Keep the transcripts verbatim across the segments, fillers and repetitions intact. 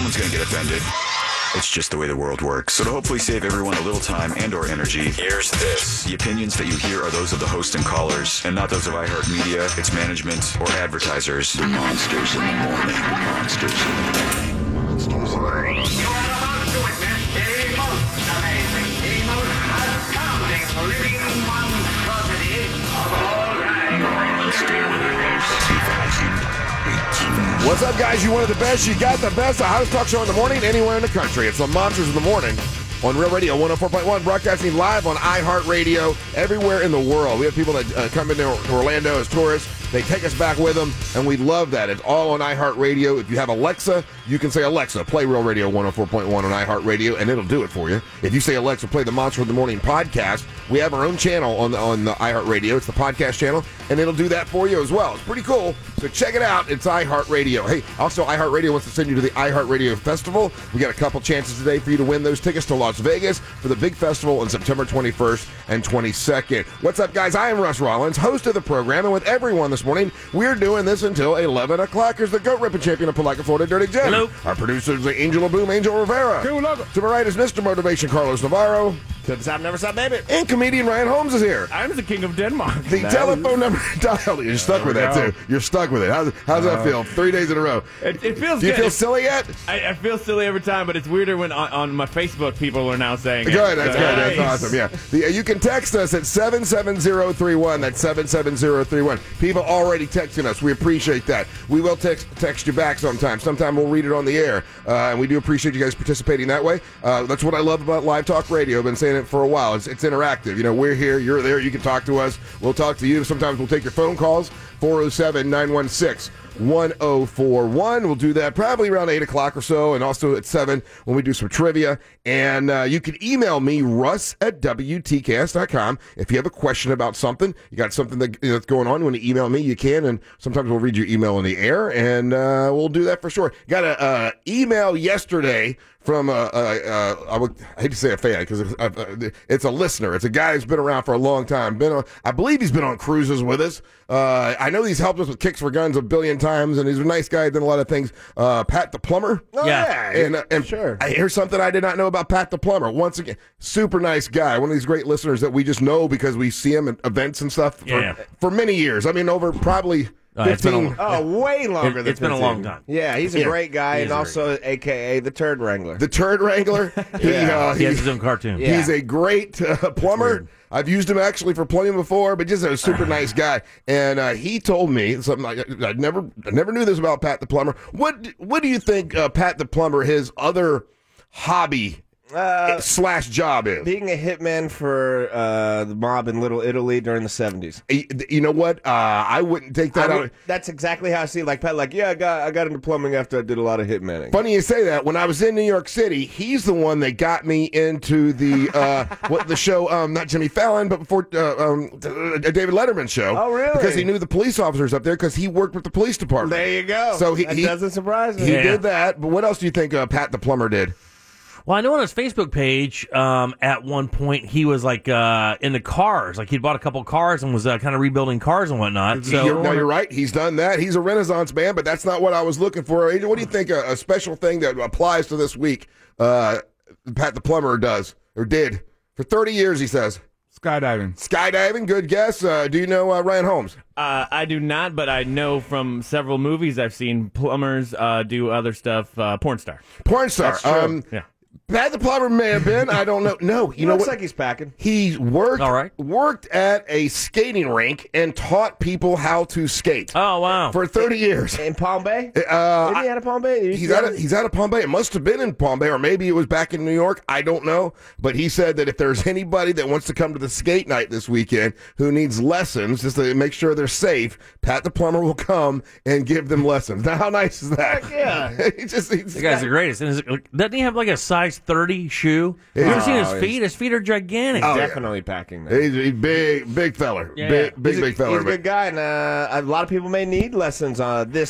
Everyone's going to get offended. It's just the way the world works. So to hopefully save everyone a little time and or energy, here's this. The opinions that you hear are those of the host and callers, and not those of iHeartMedia, its management, or advertisers. The Monsters in the Morning. Monsters in the Morning. Monsters in the Morning. You are about to witness the most amazing, the most astounding living monstrosity of all time. Monsters twenty eighteen. What's up, guys? You wanted the best. You got the best. The hottest talk show in the morning anywhere in the country. It's the Monsters in the Morning on Real Radio one oh four point one, broadcasting live on iHeartRadio everywhere in the world. We have people that uh, come into Orlando as tourists. They take us back with them, and we love that. It's all on iHeartRadio. If you have Alexa, you can say, Alexa, play Real Radio one oh four point one on iHeartRadio, and it'll do it for you. If you say, Alexa, play the Monster of the Morning podcast, we have our own channel on the, on the iHeartRadio. It's the podcast channel, and it'll do that for you as well. It's pretty cool. So check it out. It's iHeartRadio. Hey, also, iHeartRadio wants to send you to the iHeartRadio Festival. We got a couple chances today for you to win those tickets to Las Vegas for the big festival on September twenty-first and twenty-second. What's up, guys? I am Russ Rollins, host of the program, and with everyone this morning, we're doing this until eleven o'clock. Here's the goat ripping champion of Palatka, Florida, Dirty Jim. Hello. Our producer is the Angel of Boom, Angel Rivera. To my right is Mister Motivation, Carlos Navarro. Couldn't stop, never stop, baby. And comedian Ryan Holmes is here. I'm the king of Denmark. The That telephone number dialed. You're stuck with that, go. too. You're stuck with it. How's, how's that feel? Three days in a row. It, it feels Do you good. feel silly yet? I, I feel silly every time, but it's weirder when on, on my Facebook people are now saying it. Good, that's So- good. That's awesome. Yeah, the, uh, you can text us at seven seven zero three one. That's seven seven zero three one. People already texting us. We appreciate that. We will text text you back sometime. Sometime we'll read it on the air, uh, and we do appreciate you guys participating that way. Uh, that's what I love about Live Talk Radio. I've been saying it for a while. It's, it's interactive. You know, we're here, you're there. You can talk to us. We'll talk to you. Sometimes we'll take your phone calls. four oh seven, nine one six, one oh four one. We'll do that probably around eight o'clock or so, and also at seven when we do some trivia. And uh, you can email me, russ at W T K S dot com. If you have a question about something, you got something that, you know, that's going on, you want to email me, you can. And sometimes we'll read your email in the air, and uh, we'll do that for sure. Got an uh, email yesterday from, uh, uh, uh, I, would, I hate to say a fan, because it's, uh, it's a listener. It's a guy who's been around for a long time. Been on, I believe he's been on cruises with us. Uh, I know he's helped us with Kicks for Guns a billion times, and he's a nice guy, done a lot of things. Uh, Pat the Plumber. Oh, yeah. And, uh, and Sure. I hear something I did not know about Pat the Plumber. Once again, super nice guy. One of these great listeners that we just know because we see him at events and stuff for, Yeah. for many years. I mean, over probably Uh, it's been a- fifteen. Oh, way longer It- than it's been a fifteen. long time. Yeah, he's a Yeah. great guy, He and is also a k a the Turd Wrangler. The Turd Wrangler. He, Yeah. uh, He has he- his own cartoon. Yeah. He's a great uh, plumber. weird. I've used him actually for plumbing before, but just a super nice guy. And uh, he told me something I, I never, I never knew this about Pat the Plumber. What, what do you think uh, Pat the Plumber, his other hobby Uh, slash job is? being a hitman for uh, the mob in Little Italy during the seventies. You you know what? Uh, I wouldn't take that I out. would- that's exactly how I see it. Like Pat, like yeah, I got I got into plumbing after I did a lot of hitmanning. Funny you say that. When I was in New York City, he's the one that got me into the uh, what the show, um, not Jimmy Fallon, but before uh, um, a David Letterman show. Oh, really? Because he knew the police officers up there because he worked with the police department. There you go. So he, that he doesn't surprise me. He Yeah. did that. But what else do you think uh, Pat the Plumber did? Well, I know on his Facebook page, um, at one point he was like uh, into cars, like he'd bought a couple cars and was uh, kind of rebuilding cars and whatnot. So you're, no, you're right. He's done that. He's a Renaissance man, but that's not what I was looking for. What do you think a, a special thing that applies to this week? Uh, Pat the Plumber does or did for thirty years. He says Skydiving. skydiving. Good guess. Uh, do you know uh, Ryan Holmes? Uh, I do not, but I know from several movies I've seen plumbers uh, do other stuff. Uh, porn star. Porn star. That's true. Um, Yeah. Pat the Plumber may have been. I don't know. No, He you know looks what? like he's packing. He worked All right. worked at a skating rink and taught people how to skate Oh wow! for thirty years. In Palm Bay? Uh, Isn't he out of Palm Bay? He's out of, he's out of Palm Bay. It must have been in Palm Bay, or maybe it was back in New York. I don't know. But he said that if there's anybody that wants to come to the skate night this weekend who needs lessons, just to make sure they're safe, Pat the Plumber will come and give them lessons. Now, how nice is that? Heck yeah. he just, he's The guy's the greatest. And is it, doesn't he have like a size thirty shoe? Have you ever seen his Oh, feet? His feet are gigantic. Oh, yeah. Definitely packing that. He's a big, big feller. Yeah. Big, big, he's a, big feller. He's a good guy, and uh, a lot of people may need lessons on this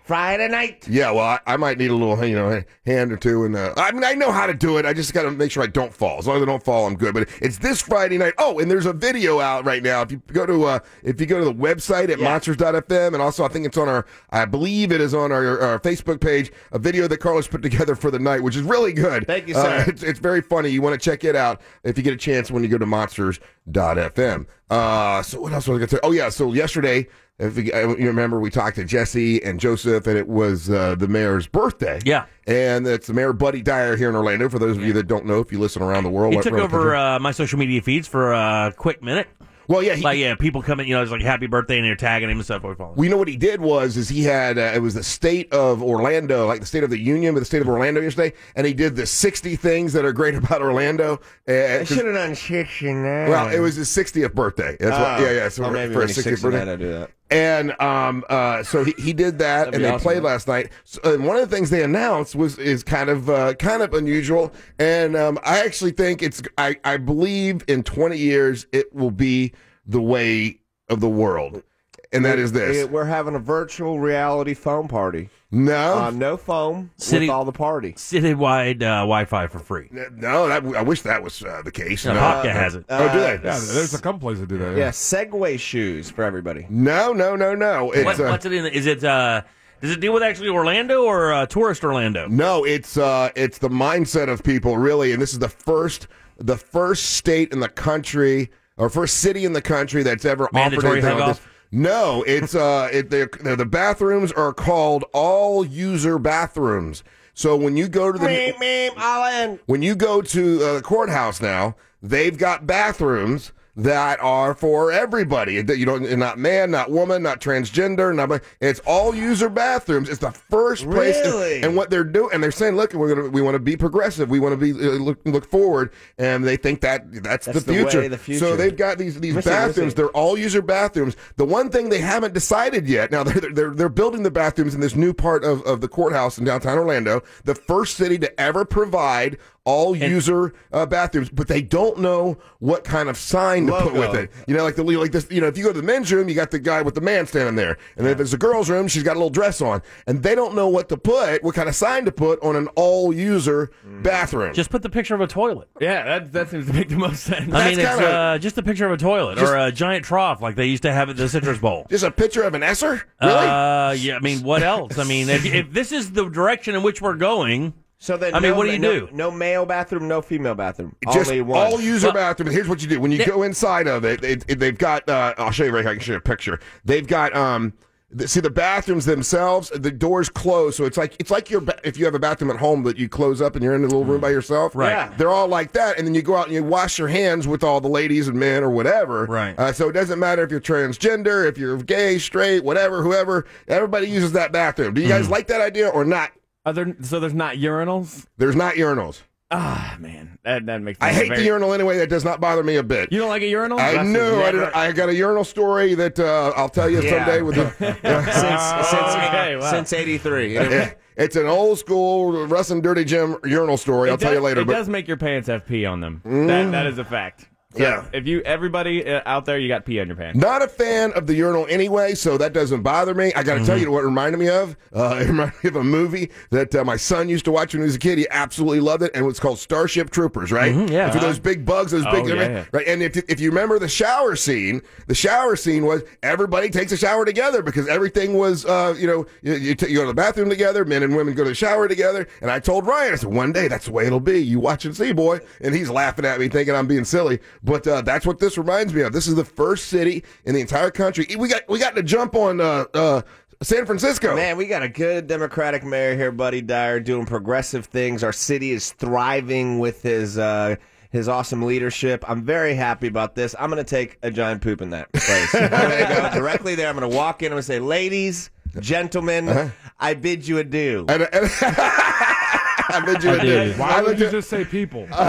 Friday night. Yeah, well, I, I might need a little, you know, hand or two, and uh, I mean, I know how to do it. I just got to make sure I don't fall. As long as I don't fall, I'm good. But it's this Friday night. Oh, and there's a video out right now. If you go to uh, if you go to the website at Yeah. monsters dot f m, and also I think it's on our, I believe it is on our, our Facebook page, a video that Carlos put together for the night, which is really good. Thank you, Uh, sir. it's, it's very funny. You want to check it out if you get a chance when you go to monsters dot f m. Uh, so what else was I going to say? Oh yeah, so yesterday. If you, you remember, we talked to Jesse and Joseph, and it was uh, the mayor's birthday. Yeah. And it's the Mayor Buddy Dyer here in Orlando. For those of you that don't know, if you listen around the world. He like, took around the over country. uh, my social media feeds for a quick minute. Well, yeah. He, Like, yeah, people coming, you know, it's like happy birthday, and they're tagging him and stuff. well, you know what he did was, is he had, uh, it was the state of Orlando, like the State of the Union, but the state of Orlando yesterday, and he did the sixty things that are great about Orlando. Uh, I 'cause- should have done sixty-nine. well, it was his sixtieth birthday. That's what, Oh. yeah, yeah. So Oh, maybe for when his he's sixtieth sixty-nine, birthday. I do that. And um, uh, so he, he did that, That'd and be they awesome, played man. last night. So, and one of the things they announced was is kind of uh, kind of unusual, and um, I actually think it's I, I believe in twenty years it will be the way of the world, and that is this. It- We're having a virtual reality foam party. No, Uh, no foam City- with all the party. Citywide uh, Wi-Fi for free. no, that, I wish that was uh, the case. No, No. Hopka has it. oh, do they? Yeah, there's a couple places that do that. Yeah, Segway shoes for everybody. No, no, no, no. It's What, uh, what's it in? Is it? Uh, does it deal with actually Orlando or uh, tourist Orlando? No, it's uh, it's the mindset of people, really, and this is the first the first state in the country or first city in the country that's ever Mandatory offered anything like hug-off? this. No, it's uh, it they're, they're- the bathrooms are called all user bathrooms. So when you go to the Meep, meep, all in. when you go to uh, the courthouse now, they've got bathrooms that are for everybody. That you don't, not man, not woman, not transgender, not. It's all user bathrooms. It's the first place. Really? And what they're doing, and they're saying, look, we're gonna, we want to be progressive. We want to be uh, look look forward, and they think that that's, That's the, the future. way, the future. So they've got these these Missy, bathrooms. Missy. They're all user bathrooms. The one thing they haven't decided yet. Now they're they're they're building the bathrooms in this new part of of the courthouse in downtown Orlando. The first city to ever provide all user uh, bathrooms, but they don't know what kind of sign to put Logo. with it. You know, like the like this. You know, if you go to the men's room, you got the guy with the man standing there, and then if it's a girl's room, she's got a little dress on, and they don't know what to put, what kind of sign to put on an all user bathroom. Just put the picture of a toilet. Yeah, that that seems to make the most sense. I mean, it's kinda- uh, just a picture of a toilet Just- or a giant trough like they used to have at the Citrus Bowl. Just a picture of an Esser, really? Uh, yeah. I mean, what else? I mean, if, if this is the direction in which we're going, So then, I mean, no, what do you no, do? No male bathroom, no female bathroom. Just Only one. all user Well- bathroom. Here's what you do when you Yeah. go inside of it. it, it they've got. Uh, I'll show you right here. I can show you a picture. They've got. Um, th- see the bathrooms themselves. The doors close, so it's like it's like your ba- if you have a bathroom at home that you close up and you're in a little room by yourself. Right. Yeah. They're all like that, and then you go out and you wash your hands with all the ladies and men or whatever. Right. Uh, so it doesn't matter if you're transgender, if you're gay, straight, whatever, whoever. Everybody uses that bathroom. Do you guys like that idea or not? Are there, so there's not urinals? There's not urinals. Ah, man, that that makes. I things hate very- the urinal anyway. That does not bother me a bit. You don't like a urinal? I That's know. I, never- did- I got a urinal story that uh, I'll tell you Yeah. someday. With the, since since, Okay, wow. since eighty-three. it's an old school Russ and Dirty Jim urinal story. I'll It tell does- you later. It But does make your pants have pee on them. That that is a fact. So Yeah. If you everybody uh, out there, you got pee on your pants. not a fan of the urinal anyway, so that doesn't bother me. I got to tell you what it reminded me of. Uh, it reminded me of a movie that uh, my son used to watch when he was a kid. He absolutely loved it, and it was called Starship Troopers. Right? yeah. It's with those big bugs, those big. Oh, yeah. Right. And if if you remember the shower scene, the shower scene was everybody takes a shower together because everything was, uh, you know, you, you, t- you go to the bathroom together, men and women go to the shower together. And I told Ryan, I said, one day that's the way it'll be. You watch and see, boy. And he's laughing at me, thinking I'm being silly. But uh, that's what this reminds me of. This is the first city in the entire country. We got we got to jump on uh, uh, San Francisco. Man, we got a good Democratic mayor here, Buddy Dyer, doing progressive things. Our city is thriving with his uh, his awesome leadership. I'm very happy about this. I'm going to take a giant poop in that place. I'm going to go directly there. I'm going to walk in. I'm going to say, ladies, gentlemen, Uh-huh. I bid you adieu. And, and I bid you I a do. day. Why I would looked you at- just say people? Uh,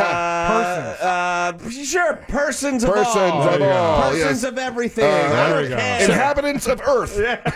Persons. Uh, sure, persons of Persons all. of all, Persons yes. of everything. Uh, I there don't we go. care. Inhabitants of Earth.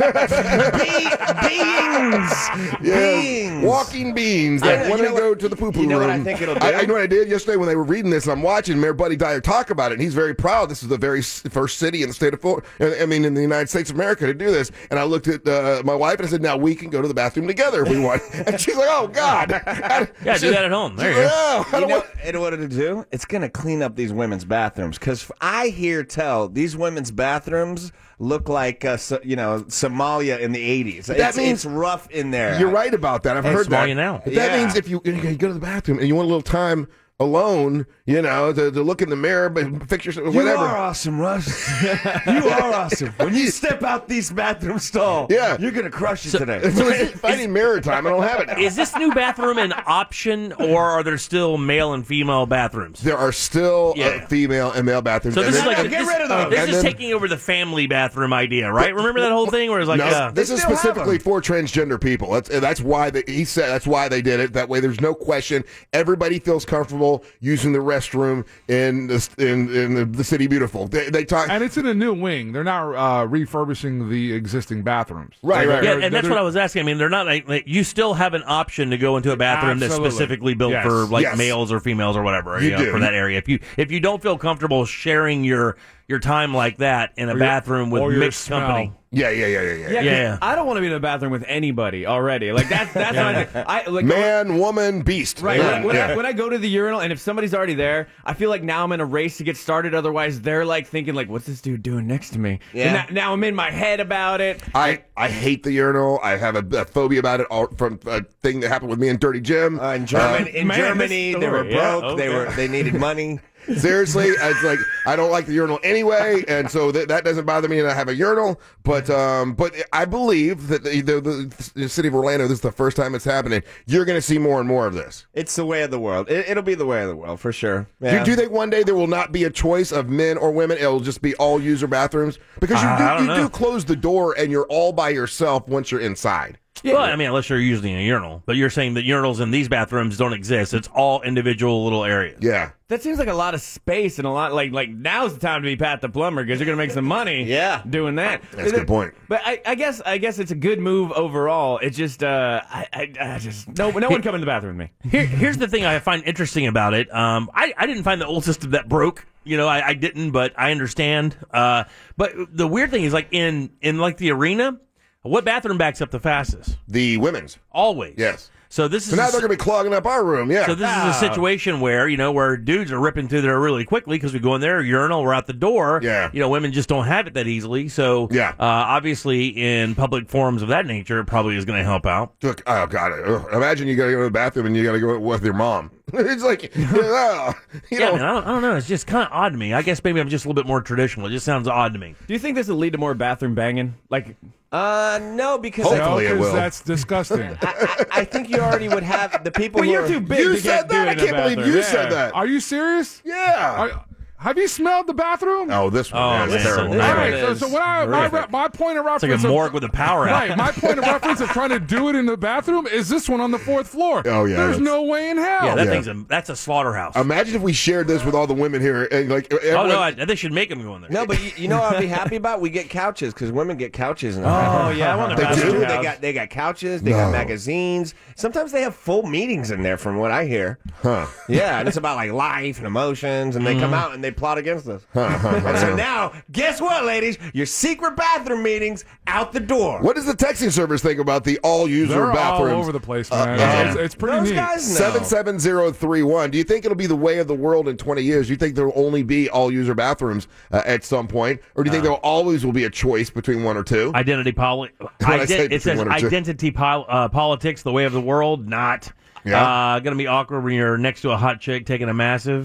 Be- beings. Yes. Beings. Walking beings I that know- want you to know go what- to the poo-poo you know room. what I think it'll do? I, I know what I did yesterday when they were reading this, and I'm watching Mayor Buddy Dyer talk about it, and he's very proud. This is the very s- first city in the state of Florida, I mean, in the United States of America to do this. And I looked at uh, my wife and I said, now we can go to the bathroom together if we want. And she's like, oh, God. Yeah, do that at home. There you go. Yeah, I You don't know, want- and what it'll do? It's going to clean up these women's bathrooms because I hear tell these women's bathrooms look like uh, so, you know Somalia in the eighties. That It's, means- it's rough in there. You're right about that. I've Hey, heard that. Somalia now. That Yeah. means if you, you go to the bathroom and you want a little time alone, you know, to, to look in the mirror, but fix yourself, You whatever. are awesome, Russ. you are awesome. When you step out these bathroom stall, Yeah. you're gonna crush it today. So if I need mirror time, I don't have it now. Is this new bathroom an option, or are there still male and female bathrooms? There are still Yeah. uh, female and male bathrooms. So And this is then- like No, get this, rid of those. this And is then- taking over the family bathroom idea, right? Remember that whole thing where it's like, no, uh, this is still have specifically them. for transgender people. That's that's why they, he said that's why they did it. That way, there's no question. Everybody feels comfortable using the restroom in the in, in the, the city beautiful. They, they talk. And it's in a new wing. They're not uh, refurbishing the existing bathrooms. Right, right, yeah, right. and that's what I was asking. I mean, they're not like, like you still have an option to go into a bathroom that's Absolutely. specifically built Yes. for like Yes. males or females or whatever You you know, do. for that area. If you if you don't feel comfortable sharing your your time like that in a Or your- bathroom with or your mixed smell. company. Yeah, yeah, yeah, yeah, yeah. Yeah, 'cause Yeah. I don't want to be in the bathroom with anybody already. Like that's that's what I think. I like Man, woman, beast. Right. Yeah, When, when, yeah. I, when I go to the urinal and if somebody's already there, I feel like now I'm in a race to get started. Otherwise, they're like thinking like, "What's this dude doing next to me?" Yeah. And now, now I'm in my head about it. I, I hate the urinal. I have a, a phobia about it all, from a thing that happened with me and Dirty Jim. Uh, in German, in man, Germany, this they were story, yeah, broke. They okay. were they needed money. Seriously, it's like I don't like the urinal anyway, and so th- that doesn't bother me. And I have a urinal, but um, but I believe that the, the, the, the city of Orlando, this is the first time it's happening. You're going to see more and more of this. It's the way of the world. It, it'll be the way of the world for sure. Do, Yeah. do you think one day there will not be a choice of men or women? It'll just be all user bathrooms because you Uh, I do don't you know. do close the door and you're all by yourself once you're inside. Well, I mean, unless you're using a urinal, but you're saying that urinals in these bathrooms don't exist. It's all individual little areas. Yeah. That seems like a lot of space and a lot like like now's the time to be Pat the plumber because you're gonna make some money. Yeah. doing that. That's a good point. But I, I guess I guess it's a good move overall. It just uh, I, I, I just no no one come in the bathroom with me. Here, here's the thing I find interesting about it. Um, I, I didn't find the old system that broke. You know, I, I didn't, but I understand. Uh, but the weird thing is, like in in like the arena, what bathroom backs up the fastest? The women's. Always. Yes. So this is So now a- they're going to be clogging up our room. Yeah. So this is a situation where, you know, where dudes are ripping through there really quickly because we go in there, urinal, we're out the door. Yeah. You know, women just don't have it that easily. So, Yeah. uh, obviously, in public forums of that nature, it probably is going to help out. Look, oh god! Ugh. Imagine you got to go to the bathroom and you got to go with your mom. It's like, you know, you Yeah, know, man, I don't, I don't know. It's just kind of odd to me. I guess maybe I'm just a little bit more traditional. It just sounds odd to me. Do you think this will lead to more bathroom banging? Like, Uh, no, because Hopefully. I, Hopefully it No, 'cause will. that's disgusting. I, I think you already would have the people well, who you're are, too big you to said get doing that. I in the can't believe bathroom. you Yeah. said that. Are you serious? Yeah. Are, have you smelled the bathroom? Oh, this one Oh, is man. terrible. All All There right, it so, is. so when I, my, Horrific. my point of It's like reference a of- morgue with a power out. Right, my point of reference of trying to do it in the bathroom is this one on the fourth floor. Oh, yeah, There's that's- no way in hell. Yeah, that Yeah. thing's a, that's a slaughterhouse. Imagine if we shared this with all the women here, and like, everyone, oh, no, I, they should make them go in there. no, but you, you know what I'd be happy about? We get couches because women get couches. In the Oh yeah, I want a They bathroom do? They house. got they got couches. They No. got magazines. Sometimes they have full meetings in there, from what I hear. huh? Yeah, and it's about like life and emotions, and they come out and they plot against us. So now, guess what, ladies? Your secret bathroom meetings out the door. What does the texting service think about the all-user They're all bathrooms? over the place, man. uh, it's, it's pretty Those neat. guys know. Seven seven zero three one. Do you think it'll be the way of the world in twenty years? Do you think there will only be all-user bathrooms uh, at some point, or do you think there always will be a choice between one or two? Identity poli- I say ident- between It says one or two? identity pol- uh, politics, the way of the world, not. Yeah. Uh, gonna be awkward when you're next to a hot chick taking a massive.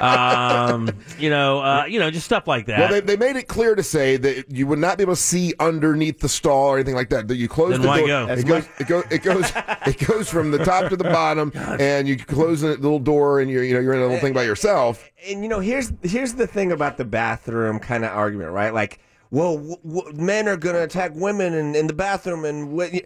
um, you know, uh, you know, just stuff like that. Well, they, they made it clear to say that you would not be able to see underneath the stall or anything like that. That you close Then the why door. go? It goes, it goes. It goes. It goes from the top to the bottom, and you close the little door, and you're you know you're in a little thing by yourself. And you know, here's here's the thing about the bathroom kind of argument, right? Like, well, w- w- men are going to attack women in, in the bathroom, and w-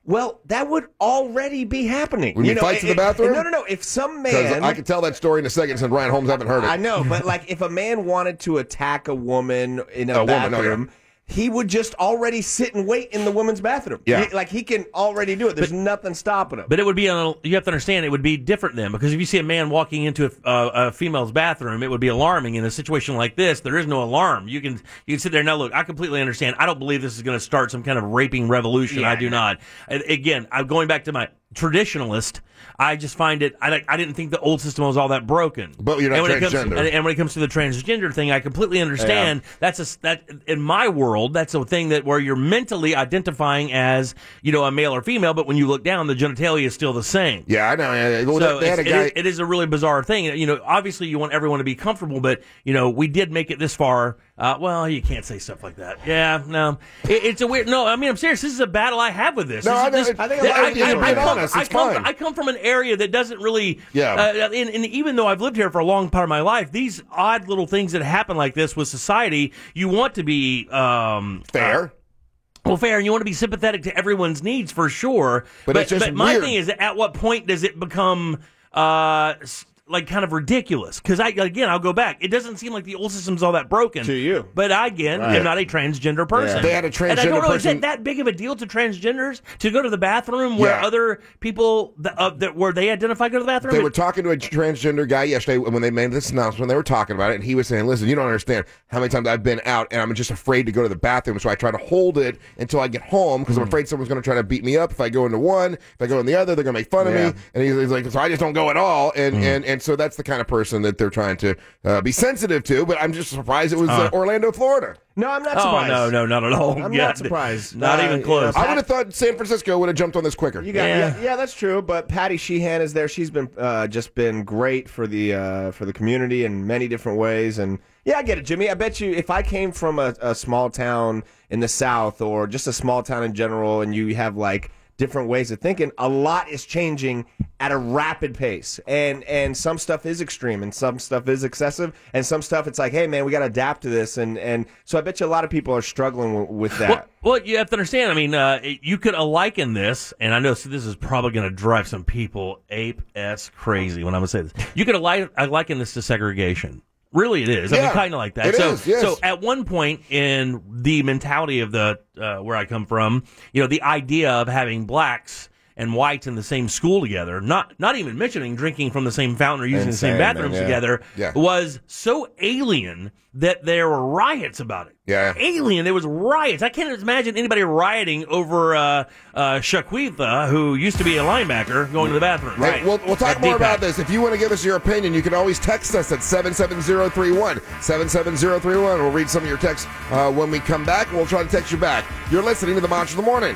Well, that would already be happening. When you fights in the bathroom? No, no, no. If some Because man, I can tell that story in a second since Ryan Holmes haven't heard it. I know, but like if a man wanted to attack a woman in a, A woman, bathroom. oh, yeah. He would just already sit and wait in the woman's bathroom. Yeah. He- like he can already do it. There's nothing stopping him. But it would be, on a, you have to understand, it would be different then, because if you see a man walking into a, a, a female's bathroom, it would be alarming. In a situation like this, there is no alarm. You can you can sit there. Now, look, I completely understand. I don't believe this is going to start some kind of raping revolution. Yeah, I do no. not. And again, I'm going back to my traditionalist. I just find it. I, I didn't think the old system was all that broken. But you're not and when it comes transgender. to, and, and when it comes to the transgender thing, I completely understand. That's a that in my world. That's a thing that where you're mentally identifying as, you know, a male or female, but when you look down, the genitalia is still the same. Yeah, I know. Yeah, well, So they had a it's- guy. it, is, it is a really bizarre thing. You know, obviously you want everyone to be comfortable, but you know, we did make it this far. Uh, well, you can't say stuff like that. Yeah, no, it, it's a weird. No, I mean, I'm serious. This is a battle I have with this. No, This is- I know. this- I think a lot of people are being come, honest. I It's come, fine. I come from an area that doesn't really. Yeah. Uh, and, and even though I've lived here for a long part of my life, these odd little things that happen like this with society, you want to be um, Fair. uh, well, fair, and you want to be sympathetic to everyone's needs for sure. But it's just but my weird. thing is, at what point does it become uh, s- like kind of ridiculous? Because I again, I'll go back. It doesn't seem like the old system's all that broken To you. but I again Right. am not a transgender person. They had a and I transgender don't know. Is person- it that big of a deal to transgenders to go to the bathroom where Yeah. other people that, uh, that where they identify go to the bathroom? They were talking to a transgender guy yesterday when they made this announcement. They were talking about it, and he was saying, listen, you don't understand how many times I've been out, and I'm just afraid to go to the bathroom, so I try to hold it until I get home, because I'm afraid someone's going to try to beat me up if I go into one. If I go in the other, they're going to make fun Yeah. of me. And he's, he's like, so I just don't go at all. And, and, and so that's the kind of person that they're trying to uh, be sensitive to, but I'm just surprised it was uh, Orlando, Florida. no, I'm not Oh surprised. no, no, not at all. I'm Yeah, not surprised. Not Uh, even you close. know, I would have thought San Francisco would have jumped on this quicker. You got, Yeah. yeah. yeah, that's true. But Patty Sheehan is there. She's been uh, just been great for the uh, for the community in many different ways. And yeah, I get it, Jimmy. I bet you if I came from a, a small town in the South or just a small town in general, and you have like different ways of thinking, a lot is changing at a rapid pace, and and some stuff is extreme and some stuff is excessive, and some stuff it's like, hey man, we got to adapt to this, and and so I bet you a lot of people are struggling w- with that. Well, well, you have to understand. I mean, uh, you could uh, liken this, and I know so this is probably going to drive some people ape s crazy when I'm going to say this. You could li- I liken this to segregation. Really, it is. I Yeah, mean, kind of like that. it so, is, yes. so at one point in the mentality of the uh, where I come from, you know, the idea of having blacks and whites in the same school together, not not even mentioning drinking from the same fountain or using the Insane, same man, bathrooms yeah. together, Yeah. was so alien that there were riots about it. Yeah. Alien. There was riots. I can't imagine anybody rioting over uh, uh, Shaquitha, who used to be a linebacker, going to the bathroom. Hey, we'll, we'll talk At more D PAC. about this. If you want to give us your opinion, you can always text us at seven seven zero three one. seven seven zero three one. We'll read some of your texts uh, when we come back. We'll try to text you back. You're listening to the Monster of the Morning.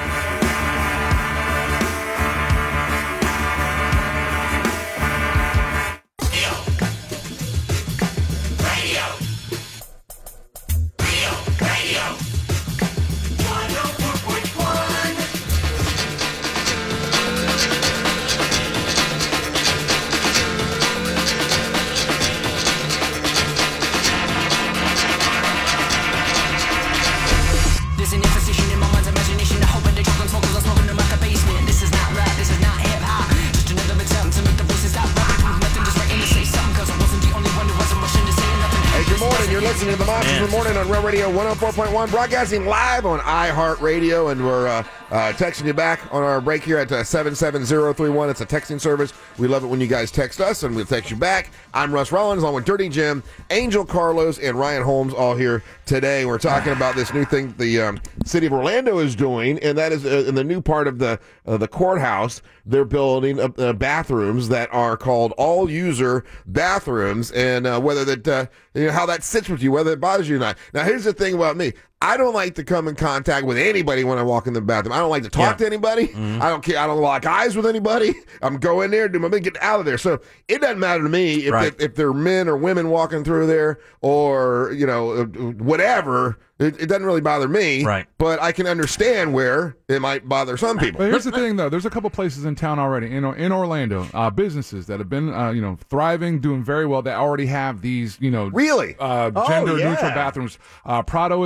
There's an imposition in my mind's imagination. I hope that they choke on smoke 'cause I'm smoking them out the basement. This is not rap, this is not hip hop. Just another attempt to make the voices stop rapping. Prove nothing, just writing to say something 'cause I wasn't the only one who wasn't rushing to say nothing. Hey, good morning. You're listening to the Monsters of the Morning on Real Radio one oh four point one, broadcasting live on iHeartRadio, and we're uh, uh, texting you back on our break here at uh, seven seven zero three one. It's a texting service. We love it when you guys text us, and we'll text you back. I'm Russ Rollins, along with Dirty Jim, Angel Carlos, and Ryan Holmes, all here today. We're talking about this new thing the um, city of Orlando is doing, and that is uh, in the new part of the uh, the courthouse. They're building uh, uh, bathrooms that are called all-user bathrooms, and uh, whether that uh, you know how that sits with you, whether it bothers you or not. Now, here's the thing about me. I don't like to come in contact with anybody when I walk in the bathroom. I don't like to talk Yeah. to anybody. Mm-hmm. I don't care. I don't lock eyes with anybody. I'm going there, do my thing, get out of there. So it doesn't matter to me if Right. if, if they're men or women walking through there, or you know uh, whatever. It, it doesn't really bother me. Right. But I can understand where it might bother some people. But here's the thing, though. There's a couple places in town already, you know, in Orlando, uh, businesses that have been, uh, you know, thriving, doing very well. That already have these, you know, Really? uh, Oh, gender yeah. neutral bathrooms. Uh, Prado is one that went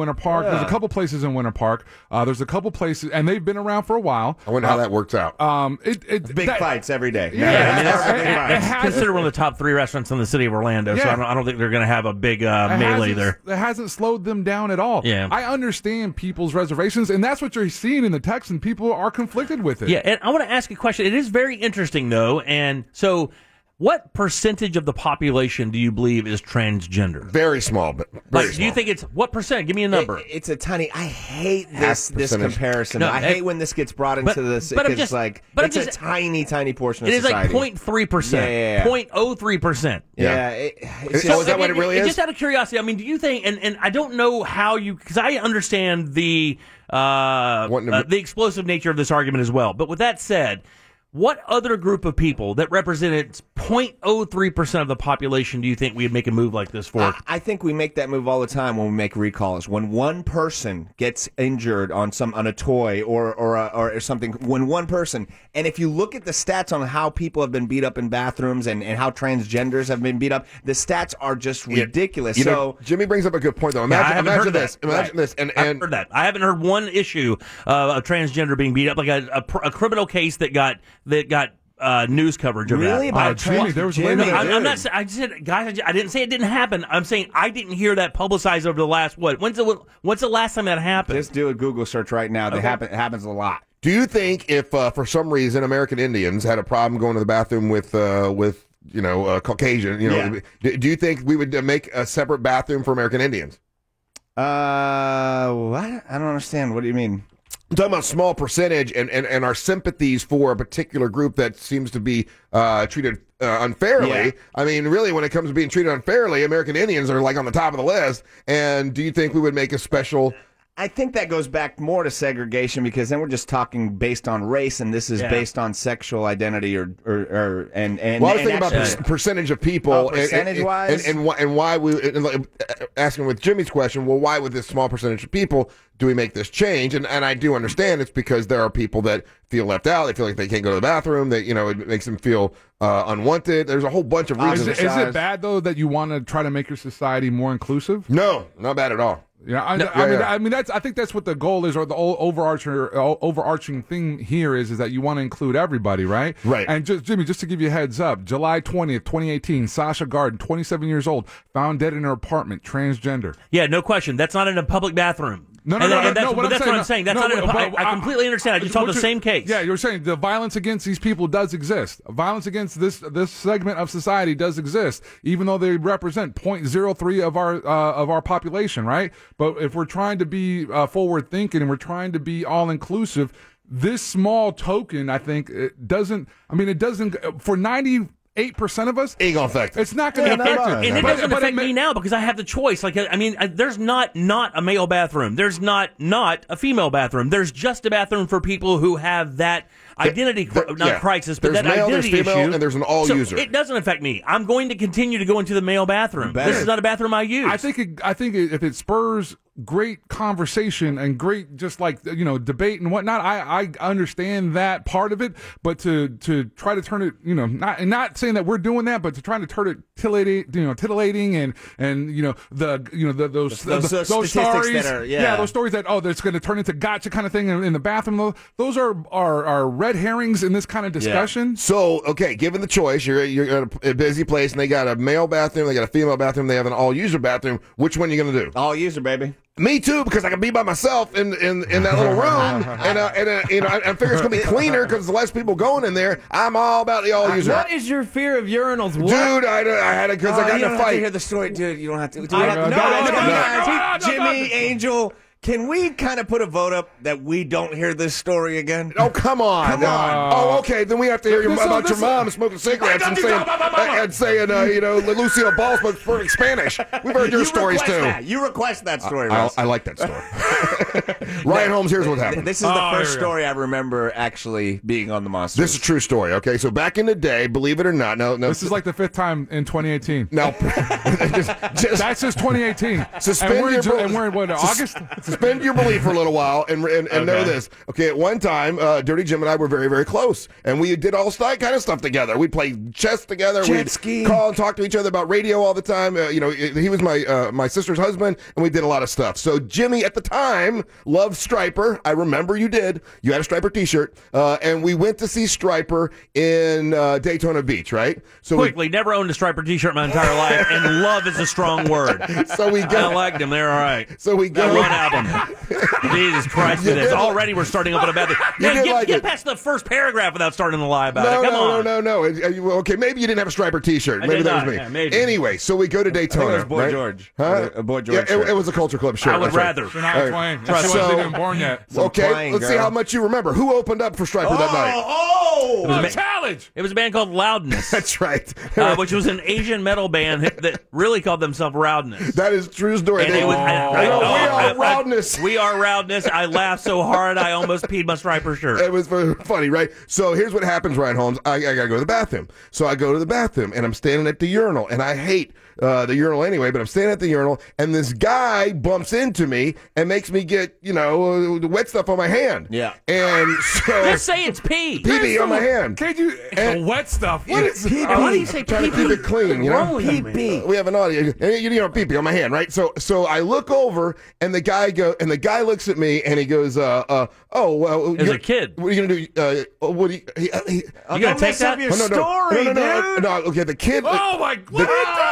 Winter Park. Yeah. There's a couple places in Winter Park. Uh, there's a couple places, and they've been around for a while. I wonder uh, how that works out. Um, it, it Big that, fights every day. Yeah, Yeah, I mean, that's, it- it- it- it it's has- considered one of the top three restaurants in the city of Orlando, so Yeah. I don't, I don't think they're going to have a big uh, It melee hasn't- there. It hasn't slowed them down at all. Yeah. I understand people's reservations, and that's what you're seeing in the text, and people are conflicted with it. Yeah, and I want to ask a question. It is very interesting, though, and so what percentage of the population do you believe is transgender? Very small, but very Like, do you small. think it's what percent? Give me a number. It- it's a tiny. I hate Half this this percentage. comparison. No, I it- hate when this gets brought into but- this. but I'm It's just- like but I'm it's a just- tiny, tiny portion It of is like society. zero point three percent, Yeah, yeah, yeah. zero point zero three percent. Yeah, Yeah. it, it's Oh, just, is that what it really is? Just out of curiosity, I mean, do you think? And, and I don't know how you, because I understand the uh, Wanting to- uh, the explosive nature of this argument as well. But with that said, what other group of people that represented zero point zero three percent of the population do you think we'd make a move like this for? I, I think we make that move all the time when we make recalls. When one person gets injured on some on a toy or or a, or something, when one person, and if you look at the stats on how people have been beat up in bathrooms and, and how transgenders have been beat up, the stats are just ridiculous. You so know, Jimmy brings up a good point, though. Yeah, I Imagine, haven't imagine heard this. that. Imagine this. And, I've and heard that. I haven't heard one issue uh, of transgender being beat up, like a, a, pr- a criminal case that got that got uh, news coverage of really that. about Uh, Jimmy, there was a Jimmy, lady that- I'm, I'm not. dude. sa- I said, guys. I ju- I didn't say it didn't happen. I'm saying I didn't hear that publicized over the last what? When's the when's the last time that happened? Just do a Google search right now. That Okay. happen, it happens a lot. do you think if, uh, for some reason, American Indians had a problem going to the bathroom with uh, with you know uh, Caucasian, you know, Yeah. do, do you think we would uh, make a separate bathroom for American Indians? Uh, what? I don't understand. What do you mean? I'm talking about small percentage and, and, and our sympathies for a particular group that seems to be uh, treated uh, unfairly. Yeah. I mean, really, when it comes to being treated unfairly, American Indians are like on the top of the list. And do you think we would make a special? I think that goes back more to segregation because then we're just talking based on race, and this is Yeah. based on sexual identity or or, or and and. Well, I was and thinking about actually- per- percentage of people, Oh, and- and- percentage-wise? and, and, why- and why we and like, uh, asking with Jimmy's question. Well, why with this small percentage of people do we make this change? And and I do understand it's because there are people that feel left out. They feel like they can't go to the bathroom. That you know it makes them feel uh, unwanted. There's a whole bunch of Uh, reasons. Is, it- is it bad though that you want to try to make your society more inclusive? No, not bad at all. Yeah, I, No, I yeah, mean, yeah. I mean that's. I think that's what the goal is, or the o- overarching o- overarching thing here is, is that you want to include everybody, right? Right. And just Jimmy, just to give you a heads up, July twentieth, twenty eighteen, Sasha Garden, twenty-seven years old, found dead in her apartment, transgender. Yeah, no question. That's not in a public bathroom. No, no, and, no, and no, that's, no, but what I'm that's saying, what no, I'm saying. That's no, not in a, but- I, but I I- completely understand. I just saw What the you're- same case. Yeah, you're saying the violence against these people does exist. Violence against this this segment of society does exist, even though they represent zero point zero three of our uh, of our population, right? But if we're trying to be uh, forward thinking and we're trying to be all inclusive, this small token, I think, it doesn't. I mean, it doesn't for ninety. Eight percent of us, Ain't gonna affect it's not going to And, and- affect and it. it But- doesn't but affect ma- me now because I have the choice. Like, I mean, I- there's not not a male bathroom. There's not not a female bathroom. There's just a bathroom for people who have that identity cri- there- not yeah. crisis, but There's that male, there's identity female, issue. and there's an all So user. It doesn't affect me. I'm going to continue to go into the male bathroom. Better. This is not a bathroom I use. I think it, I think it, if it spurs great conversation and great just like you know debate and whatnot, I, I understand that part of it. But to to try to turn it, you know, not and not saying that we're doing that, but to try to turn it titillating, you know, titillating and and you know the you know the, those Those- the- those those statistics stories, that are- yeah. those stories that oh, that's going to turn into gotcha kind of thing in, in the bathroom. Those, those are, are are red herrings in this kind of discussion. So, okay, given the choice, you're you're at a, a busy place, and they got a male bathroom, they got a female bathroom, they have an all-user bathroom. Which one are you going to do? All user, baby. Me too, because I can be by myself in in, in that little room, and uh, and uh, you know, I, I figure it's going to be cleaner because there's less people going in there. I'm all about the all-user. What is your fear of urinals? What? Dude, I, I had it because I Oh, got you in don't a have to hear fight. the story, dude. You don't have to. Do I- we have- no, no, no, no, no, guys. no, no, no, Jimmy, no. Angel, can we kind of put a vote up that we don't hear this story again? Oh, come on. Come on. Oh, okay, then we have to hear This- about this- your mom smoking cigarettes and saying, and saying uh, you know, Lucille Ball smokes perfect Spanish. We've heard your You stories, request too. that. You request that story, I, Russ. I like that story. Ryan Holmes, here's what happened. This is the Oh, here first we go. story I remember actually being on the Monsters. This is a true story, okay? So back in the day, believe it or not, no, no. This is like the fifth time in twenty eighteen. no, just, just That's just twenty eighteen. Suspend and we're, your ju- bel- and we're in what, August? suspend your belief for a little while and and, and know Okay. this. Okay, at one time, uh, Dirty Jim and I were very, very close, and we did all that kind of stuff together. We'd play chess together. Jet We'd ski. call and talk to each other about radio all the time. Uh, you know, he was my uh, my sister's husband, and we did a lot of stuff. So Jimmy at the time loved Stryper. I remember you did. You had a Stryper T-shirt, uh, and we went to see Stryper in uh, Daytona Beach, right? So we, Quickly, never owned a Striper T-shirt my entire life, and love is a strong word. so we I go. liked them. They're all right. So we That go. Run album. Jesus Christ, You it is. did- Already we're starting up on a bad thing. You Now, did get, like get it. past the first paragraph without starting to lie about No, it. Come no, on. no, no, no. Uh, you- Okay, maybe you didn't have a Striper T-shirt. I Maybe did that not. was me. Yeah, maybe. Anyway, so we go to Daytona. it was Boy right? George. Huh? A Boy George Yeah, it, shirt. it was a Culture Club shirt. I would that's right. rather. Shania All right. Twain. She So- wasn't even born yet. Okay, Flying let's see girl. how much you remember. Who opened up for Stryper that night? Oh! Oh, challenge! It was a band called Loudness, That's right. uh, which was an Asian metal band that, that really called themselves Roudness. that is true story. And They- it was, I, I, Oh, oh, we are I- I- Roudness. We are Roudness. I laughed so hard I almost peed my Striper shirt. It was very funny, right? So here's what happens, Ryan Holmes. I, I gotta go to the bathroom. So I go to the bathroom, and I'm standing at the urinal, and I hate uh, the urinal anyway, but I'm standing at the urinal, and this guy bumps into me and makes me get, you know, uh, the wet stuff on my hand. Yeah. And so Just say it's pee. P B on my hand. Can't you? And- the wet stuff. What It's- is P- uh, Why do you say trying to pee-pee? keep it clean, you know? Wrong with you, man? We have an audio. And you, you know, pee pee on my hand, right? So, so I look over, and the guy go, and the guy looks at me, and he goes, uh, uh, "Oh, well, As you're- a kid. what are you gonna do? Uh, what do you?" He, he, You gonna Don't take mess up that? your oh, no, no, story, no, no, no, dude. no, no. Okay, the kid. Oh my! What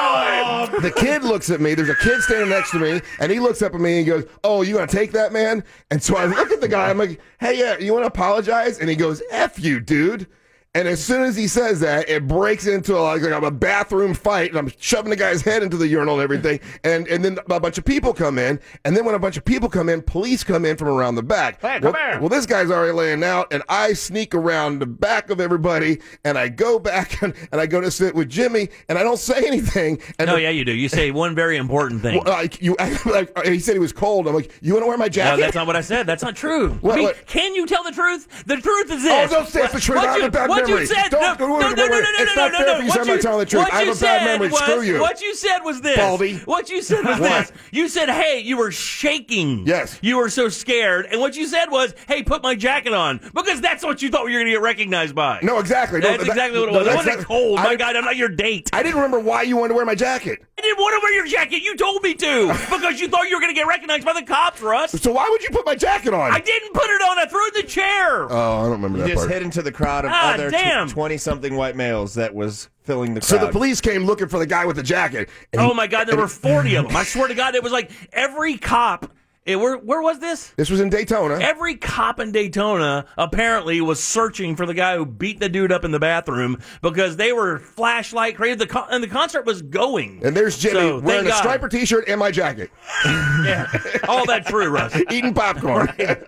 are you doing? The kid looks at me. There's a kid standing next to me, and he looks up at me and he goes, "Oh, you gonna take that, man?" And so I look at the guy. I'm like, "Hey, yeah, you want to apologize?" And he goes, "F you, dude." And as soon as he says that, it breaks into a, like a bathroom fight, and I'm shoving the guy's head into the urinal and everything. And and then a bunch of people come in, and then when a bunch of people come in, police come in from around the back. Hey, well, come here. well, this guy's already laying out, and I sneak around the back of everybody, and I go back and, and I go to sit with Jimmy, and I don't say anything. And No, the- yeah, you do. You say one very important thing. well, like you, like, he said he was cold. I'm like, you want to wear my No, jacket? that's not what I said. That's not true. What- I mean, what? can you tell the truth? The truth is this. Oh, don't say it's the truth. What I have you, a bad what memory. you said. Don't- no, don't- no, no, no, no, no, no, it's no, not no, fair no. if you What say I'm not telling the truth. what I have you a bad said memory. Was, Screw you. What you said was this. Baldy. What you said was What? this. You said, hey, you were shaking. Yes. You were so scared. And what you said was, hey, put my jacket on. Because that's what you thought you were going to get recognized by. No, exactly. No, That's that- exactly what it no, was. I that's wasn't not- cold. I My didn't- God, I'm not your date. I didn't remember why you wanted to wear my jacket. I didn't want to wear your jacket. You told me to. Because you thought you were going to get recognized by the cops, Russ. So why would you put my jacket on? I didn't put it on. I threw it in the chair. Oh, I don't remember You that just part. hid into the crowd of Ah, other damn. twenty-something white males that was filling the So crowd. the police came looking for the guy with the jacket. and Oh he- my God, there were forty of them. I swear to God, it was like every cop. It, where, where was this? This was in Daytona. Every cop in Daytona apparently was searching for the guy who beat the dude up in the bathroom because they were flashlight crazy. The con- and the concert was going. And there's Jimmy So, wearing thank a God. Striper T-shirt and my jacket, Yeah, all that true, Russ. eating popcorn.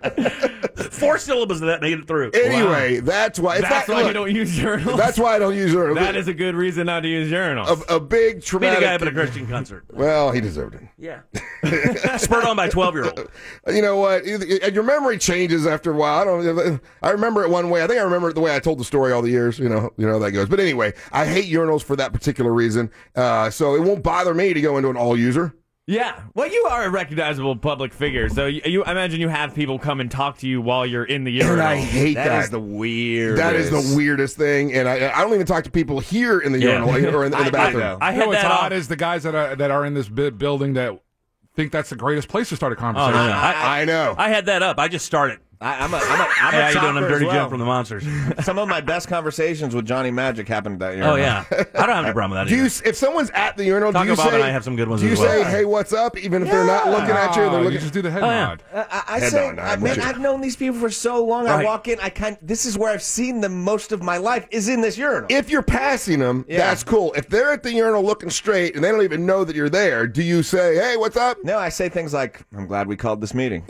Four syllables of that made it through. Anyway, that's why. It's That's not, why look, you don't use urinals. That's why I don't use her. That is a good reason not to use urinals. a, a big Beat a traumatic. guy up at a Christian concert. Well, he deserved it. Yeah, spurred on by a twelve-year-old. You know what? Either- Your memory changes after a while. I don't. I remember it one way. I think I remember it the way I told the story all the years. You know. You know how that goes. But anyway, I hate urinals for that particular reason. Uh, so it won't bother me to go into an all-user. Yeah. Well, you are a recognizable public figure, so you, you I imagine you have people come and talk to you while you're in the urinal. And I hate that. That is the weirdest. That is the weirdest thing, and I, I don't even talk to people here in the Yeah. urinal or in the, in the I do, bathroom. though. I You know had what's that odd on. is the guys that are that are in this bi- building that think that's the greatest place to start a Oh, conversation. no, no. I, I know. I had that up. I just started. I, I'm a, I'm a, I'm a Hey, how you doing? I'm talker Dirty as well. Jim from the Monsters. Some of my best conversations with Johnny Magic happened that year. Oh yeah, I don't have any problem with that. Do you, either. if someone's at the urinal, Taco do you Bob say? and I have some good ones Do you as well. say, "Hey, what's up?" Even if they're not looking at you, Oh, they're you looking. just do the head Oh, yeah. nod. Uh, I, I Head say, on, I, I'm man, with you. I've known these people for so long. I Right. walk in, I kind. This is where I've seen them most of my life. Is in this urinal. If you're passing them, Yeah. that's cool. If they're at the urinal looking straight and they don't even know that you're there, do you say, "Hey, what's up?" No, I say things like, "I'm glad we called this meeting."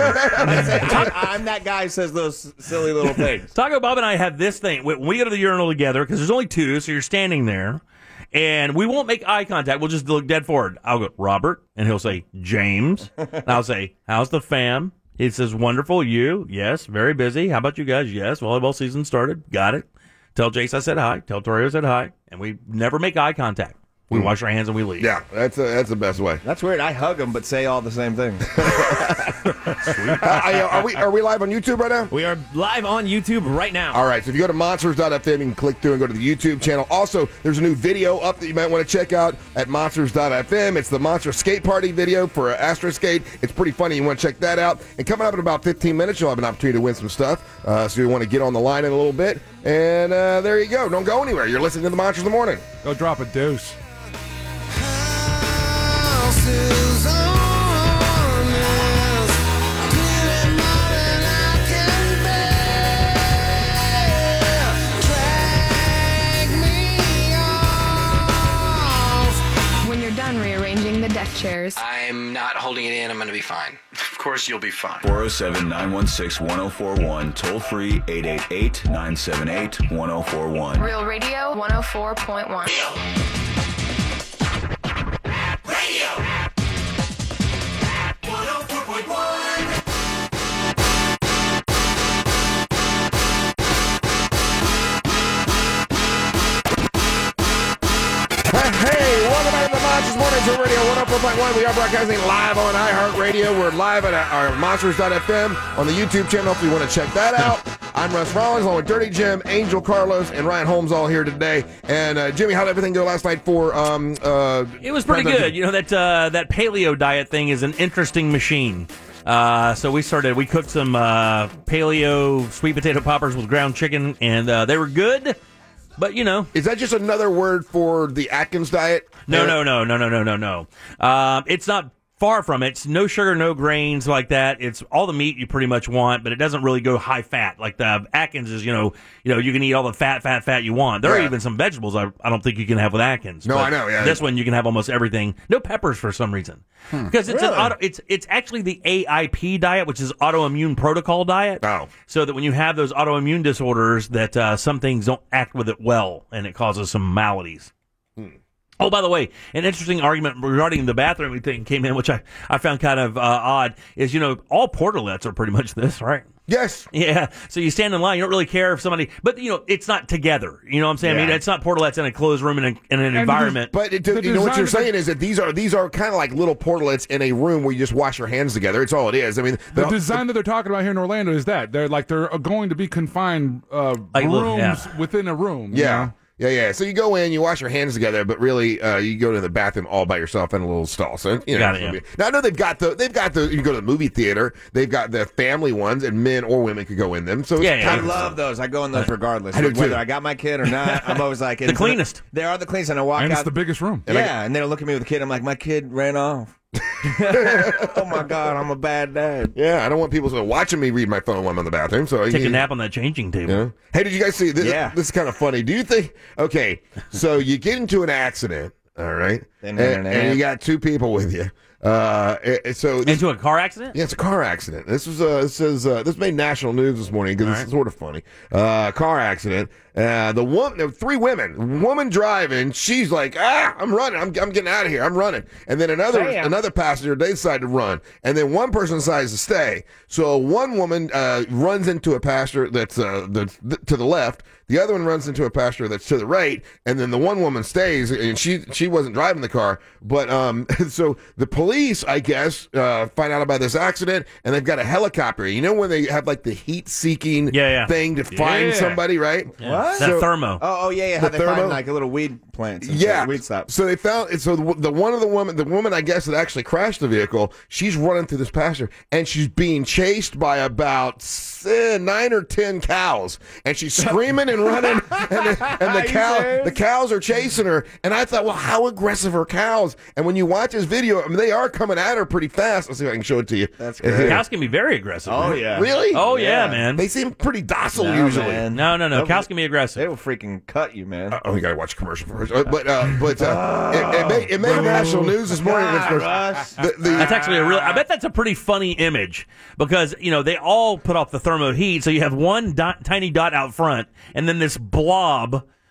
I say, I, I'm that guy who says those silly little things. Taco Bob and I have this thing. When we go to the urinal together, because there's only two, so you're standing there, and we won't make eye contact. We'll just look dead forward. I'll go, Robert, and he'll say, James. And I'll say, how's the fam? He says, wonderful. You? Yes. Very busy. How about you guys? Yes. Volleyball season started. Got it. Tell Jace I said hi. Tell Torrio I said hi. And we never make eye contact. We mm. wash our hands and we leave. Yeah, that's a, that's the best way. That's weird. I hug them, but say all the same things. uh, are we are we live on YouTube right now? We are live on YouTube right now. All right, so if you go to monsters dot f m, you can click through and go to the YouTube channel. Also, there's a new video up that you might want to check out at monsters dot f m. It's the Monster Skate Party video for Astro Skate. It's pretty funny. You want to check that out. And coming up in about fifteen minutes, you'll have an opportunity to win some stuff. Uh, so you want to get on the line in a little bit. And uh, there you go. Don't go anywhere. You're listening to the Monsters in the Morning. Go drop a deuce. When you're done rearranging the deck chairs, I'm not holding it in. I'm going to be fine. Of course you'll be fine. four oh seven, nine one six, one oh four one. Toll free, eight eight eight, nine seven eight, one oh four one. Real Radio one oh four point one. Monsters Radio one oh four point one. We are broadcasting live on iHeartRadio. We're live at our monsters dot f m on the YouTube channel if you want to check that out. I'm Russ Rollins along with Dirty Jim, Angel Carlos, and Ryan Holmes all here today. And uh, Jimmy, how did everything go last night for... Um, uh, it was pretty good. You know, that uh, that paleo diet thing is an interesting machine. Uh, so we started, we cooked some uh, paleo sweet potato poppers with ground chicken, and uh, they were good. But, you know. Is that just another word for the Atkins diet? No, no, no, no, no, no, no, no. Um, it's not far from it. It's no sugar, no grains like that. It's all the meat you pretty much want, but it doesn't really go high fat. Like the Atkins is, you know, you know, you can eat all the fat, fat, fat you want. There yeah. are even some vegetables I, I don't think you can have with Atkins. No, I know. Yeah. This one you can have almost everything. No peppers for some reason. Hmm. Because it's really? an auto, it's it's actually the A I P diet, which is autoimmune protocol diet. Oh. So that when you have those autoimmune disorders, that uh, some things don't act with it well, and it causes some maladies. Hmm. Oh, by the way, an interesting argument regarding the bathroom thing came in, which I, I found kind of uh, odd, is, you know, all portalets are pretty much this, right? Yes. Yeah. So you stand in line, you don't really care if somebody, but, you know, it's not together. You know what I'm saying? Yeah. I mean, it's not portalets in a closed room in, a, in an and environment. But it, you know what you're saying is that these are these are kind of like little portalets in a room where you just wash your hands together. It's all it is. I mean, the, the design that they're talking about here in Orlando is that they're like they're going to be confined uh, like, rooms yeah. within a room. Yeah. You know? Yeah, yeah. So you go in, you wash your hands together, but really, uh, you go to the bathroom all by yourself in a little stall. So you know, got it, yeah. be, now I know they've got the they've got the you go to the movie theater, they've got the family ones, and men or women could go in them. So it's yeah, yeah. I love those. I go in those regardless, I do whether too. I got my kid or not. I'm always like the cleanest. They are the cleanest, and I walk and out. It's the biggest room. Yeah, and, and they look at me with the kid. I'm like, my kid ran off. Oh my God, I'm a bad dad. Yeah, I don't want people watching me read my phone while I'm in the bathroom. So take you, a nap on that changing table. Yeah. Hey, did you guys see this? Yeah. This is kind of funny. Do you think? Okay, so you get into an accident, all right, and, and you got two people with you. Uh, so this, into a car accident? Yeah, it's a car accident. This was uh, this is uh, this made national news this morning because it's right. sort of funny. Uh, car accident. Uh, the woman, there were three women. Woman driving, she's like, ah, I'm running. I'm I'm getting out of here. I'm running. And then another Damn. another passenger, they decide to run. And then one person decides to stay. So one woman uh, runs into a passenger that's uh, that's th- to the left. The other one runs into a passenger that's to the right, and then the one woman stays, and she she wasn't driving the car. But um, so the police, I guess, uh, find out about this accident, and they've got a helicopter. You know when they have like the heat-seeking yeah, yeah. thing to find yeah. somebody, right? Yeah. What? That So, thermo. Oh, oh yeah, yeah. How The they thermo? find like a little weed plant. Yeah, weed stop. so they found so the, the one of the woman, the woman I guess that actually crashed the vehicle. She's running through this pasture, and she's being chased by about eh, nine or ten cows, and she's screaming and running, and the, and the cow, the cows are chasing her. And I thought, well, how aggressive are cows? And when you watch this video, I mean, they are coming at her pretty fast. Let's see if I can show it to you. That's great. Cows can be very aggressive. Oh man. yeah. Really? Oh yeah, Yeah. man. They seem pretty docile No, usually. man. No, no, no. They'll- Cows can be aggressive. They will freaking cut you, man. Oh, we gotta watch a commercial first. Uh, but uh, but uh, it, it made, it made national news this morning. God, Of course, Russ. the, the, That's actually a real. I bet that's a pretty funny image because you know they all put off the thermo heat, so you have one dot, tiny dot out front, and then this blob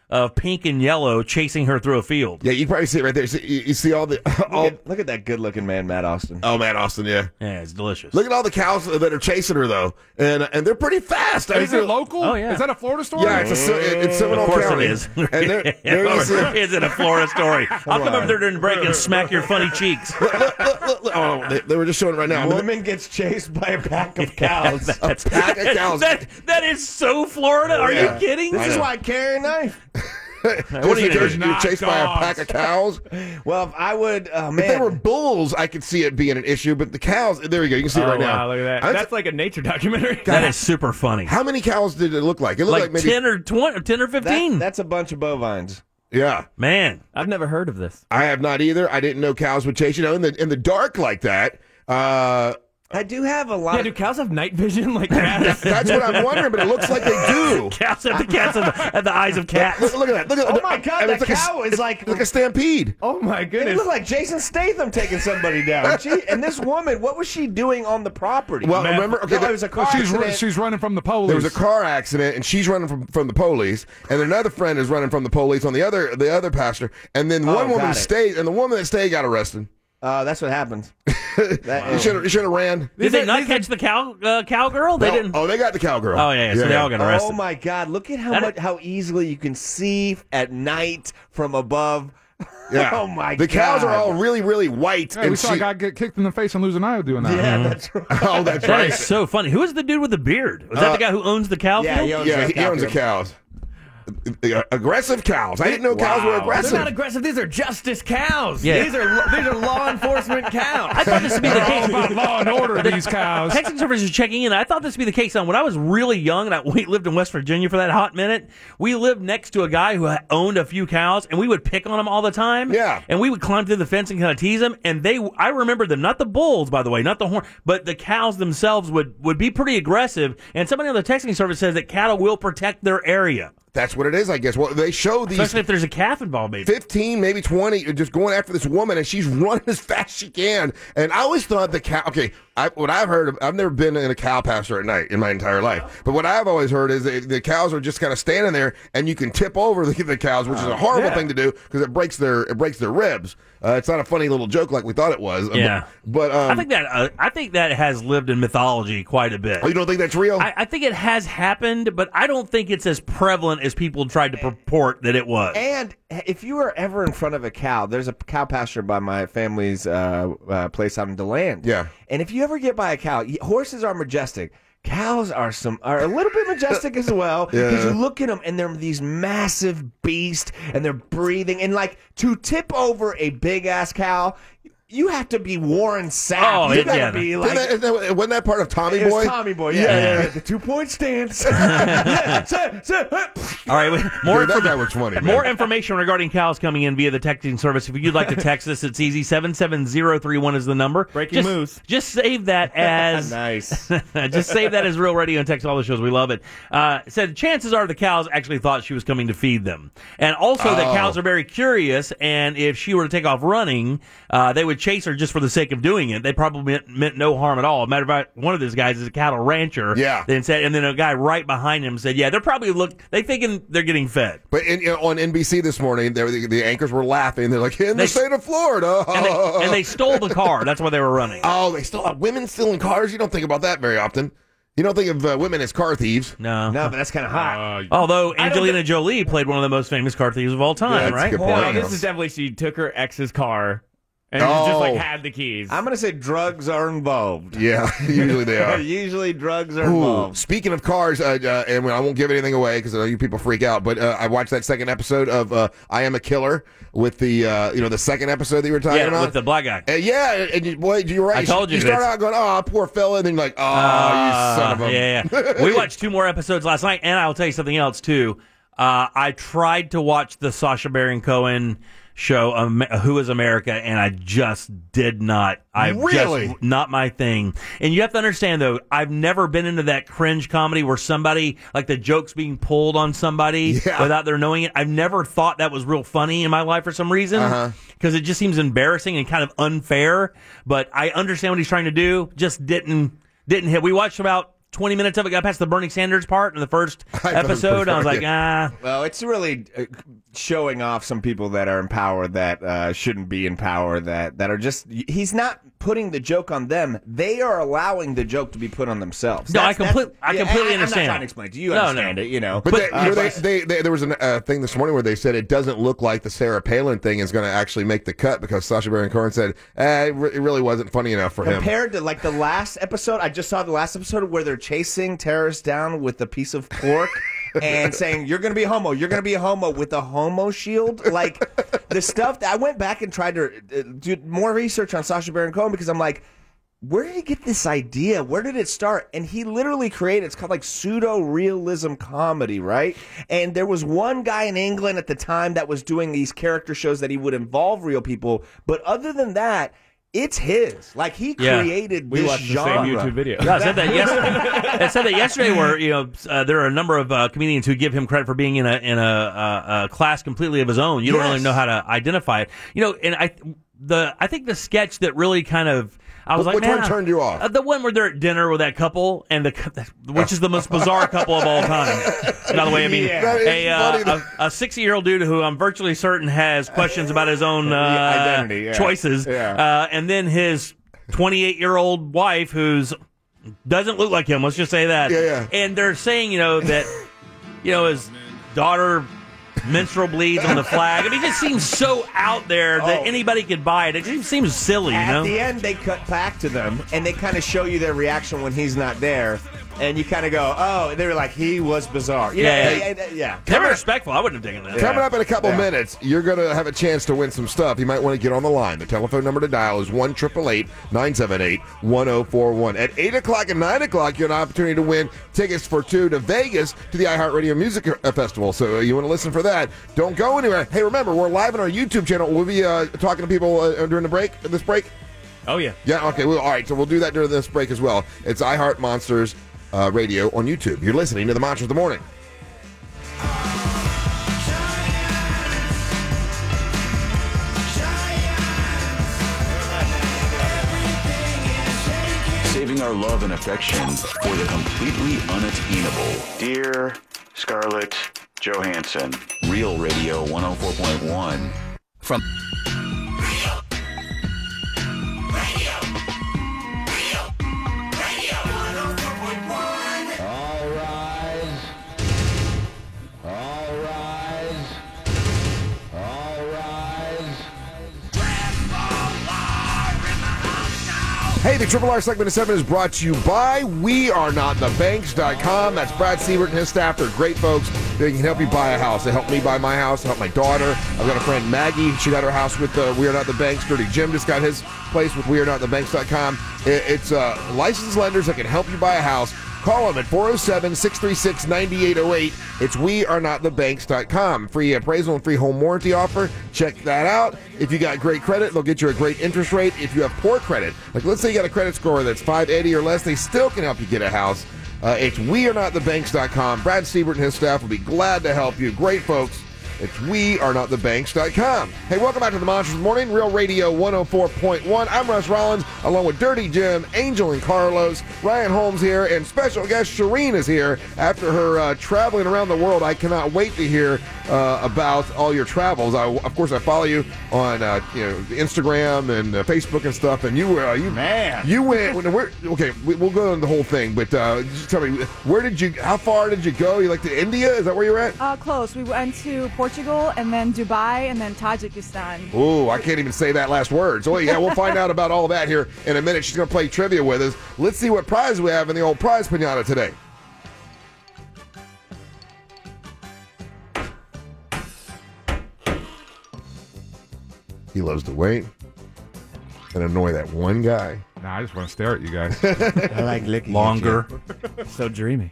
of pink and yellow chasing her through a field. Yeah, you can probably see it right there. See, you, you see all the all. Look at, look at that good-looking man, Matt Austin. Oh, Matt Austin, yeah. Yeah, it's delicious. Look at all the cows that are chasing her though, and and they're pretty fast. I Is mean, it local? Oh, yeah. Is that a Florida story? Yeah, it's a it's Seminole Of course County. it is. And there, there you see, Is it a Florida story? I'll come over there during the break and smack your funny cheeks. look, look, look, look. Oh, they, they were just showing it right now. I mean, Woman gets chased by a pack of cows. a pack of cows. That, that is so Florida. Are Yeah. you kidding? This is why I carry a knife. What are you You're gonna do? chased by a pack of cows. Well, if I would, oh If man, they were bulls, I could see it being an issue, but the cows, there we go. You can see it Oh, right now. wow, look at that. I- That's like a nature documentary. That is super funny. How many cows did it look like? It looked Like, like, maybe ten or twenty, ten or fifteen. that, that's a bunch of bovines. yeah. Man, I've never heard of this. I have not either. I didn't know cows would chase. You know, in the in the dark like that. Uh, I do have a lot. Yeah, of do cows have night vision like cats? that's what I'm wondering, but it looks like they do. cats have the cats have the, have the eyes of cats. Look, look at that. Look at Oh my God, and that it's like cow a, is it's like- like a stampede. Oh my It goodness. looked like Jason Statham taking somebody down. She, and this woman, what was she doing on the property? Well, remember, okay, no, there- it was a car She's accident. she's running from the police. There was a car accident, and she's running from, from the police, and another friend is running from the police on the other the other pastor, and then Oh, one woman got it. stayed, and the woman that stayed got arrested. Uh, that's what happens. That, You should have you should have ran. Did they not catch the cow uh, cowgirl? They No, didn't. Oh, they got the cowgirl. Oh yeah, yeah. So they all got arrested. Oh my God! Look at how That- much how easily you can see at night from above. Yeah. Oh my The God! cows are all really really white. Yeah, we and saw a she- guy get kicked in the face and lose an eye doing that. Yeah, that's right. Oh, that's That right. is so funny. Who is the dude with the beard? Was that Uh, the guy who owns the cow yeah, field? he owns Yeah, the he owns the cow cows. Uh, Aggressive cows. I didn't know cows were Wow. aggressive. They're not aggressive. These are justice cows. Yeah. These are these are law enforcement cows. I thought this would be the They're all case. about law and order, these cows. Texting service is checking in. I thought this would be the case on when I was really young and I, we lived in West Virginia for that hot minute. We lived next to a guy who owned a few cows, and we would pick on them all the time. Yeah. And we would climb through the fence and kind of tease them. And they, I remember them, not the bulls, by the way, not the horn, but the cows themselves would, would be pretty aggressive. And somebody on the texting service says that cattle will protect their area, That's what it is, I guess. Well, they show these especially if there's a calf involved, maybe. fifteen, maybe twenty, just going after this woman, and she's running as fast as she can. And I always thought the cow. Okay, I, what I've heard, of, I've never been in a cow pasture at night in my entire life. But what I've always heard is that the cows are just kind of standing there, and you can tip over the, the cows, which is a horrible yeah. thing to do because it breaks their it breaks their ribs. Uh, it's not a funny little joke like we thought it was. Yeah. but, but um, I think that uh, I think that has lived in mythology quite a bit. oh, you don't think that's real? I, I think it has happened, but I don't think it's as prevalent as people tried to purport that it was. And if you were ever in front of a cow, there's a cow pasture by my family's uh, uh, place out in DeLand. Yeah. And if you ever get by a cow, y- horses are majestic. Cows are some are a little bit majestic as well because Yeah. you look at them and they're these massive beasts and they're breathing and like to tip over a big ass cow, you have to be Warren Sapp. Oh, you it- gotta yeah. be Isn't like. that- isn't that- wasn't that part of Tommy It was Boy? Tommy Boy, yeah, Yeah, yeah, yeah. yeah. The two point stance. Yeah, so- so- All right, more Dude, that informa- guy was funny, man. More information regarding cows coming in via the texting service. If you'd like to text us, it's easy. seven seven zero three one is the number. Breaking just, news. Just save that as Nice. just save that as Real Radio and text all the shows. We love it. Uh, it said chances are the cows actually thought she was coming to feed them, and also that Oh. cows are very curious. And if she were to take off running, uh, they would chase her just for the sake of doing it. They probably meant, meant no harm at all. Matter of fact, one of these guys is a cattle rancher. Yeah. Then said, and then a guy right behind him said, "Yeah, they're probably look. They thinking they're getting fed." But in, you know, on N B C this morning, they were, the, the anchors were laughing. They're like, in They- the state of Florida. And they, and they stole the car. That's why they were running. Oh, they still have women stealing cars? You don't think about that very often. You don't think of uh, women as car thieves. No. No, but that's kind of hot. Uh, Although don't Angelina thi- Jolie played one of the most famous car thieves of all Yeah, time, that's a right? good No, point. this is definitely she took her ex's car and Oh. just like had the keys. I'm gonna say drugs are involved. Yeah, usually they are. Usually drugs are Ooh, involved. speaking of cars, uh, uh, and I won't give anything away because I know you people freak out, but uh, I watched that second episode of uh, I Am a Killer with the uh, you know the second episode that you were talking Yeah, about. with the black guy. Uh, yeah, and you, boy, you're right. I told you You start this. out going, "Oh, poor fella," and then you're like, "Oh, Uh, you son of a." Yeah, yeah. We watched two more episodes last night, and I'll tell you something else too. Uh, I tried to watch the Sacha Baron Cohen show, um, Who Is America, and I just did not. I Really? just not my thing. And you have to understand though, I've never been into that cringe comedy where somebody like the jokes being pulled on somebody Yeah. without their knowing it. I've never thought that was real funny in my life for some reason Uh-huh. because it just seems embarrassing and kind of unfair. But I understand what he's trying to do. Just didn't didn't hit. We watched about twenty minutes of it, got past the Bernie Sanders part in the first episode. I was like, ah. Well, it's really uh, showing off some people that are in power that uh, shouldn't be in power, that, that are just, he's not putting the joke on them. They are allowing the joke to be put on themselves. No, I, That's- complete, I yeah, completely I'm understand. not trying to explain it to you. You No, understand no. it, you know. But, they, uh, you know, they, but- they, they, there was a uh, thing this morning where they said it doesn't look like the Sarah Palin thing is going to actually make the cut because Sacha Baron Cohen said eh, it, re- it really wasn't funny enough for him. Compared to like the last episode, I just saw the last episode where they're chasing terrorists down with a piece of pork and saying, you're going to be a homo, you're going to be a homo with a homo shield. Like the stuff that I went back and tried to uh, do more research on Sacha Baron Cohen because I'm like, where did he get this idea? Where did it start? And he literally created, it's called like pseudo-realism comedy, right? And there was one guy in England at the time that was doing these character shows that he would involve real people. But other than that, it's his. Like he Yeah. created We this watched the genre. same YouTube video. Yeah, I said that yesterday. I said that yesterday. Where you know uh, there are a number of uh, comedians who give him credit for being in a in a, uh, a class completely of his own. You don't Yes. really know how to identify it. You know, and I the I think the sketch that really kind of I was Which like, man, one turned you off? Uh, the one where they're at dinner with that couple, and the cou- which is the most bizarre couple of all time. By the way, I mean Yeah. That is a uh, funny. a sixty-year-old dude who I'm virtually certain has questions about his own uh, identity, yeah. choices, Yeah. uh, and then his twenty-eight-year-old wife who's doesn't look like him. Let's just say that. Yeah, yeah. And they're saying, you know, that you know his daughter menstrual bleeds on the flag. I mean, it just seems so out there that Oh. anybody could buy it. It just seems silly, you At know. the end, they cut back to them, and they kind of show you their reaction when he's not there. And you kind of go, oh, they were like, he was bizarre. You know, Yeah, yeah, yeah. yeah, yeah. They were respectful. I wouldn't have taken that. Coming up in a couple Yeah. minutes, you're going to have a chance to win some stuff. You might want to get on the line. The telephone number to dial is one eight eight eight, nine seven eight, one zero four one. At eight o'clock and nine o'clock, you have an opportunity to win tickets for two to Vegas to the iHeartRadio Music uh, Festival. So uh, you want to listen for that. Don't go anywhere. Hey, remember, we're live on our YouTube channel. We'll be uh, talking to people uh, during the break, this break. Oh, yeah. Yeah, okay. Well, all right, so we'll do that during this break as well. It's iHeart Monsters uh, Radio on YouTube. You're listening to the Monsters of the Morning. Saving our love and affection for the completely unattainable. Dear Scarlett Johansson, Real Radio one oh four point one. From Hey, the Triple R segment of seven is brought to you by We Are Not The Banks dot com. That's Brad Siebert and his staff. They're great folks. They can help you buy a house. They helped me buy my house. They helped my daughter. I've got a friend, Maggie. She got her house with uh, We Are Not The Banks. Dirty Jim just got his place with We Are Not The Banks dot com. It, it's uh, licensed lenders that can help you buy a house. Call them at four oh seven, six three six, nine eight oh eight. It's We Are Not The Banks dot com. Free appraisal and free home warranty offer. Check that out. If you got great credit, they'll get you a great interest rate. If you have poor credit, like let's say you got a credit score that's five eighty or less, they still can help you get a house. Uh, it's We Are Not The Banks dot com. Brad Siebert and his staff will be glad to help you. Great folks. It's We Are Not The Banks dot com. Hey, welcome back to the Monsters of the Morning, Real Radio one oh four point one. I'm Russ Rollins, along with Dirty Jim, Angel and Carlos. Ryan Holmes here, and special guest Shireen is here after her uh, traveling around the world. I cannot wait to hear uh, about all your travels. I, of course, I follow you on uh, you know Instagram and uh, Facebook and stuff. And you, uh, you Man. you went. Where, okay, we, we'll go into the whole thing, but uh, just tell me, where did you? How far did you go? You like to India? Is that where you're at? Uh, close. We went to Portugal and then Dubai and then Tajikistan. Ooh, I can't even say that last word. So, yeah, we'll find out about all that here in a minute. She's going to play trivia with us. Let's see what prize we have in the old prize pinata today. He loves to wait and annoy that one guy. Nah, I just want to stare at you guys. I like looking Longer. So dreamy.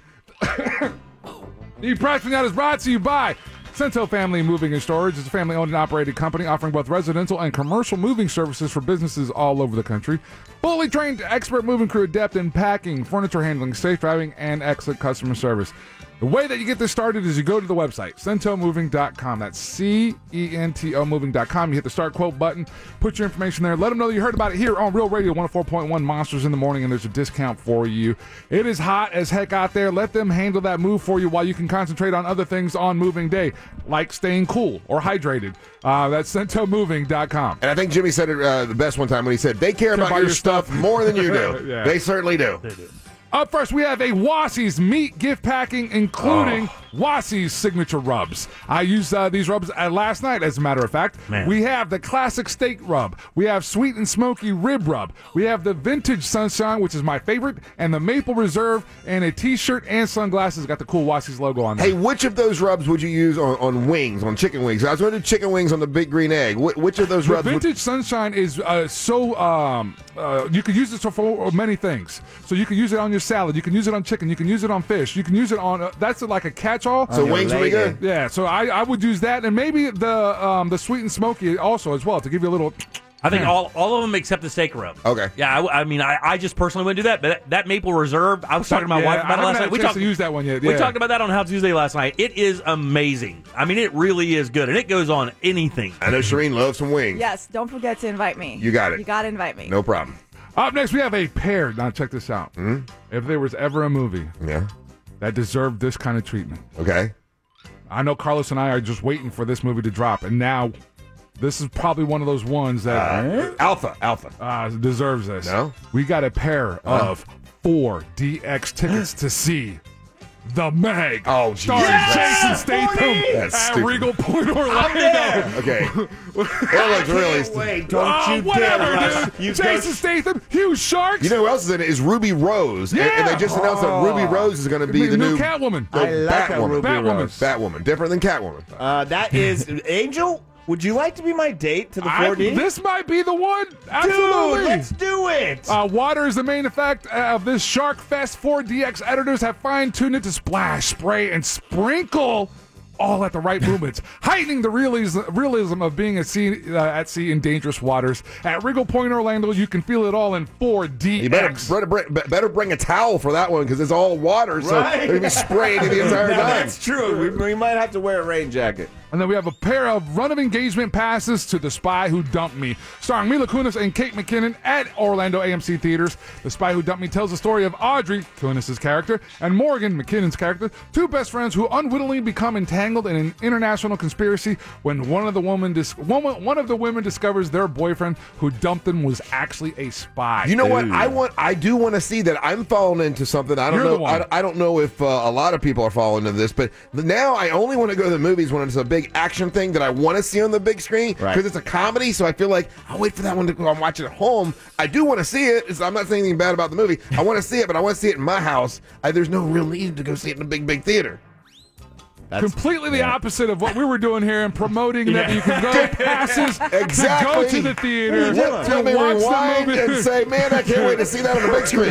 The prize pinata is brought to you by Cento Family Moving and Storage. It's a family-owned and operated company offering both residential and commercial moving services for businesses all over the country. Fully trained expert moving crew adept in packing, furniture handling, safe driving, and excellent customer service. The way that you get this started is you go to the website, cento moving dot com. That's C E N T O moving dot com. You hit the start quote button, put your information there, let them know you heard about it here on Real Radio one oh four point one Monsters in the Morning, and there's a discount for you. It is hot as heck out there. Let them handle that move for you while you can concentrate on other things on moving day, like staying cool or hydrated. Uh, that's cento moving dot com. And I think Jimmy said it uh, the best one time when he said, they care about, about your, your stuff, stuff more than you do. Yeah. They certainly do. They do. Up first, we have a Wassie's meat gift packing, including oh. Wassie's signature rubs. I used uh, these rubs uh, last night, as a matter of fact. Man. We have the classic steak rub. We have sweet and smoky rib rub. We have the vintage sunshine, which is my favorite, and the maple reserve, and a T-shirt and sunglasses. Got the cool Wassie's logo on there. Hey, which of those rubs would you use on, on wings, on chicken wings? I was going to do chicken wings on the Big Green Egg. Wh- which of those the rubs? Vintage would... sunshine is uh, so um, uh, you can use it for many things. So you can use it on your salad. You can use it on chicken. You can use it on fish. You can use it on. Uh, that's like a catch-all. So wings would be good. Yeah. So I, I would use that, and maybe the um, the sweet and smoky also as well to give you a little. I think all all of them except the steak rub. Okay. Yeah. I, I mean, I, I just personally wouldn't do that. But that, that maple reserve, I was talking to my yeah, wife about I it last haven't night. had a We chance talked to use that one yet. Yeah. We talked about that on How Tuesday last night. It is amazing. I mean, it really is good, and it goes on anything. I know Shireen loves some wings. Yes, don't forget to invite me. You got it. You got to invite me. No problem. Up next, we have a pair. Now, check this out. Mm-hmm. If there was ever a movie Yeah. that deserved this kind of treatment, Okay. I know Carlos and I are just waiting for this movie to drop, and now this is probably one of those ones that Uh, Alpha. Alpha. uh, deserves this. No? We got a pair of four D X tickets to see The Meg. Oh, starring Jesus. Jason Statham That's at stupid. Regal Point Orlando. Okay. That looks really Wait, don't Oh, you whatever, dare. dude. You Jason Statham, huge sharks. You know who else is in it? Is Ruby Rose. And- Yeah. And, they just announced that Ruby Rose is going to be the the new new Catwoman. the I like that Batwoman. Ruby Batwoman. Rose. Batwoman. Different than Catwoman. Uh, that is Angel. Would you like to be my date to the I- four D? this might be the one. Absolutely. Dude, let's do it. Uh, water is the main effect of this Shark Fest. four D X editors have fine-tuned it to splash, spray, and sprinkle all at the right moments, heightening the realism, realism of being at sea, uh, at sea in dangerous waters. At Regal Point Orlando, you can feel it all in four D X. You better, better, bring, better bring a towel for that one because it's all water, so Right. they're going to be spraying it the entire Now, time. that's true. We, we might have to wear a rain jacket. And then we have a pair of run of engagement passes to The Spy Who Dumped Me, starring Mila Kunis and Kate McKinnon at Orlando A M C Theaters. The Spy Who Dumped Me tells the story of Audrey, Kunis' character, and Morgan, McKinnon's character, two best friends who unwittingly become entangled in an international conspiracy when one of the woman dis- one, one of the women discovers their boyfriend who dumped them was actually a spy. You know what? I want. I do want to see that. I'm falling into something. I don't You're the know. one. I, I don't know if uh, a lot of people are falling into this, but now I only want to go to the movies when it's a big action thing that I want to see on the big screen because Right. it's a comedy. So I feel like I'll wait for that one to go. I'm watching at home. I do want to see it. It's, I'm not saying anything bad about the movie. I want to see it, but I want to see it in my house. I, there's no real need to go see it in a big, big theater. That's Completely the opposite of what we were doing here and promoting that you can go passes Exactly. to go to the theater Let, to let me watch rewind the movie. and say, man, I can't wait to see that on the big screen.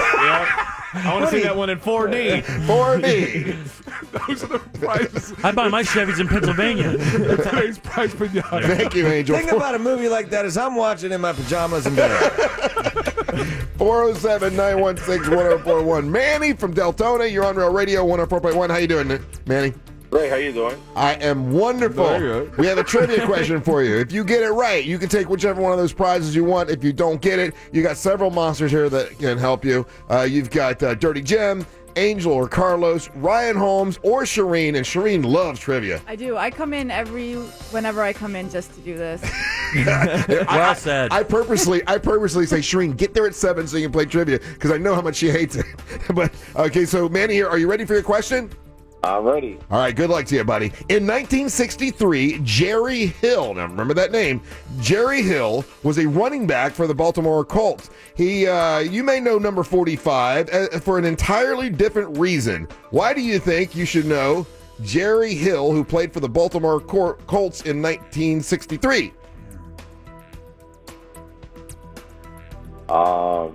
I want to see that one in four D. four D. Those are the prices. I buy my Chevys in Pennsylvania. Today's price pinata. Thank you, Angel. thing about a movie like that is I'm watching in my pajamas in bed. four oh seven, nine one six, one oh four one. Manny from Deltona, you're on Real Radio one oh four point one. How you doing, Manny? Great, how you doing? I am wonderful. Very good. We have a trivia question for you. If you get it right, you can take whichever one of those prizes you want. If you don't get it, you got several monsters here that can help you. Uh, you've got uh, Dirty Jim, Angel or Carlos, Ryan Holmes, or Shireen, and Shireen loves trivia. I do. I come in every whenever I come in just to do this. Well I, said. I purposely, I purposely say, Shireen, get there at seven so you can play trivia because I know how much she hates it. But okay, so Manny, here, are you ready for your question? I'm ready. All right, good luck to you, buddy. In nineteen sixty-three, Jerry Hill, now remember that name, Jerry Hill was a running back for the Baltimore Colts. He, uh, you may know number forty-five uh, for an entirely different reason. Why do you think you should know Jerry Hill, who played for the Baltimore Col- Colts in nineteen sixty-three? Um,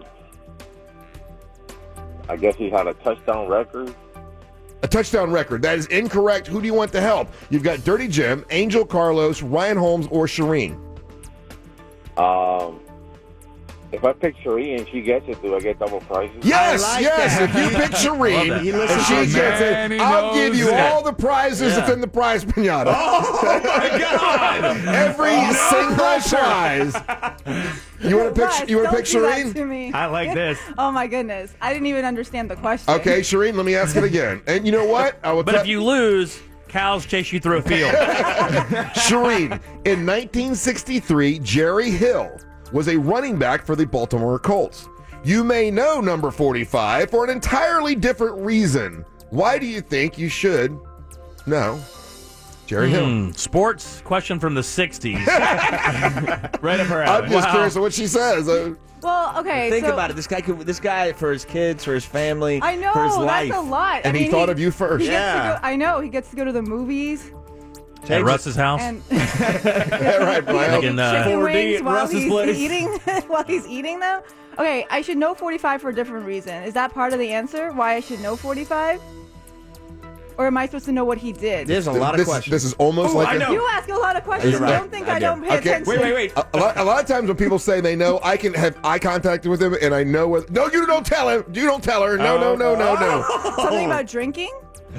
I guess he had a touchdown record. A touchdown record. That is incorrect. Who do you want to help? You've got Dirty Jim, Angel Carlos, Ryan Holmes, or Shireen. Um, if I pick Sheree and she gets it, do I get double prizes? Yes, I like yes. that. If you pick Shereen He and listens she to gets man, it, he I'll give knows you it. all the prizes Yeah. that's in the prize pinata. Oh my God! Every single pressure. prize. You want to pick? Russ, You want to don't pick do that Shereen? to me. I like this. Oh my goodness, I didn't even understand the question. Okay, Shereen. Let me ask it again. And you know what? I will But tell- if you lose, cows chase you through a field. Shereen, in nineteen sixty-three, Jerry Hill was a running back for the Baltimore Colts. You may know number forty-five for an entirely different reason. Why do you think you should know Jerry Hill? Hmm, sports question from the sixties. Right up her I'm alley. just Wow. curious of what she says. Uh, Well, okay. Think so about it. This guy could. This guy for his kids, for his family, I know for his life. that's a lot. And I he mean, thought of you first. He gets Yeah. to go, I know he gets to go to the movies At Russ's house. and Yeah, right, Brian. Like in, uh, chicken four D wings at while Russ's he's place. eating while he's eating them. Okay, I should know forty-five for a different reason. Is that part of the answer? Why I should know forty-five? Or am I supposed to know what he did? There's a lot of this, questions. This is almost Ooh, like I a- know. You ask a lot of questions. You're right. Don't think I I, do. don't pay Okay. attention. Wait, wait, wait. A, a lot, a lot of times when people say they know, I can have eye contact with them, and I know what. No, you don't tell him. You don't tell her. No, no, no, no, no. Something about drinking?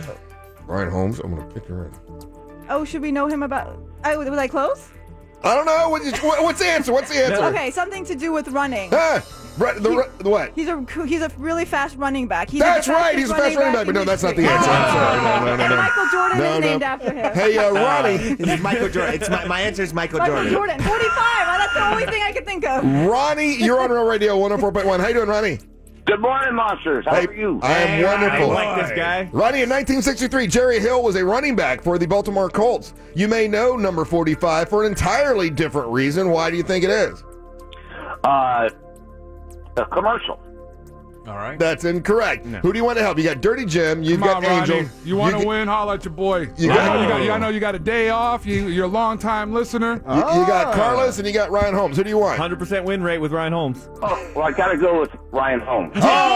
Ryan Holmes, I'm gonna pick her in. Oh, should we know him about? I, was I close? I don't know. What, what, what's the answer? What's the answer? Okay, something to do with running. Ah, right, the, He- ru- the what? He's a he's a really fast running back. He's That's the right. fastest He's a fast running back, but no, in that's not the history. answer. I'm sorry. No, no, no, And no. Michael Jordan No, is no. named after him. Hey, uh, Ronnie. It's Michael Jordan. It's my, my answer is Michael, Michael Jordan. Jordan, forty-five. Oh, that's the only thing I could think of. Ronnie, you're on Real Radio one oh four point one. How you doing, Ronnie? Good morning, monsters. How Hey, are you? I am I wonderful. like this guy. Ronnie, in nineteen sixty-three, Jerry Hill was a running back for the Baltimore Colts. You may know number forty-five for an entirely different reason. Why do you think it is? Uh, a commercial. All right. That's incorrect. Who do you want to help? You got Dirty Jim. You've Come on, got Angel. Ronnie. You want to get- win? Holla at your boy. You I, got- know you got, I know you got a day off. You, you're a long time listener. You, you got Carlos and you got Ryan Holmes. Who do you want? one hundred percent win rate with Ryan Holmes. Oh, well, I got to go with Ryan Holmes.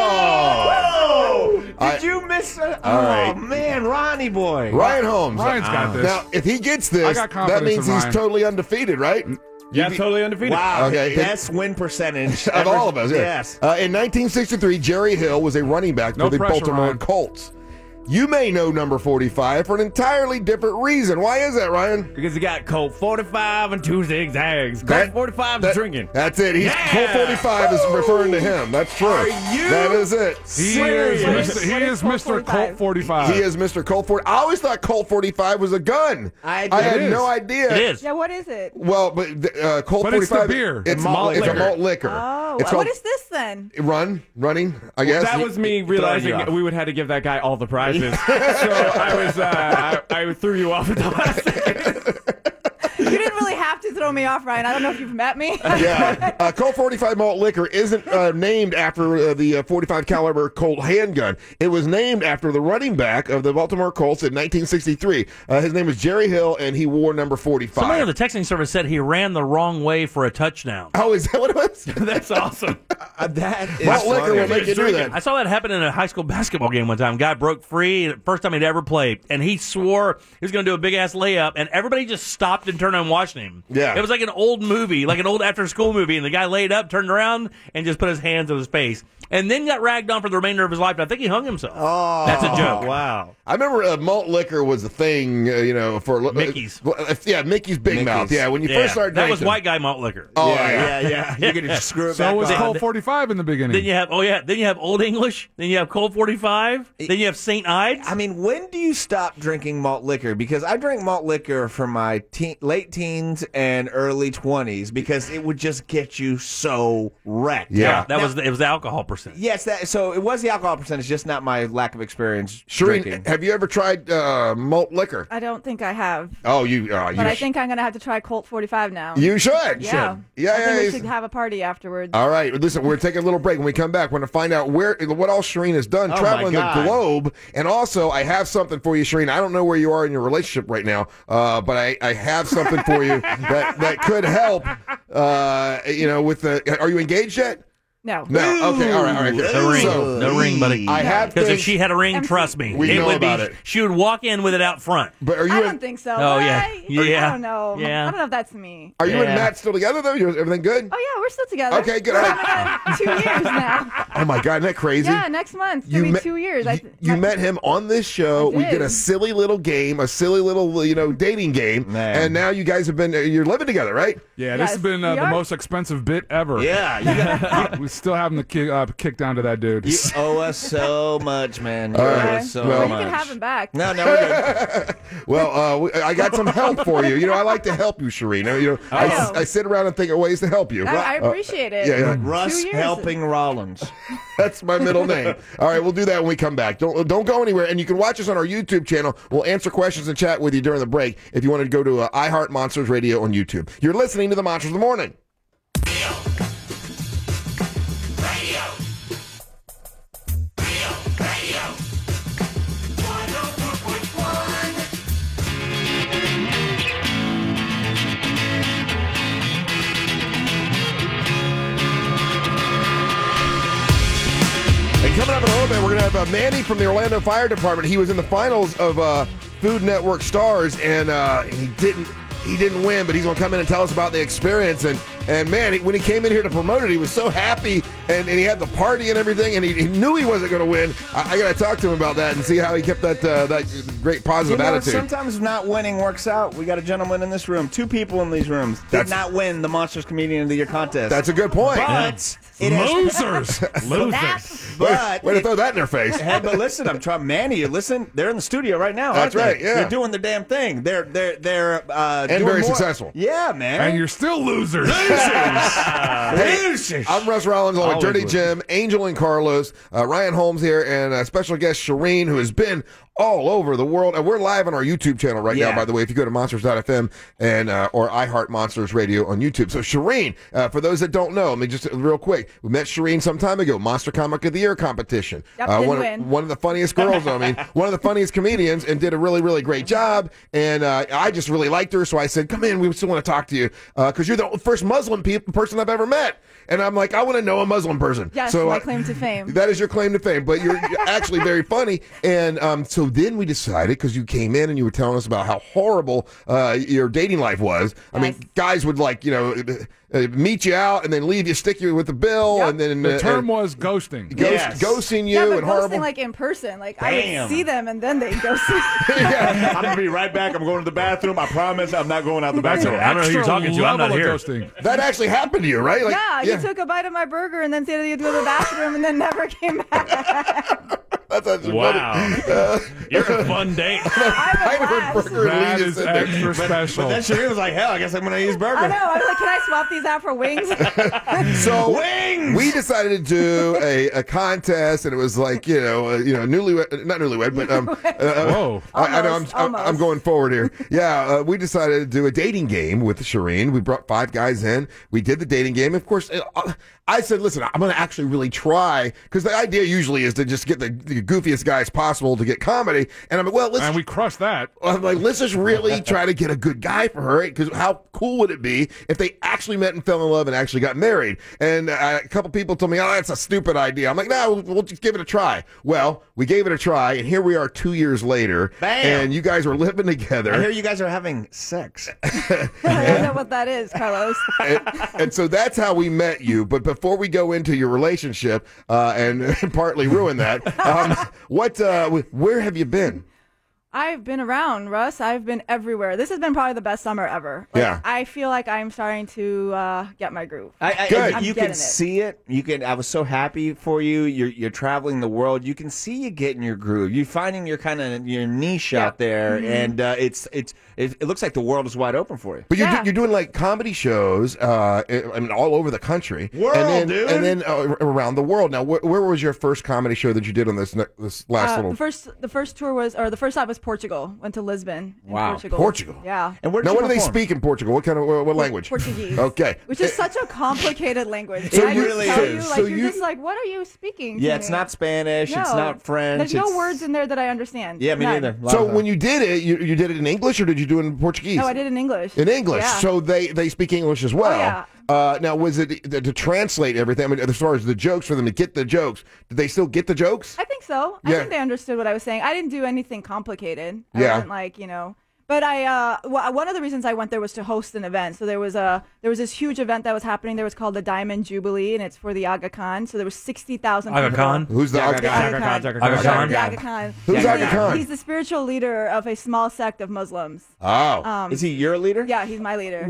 Oh! Did I- you miss? A, All oh right. man, Ronnie boy. Ryan Holmes. Ryan's got this. Now, if he gets I this, got that confidence means in he's Ryan. totally undefeated, right? Yeah, You- totally undefeated. Wow. Okay. Best win percentage Of ever- all of us, yeah. Yes. Uh, in nineteen sixty-three, Jerry Hill was a running back No for the pressure, Baltimore Ryan. Colts. You may know number forty-five for an entirely different reason. Why is that, Ryan? Because he got Colt forty-five and two zigzags. Colt That- forty-five is that- drinking. That's it. He's Yeah! Colt forty-five is referring to him. That's true. Are you That is it. He is, Mister he What is is Colt Mister forty-five? Colt forty-five. He is Mister Colt forty. I always thought Colt forty-five was a gun. I- I It had is. no idea. It is. Yeah, what is it? Well, but uh, Colt But it's the forty-five. beer. It's, Malt malt, it's a liquor. malt liquor. Oh, it's what called is this then? run, running. I guess That was me realizing you off. we would have to give that guy all the prizes. so I was, uh, I, I threw you off at the last second. You didn't really have to throw me off, Ryan. I don't know if you've met me. Yeah, uh, Colt forty-five malt liquor isn't uh, named after uh, the uh, forty-five caliber Colt handgun. It was named after the running back of the Baltimore Colts in nineteen sixty-three. Uh, his name was Jerry Hill, and he wore number forty-five. Somebody on the texting service said he ran the wrong way for a touchdown. Oh, is that what it was? That's awesome. Uh, that is Malt liquor funny. will make you do that. I saw that happen in a high school basketball game one time. Guy broke free, first time he'd ever played, and he swore he was going to do a big ass layup, and everybody just stopped and turned on watching him. Yeah. It was like an old movie, like an old after school movie, and the guy laid up, turned around, and just put his hands on his face. And then got ragged on for the remainder of his life. I think he hung himself. Oh. That's a joke. Wow. I remember uh, malt liquor was the thing, uh, you know, for uh, Mickey's. uh, yeah, Mickey's Big Mickey's. Mouth. Yeah, when you Yeah, first started that drinking. was white guy malt liquor. Oh, yeah, yeah. yeah, yeah. You're gonna just screw it So back was on. Colt forty-five in the beginning. Then you have oh yeah, then you have Old English, then you have Colt forty-five, then you have Saint Ides. I mean, when do you stop drinking malt liquor? Because I drank malt liquor from my teen, late teens and early twenties because it would just get you so wrecked. Yeah. that was the, it was the alcohol percent. Yes, that. So it was the alcohol percentage, just not my lack of experience Shireen, drinking. have you ever tried uh, malt liquor? I don't think I have, Oh, you, uh, you, but I sh- think I'm gonna have to try Colt forty-five now. you should. yeah, Should. Yeah, I think yeah. we he's- should have a party afterwards. All right, listen, we're taking a little break. When we come back, we're going to find out where what all Shireen has done Oh, traveling my the God. globe. And also, I have something for you, Shireen. I don't know where you are in your relationship right now, uh, but I, I have something for you that, that could help, uh, you know, with the... Are you engaged yet? No. No. Okay. All right. All right. Good. No ring. So, no ring, buddy. I have Because if things- she had a ring, Empty. trust me, We it know would about be. it. She would walk in with it out front. But are you? I and- don't think so. Oh, yeah. right? Yeah. I don't know. Yeah. I don't know if that's me. Are you and Yeah. Matt still together though? You're, everything good? Oh yeah, we're still together. Okay, good. We're coming on two years now. Oh my God, isn't that crazy? Yeah, next month. It's gonna be met- two years. I You, th- you my- met him on this show. I We did a did. silly little game, a silly little you know dating game, Man. and now you guys have been you're living together, right? Yeah, this Yes, has been uh, we the are. most expensive bit ever. Yeah, you, got, we still haven't the kick, uh, kick down to that dude. you owe us so much, man. You All owe right. us so Well- Well, much. you can have him back. No, no, we're good. Well, uh, we, I got some help for you. You know, I like to help you, Sharina. You know, I, Oh. I sit around and think of ways to help you. I, I Uh, appreciate it. yeah, yeah. Russ Two years. helping Rollins. That's my middle name. All right, we'll do that when we come back. Don't don't go anywhere, and you can watch us on our YouTube channel. We'll answer questions and chat with you during the break. If you want to go to uh, iHeart Monsters Radio on YouTube, you're listening to the Monsters of the Morning. And coming up in a little bit, we're going to have uh, Manny from the Orlando Fire Department. He was in the finals of uh, Food Network Stars, and uh, he didn't he didn't win, but he's going to come in and tell us about the experience. And, and man, he, when he came in here to promote it, he was so happy, and, and he had the party and everything, and he, he knew he wasn't going to win. I, I got to talk to him about that and see how he kept that uh, that great positive You know, attitude. sometimes not winning works out. We got a gentleman in this room, two people in these rooms, did That's- not win the Monsters Comedian of the Year contest. That's a good point. But it has, Losers. Losers. but Way to it- throw that in their face. Hey, but listen, I'm trying. Manny, you listen. They're in the studio right now. That's aren't right, they? yeah. They're doing the damn thing. They're they're they're uh, And doing very more- successful. Yeah, man. And you're still losers. Hey, I'm Russ Rollins, along with Always Dirty with Jim, Angel and Carlos, uh, Ryan Holmes here, and uh, special guest Shireen, who has been all over the world. And we're live on our YouTube channel right now, Yeah. by the way, if you go to monsters dot f m and uh, or iHeart Monsters Radio on YouTube. So Shireen, uh, for those that don't know, I mean, just real quick, we met Shireen some time ago, Monster Comic of the Year competition. Yep, uh, didn't one, win. Of, one of the funniest girls, I mean, one of the funniest comedians, and did a really, really great job. And uh, I just really liked her, so I said, come in, we still want to talk to you, because you're the first Muslim pe- person I've ever met. And I'm like, I want to know a Muslim person. Yes, so my uh, claim to fame. That is your claim to fame, but you're, you're actually very funny. And um, so then we decided, because you came in and you were telling us about how horrible uh, your dating life was. I mean, Yes. guys would like, you know, uh, meet you out and then leave you, stick you with the bill, Yep. and then The uh, term uh, was ghosting. ghost, Yes. ghosting you Yeah, but and ghosting horrible. like in person. Like I Damn. would see them and then they ghost me. Yeah. I'm gonna be right back. I'm going to the bathroom. I promise. I'm not going out the That's bathroom. an I don't know who you're extra talking to. I'm not level here. of ghosting. That actually happened to you, right? Like, yeah, you took a bite of my burger and then said you'd go to the bathroom and then never came back. That's actually Wow. funny. Uh, You're a fun date. I bite of her have a blast. burger and That leave you is sitting there. extra special. But then Shereen was like, hell, I guess I'm gonna use burger. I know. I was like, can I swap these out for wings? So Wings! we decided to do a, a contest, and it was like you know, uh, you know, newlywed, not newlywed, but um, uh, Whoa. I, I know I'm, Almost, I'm almost. I'm going forward here. Yeah, uh, we decided to do a dating game with Shireen. We brought five guys in. We did the dating game. Of course, uh, I said, listen, I'm going to actually really try, because the idea usually is to just get the, the goofiest guys possible to get comedy. And I'm like, well, let's And we crushed that. I'm like, let's just really try to get a good guy for her, because how cool would it be if they actually met and fell in love and actually got married? And uh, a couple people told me, oh, that's a stupid idea. I'm like, no, we'll, we'll just give it a try. Well, we gave it a try, and here we are two years later, Bam. and you guys are living together. I hear you guys are having sex. I don't know what that is, Carlos. and, and so that's how we met you. But before we go into your relationship uh, and partly ruin that, um, what, uh, where have you been? I've been around, Russ. I've been everywhere. This has been probably the best summer ever. Like, Yeah. I feel like I'm starting to uh, get my groove. I, I, Good. I'm You getting can it. see it. You can. I was so happy for you. You're you're traveling the world. You can see you getting your groove. You're finding your kind of your niche Yeah. out there, Mhm. and uh, it's it's it, it looks like the world is wide open for you. But you're, Yeah. do, you're doing like comedy shows, uh, I mean, all over the country, World, and then, dude. and then uh, around the world. Now, wh- where was your first comedy show that you did on this ne- this last Uh, little? the first, the first tour was, or the first stop was Portugal. Went to Lisbon. in Wow. Portugal. Portugal. Yeah. And where did Now, you what do they perform? speak in Portugal? What kind of what, what language? Portuguese. Okay. Which is Eh, such a complicated language. So Can I just really tell is. you, like, So you're you- just like, what are you speaking? to Yeah, it's me? not Spanish. It's No. not French. There's no it's- words in there that I understand. Yeah, me None. neither. A lot So of when times. you did it, you, you did it in English, or did you do it in Portuguese? No, I did in English. In English. Yeah. So they they speak English as well. Oh, yeah. Uh, now, was it to, to translate everything? I mean, as far as the jokes for them to get the jokes, did they still get the jokes? I think so. I Yeah. think they understood what I was saying. I didn't do anything complicated. I Yeah. wasn't like, you know. But I, uh, w- one of the reasons I went there was to host an event. So there was a there was this huge event that was happening. There was called the Diamond Jubilee, and it's for the Aga Khan. So there was sixty thousand people. Aga Khan? Who's the Aga The Khan? Aga Khan. Aga Khan. Aga Khan. The Aga Khan. Who's He's Aga the- Khan? He's the spiritual leader of a small sect of Muslims. Oh. Um, Is he your leader? Yeah, he's my leader.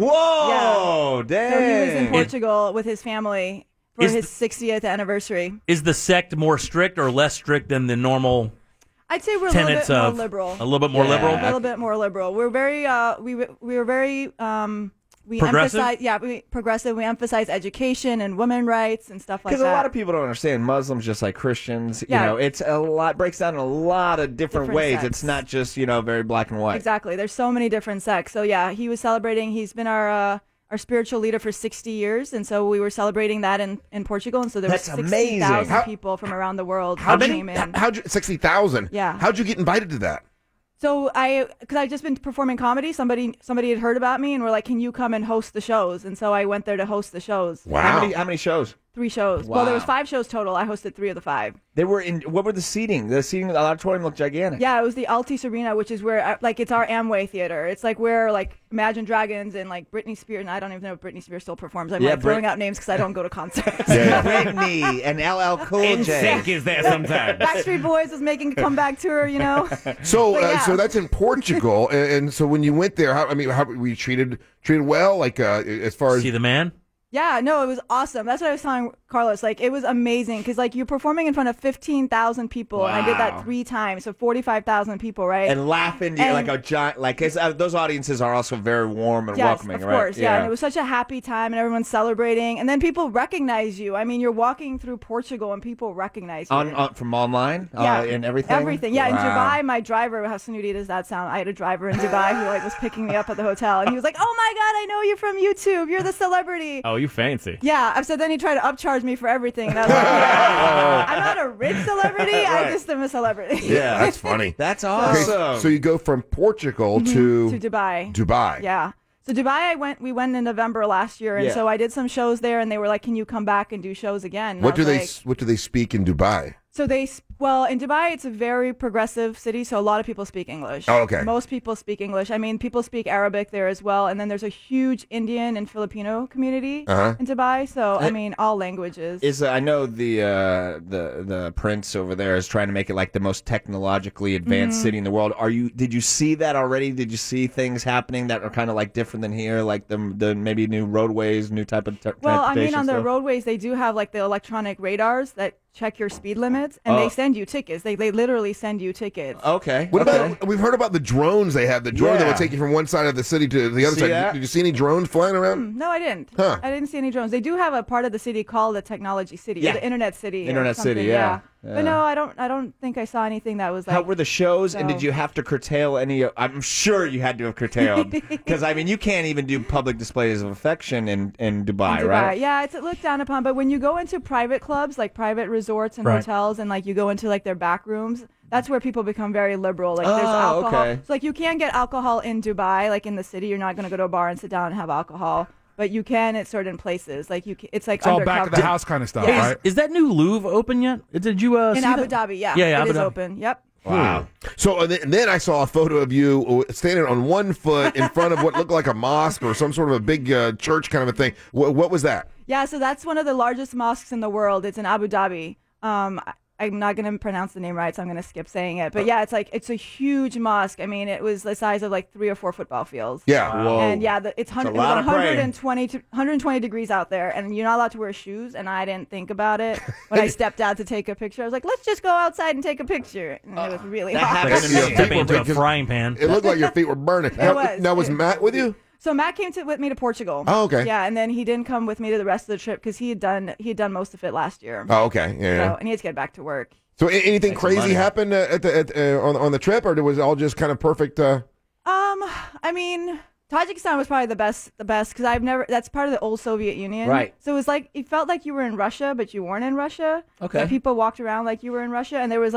Whoa, Yeah. dang. So he was in Portugal with his family for Is his the- sixtieth anniversary. Is the sect more strict or less strict than the normal I'd say we're a little tenets bit more of liberal. a little bit more Yeah. liberal? A little bit more liberal. We're very uh we we were very um we Progressive? emphasize yeah we progressive. We emphasize education and women rights and stuff like Because that. a lot of people don't understand Muslims, just like Christians. Yeah. You know, it's a lot breaks down in a lot of different, Different ways. sects. It's not just you know very black and white. Exactly. There's so many different sects. So yeah, he was celebrating. He's been our uh, our spiritual leader for sixty years, and so we were celebrating that in, in Portugal. And so there That's were sixty amazing. thousand How- people from around the world How that did came in. how'd you sixty thousand? Yeah. How'd you get invited to that? So I, because I've just been performing comedy, somebody somebody had heard about me and were like, "Can you come and host the shows?" And so I went there to host the shows. Wow. How many how many shows? Three shows. Well, there was Wow. five shows total. I hosted three of the five. They were in. What were the seating? The seating. The auditorium looked gigantic. Yeah, it was the Altice Arena, which is where, uh, like, it's our Amway theater. It's like where, like, Imagine Dragons and, like, Britney Spears, and I don't even know if Britney Spears still performs. I'm, Yeah, like, throwing Brit- out names because I don't go to concerts. Britney and L L Cool N J. Sync is there sometimes. Backstreet Boys was making a comeback tour, you know? So, But uh, yeah. so that's in Portugal, and, and so when you went there, how, I mean, how were you treated treated well? Like uh, as far as See the man? Yeah, no, it was awesome. That's what I was telling Carlos. Like, it was amazing because, like, you're performing in front of fifteen thousand people, and I did Wow. that three times, so forty-five thousand people, right? And laughing, And- like a giant, like it's, uh, those audiences are also very warm and Yes, welcoming, of right? course, yeah. And it was such a happy time, and everyone's celebrating, and then people recognize you. I mean, you're walking through Portugal, and people recognize you. on, on from online, yeah, uh, and everything. Everything, yeah. In Wow. Dubai, my driver, how snooty does that sound? I had a driver in Dubai who like was picking me up at the hotel, and he was like, "Oh my God, I know you from YouTube. You're the celebrity." Oh, you fancy. Yeah, so then he tried to upcharge me for everything. And I was like, yeah, I'm not a rich celebrity. I just am a celebrity. Yeah, that's funny. That's Okay, awesome. so you go from Portugal to to Dubai. Dubai. Yeah. So Dubai, I went. We went in November last year, and Yeah. so I did some shows there, and they were like, "Can you come back and do shows again?" And I What do was they like- What do they speak in Dubai? So they, s- well, in Dubai, it's a very progressive city, so a lot of people speak English. Oh, okay. Most people speak English. I mean, people speak Arabic there as well, and then there's a huge Indian and Filipino community Uh-huh. in Dubai. So I mean, all languages. Is uh, I know the uh, the the prince over there is trying to make it like the most technologically advanced Mm-hmm. city in the world. Are you? Did you see that already? Did you see things happening that are kind of like different than here, like the the maybe new roadways, new type of t- Well, I mean, transportation on the stuff? roadways, they do have like the electronic radars that check your speed limits, and Oh. they send you tickets. They they literally send you tickets. Okay. What okay. about? We've heard about the drones they have. The drone that Yeah. will take you from one side of the city to the other See side. that? Did you see any drones flying around? No, I didn't. Huh. I didn't see any drones. They do have a part of the city called the Technology City, Yeah. or the Internet City. or Internet City, something, yeah. Yeah. But no, I don't. I don't think I saw anything that was like. How were the shows, and so- did you have to curtail any? I'm sure you had to have curtailed because I mean you can't even do public displays of affection in in Dubai, in Dubai. right? Yeah, it's looked down upon. But when you go into private clubs, like private resorts and Right. hotels, and like you go into like their back rooms, that's where people become very liberal. Like there's Oh, alcohol. okay. So like you can't get alcohol in Dubai, like in the city. You're not going to go to a bar and sit down and have alcohol. But you can at certain places. Like you, can, it's like It's all undercover. back of the house kind of stuff, Yeah. right? Is that new Louvre open yet? Did you uh, In see Abu that? Dhabi, yeah, Yeah, yeah, it Abu is Dhabi. open. Yep. Wow. So and then, and then I saw a photo of you standing on one foot in front of what looked like a mosque or some sort of a big uh, church kind of a thing. What, what was that? Yeah, so that's one of the largest mosques in the world. It's in Abu Dhabi. Um, I- I'm not going to pronounce the name right, so I'm going to skip saying it. But yeah, it's like it's a huge mosque. I mean, it was the size of like three or four football fields. Yeah. Whoa. And yeah, the, it's, hun- a it was lot of praying. one twenty to, one twenty degrees out there, and you're not allowed to wear shoes. And I didn't think about it when I stepped out to take a picture. I was like, let's just go outside and take a picture. And it was really that hot. happened to me. Yeah, Stepping people into a because frying pan. It looked like your feet were burning. now, was. now was It- Matt with you? So Matt came to, with me to Portugal. Oh, okay. Yeah, and then he didn't come with me to the rest of the trip because he had done he had done most of it last year. Oh, okay. Yeah. So, and he had to get back to work. So, a- anything Make some crazy money. happened uh, at the at, uh, on on the trip, or was it all just kind of perfect? Uh... Um, I mean, Tajikistan was probably the best, the best because I've never. That's part of the old Soviet Union, Right. So it was like it felt like you were in Russia, but you weren't in Russia. Okay. Like, people walked around like you were in Russia, and there was like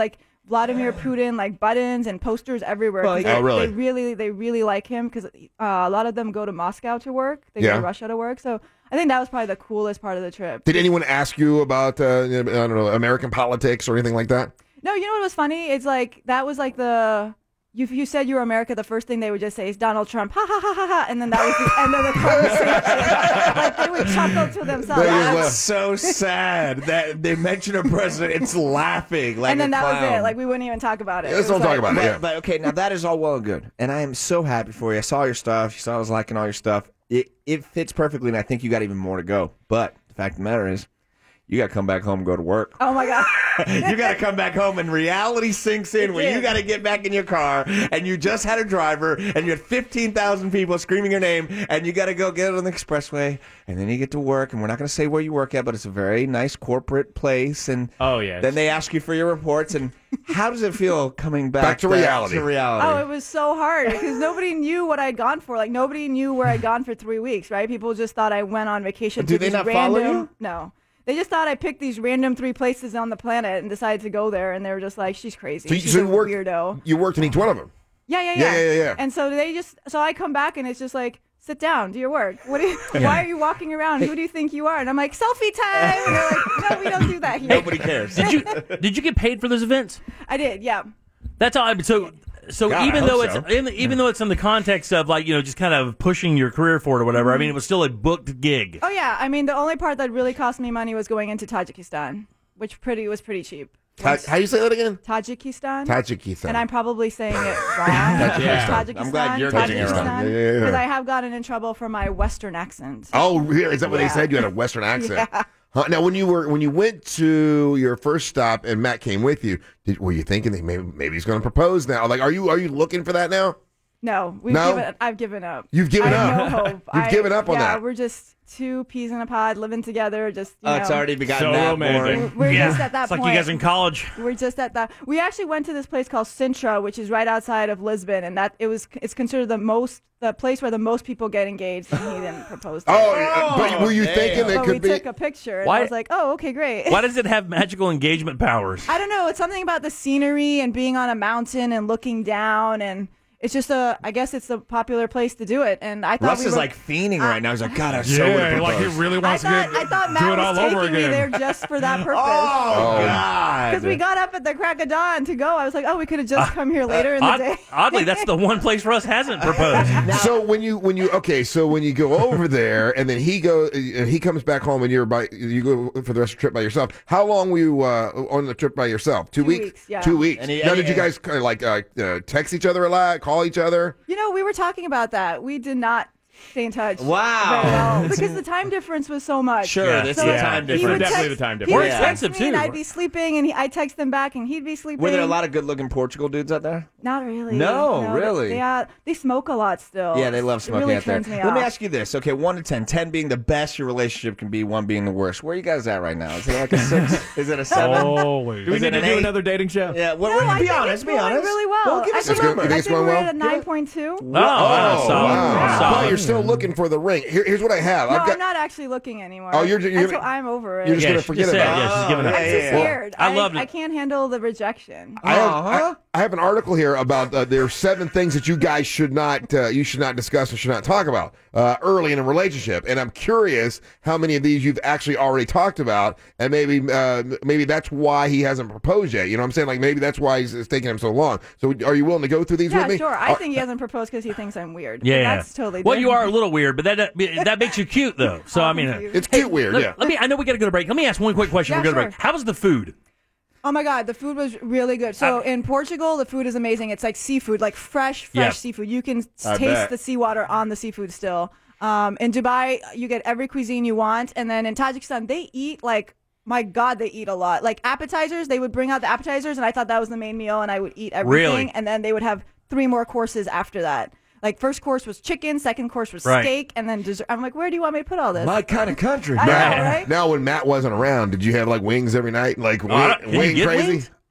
Vladimir Putin like buttons and posters everywhere. Well, 'cause yeah. they, Oh, really? They really, they really like him because uh, a lot of them go to Moscow to work. They Yeah. go to Russia to work. So I think that was probably the coolest part of the trip. Did anyone ask you about uh, I don't know American politics or anything like that? No, you know what was funny? It's like that was like the. If you said you were America, the first thing they would just say is Donald Trump, ha ha ha ha ha, and then that was the end of the conversation. Like they would chuckle to themselves. They just That's laugh. so sad that they mention a president. It's laughing like and then a that clown. was it. Like we wouldn't even talk about it. Let's It was don't talk like- about it. But, Yeah. but okay, now that is all well and good, and I am so happy for you. I saw your stuff. You saw I was liking all your stuff. It it fits perfectly, and I think you got even more to go. But the fact of the matter is, you got to come back home and go to work. Oh my god. You got to come back home and reality sinks in where you got to get back in your car and you just had a driver and you had fifteen thousand people screaming your name and you got to go get it on the expressway and then you get to work and we're not going to say where you work at, but it's a very nice corporate place and Oh, yeah. then they ask you for your reports and how does it feel coming back, Back to reality. To reality. Oh, it was so hard because nobody knew what I'd gone for. Like nobody knew where I'd gone for three weeks, right? People just thought I went on vacation. Do to they these not random, follow you? No. They just thought I picked these random three places on the planet and decided to go there, and they were just like, "She's crazy. So you, She's so a you worked. weirdo." You worked in each one of them. Yeah, yeah, Yeah, yeah, yeah, yeah, yeah. And so they just, so I come back and it's just like, sit down, do your work. What? Do you, Why are you walking around? Who do you think you are? And I'm like, selfie time. And they're like, no, we don't do that here. Nobody cares. Did you did you get paid for those events? I did, yeah. That's all. I, so so God, I even hope though so. it's in the, even though it's in the context of like you know just kind of pushing your career forward or whatever. I mean, it was still a booked gig. Oh yeah, I mean the only part that really cost me money was going into Tajikistan, which pretty was pretty cheap. Ta- how you say that again? Tajikistan. Tajikistan. And I'm probably saying it wrong. Yeah. Tajikistan. I'm glad you're getting it wrong. Yeah, yeah, yeah. Because I have gotten in trouble for my Western accent. Oh, really? Is that what Yeah. they said? You had a Western accent. Yeah. Huh? Now, when you were when you went to your first stop and Matt came with you, did, were you thinking that maybe maybe he's going to propose now? Like, are you are you looking for that now? No, we've No? given. I've given up. You've given I have up. No hope. You've I- given up on yeah, that. we're just two peas in a pod living together. Just you Oh, know, it's already begotten So that romantic. boring. We're Yeah, just at that it's like point. you guys in college. We're just at that. We actually went to this place called Sintra, which is right outside of Lisbon, and that it was. It's considered the most, the place where the most people get engaged, and he didn't propose. To Oh, me. uh, but were you damn. thinking that But we could be? took a picture, and Why- I was like, "Oh, okay, great." Why does it have magical engagement powers? I don't know. It's something about the scenery and being on a mountain and looking down, and it's just a. I guess it's a popular place to do it, and I thought Russ we is were, like fiending right now. He's like, God, I so would Yeah, have like he proposed. really I wants thought, to get, I thought do Matt it all was over taking me again. there just for that purpose. Oh, God. Because we got up at the crack of dawn to go. I was like, oh, we could have just come here later in the Odd- day. oddly, that's the one place Russ hasn't proposed. So when you when you okay, so when you go over there and then he go and he comes back home and you're by you go for the rest of the trip by yourself. How long were you uh, on the trip by yourself? Two, Two weeks, yeah. Two weeks. And he- now, and did he- you guys kind of like uh, uh, text each other a lot, call each other? You know, we were talking about that. We did not stay in touch. Wow. very well, because the time difference was so much. Sure, Yeah. this So is Yeah. time he It's would difference. definitely text- the time He difference. would Yeah. text Expensive, me, and too. I'd be sleeping, and he, I'd text him back, and he'd be sleeping. Were there a lot of good-looking Portugal dudes out there? Not really. No, they- really? They, uh, they smoke a lot still. Yeah, they love It smoking really out there. turns me Let me off. ask you this. Okay, one to ten. Ten being the best your relationship can be, one being the worst. Where are you guys at right now? Is it like a six? Is it a seven? Always. Do we Is need it to an do eight? another dating show? Yeah, well, No, well, I be think honest. it's Be going honest. really well. Well, give I us think a good. number. You think I it's think going we're well? at a nine point two. Oh, wow, Oh, solid. wow. Solid. But you're still looking for the ring. Here, here's what I have. No, I've got, I'm not actually looking anymore. Oh, you're- you're- Until I'm over it. you're just Yeah, gonna she forget just said, about it. yeah, she's giving Oh, up. yeah, I'm too yeah. scared. I loved it. I can't handle the rejection. I have, Uh-huh. I, I have an article here about uh, there are seven things that you guys should not uh, you should not discuss and should not talk about uh, early in a relationship, and I'm curious how many of these you've actually already talked about, and maybe uh, maybe that's why he hasn't proposed yet. You know what I'm saying? Like maybe that's why it's taking him so long. So are you willing to go through these Yeah, with me? sure. I Uh, think he hasn't proposed because he thinks I'm weird. Yeah, But yeah. that's totally Well, you different. are a little weird, but that that makes you cute, though. So I mean, uh, thank you. It's cute weird, let, yeah. let me. I know we got to go to break. Let me ask one quick question. Yeah, We're going to sure. break. How was the food? Oh my God, the food was really good. So in Portugal, the food is amazing. It's like seafood, like fresh, fresh Yeah. seafood. You can I taste bet. the seawater on the seafood still. Um, in Dubai, you get every cuisine you want, and then in Tajikistan, they eat like. My God, they eat a lot. Like appetizers, they would bring out the appetizers, and I thought that was the main meal, and I would eat everything. Really? And then they would have three more courses after that. Like first course was chicken, second course was Right. steak, and then dessert. I'm like, where do you want me to put all this? My kind of country. I know, Now, right? now when Matt wasn't around, did you have like wings every night? Like I don't- wing, can you wing get crazy? wings?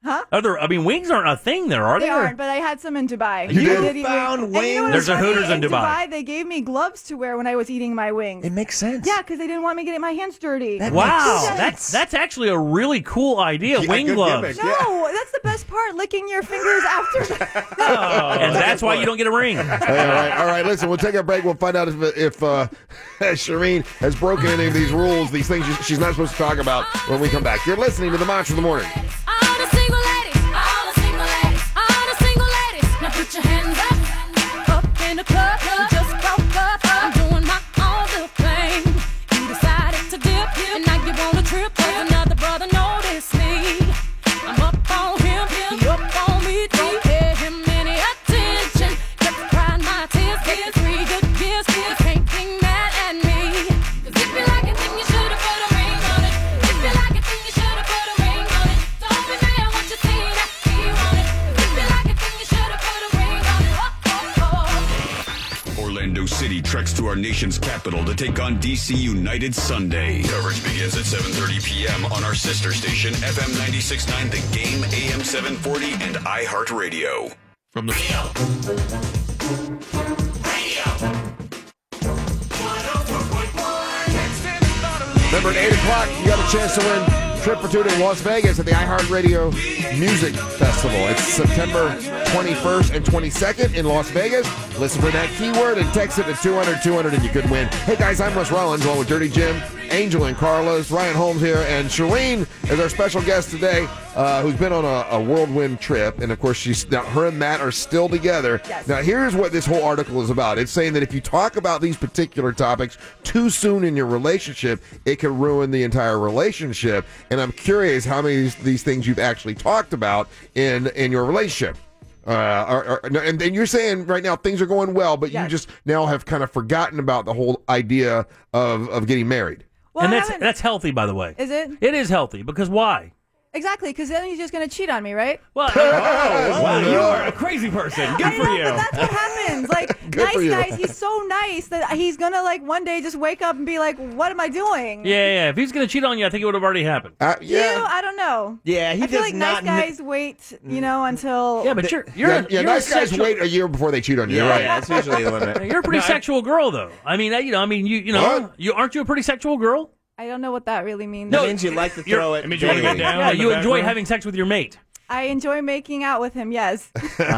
Huh? Are there, I mean, wings aren't a thing there, are They they? aren't, but I had some in Dubai. You I did? eat found And you know wings? what There's was a funny? Hooters in Dubai. They gave me gloves to wear when I was eating my wings. It makes sense. Yeah, because they didn't want me getting my hands dirty. That Wow, makes sense. that's that's actually a really cool idea. Yeah, Wing good gloves. gimmick. No, that's the best part, licking your fingers after. Oh, and that's why you don't get a ring. Hey, all right, all right. Listen, we'll take a break. We'll find out if if uh, Shireen has broken any of these rules, these things she's not supposed to talk about when we come back. You're listening to the Mantra of the Morning. All the single ladies, all the single ladies, all the single ladies. Now put your hands up, up in the club. You just woke up, I'm doing my own little thing. You decided to dip, and now you want a trip. 'Cause another brother noticed me. I'm up on him, he up on me. Don't pay him any attention. Just crying my tears, get three good years. You can't be mad at me. 'Cause if you like it, then you should've put a ring on it. If you like it, then you should've put a ring on it. Don't be mad what you see that he want it. 'Cause if you like it, then you should've put a ring on it. Oh, oh, oh. Orlando City treks to our nation's capital to take on D C United Sunday. Coverage begins at seven thirty p.m. on our sister station, F M ninety-six point nine The Game, A M seven forty, and iHeartRadio. From the Remember, at eight o'clock, you got a chance to win trip for two to Las Vegas at the iHeartRadio Music Festival. It's September twenty-first and twenty-second in Las Vegas. Listen for that keyword and text it to two hundred two hundred and you could win. Hey guys, I'm Russ Rollins along with Dirty Jim, Angel and Carlos, Ryan Holmes here, and Shireen is our special guest today, uh, who's been on a, a whirlwind trip. And of course, she's now her and Matt are still together. Yes. Now, here's what this whole article is about. It's saying that if you talk about these particular topics too soon in your relationship, it can ruin the entire relationship. And I'm curious how many of these, these things you've actually talked about in in your relationship. Uh, are, are, and, and you're saying right now things are going well, but Yes. you just now have kind of forgotten about the whole idea of, of getting married. Well, and I that's haven't- that's healthy, by the way. Is it? It is healthy because why? Exactly, because then he's just going to cheat on me, right? Well, Oh, wow, you are a crazy person. Good I for know, you. but that's what happens. Like, Good for nice you. guys, he's so nice that he's going to, like, one day just wake up and be like, what am I doing? yeah, yeah. If he's gonna cheat on you, I think it would have already happened. Uh, You? yeah. I don't know. Yeah, he I feel does like not. nice guys wait, you know, until... Yeah, but you're you're Yeah, a, yeah you're nice a guys sexual, wait a year before they cheat on you. yeah, You're right. yeah, that's usually the limit. You're a pretty No, I- sexual girl, though. I mean, you know, I mean, you you know, What? you aren't you a pretty sexual girl? I don't know what that really means. That means you like to You're- throw it. It means you wanna daily. get down? Yeah, in the you back enjoy room? having sex with your mate. I enjoy making out with him, yes.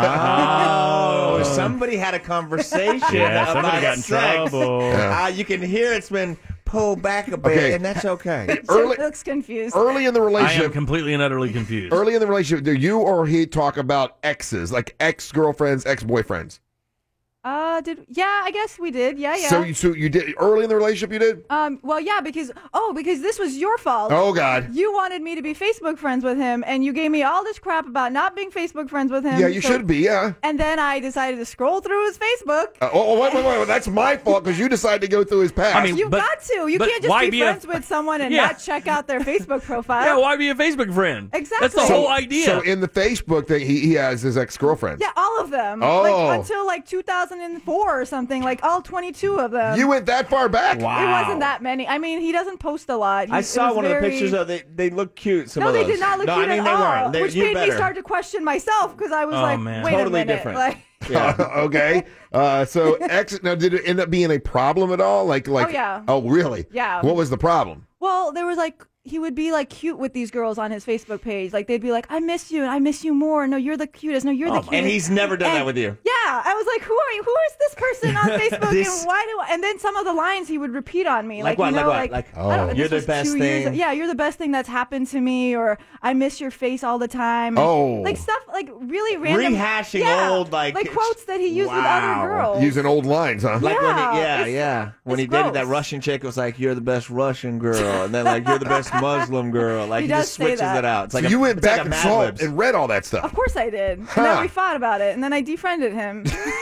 Oh, somebody had a conversation Yeah, about somebody got in sex. trouble. Yeah. Uh, you can hear it's been pulled back a bit, Okay. and that's okay. Early, looks confused. early in the I am relationship, completely and utterly confused. early in the relationship, do you or he talk about exes, like ex-girlfriends, ex-boyfriends? Uh, did yeah? I guess we did. Yeah, yeah. So you, so you did early in the relationship. You did. um, well, yeah, because oh, because this was your fault. Oh God. You wanted me to be Facebook friends with him, and you gave me all this crap about not being Facebook friends with him. Yeah, you so- should be. Yeah. And then I decided to scroll through his Facebook. Uh, oh, oh, wait, wait, wait. That's my fault because you decided to go through his past. I mean, You've but- got to. You but can't just why be, be a- friends with someone and Yeah. not check out their Facebook profile. Yeah, why be a Facebook friend? Exactly. That's the So- whole idea. So in the Facebook that he, he has his ex-girlfriends. Yeah, all of them. Oh. Like until like two thousand four or something, like all twenty-two of them. You went that far back. Wow. It wasn't that many. I mean, he doesn't post a lot. He, I it saw was one of very- the pictures of they. They look cute. Some No, of they those. did not look no, cute I mean at they all, weren't. They, which you made better. me start to question myself because I was Oh, like, man. wait Totally a minute. different. Like, Yeah. Okay. Uh, so ex. Now, did it end up being a problem at all? Like, like. Oh, yeah. Oh, really? Yeah. What was the problem? well, there was like he would be like cute with these girls on his Facebook page. Like they'd be like, I miss you and I miss you more. No, you're the cutest. No, you're the cutest. And he's never done that And- with you. Yeah, I was like, who are you? Who is this person on Facebook? This- And why do? I, and then some of the lines he would repeat on me, Like like, what? you Like know, what? like, Like, I don't- oh. this You're the was best two years- thing. Yeah, you're the best thing that's happened to me, or I miss your face all the time. Oh. like stuff like really random, Rehashing yeah, old, like- like quotes that he used Wow. with other girls. Using old lines, huh? Like when Yeah, he, yeah, it's- yeah. When it's he dated that gross. Russian chick, it was like, "You're the best Russian girl," and then like, "You're the best Muslim girl." Like He he, does just say switches that. it out. It's So like a, you went it's back like a and Mad saw Libs. and read all that stuff. Of course I did. And Huh. then we fought about it, and then I defriended him.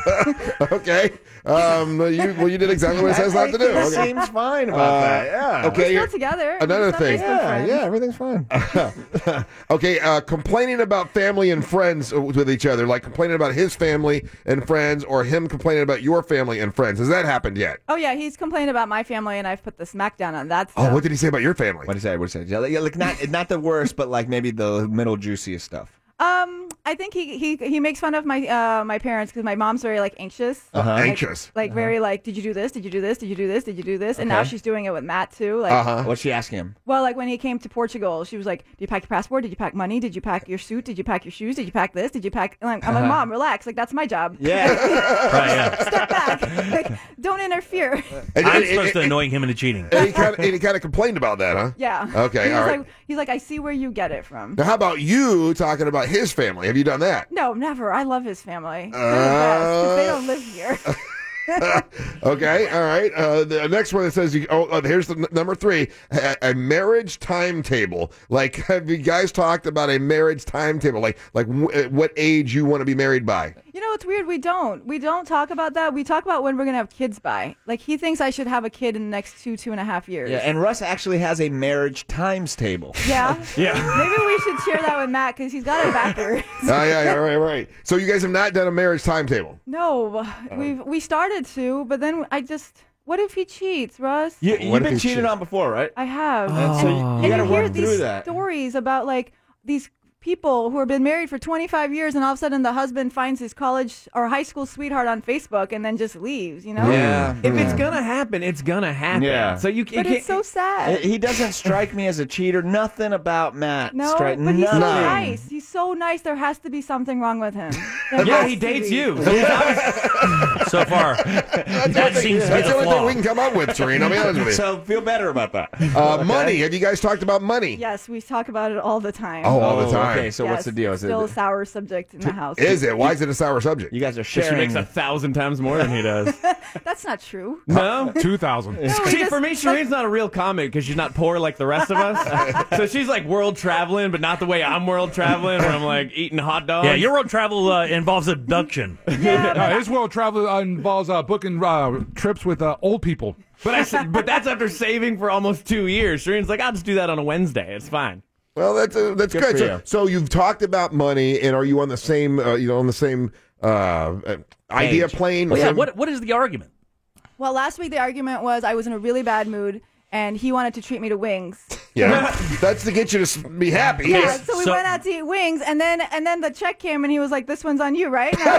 Okay. Um, you, well, you did exactly what it says not to do. It Okay. seems fine about Uh, that. Yeah. Okay. We're here- still together. Another We're still thing. Facebook Yeah, friends. yeah, everything's fine. Okay, uh, complaining about family and friends with each other, like complaining about his family and friends, or him complaining about your family and friends. Has that happened yet? Oh yeah, he's complained about my family, and I've put the smackdown on that. Oh, Stuff. what did he say about your family? What did he say? What did he say? Yeah, like- yeah, like not not the worst, but like maybe the middle juiciest stuff. Um, I think he he he makes fun of my uh my parents because my mom's very like anxious. Uh-huh. Like- Anxious. Like Uh-huh. very like, did you do this? Did you do this? Did you do this? Did you do this? And now Okay. she's doing it with Matt too. Like, Uh-huh. What's she asking him? well, like when he came to Portugal, she was like, "Did you pack your passport? Did you pack money? Did you pack your suit? Did you pack your shoes? Did you pack this? Did you pack?" And like, I'm like, Uh-huh. "Mom, relax. Like that's my job. Yeah. Right, yeah. Step back. Like, don't interfere." And, I'm and- supposed to and- annoy him into cheating. and he kind of and he kind of complained about that, huh? Yeah. Okay, He all was right. like, he's like, "I see where you get it from." Now, how about you talking about his family? Have you done that? No, never. I love his family. They're the best 'cause they don't live here. Okay, all right. Uh, the next one that says, you, oh, uh, here's the n- number three, a, a marriage timetable. Like, have you guys talked about a marriage timetable? Like, like w- at what age you want to be married by? You know, it's weird. We don't. We don't talk about that. We talk about when we're gonna have kids by. Like he thinks I should have a kid in the next two, two and a half years. Yeah, and Russ actually has a marriage times table. Yeah. Yeah. Maybe we should share that with Matt because he's got it backwards. Oh, yeah, yeah, right, right. So you guys have not done a marriage timetable? No, we we started to, but then I just. What if he cheats, Russ? You, What you've if been he cheated cheats? on before, right? I have. And so you- you and gotta you hear work these through that. stories about like these people who have been married for twenty-five years and all of a sudden the husband finds his college or high school sweetheart on Facebook and then just leaves, you know? Yeah. If it's gonna happen, it's gonna happen. Yeah. So you, But you can't. it's so sad. He doesn't strike me as a cheater. Nothing about Matt. No, strike, but he's so nothing. nice. He's so nice. There has to be something wrong with him. There yeah, has he to dates be. you. So he's obviously- So far, that seems to be That's the the only thing flaw. we can come up with, Serena. I'll be honest with you. So feel better about that. Uh, Money. Have you guys talked about money? Yes, we talk about it all the time. Oh, all the Oh, time. Okay, so Yes, what's the deal? Is Still a it, sour subject in the house. Is it? Why is it a sour subject? you guys are She sharing. makes a thousand times more than he does. That's not true. No. Two thousand. we See, just- for me, Shireen's not a real comic because she's not poor like the rest of us. So she's like world traveling, but not the way I'm world traveling, where I'm like eating hot dogs. Yeah, your world travel uh, involves abduction. Yeah, Uh, his world travel uh, involves uh, booking uh, trips with uh, old people. But I said, but that's after saving for almost two years. Shireen's like, I'll just do that on a Wednesday. It's fine. Well, that's uh, that's Good good. for So, you. so you've talked about money, and are you on the same, uh, you know, on the same uh, uh, idea Page. plane? Well, yeah, Same- what what is the argument? Well, last week the argument was I was in a really bad mood and he wanted to treat me to wings. Yeah, that's to get you to s- be happy. Yeah, Yes. so we So- went out to eat wings, and then and then the check came, and he was like, "This one's on you, right?" And I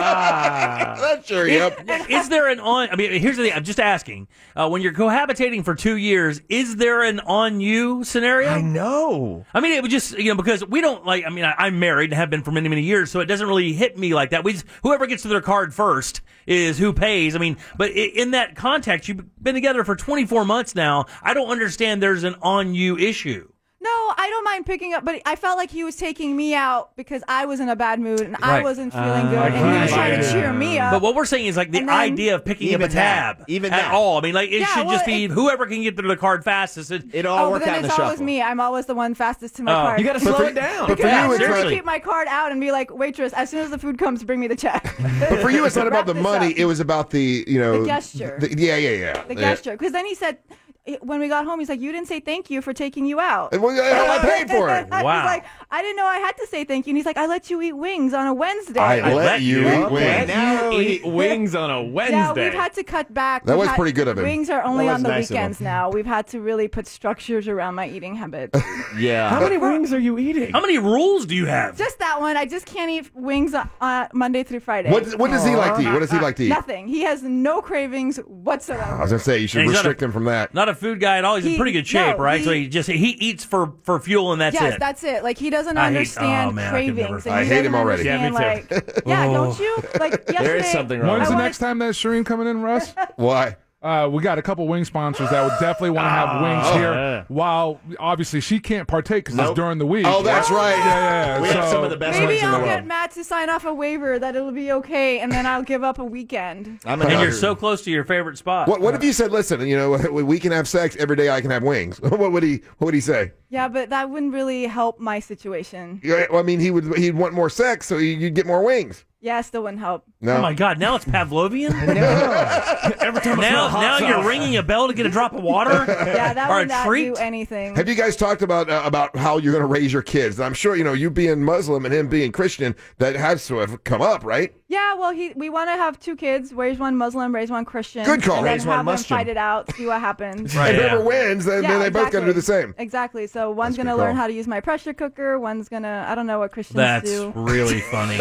was- That's sure. Yep. Is there an on? I mean, here's the thing. I'm just asking. Uh, when you're cohabitating for two years, is there an on you scenario? I know. I mean, it would just, you know, because we don't like, I mean, I, I'm married and have been for many, many years, so it doesn't really hit me like that. We just, whoever gets to their card first is who pays. I mean, but i- in that context, you've been together for twenty-four months now. I don't understand there's an on you issue. No, I don't mind picking up, but I felt like he was taking me out because I was in a bad mood and I Right. wasn't feeling good, Uh, and he was right. trying to cheer me up. But what we're saying is like the And then- idea of picking up Even a tab that. Even at that. all. I mean, like it Yeah, should well, just be it- whoever can get to the card fastest. It, It all Oh, but worked then out in it's the always shuffle. me. I'm always the one fastest to my Oh. card. You got to But slow for- it down. but for Yeah, you, it's seriously. not- keep my card out and be like, waitress, as soon as the food comes, bring me the check. But for you, it's not about Wrap the this money. up. It was about the, you know, The gesture. the- yeah, yeah, yeah. The Yeah. gesture. Because then he said, when we got home, he's like, you didn't say thank you for taking you out. And well, I paid for it. I Wow. was like, I didn't know I had to say thank you. And he's like, I let you eat wings on a Wednesday. I I let let you you. eat Okay, wings. now You he- eat wings on a Wednesday. Yeah, we've had to cut back. That We've was had- pretty good of him. Wings are only That was on the nice of him. weekends now. We've had to really put structures around my eating habits. Yeah. How many wings are you eating? how many rules do you have? Just that one. I just can't eat wings uh, Monday through Friday. What, what does he like to eat? What does he like to eat? Nothing. He has no cravings whatsoever. I was gonna say you should And he's not restrict a- him from that. Not a food guy at all. He's in He- pretty good shape, no, right? so he- he just he eats for for fuel and that's yes, it. that's it. Like he doesn't I hate- understand oh, man, I could never- cravings. and I he hate doesn't him already. Yeah, me understand, too. Like, yeah, don't you? Like yesterday. There is something wrong. When's I the wanted- next time that Shireen coming in, Russ? Why? Uh, we got a couple wing sponsors that would definitely want to have wings Oh, here. yeah. While obviously she can't partake because Nope. it's during the week. Oh, that's right. Yeah, yeah, yeah. We so, have some of the best Maybe wings in the I'll get world. Matt to sign off a waiver that it'll be okay, and then I'll give up a weekend. I'm and an you're so close to your favorite spot. What, what if you said, listen, you know, we can have sex every day. I can have wings. What would he? What would he say? Yeah, but that wouldn't really help my situation. Yeah, well, I mean, he would. He'd want more sex, so you'd get more wings. Yeah, still wouldn't help. No. Oh my God! Now it's Pavlovian. Every time I now, smell hot now you're sauce. ringing a bell to get a drop of water. Yeah, that or would a not treat. do anything. Have you guys talked about uh, about how you're going to raise your kids? And I'm sure you know you being Muslim and him being Christian, that has to have come up, right? Yeah, well, he we want to have two kids. Raise one Muslim, raise one Christian. Good call. And then Raise one have them Muslim. fight it out, see what happens. Right, and yeah. whoever wins, then, Yeah, then they both got to do exactly. the same. Exactly. So one's That's a gonna good learn call. how to use my pressure cooker. One's gonna I don't know what Christians That's do. really funny.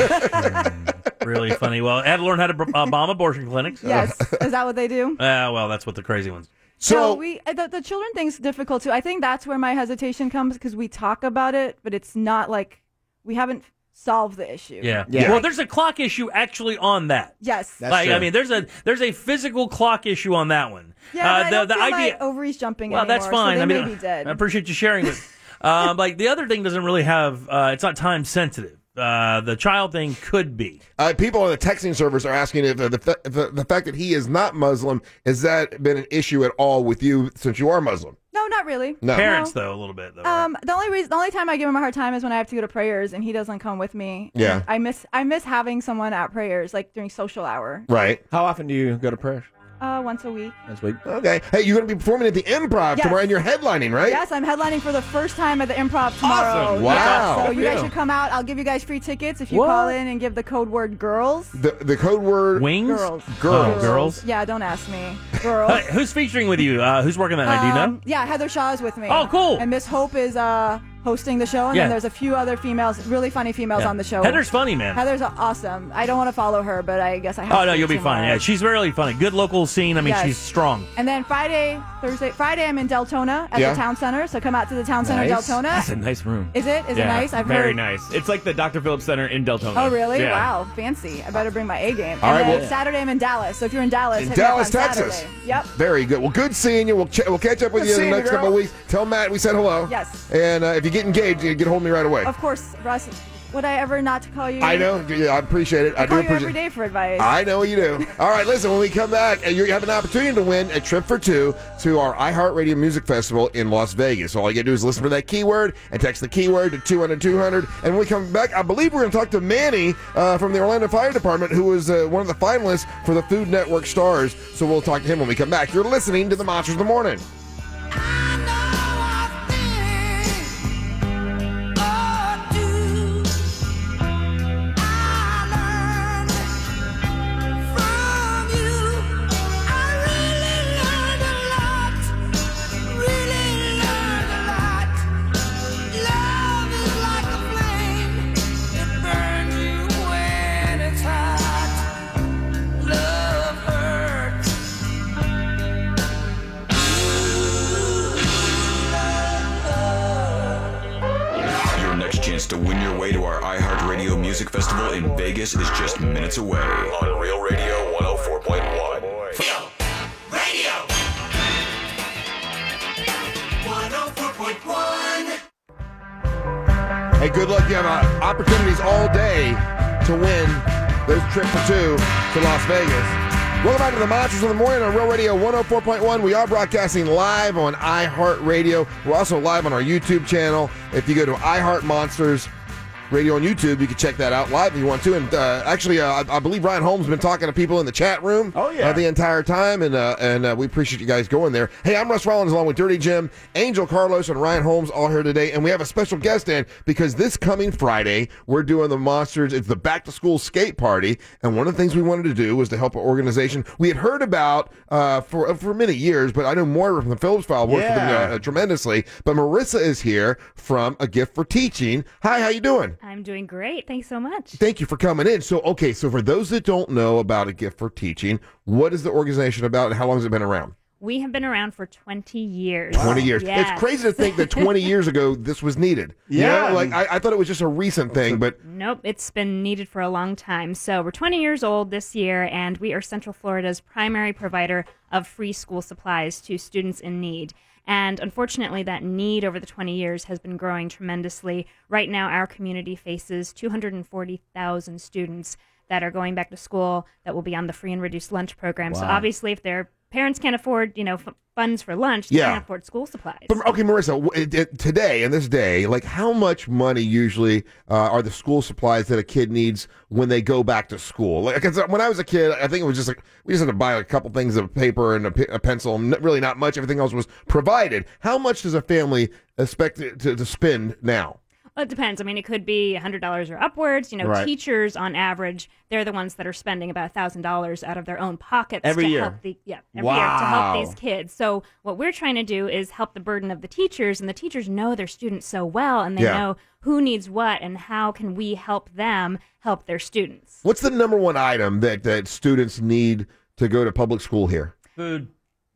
Mm, really funny. Well, had to learn how to uh, bomb abortion clinics. Yes, is that what they do? Uh, well, that's what the crazy ones. So no, we uh, the, the children thing's difficult too. I think that's where my hesitation comes because we talk about it, but it's not like we haven't solved the issue. Yeah. Yeah. Well, there's a clock issue actually on that. Yes. That's like true. I mean, there's a there's a physical clock issue on that one. yeah, Uh, but I the don't the feel idea. my ovaries jumping Well, anymore, that's fine. So they I mean, may be dead. I appreciate you sharing it. um, like the other thing doesn't really have. Uh, it's not time sensitive. Uh, the child thing could be. Uh, people on the texting servers are asking if uh, the, fa- the the fact that he is not Muslim, has that been an issue at all with you since you are Muslim? No, not really. No. Parents, though, a little bit. Though, right? Um, the only reason, the only time I give him a hard time is when I have to go to prayers and he doesn't come with me. Yeah. And I miss, I miss having someone at prayers, like during social hour. Right. How often do you go to prayer? Uh, once a week. This week. Okay. Hey, you're going to be performing at the Improv Yes. tomorrow, and you're headlining, right? Yes, I'm headlining for the first time at the Improv tomorrow. Awesome. Yeah, Wow. so you guys Yeah. should come out. I'll give you guys free tickets if you What? call in and give the code word girls. The the code word Wings. Girls. Girls. Oh, girls. Yeah, don't ask me. Girls. Hey, who's featuring with you? Uh, who's working that night? Do you know? Um, yeah, Heather Shaw is with me. Oh, cool. And Miss Hope is uh, hosting the show, and Yeah. then there's a few other females, really funny females Yeah. on the show. Heather's funny, man. Heather's awesome. I don't want to follow her, but I guess I have Oh to no, you'll be tomorrow. fine. Yeah, she's really funny. Good local scene. I mean, Yes. she's strong. And then Friday, Thursday, Friday, I'm in Deltona at Yeah. the town center. So come out to the town center, Nice. Deltona. That's a nice room. Is it? Is yeah, it nice? I've very heard. nice. It's like the Doctor Phillips Center in Deltona. Oh, really? Yeah. Wow, fancy. I better bring my A game. All and right, then well- Saturday, I'm in Dallas. So if you're in Dallas, In hit me up Dallas, on Texas. Saturday. Yep. Very good. Well, good seeing you. We'll ch- we'll catch up with Good you in the seeing you, next girl. couple of weeks. Tell Matt we said hello. Yes. And uh, if you get engaged, you get a hold of me right away. Of course, Russ. Would I ever not to call you? I know. Yeah, I appreciate it. I, I do call you appreciate every day for advice. I know you do. All right, listen, when we come back, uh, you have an opportunity to win a trip for two to our iHeartRadio Music Festival in Las Vegas. So all you got to do is listen for that keyword and text the keyword to two hundred two hundred. And when we come back, I believe we're going to talk to Manny uh, from the Orlando Fire Department, who was uh, one of the finalists for the Food Network Stars. So we'll talk to him when we come back. You're listening to the Monsters of the Morning. Your next chance to win your way to our iHeartRadio Music Festival in Vegas is just minutes away on Real Radio one oh four point one. Radio one oh four point one. Hey, good luck. You have uh, opportunities all day to win those trip for two to Las Vegas. Welcome back to the Monsters of the Morning on Real Radio one oh four point one. We are broadcasting live on iHeartRadio. We're also live on our YouTube channel. If you go to iHeart Monsters Radio on YouTube, you can check that out live if you want to. And uh, actually, uh, I, I believe Ryan Holmes has been talking to people in the chat room Oh, yeah. uh, the entire time, and uh, and uh, we appreciate you guys going there. Hey, I'm Russ Rollins along with Dirty Jim, Angel Carlos, and Ryan Holmes all here today, and we have a special guest in because this coming Friday, we're doing the Monsters. It's the back-to-school skate party, and one of the things we wanted to do was to help an organization we had heard about uh, for for many years, but I know Moira from the Phillips File works with them Yeah. uh, tremendously. But Marissa is here from A Gift for Teaching. Hi, how you doing? I'm doing great. Thanks so much. Thank you for coming in. So, okay, so for those that don't know about A Gift for Teaching, what is the organization about and how long has it been around? We have been around for twenty years. twenty years. Yes. It's crazy to think that twenty years ago this was needed. You Yeah. know, like I, I thought it was just a recent thing, but Nope, it's been needed for a long time. So we're twenty years old this year, and we are Central Florida's primary provider of free school supplies to students in need. And unfortunately, that need over the twenty years has been growing tremendously. Right now, our community faces two hundred forty thousand students that are going back to school that will be on the free and reduced lunch program. So Wow. obviously, if they're parents can't afford, you know, f- funds for lunch, they Yeah. can't afford school supplies. But, okay, Marissa, w- it, it, today, in this day, like how much money usually uh, are the school supplies that a kid needs when they go back to school? Like, 'cause when I was a kid, I think it was just like, we just had to buy a couple things of paper and a, pe- a pencil, and n- really not much. Everything else was provided. How much does a family expect to, to, to spend now? Well, it depends. I mean, it could be one hundred dollars or upwards. You know, Right. teachers on average, they're the ones that are spending about one thousand dollars out of their own pockets Every to year. help the yeah, every year to Wow. help these kids. So what we're trying to do is help the burden of the teachers, and the teachers know their students so well, and they Yeah. know who needs what and how can we help them help their students. What's the number one item that, that students need to go to public school here? Food.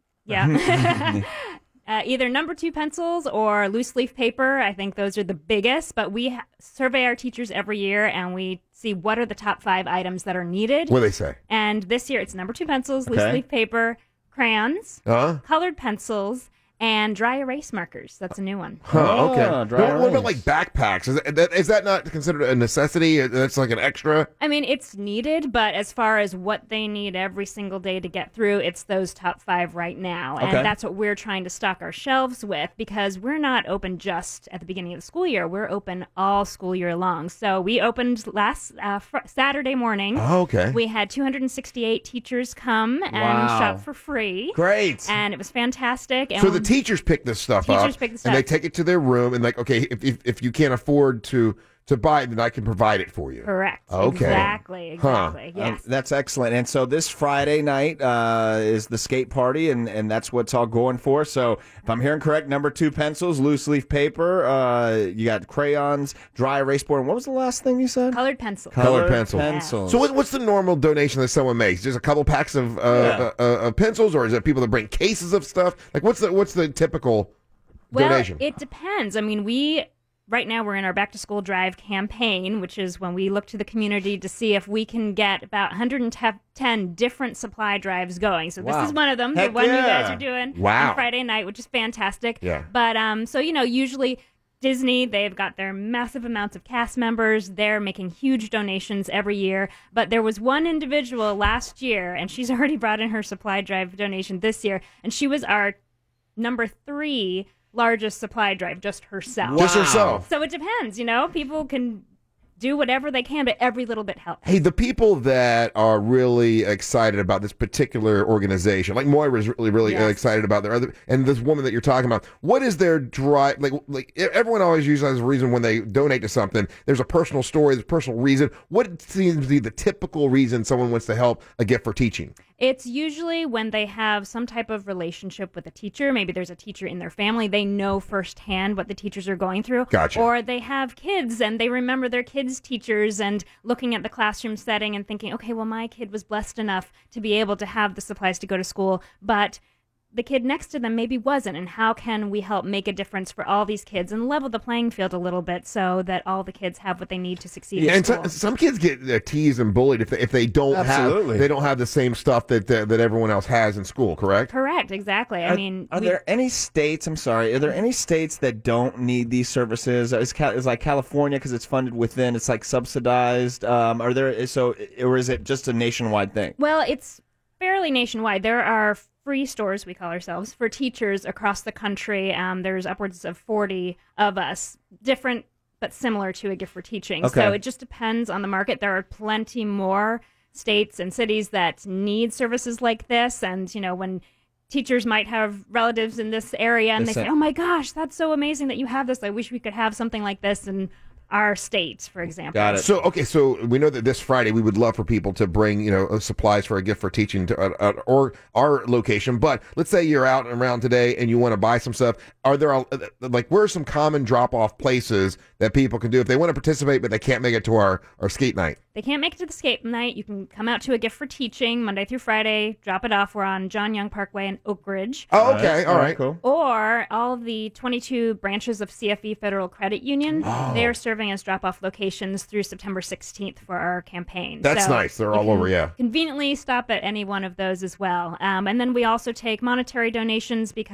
Yeah. Uh, either number two pencils or loose leaf paper. I think those are the biggest, but we ha- survey our teachers every year and we see what are the top five items that are needed. What do they say? And this year it's number two pencils, loose Okay. leaf paper, crayons, Huh? colored pencils, and dry erase markers. That's a new one. Huh, okay. Ah, dry Now, what about like erase. backpacks? Is that, is that not considered a necessity? That's like an extra? I mean, it's needed, but as far as what they need every single day to get through, it's those top five right now. And Okay. that's what we're trying to stock our shelves with because we're not open just at the beginning of the school year. We're open all school year long. So we opened last uh, fr- Saturday morning. Oh, okay. We had two hundred sixty-eight teachers come and Wow. shop for free. Great. And it was fantastic. And So the teachers pick this stuff Teachers up, pick the and stuff. they take it to their room, and like, okay, if if, if you can't afford to to buy it, then I can provide it for you. Correct. Okay. Exactly. Huh. Exactly. Um, Yes. that's excellent. And so this Friday night uh, is the skate party, and, and that's what's all going for. So if I'm hearing correct, number two pencils, loose leaf paper, uh, you got crayons, dry erase board. And what was the last thing you said? Colored pencils. Colored pencil. pencils. So what, what's the normal donation that someone makes? Just a couple packs of uh, Yeah. uh, uh, of pencils, or is it people that bring cases of stuff? Like, what's the what's the typical Well, donation? it depends. I mean, we right now we're in our back to school drive campaign, which is when we look to the community to see if we can get about one hundred ten different supply drives going. So this Wow. is one of them, Heck the one you guys yeah. are doing Wow. on Friday night, which is fantastic. Yeah. But um, so you know, usually Disney, they've got their massive amounts of cast members. They're making huge donations every year. But there was one individual last year, and she's already brought in her supply drive donation this year, and she was our number three largest supply drive, just herself. Just herself. So it depends, you know. People can do whatever they can, but every little bit helps. Hey, the people that are really excited about this particular organization, like Moira's really, really uh, Yes. excited about their other, and this woman that you're talking about, what is their drive? Like, like everyone always uses as a reason when they donate to something. There's a personal story, there's a personal reason. What seems to be the typical reason someone wants to help a gift for teaching? It's usually when they have some type of relationship with a teacher. Maybe there's a teacher in their family. They know firsthand what the teachers are going through. Gotcha. Or they have kids and they remember their kids' teachers and looking at the classroom setting and thinking, okay, well, my kid was blessed enough to be able to have the supplies to go to school, but the kid next to them maybe wasn't. And how can we help make a difference for all these kids and level the playing field a little bit so that all the kids have what they need to succeed Yeah, in and school? so, some kids get uh, teased and bullied if they, if they don't Absolutely. have they don't have the same stuff that that, that everyone else has in school. Correct? Correct, exactly. I Are, mean, are we- there any states? I'm sorry. Are there any states that don't need these services? Is, Cal- is like California because it's funded within? It's like subsidized. Um, are there so, or is it just a nationwide thing? Well, it's fairly nationwide. There are free stores, we call ourselves, for teachers across the country. Um, there's upwards of forty of us, different but similar to a gift for teaching. Okay. So it just depends on the market. There are plenty more states and cities that need services like this. And, you know, when teachers might have relatives in this area and they Listen. say, oh my gosh, that's so amazing that you have this. I wish we could have something like this in our state, for example. So okay, so we know that this Friday we would love for people to bring you know uh, supplies for a gift for teaching to uh, uh, or our location. But let's say you're out and around today and you want to buy some stuff. Are there uh, like where are some common drop off places that people can do if they want to participate but they can't make it to our our skate night? They can't make it to the skate night. You can come out to a gift for teaching Monday through Friday. Drop it off. We're on John Young Parkway in Oak Ridge. Oh, okay, all right, cool. Or all the twenty-two branches of C F E Federal Credit Union. Oh. They're serving as drop-off locations through September sixteenth for our campaign. That's So nice. They're you all can over, yeah. Conveniently stop at any one of those as well. Um, and then we also take monetary donations because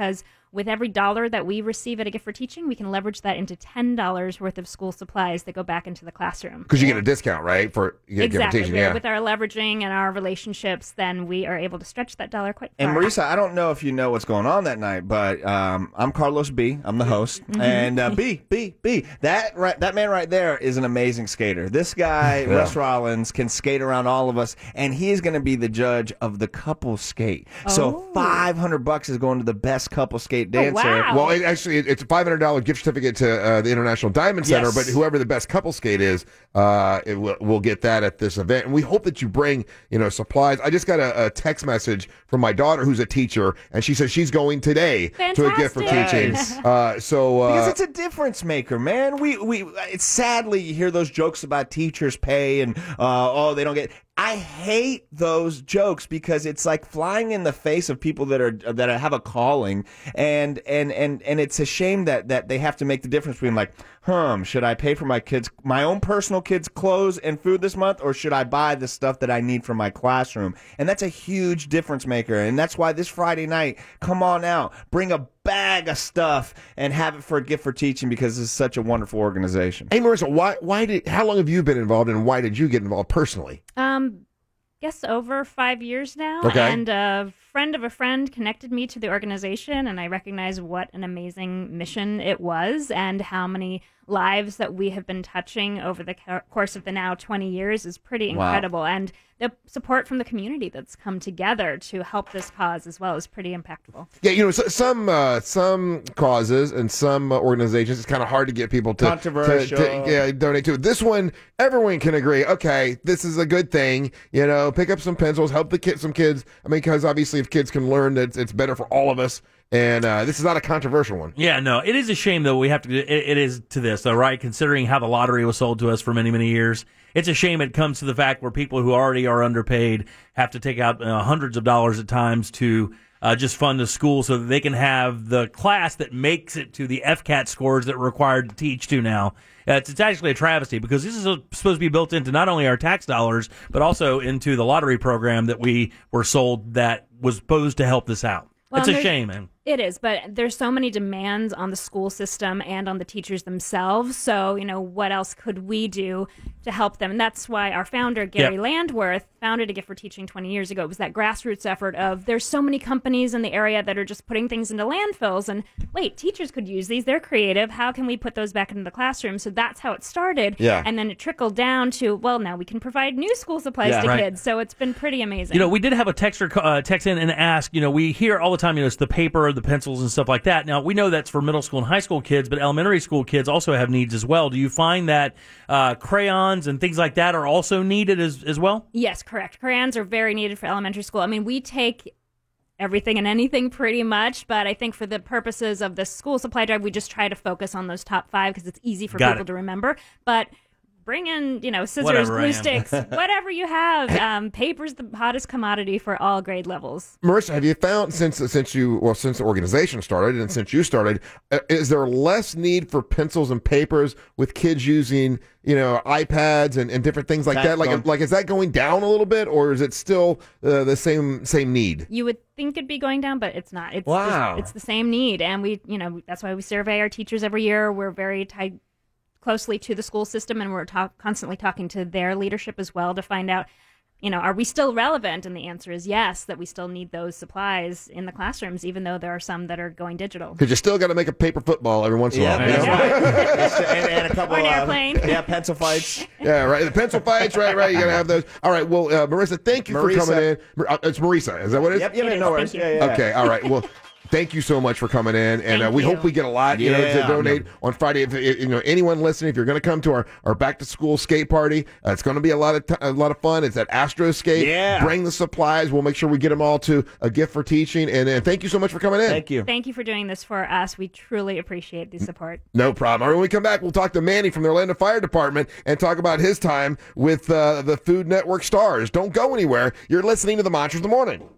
with every dollar that we receive at a Gift for Teaching, we can leverage that into ten dollars worth of school supplies that go back into the classroom. Because you get a discount, right? For you get Exactly. a teaching, We're- yeah. With our leveraging and our relationships, then we are able to stretch that dollar quite far. And Marisa, I don't know if you know what's going on that night, but um, I'm Carlos B. I'm the host, Mhm. and uh, B, B, B. That right, that man right there is an amazing skater. This guy, Yeah. Russ Rollins, can skate around all of us, and he is going to be the judge of the couple skate. So five hundred bucks is going to the best couple skate dancer. Well, it, actually, it, it's a five hundred dollars gift certificate to uh, the International Diamond Center, Yes. but whoever the best couple skate is, uh, it will, will get that at this event. And we hope that you bring, you know, supplies. I just got a, a text message from my daughter who's a teacher, and she says she's going today to a gift for teaching. Fantastic. Uh, so, uh, Because it's a difference maker, man. We we it's sadly you hear those jokes about teachers pay and uh, oh they don't get. I hate those jokes because it's like flying in the face of people that are that have a calling, and and and and it's a shame that that they have to make the difference between like, hmm, should I pay for my kids, my own personal kids' clothes and food this month, or should I buy the stuff that I need for my classroom? And that's a huge difference maker, and that's why this Friday night, come on out, bring a bag of stuff and have it for a gift for teaching because it's such a wonderful organization. Hey, Marissa, why why did how long have you been involved, and why did you get involved personally? Um, guess over five years now. Okay. And a friend of a friend connected me to the organization, and I recognize what an amazing mission it was, and how many lives that we have been touching over the co- course of the now twenty years is pretty Wow. incredible. And the support from the community that's come together to help this cause as well is pretty impactful. Yeah, you know, so, some uh, some causes and some uh, organizations, it's kind of hard to get people to, to, Controversial. to yeah, donate to. This one, everyone can agree. Okay, this is a good thing. You know, pick up some pencils, help the kids, some kids. I mean, because obviously, if kids can learn, that it's, it's better for all of us. And uh, this is not a controversial one. Yeah, no, it is a shame though. We have to. It, it is to this, though, right? Considering how the lottery was sold to us for many, many years, it's a shame it comes to the fact where people who already are underpaid have to take out uh, hundreds of dollars at times to uh, just fund the school so that they can have the class that makes it to the F CAT scores that we're required to teach to now. Uh, it's, it's actually a travesty because this is a, supposed to be built into not only our tax dollars but also into the lottery program that we were sold that was supposed to help this out. Well, it's a there's- shame, man. It is, but there's so many demands on the school system and on the teachers themselves. So, you know, what else could we do to help them? And that's why our founder, Gary Yep. Landworth, founded A Gift for Teaching twenty years ago. It was that grassroots effort of there's so many companies in the area that are just putting things into landfills. And wait, teachers could use these. They're creative. How can we put those back into the classroom? So that's how it started. Yeah. And then it trickled down to, well, now we can provide new school supplies Yeah. to Right. kids. So it's been pretty amazing. You know, we did have a texter uh, text in and ask, you know, we hear all the time, you know, it's the paper, the pencils and stuff like that. Now, we know that's for middle school and high school kids, but elementary school kids also have needs as well. Do you find that uh, crayons and things like that are also needed as, as well? Yes, correct. Crayons are very needed for elementary school. I mean, we take everything and anything pretty much, but I think for the purposes of the school supply drive, we just try to focus on those top five because it's easy for Got people it. to remember. But bring in, you know, scissors, Whatever, glue Ann. sticks, whatever you have. Um, paper's the hottest commodity for all grade levels. Marissa, have you found since since you well since the organization started and since you started, uh, is there less need for pencils and papers with kids using you know iPads and, and different things like That's that? Like gone- like is that going down a little bit, or is it still uh, the same same need? You would think it'd be going down, but it's not. It's Wow. just, it's the same need, and we, you know, that's why we survey our teachers every year. We're very tied closely to the school system, and we're talk- constantly talking to their leadership as well to find out, you know, are we still relevant? And the answer is yes, that we still need those supplies in the classrooms, even though there are some that are going digital. Because you still got to make a paper football every once in Yeah, a while. you that's know? right. and, and a couple Or an of airplane. yeah, pencil fights. Yeah, right. The pencil fights, right, right. You got to have those. All right. Well, uh, Marissa, thank you Marisa. for coming in. Mar- uh, It's Marisa. Is that what it is? Yep, yep, It no is. worries. Thank you. Yeah, yeah, Okay. yeah. All right. Well. Thank you so much for coming in, and uh, Thank we you. hope we get a lot, you know, Yeah. to donate on Friday. If if, you know anyone listening, if you're going to come to our, our back to school skate party, uh, it's going to be a lot of t- a lot of fun. It's at Astro Skate. Yeah. Bring the supplies. We'll make sure we get them all to a gift for teaching. And uh, thank you so much for coming in. Thank you. Thank you for doing this for us. We truly appreciate the support. No problem. All right, when we come back, we'll talk to Manny from the Orlando Fire Department and talk about his time with uh, the Food Network stars. Don't go anywhere. You're listening to the Monsters of the Morning.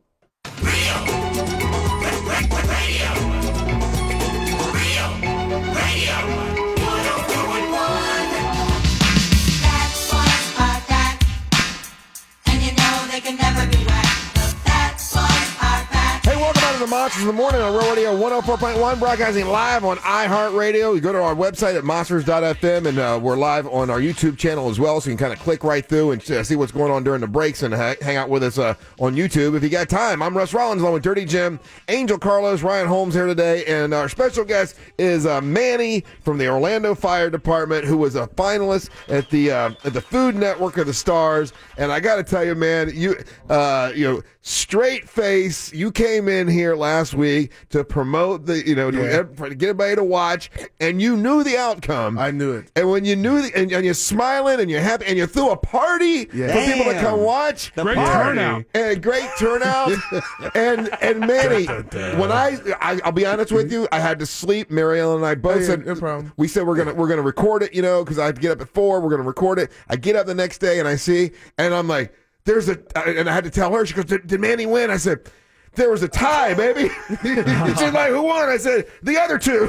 Hey, welcome out to the Monsters of the morning on Real Radio one oh four point one, broadcasting live on iHeartRadio. You go to our website at monsters dot f m, and uh, we're live on our YouTube channel as well, so you can kind of click right through and uh, see what's going on during the breaks and ha- hang out with us uh, on YouTube if you got time. I'm Russ Rollins along with Dirty Jim, Angel Carlos, Ryan Holmes here today, and our special guest is uh, Manny from the Orlando Fire Department, who was a finalist at the uh, at the Food Network of the Stars. And I got to tell you, man, you uh, you know, straight face, you came in here last week to promote the, you know, Yeah. to, to get everybody to watch, and you knew the outcome. I knew it. And when you knew, the, and, and you're smiling and you're happy, and you threw a party Yeah. for people to Damn. come watch. The Great party. turnout. And a great turnout. and and Manny, when I, I I'll be honest with you, I had to sleep. Marielle and I both Oh, yeah, said no problem. we said we're gonna we're gonna record it, you know, because I have to get up at four. We're gonna record it. I get up the next day and I see, and I'm like, there's a, and I had to tell her. She goes, did, did Manny win? I said, there was a tie, baby. She's like, who won? I said, the other two.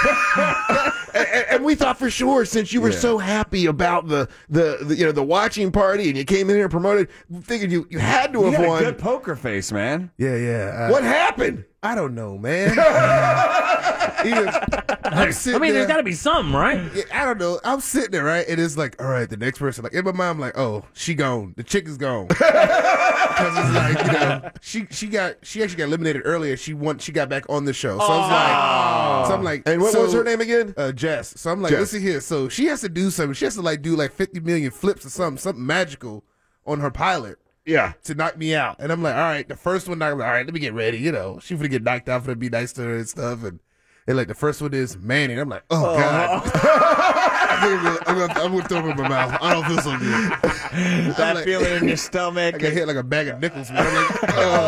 and, and we thought for sure, since you were Yeah. so happy about the, the the you know the watching party and you came in here and promoted, we figured you you had to You have got a won. good poker face, man. Yeah, yeah. What happened? I don't know, man. Either- I'm sitting I mean, there's there- got to be some, right? Yeah, I don't know. I'm sitting there, right? And it's like, all right, the next person, like in my mind, I'm like, oh, she gone. The chick is gone. Because it's like, you know, she she got she actually got eliminated earlier. She won. She got back on the show. So I was like, so I'm like, And what so- was her name again? Uh, Jess. So I'm like, Jess. listen here. So she has to do something. She has to like do like fifty million flips or something, something magical on her pilot. Yeah. To knock me out. And I'm like, all right, the first one, I'm like, all right, let me get ready. You know, she finna get knocked out for to be nice to her and stuff. And, and like the first one is Manny. And I'm like, oh, God. I think I'm gonna, I'm, gonna, I'm gonna throw up in my mouth. I don't feel so good. That like- feeling in your stomach. I got hit like a bag of nickels, man. I'm like,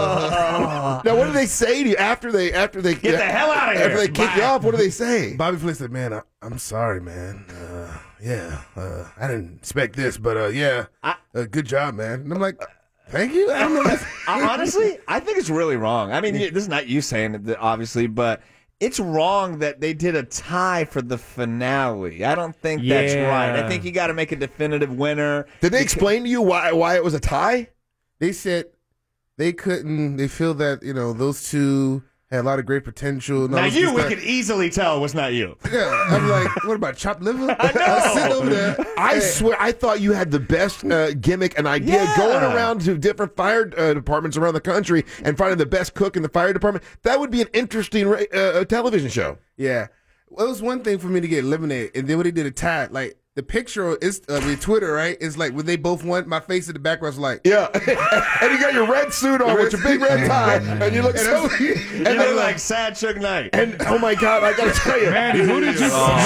oh. Now, what do they say to you after they after they Get the hell outta After here. they kick you Bye. off, what do they say? Bobby Flynn said, man, I, I'm sorry, man. Uh, yeah, uh, I didn't expect this, but uh, yeah, I- uh, good job, man. And I'm like, thank you. I don't know. I- honestly, I think it's really wrong. I mean, this is not you saying it, obviously, but it's wrong that they did a tie for the finale. I don't think that's Yeah. right. I think you got to make a definitive winner. Did they explain to you why why it was a tie? They said they couldn't. They feel that you know those two had a lot of great potential. and all Now this you, good we stuff. could easily tell was not you. Yeah, I'm like, what about chopped liver? I know. I sit over there. I Hey, swear, I thought you had the best uh, gimmick and idea Yeah. going around to different fire uh, departments around the country and finding the best cook in the fire department. That would be an interesting ra- uh, television show. Yeah. Well, it was one thing for me to get eliminated, and then when they did a tie, like the picture is uh, the Twitter, right? Is like when they both won. My face in the background was like, Yeah, and you got your red suit on with your big red tie, and you look so. You And look then, like Sad Suge Knight. and oh my God, I gotta tell you, Manny, who did you? Oh,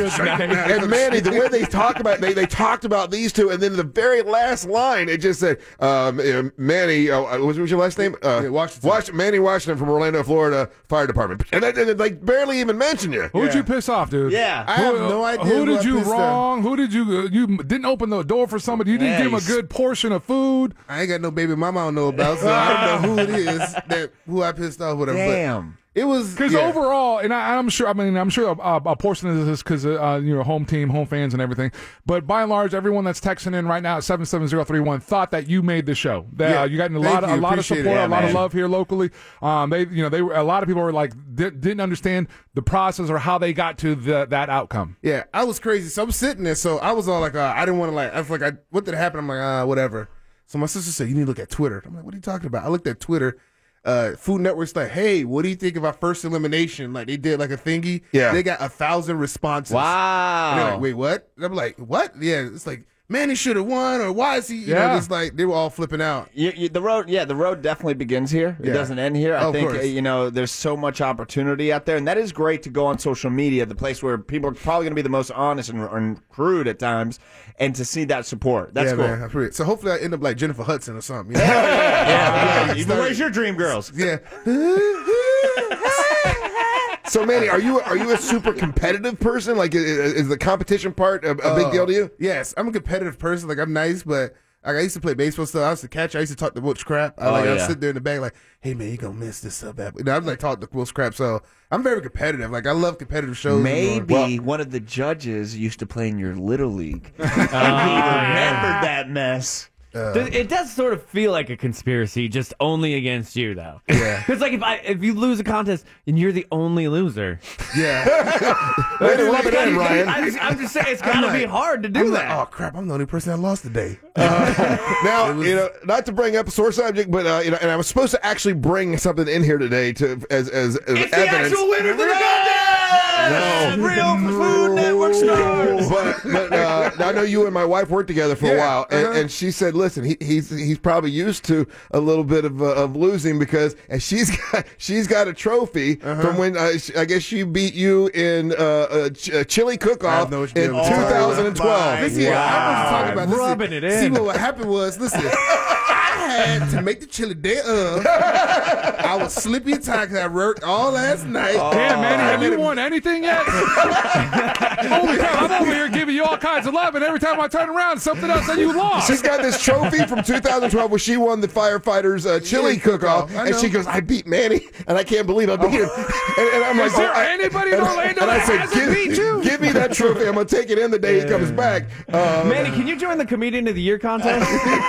Man, and Manny, the way they talk about they they talked about these two, and then the very last line it just said, um, uh, "Manny, uh, what was your last name? Uh, Yeah, Washington. Wash- Manny Washington from Orlando, Florida Fire Department," and that and like barely even mention you. Who'd you piss off, dude? Yeah. I have Who- no idea Who who did I you pissed wrong? Who did you? Uh, you didn't open the door for somebody. You didn't Yeah, give him a he's- good portion of food. I ain't got no baby mama I don't know about, so I don't know who it is that who I pissed off, whatever. Damn. But it was Because yeah. overall, and I, I'm sure, I mean, I'm sure a, a portion of this is because uh, you know, home team, home fans, and everything. But by and large, everyone that's texting in right now at seven seven zero three one thought that you made the show. That Yeah. uh, you got a Thank lot, of, you. a lot of Appreciate support, it. a lot Yeah, of man. love here locally. Um, they, you know, they were a lot of people were like di- didn't understand the process or how they got to the, that outcome. Yeah, I was crazy. So I'm sitting there. So I was all like, uh, I didn't want to like. I was like, I, what did happen? I'm like, uh, whatever. So my sister said, you need to look at Twitter. I'm like, what are you talking about? I looked at Twitter. Uh, Food Network's like, hey, what do you think of our first elimination? Like they did like a thingy. Yeah. They got a thousand responses. Wow. And they're like, wait, what? And I'm like, what? Yeah, it's like, man, he should have won, or why is he? You Yeah. know, it's like they were all flipping out. You, you, the road, yeah, the road definitely begins here. It Yeah. doesn't end here. I Of think course. uh, you know there's so much opportunity out there, and that is great to go on social media, the place where people are probably going to be the most honest and, and crude at times, and to see that support. That's yeah, cool. man. I appreciate it. So hopefully I end up like Jennifer Hudson or something. You know? Yeah, yeah. But where's your dream girls? yeah. So Manny, are you are you a super competitive person? Like, i- i- is the competition part a, a big Uh, deal to you? Yes, I'm a competitive person. Like I'm nice, but like I used to play baseball stuff. I was the catcher. I used to talk to Wilkes crap. I Oh, like I yeah. sit there in the back like, hey man, you gonna miss this up. You know, I'm like talking to Wilkes crap. So I'm very competitive. Like I love competitive shows. Maybe Well, one of the judges used to play in your little league. and he remembered that mess. Uh, Does- It does sort of feel like a conspiracy, just only against you, though. Yeah. Because like if I if you lose a contest and you're the only loser, yeah. Way to rub it in, Ryan. I just, I'm just saying it's I'm got to be like- hard to do I'm that. like, oh crap! I'm the only person that lost today. Now, you know, not to bring up a sore subject, but uh, you know, and I was supposed to actually bring something in here today to as as, as it's evidence. the actual winner of the contest! No. Real Food Network stars! But, but uh, I know you and my wife worked together for a Yeah, while, and, uh-huh. and she said, "Listen, he, he's he's probably used to a little bit of uh, of losing because and she's got she's got a trophy from when uh, she, I guess she beat you in uh, a, ch- a chili cook-off know what you're in doing. twenty twelve." Oh, listen, I was talking about this. Rubbing it in. See, what happened was, listen, I had to make the chili day of. I was slippy and tired because I worked all last night. Damn, Manny, have you won anything yet? Holy crap, I'm over here giving you all kinds of love, and every time I turn around, something else that you lost. She's got this trophy from two thousand twelve where she won the firefighters uh, chili Yeah, cook-off, cook-off. I and she know. goes, "I beat Manny, and I can't believe I beat him." And, and I'm like, Is there "Oh, I- anybody in and, Orlando and I that said, hasn't give, beat you?" give me that trophy. I'm gonna take it in the day he comes back. Uh, Manny, can you join the Comedian of the Year contest?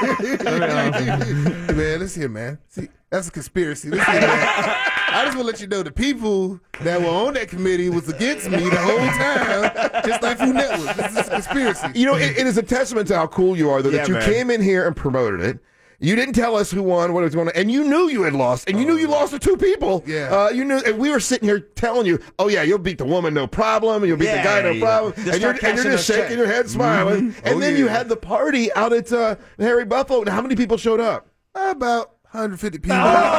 Man, listen here, man. See, that's a conspiracy. Listen here, man. I just want to let you know the people that were on that committee was against me the whole time, just like Food Network. This is a conspiracy. You know, it, it is a testament to how cool you are, though, that Yeah, you man. came in here and promoted it. You didn't tell us who won, what was going on, and you knew you had lost, and you knew you lost to two people. Yeah. Uh, you knew, and we were sitting here telling you, "Oh yeah, you'll beat the woman, no problem. You'll beat the Yeah, guy, no yeah. problem." Just And you're, start and you're cashing just those shaking checks. your head, smiling. And Oh, then you yeah. had the party out at uh, Harry Buffalo. Now, how many people showed up? About one hundred fifty people.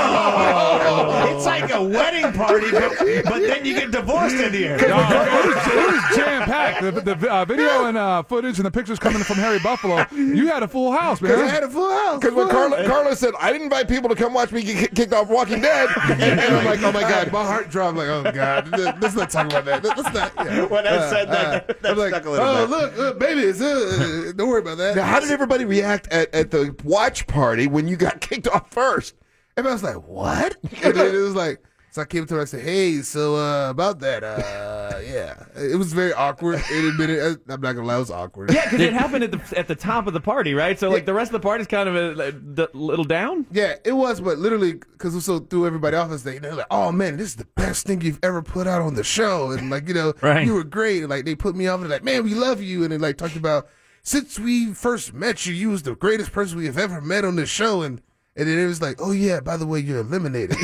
It's like a wedding party, but, but then you get divorced in here. No, it was, it was jam packed. The, the uh, video and uh, footage and the pictures coming from Harry Buffalo. You had a full house, Because man. I had a full house. Because when full Carla, house. Carla said, "I didn't invite people to come watch me get kicked off Walking Dead," and, and I'm like, "Oh my god." my heart dropped. Like, oh god, let's not talk about that. Let's not. Yeah. When I said that, that, that I'm like, stuck a little oh bit. look, uh, baby, it's, uh, don't worry about that. Now, how did everybody react at, at the watch party when you got kicked off first? Everybody was like, what? And then it was like, so I came to her and I said, hey, so uh, about that, uh, yeah. It was very awkward. It admitted, I'm not gonna lie, it was awkward. Yeah, because it happened at the at the top of the party, right? So like the rest of the party's kind of a, a d- little down. Yeah, it was, but literally, because we so threw everybody off as they, they're like, oh man, this is the best thing you've ever put out on the show. And like, you know, Right. you were great. And like, they put me off and they're like, man, we love you. And they like talked about, since we first met you, you was the greatest person we have ever met on this show. And, and then it was like, oh yeah, by the way, you're eliminated.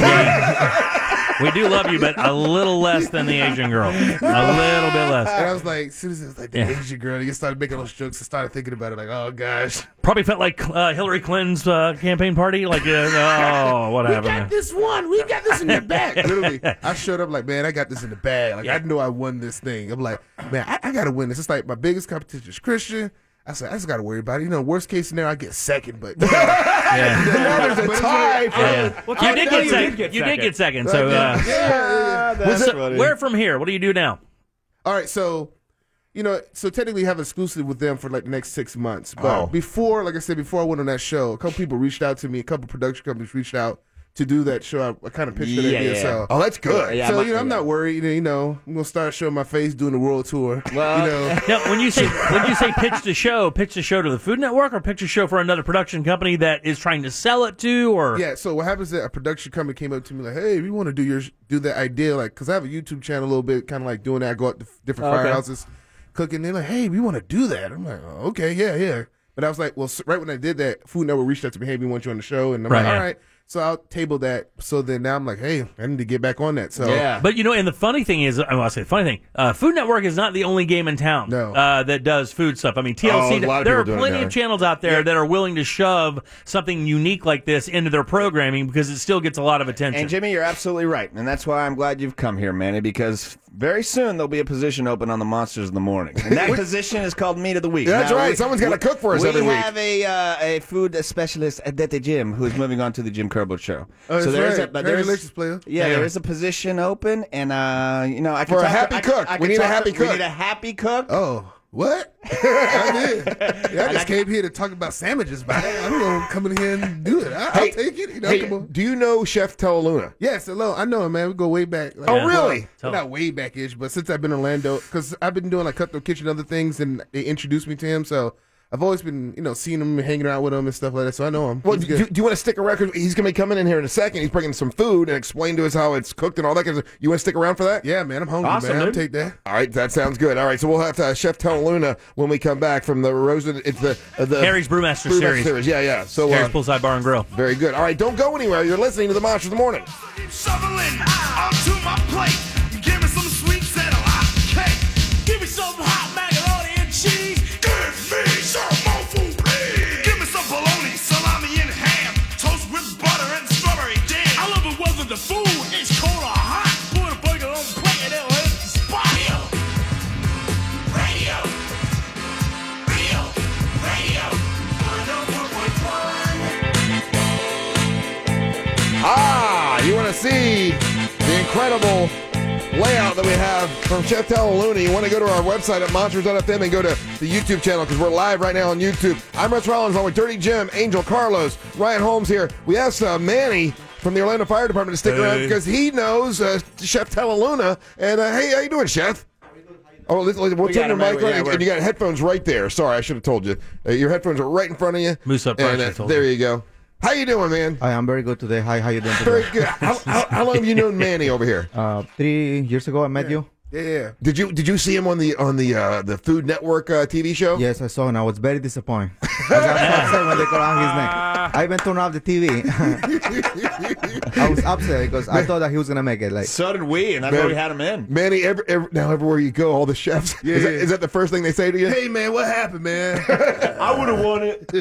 We do love you, but a little less than the Asian girl. A little bit less. And I was like, as soon as it was like the Yeah. Asian girl, you started making those jokes and started thinking about it, like, oh gosh. Probably felt like uh, Hillary Clinton's uh, campaign party. Like, uh, oh, what We happened? got this one. We got this in the bag. Literally, I showed up like, man, I got this in the bag. Like, I know I won this thing. I'm like, man, I, I got to win this. It's like my biggest competition is Christian. I said, I just got to worry about it. You know, worst case scenario, I get second, but Yeah. Now there's a But it's tie. really- For, Yeah. Well, You did technically get you second. did get You did second. get second. So, uh, yeah, yeah, yeah. That's so funny. where from here? What do you do now? All right, so you know, so technically have exclusive with them for like the next six months. But Oh. before, like I said, before I went on that show, a couple people reached out to me. A couple production companies reached out to do that show. I, I kind of pitched it Yeah, idea. yeah. So, Oh, that's good. Yeah, so my- you know, I'm yeah. not worried. You know, I'm gonna start showing my face doing the world tour. Well, you know, Now, when you say when you say pitch the show, pitch the show to the Food Network, or pitch the show for another production company that is trying to sell it to, or yeah. So what happens is that a production company came up to me like, "Hey, we want to do your do that idea, like, because I have a YouTube channel a little bit, kind of like doing that. I go out to different Oh, okay. firehouses, cooking. They're like, "Hey, we want to do that." I'm like, oh, "Okay, yeah, yeah." But I was like, "Well, s- right when I did that, Food Network reached out to me, hey, we want you on the show," and I'm Right, like, yeah. "All right." So I'll table that. So then now I'm like, "Hey, I need to get back on that." So Yeah. But you know, and the funny thing is, I want to say the funny thing, uh, Food Network is not the only game in town No. uh, that does food stuff. I mean, T L C, Oh, a lot of there are people doing it plenty now. of channels out there that are willing to shove something unique like this into their programming because it still gets a lot of attention. And Jimmy, you're absolutely right, and that's why I'm glad you've come here, Manny, because very soon there'll be a position open on the Monsters of the Morning, and that position is called Meat of the Week. That's Now, right. we- Someone's gotta we- cook for us we every week. have a uh, a food specialist at the gym who's moving on to the Jim Kerbo show. Oh, that's there's right. a but there's Congratulations, player. yeah, Yeah. there is a position open, and uh, you know I can For a talk to- happy I can- cook. I We can need a talk happy to- cook. We need a happy cook. Oh, what? I did. Yeah, I just came here to talk about sandwiches, but I- I'm gonna come in here and do it. I, I'll Hey, take it. You know, Hey, come on. do you know Chef Tellaluna? Yes, hello. I know him, man. We go way back. Like, Oh, Yeah. really? well, not way back-ish, but since I've been in Orlando, because I've been doing like Cutthroat Kitchen and other things, and they introduced me to him, so I've always been, you know, seeing him, hanging out with him and stuff like that. So I know him. Well, He's do, good. do you want to stick around? Because he's going to be coming in here in a second. He's bringing some food and explain to us how it's cooked and all that kind of stuff. You want to stick around for that? Yeah, man. I'm hungry, Awesome, man. I'll dude. take that. All right, that sounds good. All right, so we'll have to uh, Chef Talaluna when we come back from the Rosen. It's the uh, the Harry's Brewmaster, Series. Yeah, yeah. So Harry's uh, Poolside Bar and Grill. Very good. All right, don't go anywhere. You're listening to the Monster of the Morning. Shoveling onto my plate. Give me some sweets and a lot of cake. Give me some hot macaroni and cheese. Give me some more food, please. Give me some bologna, salami, and ham. Toast with butter and strawberry jam. I love it whether the food is cold or hot. Put a burger on the plate and it'll hit the spot. Radio. Radio. Radio. one oh four point one. Ah, you want to see the incredible layout that we have from Chef Talaluna? You want to go to our website at monsters dot f m and go to the YouTube channel because we're live right now on YouTube. I'm Russ Rollins along with Dirty Jim, Angel Carlos, Ryan Holmes here. We asked uh, Manny from the Orlando Fire Department to stick Hey. around because he knows uh, Chef Talaluna. And uh, hey, how you doing, Chef? Oh, let's, let's, we'll We turn got your him mic right- on, yeah, and we're- you got headphones right there. Sorry, I should have told you. Uh, your headphones are right in front of you. Moose up And, first, uh, I told there you. you go. How you doing, man? Hi, I'm very good today. Hi, how you doing today? Very good. How, how, how long have you known Manny over here? Uh, three years ago, I met you. Yeah. Did you did you see him on the on the uh, the Food Network uh, T V show? Yes, I saw, and I was very disappointed. I got so upset when they called out his name. I even turned off the T V. I was upset because I thought that he was gonna make it. Like So did we, and that's Man- why we had him in. Manny, every, every, now everywhere you go, all the chefs. Yeah. Is, that, is that the first thing they say to you? Hey, man, what happened, man? I would have won it.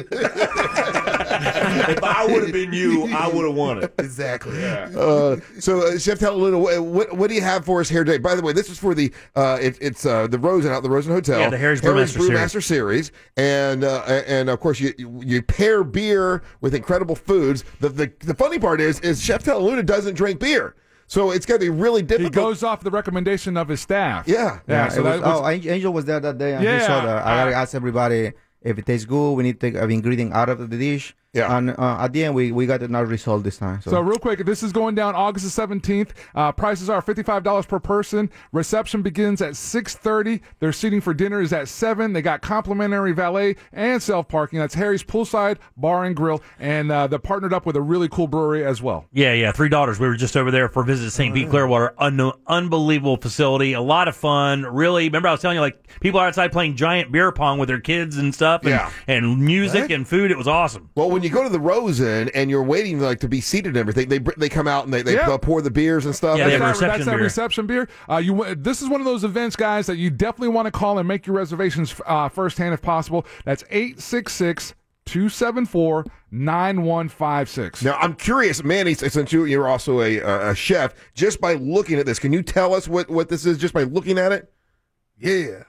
If I would have been you, I would have won it. Exactly. Uh, so, uh, Chef Talaluna, what, what what do you have for us here today? By the way, this is for the uh, it, it's uh, the Rosen out the Rosen Hotel. Yeah, the Harry's Brewmaster Brewmaster Series, and uh, and of course you you pair beer with incredible foods. The the, the funny part is is Chef Talaluna doesn't drink beer, so it's going to be really He difficult. goes off the recommendation of his staff. Yeah. Yeah. Yeah, so it was, that was, oh, Angel Angel was there that day, and Yeah, he saw that. I gotta uh, ask everybody if it tastes good. We need to take an ingredient out of the dish. Yeah. And uh, at the end, we, we got another result this time. So, So real quick, this is going down August the seventeenth. Uh, prices are fifty-five dollars per person. Reception begins at six thirty. Their seating for dinner is at seven. They got complimentary valet and self-parking. That's Harry's Poolside Bar and Grill. And uh, they're partnered up with a really cool brewery as well. Yeah, yeah, three daughters. We were just over there for a visit to Saint Pete Clearwater. Un- unbelievable facility, a lot of fun. Really, remember I was telling you, like people are outside playing giant beer pong with their kids and stuff, and, Yeah. and music and food. It was awesome. Well, when you go to the Rosen and you're waiting like to be seated and everything, they br- they come out and they, they Yeah. pour the beers and stuff. Yeah, they That's have that, reception that's that beer. reception beer. Uh, you, w- this is one of those events, guys, that you definitely want to call and make your reservations uh, firsthand if possible. That's eight six six, two seven four, nine one five six. Now, I'm curious, Manny, since you, you're also a, uh, a chef, just by looking at this, can you tell us what, what this is just by looking at it? Yeah.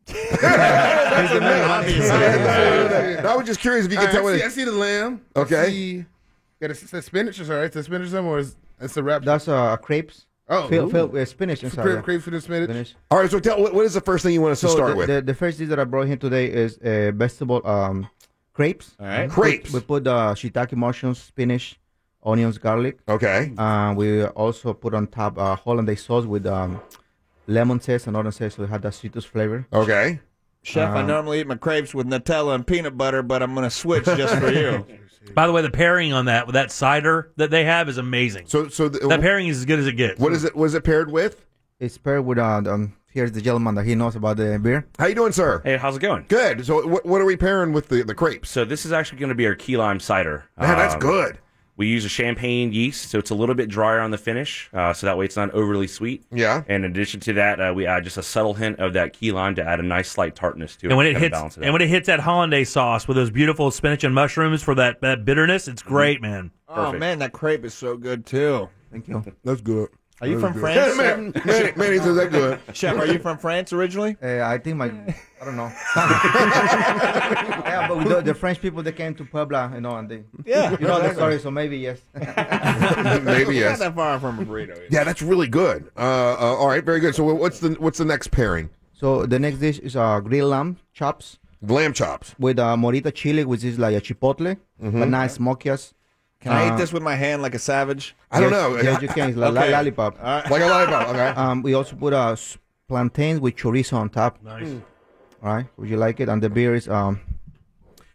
I was just curious if you could All tell right, I, what see, I it see the lamb. I Okay. see- Got a, it's a spinach, or right? It's a spinach some, or is it's a wrap? that's uh, crepes. Oh, Filled, ooh. filled with spinach inside. Crepe, yeah. crepe for the spinach. Spinach. All right, so tell what, what is the first thing you want us to So start the, with? the, the first dish that I brought here today is uh, vegetable um, crepes. All right. Crepes. We put uh, shiitake mushrooms, spinach, onions, garlic. Okay. Uh, we also put on top uh, hollandaise sauce with um, lemon zest and orange zest, so it had that citrus flavor. Okay. Chef, I Um, normally eat my crepes with Nutella and peanut butter, but I'm going to switch just for you. By the way, the pairing on that with that cider that they have is amazing. So so the, That pairing is as good as it gets. what is it? Was it paired with? It's paired with uh, um, here's the gentleman that he knows about the beer. How you doing, sir? Hey, how's it going? Good. So what, what are we pairing with the, the crepes? So this is actually going to be our key lime cider. Man, that's Um, good. We use a champagne yeast, so it's a little bit drier on the finish, uh, so that way it's not overly sweet. Yeah. And in addition to that, uh, we add just a subtle hint of that key lime to add a nice slight tartness to it. And when to it kinda hits, balance it and out. when it hits that hollandaise sauce with those beautiful spinach and mushrooms for that, that bitterness, it's great, man. Oh, Perfect. man, that crepe is so good, too. Thank you. That's good. Are you That's from good. France? Man, man, man, he says that good. Chef, are you from France originally? Uh, I think my, I don't know. Yeah, but with the, the French people, they came to Puebla, you know, and they, Yeah. you know the story, so maybe yes. Maybe yes. Not that far from a burrito. Yeah, that's really good. Uh, uh, all right, very good. So what's the what's the next pairing? So the next dish is uh, grilled lamb chops Lamb chops. with uh, morita chili, which is like a chipotle, Mm-hmm. but nice smokias. Can I Uh, eat this with my hand like a savage? I don't yes, know. Yes, you can. It's like Okay. lollipop. All right. Like a lollipop. Okay. Um, we also put uh, s- plantains with chorizo on top. Nice. All right, would you like it? And the beer is um,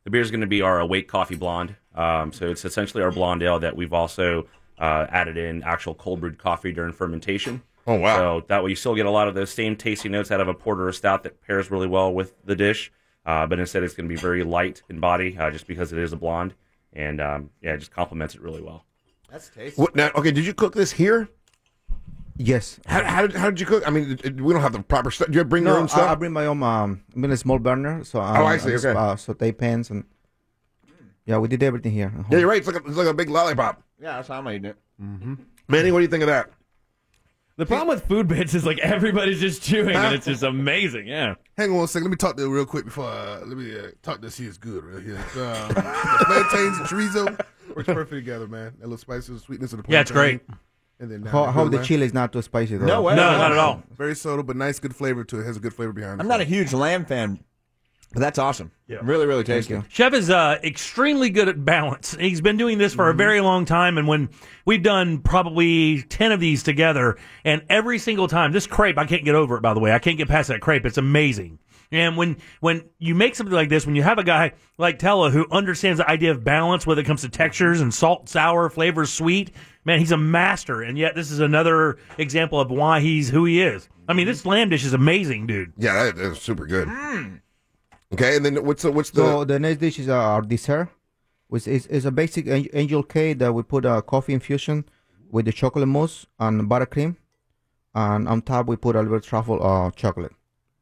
The beer is going to be our Awake Coffee Blonde. Um, so it's essentially our blonde ale that we've also uh, added in actual cold brewed coffee during fermentation. Oh, wow. So that way you still get a lot of those same tasty notes out of a porter or stout that pairs really well with the dish. Uh, but instead it's going to be very light in body uh, just because it is a blonde. And um, yeah, it just complements it really well. That's tasty. What, now, okay, did you cook this here? Yes. How, how, did, how did you cook? I mean, it, we don't have the proper stuff. Do you bring no, your own stuff? I, I bring my own. Um, I mean a small burner. So um, Oh, I see, just, okay. Uh, saute pans and yeah, we did everything here. at home. Yeah, you're right. It's like a, it's like a big lollipop. Yeah, that's how I'm eating it. Mm-hmm. Manny, what do you think of that? The problem with food bits is like everybody's just chewing, and it's just amazing. Yeah. Hang on a second. Let me talk to you real quick before uh, let me uh, talk to see it's good real here. Um, the plantains and chorizo works perfectly together, man. That little spicy sweetness of the plantain. Yeah, it's great. And then Ho- uh, hope good, the man. chili is not too spicy though. No way. No, not at all. Very subtle, but nice, good flavor to it. Has a good flavor behind it. I'm not a huge lamb fan, but that's awesome. Yeah. Really, really tasty. you. Chef is uh, extremely good at balance. He's been doing this for a very long time, and when we've done probably ten of these together, and every single time, this crepe, I can't get over it, by the way. I can't get past that crepe. It's amazing. And when when you make something like this, when you have a guy like Tella who understands the idea of balance, whether it comes to textures and salt, sour, flavors, sweet, man, he's a master. And yet this is another example of why he's who he is. I mean, this lamb dish is amazing, dude. Yeah, that, that's super good. Okay, and then what's the what's the? So the next dish is uh, our dessert, which is, is a basic an- angel cake that we put a coffee infusion with the chocolate mousse and buttercream, and on top we put a little truffle uh, chocolate.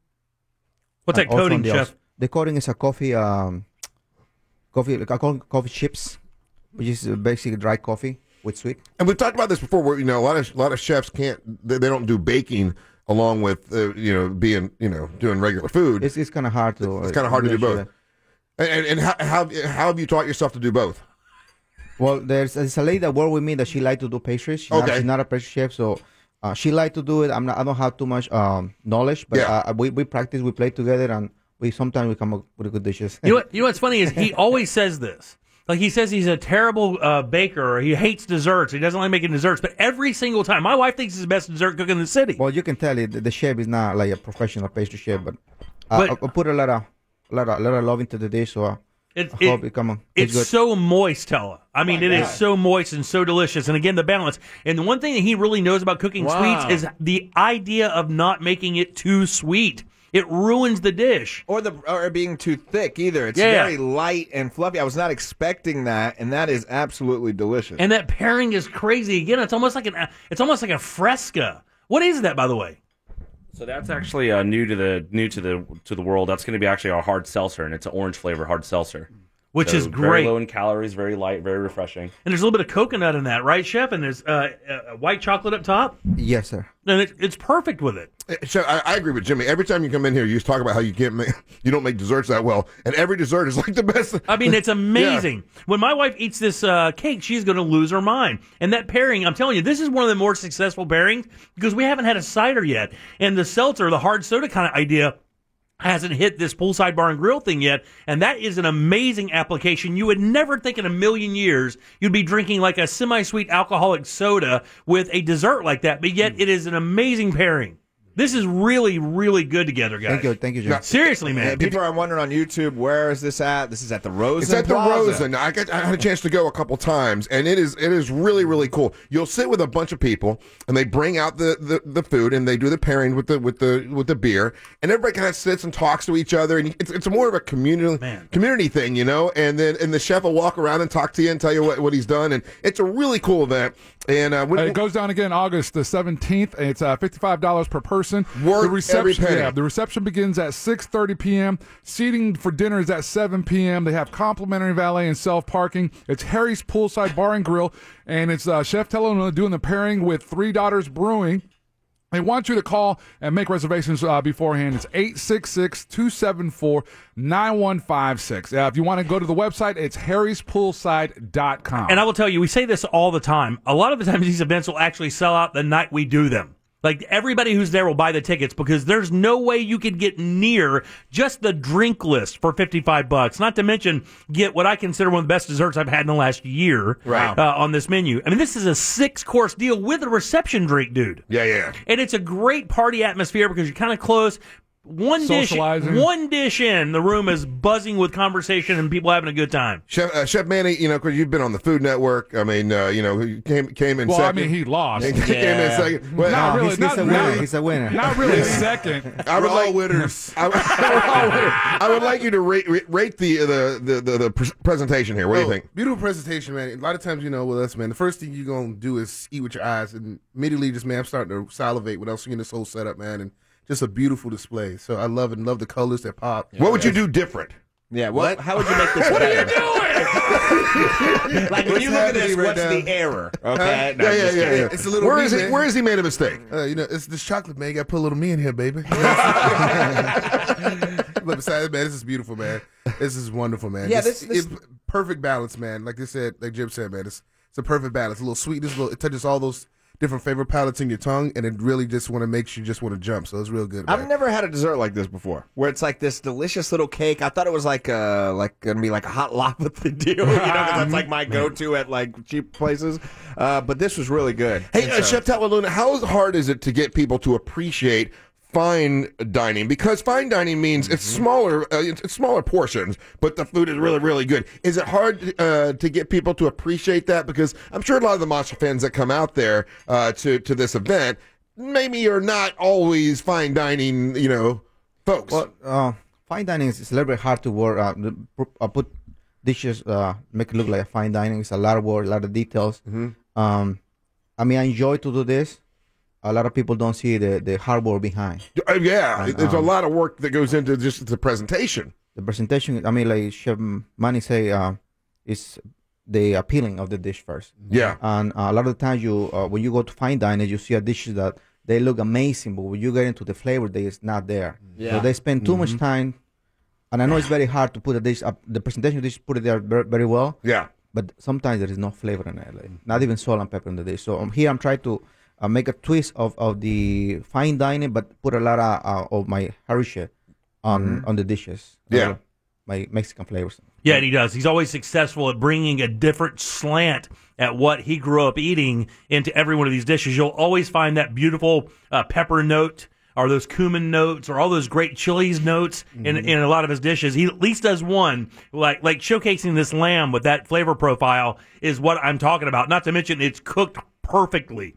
What's And that also coating, on the Chef? outs- The coating is a coffee, um, coffee, like I call it coffee chips, which is uh, basically dry coffee with sweet. And we've talked about this before, where you know a lot of a lot of chefs can't they, they don't do baking along with uh, you know being you know doing regular food. It's it's kind of hard to. It's kind of hard to do really both. And, and, and how, how how have you taught yourself to do both? Well, there's, there's a lady that worked with me that she liked to do pastries. She's, Okay. not, she's not a pastry chef, so uh, she liked to do it. I'm not. I don't have too much um, knowledge, but Yeah. uh, we we practice, we play together, and we sometimes we come up with good dishes. You know what? You know what's funny is he always says this. Like he says he's a terrible uh, baker, or he hates desserts. He doesn't like making desserts. But every single time, my wife thinks he's the best dessert cook in the city. Well, you can tell it. The, the chef is not like a professional pastry chef, but, uh, But- I, I put a lot of, a lot of, a lot of love into the dish. So uh, It, I hope it come on. It's good. so moist, Tella. I mean, my it is God. so moist and so delicious. And again, the balance. And the one thing that he really knows about cooking Wow. sweets is the idea of not making it too sweet. It ruins the dish. Or the or it being too thick either. It's Yeah. very light and fluffy. I was not expecting that, and that is absolutely delicious. And that pairing is crazy. Again, it's almost like an it's almost like a fresca. What is that, by the way? So that's actually uh, new to the new to the to the world. That's going to be actually our hard seltzer, and it's an orange flavor hard seltzer, Which So is Very great. low in calories, very light, very refreshing. And there's a little bit of coconut in that, right, Chef? And there's uh, uh, white chocolate up top. Yes, sir. And it, it's perfect with it. So I, I agree with Jimmy. Every time you come in here, you talk about how you can't make, you don't make desserts that well, and every dessert is like the best. I mean, it's amazing. When my wife eats this uh, cake, she's going to lose her mind. And that pairing, I'm telling you, this is one of the more successful pairings because we haven't had a cider yet. And the seltzer, the hard soda kind of idea, hasn't hit this poolside bar and grill thing yet. And that is an amazing application. You would never think in a million years you'd be drinking like a semi-sweet alcoholic soda with a dessert like that. But yet it is an amazing pairing. This is really, really good together, guys. Thank you, thank you, Jim. Seriously, man. And people are wondering on YouTube, where is this at? This is at the Rosen It's at the Plaza. Rosen. I, got, I had a chance to go a couple times, and it is it is really really cool. You'll sit with a bunch of people, and they bring out the, the, the food, and they do the pairing with the with the with the beer, and everybody kind of sits and talks to each other, and it's it's more of a community community thing, you know. And then and the chef will walk around and talk to you and tell you what, what he's done, and it's a really cool event. And uh, when, Uh, it goes down again August the seventeenth. It's uh, fifty-five dollars per person. Worth the reception, every penny. Yeah, the reception begins at six thirty p.m. Seating for dinner is at seven p.m. They have complimentary valet and self-parking. It's Harry's Poolside Bar and Grill, and it's uh, Chef Tello doing the pairing with Three Daughters Brewing. They want you to call and make reservations uh, beforehand. It's eight six six, two seven four, nine one five six. Uh, if you want to go to the website, it's harrys poolside dot com. And I will tell you, we say this all the time. A lot of the times these events will actually sell out the night we do them. Like, everybody who's there will buy the tickets because there's no way you could get near just the drink list for fifty-five bucks. Not to mention get what I consider one of the best desserts I've had in the last year Right. uh, on this menu. I mean, this is a six-course deal with a reception drink, dude. Yeah, yeah. And it's a great party atmosphere because you're kind of close. one dish, Socializing. one dish in, the room is buzzing with conversation and people having a good time. Chef, uh, Chef Manny, you know, because you've been on the Food Network. I mean, uh, you know, he came came in Well, second. I mean, he lost. He came in second. Well, Not No, really. he's, not, he's a not- winner. He's a winner. Not really second. I would We're all like winners. I, would- I would like you to rate, rate the, the, the, the, the pres- presentation here. What do you Oh, think? Beautiful presentation, man. A lot of times, you know, with us, man, the first thing you're going to do is eat with your eyes. And immediately, just, man, I'm starting to salivate without seeing this whole setup, man. And just a beautiful display. So I love it and love the colors that pop. What would you do different? Yeah, what? How would you make this better? Like when What's you look at this, happening right what's now? the error? Huh? Okay, No, yeah, I'm yeah, just yeah, kidding. yeah. It's a little Where me, is he? man. Where is he made a mistake? Uh, you know, it's this chocolate, man. You got to put a little me in here, baby. but besides, man, this is beautiful, man. This is wonderful, man. Yeah, This- this- this- it- perfect balance, man. Like I said, like Jim said, man, it's it's a perfect balance. A little sweetness, a little, it touches all those different flavor palettes in your tongue, and it really just want to makes you just want to jump. So it's real good, man. I've never had a dessert like this before, where it's like this delicious little cake. I thought it was like uh like gonna be like a hot lava deal, you know, because that's like my go-to at like cheap places. Uh, but this was really good. Hey, It's, uh, Chef Talaluna, how hard is it to get people to appreciate fine dining? Because fine dining means it's smaller, uh, it's, it's smaller portions, but the food is really, really good. Is it hard uh, to get people to appreciate that? Because I'm sure a lot of the Monster fans that come out there uh, to to this event maybe are not always fine dining, you know, folks. Well, uh, fine dining is, is a little bit hard to work. Uh, the- uh, put dishes, uh, make it look like a fine dining. It's a lot of work, a lot of details. Um, I mean, I enjoy to do this. A lot of people don't see the, the hard work behind. Uh, yeah, And, there's a um, lot of work that goes into just the presentation. The presentation, I mean, like Chef Manny say, uh, is the appealing of the dish first. Yeah. And uh, a lot of the times you, uh, when you go to fine dining, you see a dishes that they look amazing, but when you get into the flavor, they is not there. Yeah. So they spend too Mm-hmm. much time. And I know it's very hard to put a dish up. The presentation dish put it there very, very well. Yeah. But sometimes there is no flavor in it, like, not even salt and pepper in the dish. So um, here I'm trying to uh, make a twist of, of the fine dining, but put a lot of, uh, of my heritage on on the dishes. Yeah. Uh, my Mexican flavors. Yeah, and he does. He's always successful at bringing a different slant at what he grew up eating into every one of these dishes. You'll always find that beautiful uh, pepper note, or those cumin notes, or all those great chilies notes in, in a lot of his dishes. He at least does one, like like showcasing this lamb with that flavor profile is what I'm talking about. Not to mention it's cooked perfectly.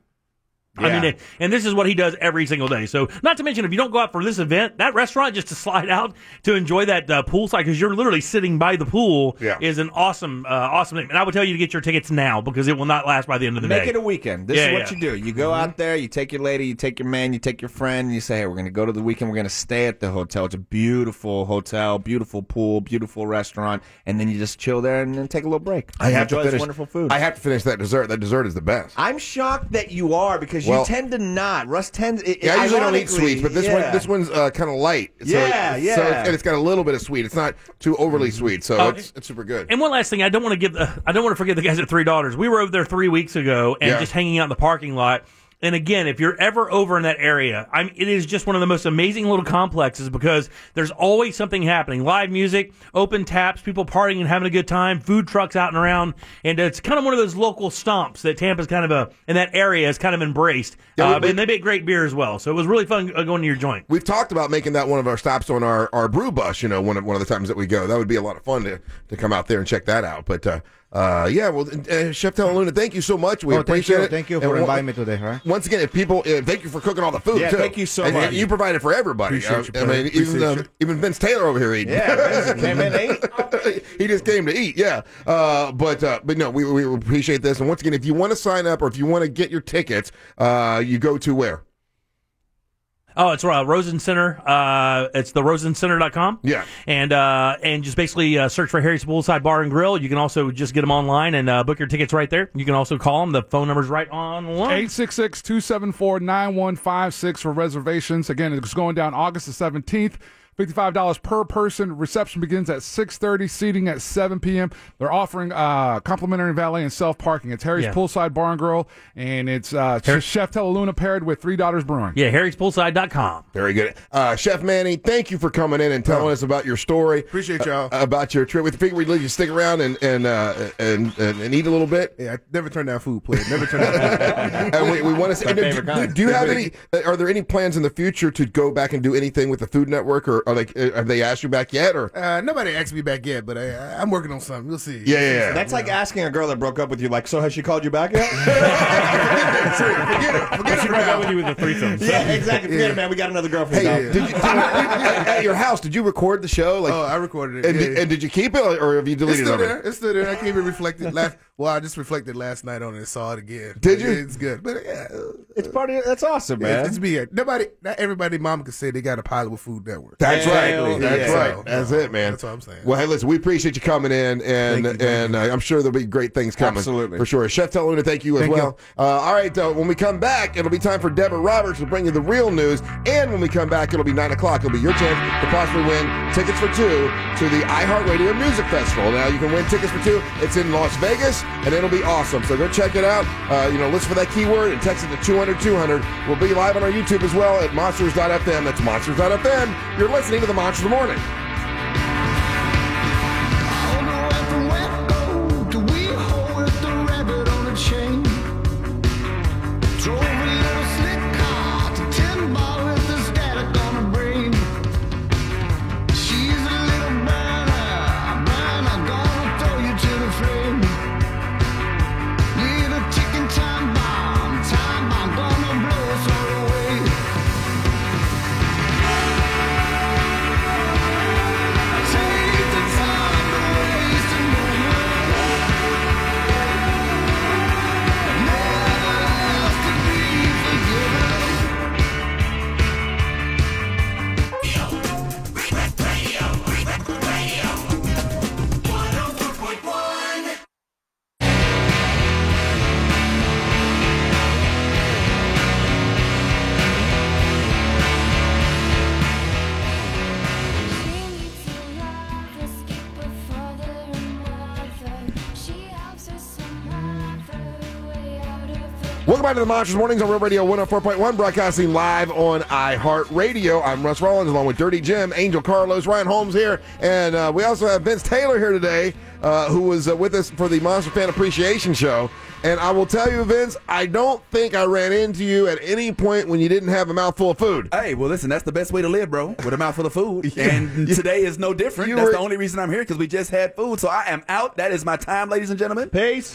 I Yeah. mean, and this is what he does every single day. So, not to mention, if you don't go out for this event, that restaurant just to slide out to enjoy that uh, poolside, because you're literally sitting by the pool, Yeah. is an awesome, uh, awesome thing. And I would tell you to get your tickets now because it will not last by the end of the Make day. it a weekend. This Yeah, is what yeah. you do. You go out there, you take your lady, you take your man, you take your friend, and you say, hey, we're going to go to the weekend. We're going to stay at the hotel. It's a beautiful hotel, beautiful pool, beautiful restaurant. And then you just chill there and then take a little break. I have Enjoy to this finish. wonderful food. I have to finish that dessert. That dessert is the best. I'm shocked that you are because Well- you tend to not. Russ tends. It, Yeah, I usually don't eat ironically, sweets, but this yeah. one, this one's uh, kind of light. So Yeah, it, yeah. So it's, and it's got a little bit of sweet. It's not too overly sweet, so Oh, it's, it's super good. And one last thing, I don't want to give, uh, I don't want to forget the guys at Three Daughters. We were over there three weeks ago and Yeah. just hanging out in the parking lot. And again, if you're ever over in that area, I mean, it is just one of the most amazing little complexes because there's always something happening. Live music, open taps, people partying and having a good time, food trucks out and around. And it's kind of one of those local stomps that Tampa's kind of a, in that area is kind of embraced. Yeah, we- uh, we- and they make great beer as well. So it was really fun uh, going to your joint. We've talked about making that one of our stops on our, our brew bus, you know, one of, one of the times that we go. That would be a lot of fun to, to come out there and check that out. But, uh, uh, yeah, well, uh, Chef Talaluna, thank you so much. We Oh, thank appreciate you. it. Thank you And for one- inviting me today, right? Once again, if people, uh, thank you for cooking all the food, Yeah, too. thank you so And, much. and you provided for everybody. Appreciate you, I, I brother. mean, even, Appreciate um, you. even Vince Taylor over here eating. Yeah, Vince came in and ate. He just came to eat, yeah. Uh, but uh, but no, we, we appreciate this. And once again, if you want to sign up or if you want to get your tickets, uh, you go to where? Oh, it's uh, Rosen Center. Uh, it's the rosen center dot com. Yeah. And uh, and just basically uh, search for Harry's Poolside Bar and Grill. You can also just get them online and uh, book your tickets right there. You can also call them. The phone number's right online. eight six six, two seven four, nine one five six for reservations. Again, it's going down August the seventeenth. fifty-five dollars per person. Reception begins at six thirty, seating at seven p.m. They're offering uh, complimentary valet and self-parking. It's Harry's Yeah. Poolside Bar and Grill, and it's uh, Chef Tellaluna paired with Three Daughters Brewing. Yeah, harrys poolside dot com. Very good. Uh, Chef Manny, thank you for coming in and telling us about your story. Appreciate y'all. Uh, about your trip. We figured we'd leave you stick around and and, uh, and and and eat a little bit. Yeah, I never turn down food, player. Never turn down food. And we, we want to say, My do, favorite do, kind. do you have any, uh, are there any plans in the future to go back and do anything with the Food Network, or, or like, uh, have they asked you back yet? Or Uh, nobody asked me back yet, but I, I'm working on something. You'll see. Yeah, yeah, yeah. That's like asking a girl that broke up with you, like, so has she called you back yet? Forget it. Forget She it. broke up with you with the threesome. Yeah, exactly. Forget it, man. We got another girl for you. Hey, now. did you, did you at your house? Did you record the show? Like, Oh, I recorded it. and, yeah, did, yeah. and did you keep it, or have you It's deleted still it? there. It's still there. I came and reflected last. Well, I just reflected last night on it and saw it again. Did But you? It's good, but yeah, It's part of that's awesome, yeah, man. it's me. Nobody, not everybody. Mama can say they got a pilot with Food Network. That's Yeah, right. yeah, That's yeah. right. So, That's no, it, man. That's what I'm saying. Well, hey, listen, we appreciate you coming in, and Thank you, thank and you. uh, I'm sure there'll be great things coming. Absolutely. For sure. Chef Tellaluna, thank you as Thank well. Uh, all right, uh, when we come back, it'll be time for Deborah Roberts to bring you the real news, and when we come back, it'll be nine o'clock. It'll be your chance to possibly win tickets for two to the iHeartRadio Music Festival. Now, you can win tickets for two. It's in Las Vegas, and it'll be awesome. So go check it out. Uh, you know, listen for that keyword and text it to two hundred two hundred. We'll be live on our YouTube as well at monsters dot f m. That's monsters dot f m. You're listening to the Monsters of the Morning. Welcome back to the Monsters Mornings on Real Radio one oh four point one, broadcasting live on iHeartRadio. I'm Russ Rollins, along with Dirty Jim, Angel Carlos, Ryan Holmes here, and uh, we also have Vince Taylor here today, uh, who was uh, with us for the Monster Fan Appreciation Show. And I will tell you, Vince, I don't think I ran into you at any point when you didn't have a mouthful of food. Hey, well, listen, that's the best way to live, bro, with a mouthful of food. And today is no different. You That's were- the only reason I'm here, because we just had food. So I am out. That is my time, ladies and gentlemen. Peace.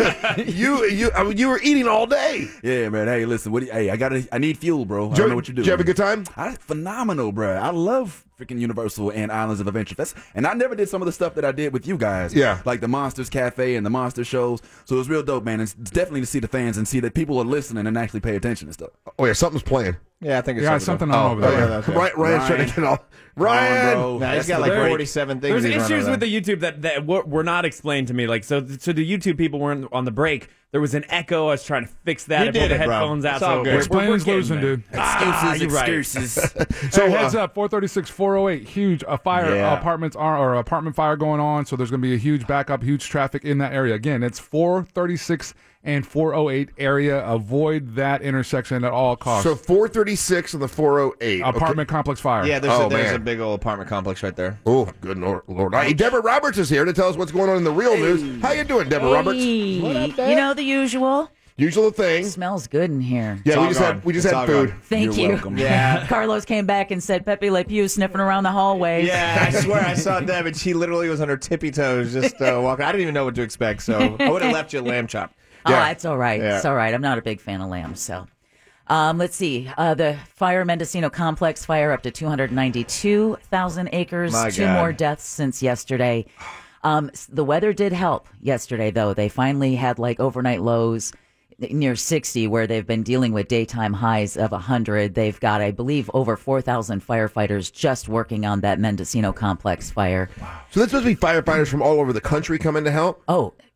you you I mean, you were eating all day. Yeah, man. Hey, listen. What? Do you, hey, I got. I need fuel, bro. I Did don't you- know what you do. did you have a good time? I, phenomenal, bro. I love freaking Universal and Islands of Adventure. That's, and I never did some of the stuff that I did with you guys. Yeah. Like the Monsters Cafe and the Monster shows. So it was real dope, man. It's definitely to see the fans and see that people are listening and actually pay attention and stuff. Oh, yeah, something's playing. Yeah, I think it's Yeah, something. something on over Oh, there. yeah. that's it. Ryan, Ryan's trying to get all. Ryan! bro. Nah, he's That's got the like break. forty-seven things. There's he's running issues with around. the YouTube that, that were were not explained to me. Like, so, so the YouTube people weren't on the break. There was an echo. I was trying to fix that. You I pulled did the it, bro. headphones out. It's all so good. we're- Explaining we're is getting losing, there. dude. Ah, Excuses, you're right. excuses. So uh, heads up, four thirty-six, four oh eight, huge a fire Yeah. uh, apartments are or apartment fire going on. So there's going to be a huge backup, huge traffic in that area. Again, it's four thirty-six and four oh eight area. Avoid that intersection at all costs. So four thirty-six and the four oh eight. apartment complex fire. Yeah, there's, Oh, a, there's man. a big old apartment complex right there. Oh, good Lord. Lord. Hey, Deborah Roberts is here to tell us what's going on in the real news. How you doing, Deborah Roberts? Hey, What up, Dad? you know the usual. Usual thing. Smells good in here. Yeah, all we just gone. had we just It's had all food. gone. Thank You're you. welcome. Yeah. Carlos came back and said Pepe Le Pew sniffing around the hallways. Yeah, I swear I saw Deb, and she literally was on her tippy toes just uh, walking. I didn't even know what to expect, so I would have left you a lamb chop. Oh, Yeah. it's all right. Yeah. It's all right. I'm not a big fan of lamb, so. Um, let's see. Uh, the fire, Mendocino Complex fire, up to two hundred ninety-two thousand acres. My Two God. more deaths since yesterday. Um, s- the weather did help yesterday, though. They finally had like overnight lows near sixty, where they've been dealing with daytime highs of one hundred. They've got, I believe, over four thousand firefighters just working on that Mendocino Complex fire. So that's supposed to be firefighters from all over the country coming to help? Oh,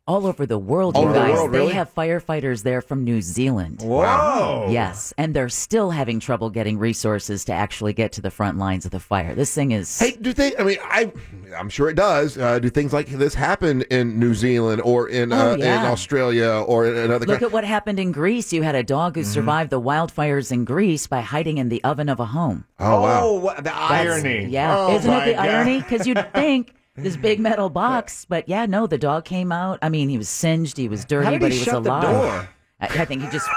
all over the world, All you over the guys. world, they really? have firefighters there from New Zealand. Whoa. Yes, and they're still having trouble getting resources to actually get to the front lines of the fire. This thing is. Hey, do they? I mean, I, I'm sure it does. Uh, do things like this happen in New Zealand or in Oh, uh, yeah. in Australia or in another? Look country? at what happened in Greece. You had a dog who Mm-hmm. survived the wildfires in Greece by hiding in the oven of a home. Oh wow! Oh, what, the That's- irony. Yeah, Oh, isn't it my the God. irony? Because you'd think this big metal box, but yeah, no, the dog came out. I mean, he was singed, he was dirty, How did but he he was shut the alive. door? I, I think he just.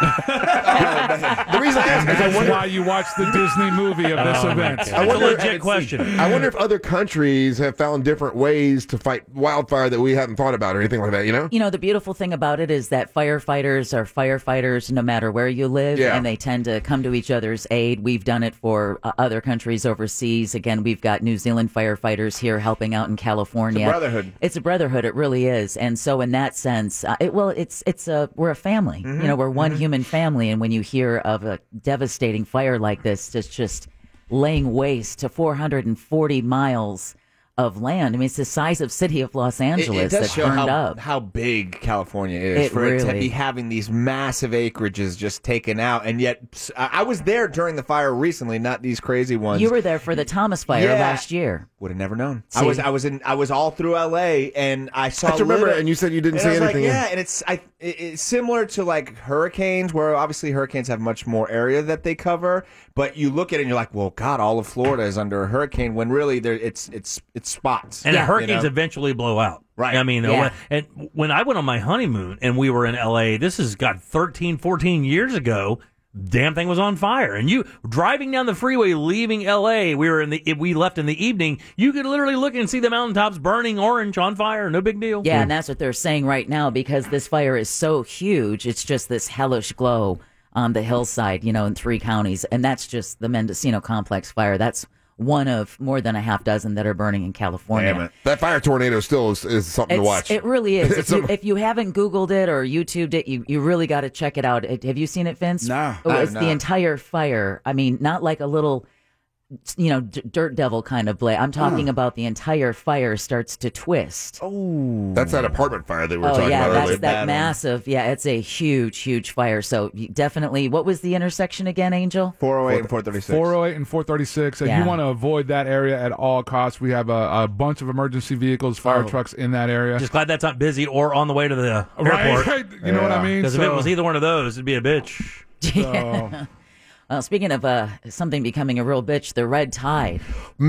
The reason I ask is I That's wonder. why you watch the Disney movie of this Oh, my event. God. I It's a wonder, legit question. I wonder if other countries have found different ways to fight wildfire that we haven't thought about or anything like that. You know? You know, the beautiful thing about it is that firefighters are firefighters no matter where you live, Yeah. and they tend to come to each other's aid. We've done it for uh, other countries overseas. Again, we've got New Zealand firefighters here helping out in California. It's a brotherhood. It's a brotherhood. It really is. And so, in that sense, uh, it, well, it's it's a we're a family. Mm-hmm. You know, we're one human family. And when you hear of a devastating fire like this, it's just laying waste to four hundred forty miles of land. I mean, it's the size of city of Los It, Angeles it does that show burned how, up. how big California is It for it to really- be having these massive acreages just taken out. And yet, I I was there during the fire recently, not these crazy ones. You were there for the Thomas fire Yeah. last year. Would have never known. I See? was I was in I was all through L A and I saw. I just remember little- it, and you said you didn't and see I was anything. Like, yeah, and it's I it, it's similar to like hurricanes, where obviously hurricanes have much more area that they cover. But you look at it and you're like, well, God, all of Florida is under a hurricane. When really there it's it's it's spots. And Yeah. hurricanes You know? eventually blow out. Right. I mean, Yeah. when, and when I went on my honeymoon and we were in L A, this has got thirteen, fourteen years ago. Damn thing was on fire, and you driving down the freeway, leaving L A. We were in the we left in the evening. You could literally look and see the mountaintops burning orange on fire. No big deal. Yeah, and that's what they're saying right now because this fire is so huge. It's just this hellish glow on the hillside, you know, in three counties. And that's just the Mendocino Complex fire. That's one of more than a half dozen that are burning in California. Damn it. That fire tornado still is, is something It's, to watch. It really is. It's if, you, a- if you haven't Googled it or YouTubed it, you, you really got to check it out. It- have you seen it, Vince? Nah. Oh, I have it's the not. entire fire. I mean, not like a little, you know, d- dirt devil kind of blade. I'm talking about the entire fire starts to twist. Oh, That's that apartment fire that we were Oh talking yeah, about that's earlier. that Bad one. massive. Yeah, it's a huge, huge fire. So you definitely, what was the intersection again, Angel? four oh eight and four thirty-six. four oh eight and four thirty-six, and Yeah. you want to avoid that area at all costs. We have a, a bunch of emergency vehicles, fire Oh. trucks in that area. Just glad that's not busy or on the way to the right, airport. right. You know what I mean? Because if it So- was either one of those, it'd be a bitch. so- Well, speaking of uh, something becoming a real bitch, the red tide.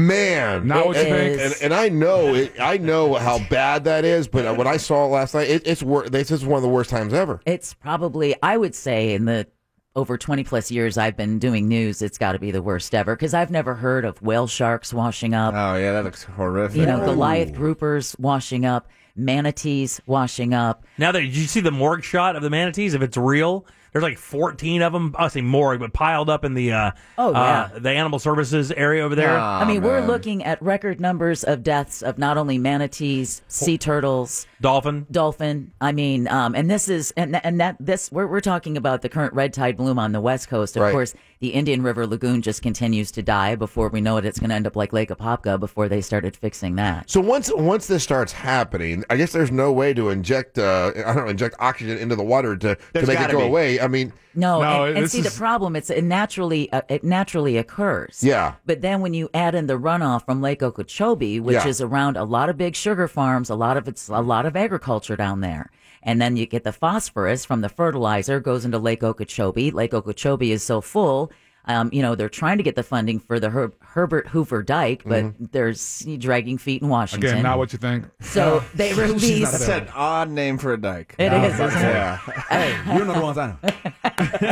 Man, Not what you It think. and, is- and I know it, I know how bad that is, but when I saw it last night, it, it's wor- This is one of the worst times ever. It's probably, I would say, in the over twenty plus years I've been doing news, it's got to be the worst ever because I've never heard of whale sharks washing up. Oh yeah, that looks horrific. You know, Goliath groupers washing up, manatees washing up. Now that did you see the morgue shot of the manatees? If it's real, there's like fourteen of them. I say morgue, but piled up in the uh, Oh, yeah. uh, the animal services area over there. Ah. I mean, Oh, we're man. looking at record numbers of deaths of not only manatees, sea turtles, Dolphin. dolphin. I mean, um, and this is and and that this we're we're talking about the current red tide bloom on the west coast. Of Right. course, the Indian River Lagoon just continues to die. Before we know it, it's going to end up like Lake Apopka. Before they started fixing that. So once once this starts happening, I guess there's no way to inject uh, I don't know inject oxygen into the water to, to There's make it gotta go be. away. I mean, No, No, and, and this see the is- problem. It's it naturally uh, it naturally occurs. Yeah. But then when you add in the runoff from Lake Okeechobee, which Yeah. is around a lot of big sugar farms, a lot of it's a lot of agriculture down there, and then you get the phosphorus from the fertilizer goes into Lake Okeechobee. Lake Okeechobee is so full. Um, you know, they're trying to get the funding for the Her- Herbert Hoover Dike, but there's dragging feet in Washington. Again, not what you think. So they release. That's an odd name for a dike. It is, isn't it? Yeah. Hey, You're not the ones I know.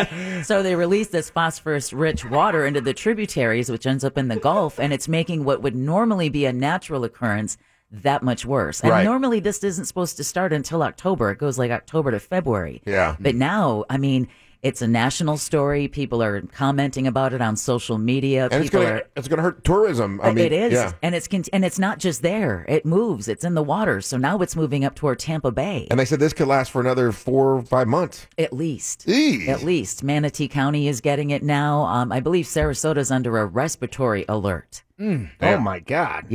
So they release this phosphorus-rich water into the tributaries, which ends up in the Gulf, and it's making what would normally be a natural occurrence that much worse. And Right. normally this isn't supposed to start until October. It goes like October to February. Yeah. But now, I mean, it's a national story. People are commenting about it on social media. and it's People gonna are. it's gonna hurt tourism. I mean, it is, yeah. and it's con- and it's not just there. It moves. It's in the water. So now it's moving up toward Tampa Bay. And they said this could last for another four or five months. At least. Eee. At least. Manatee County is getting it now. Um, I believe Sarasota's under a respiratory alert. Oh my God. Yeah.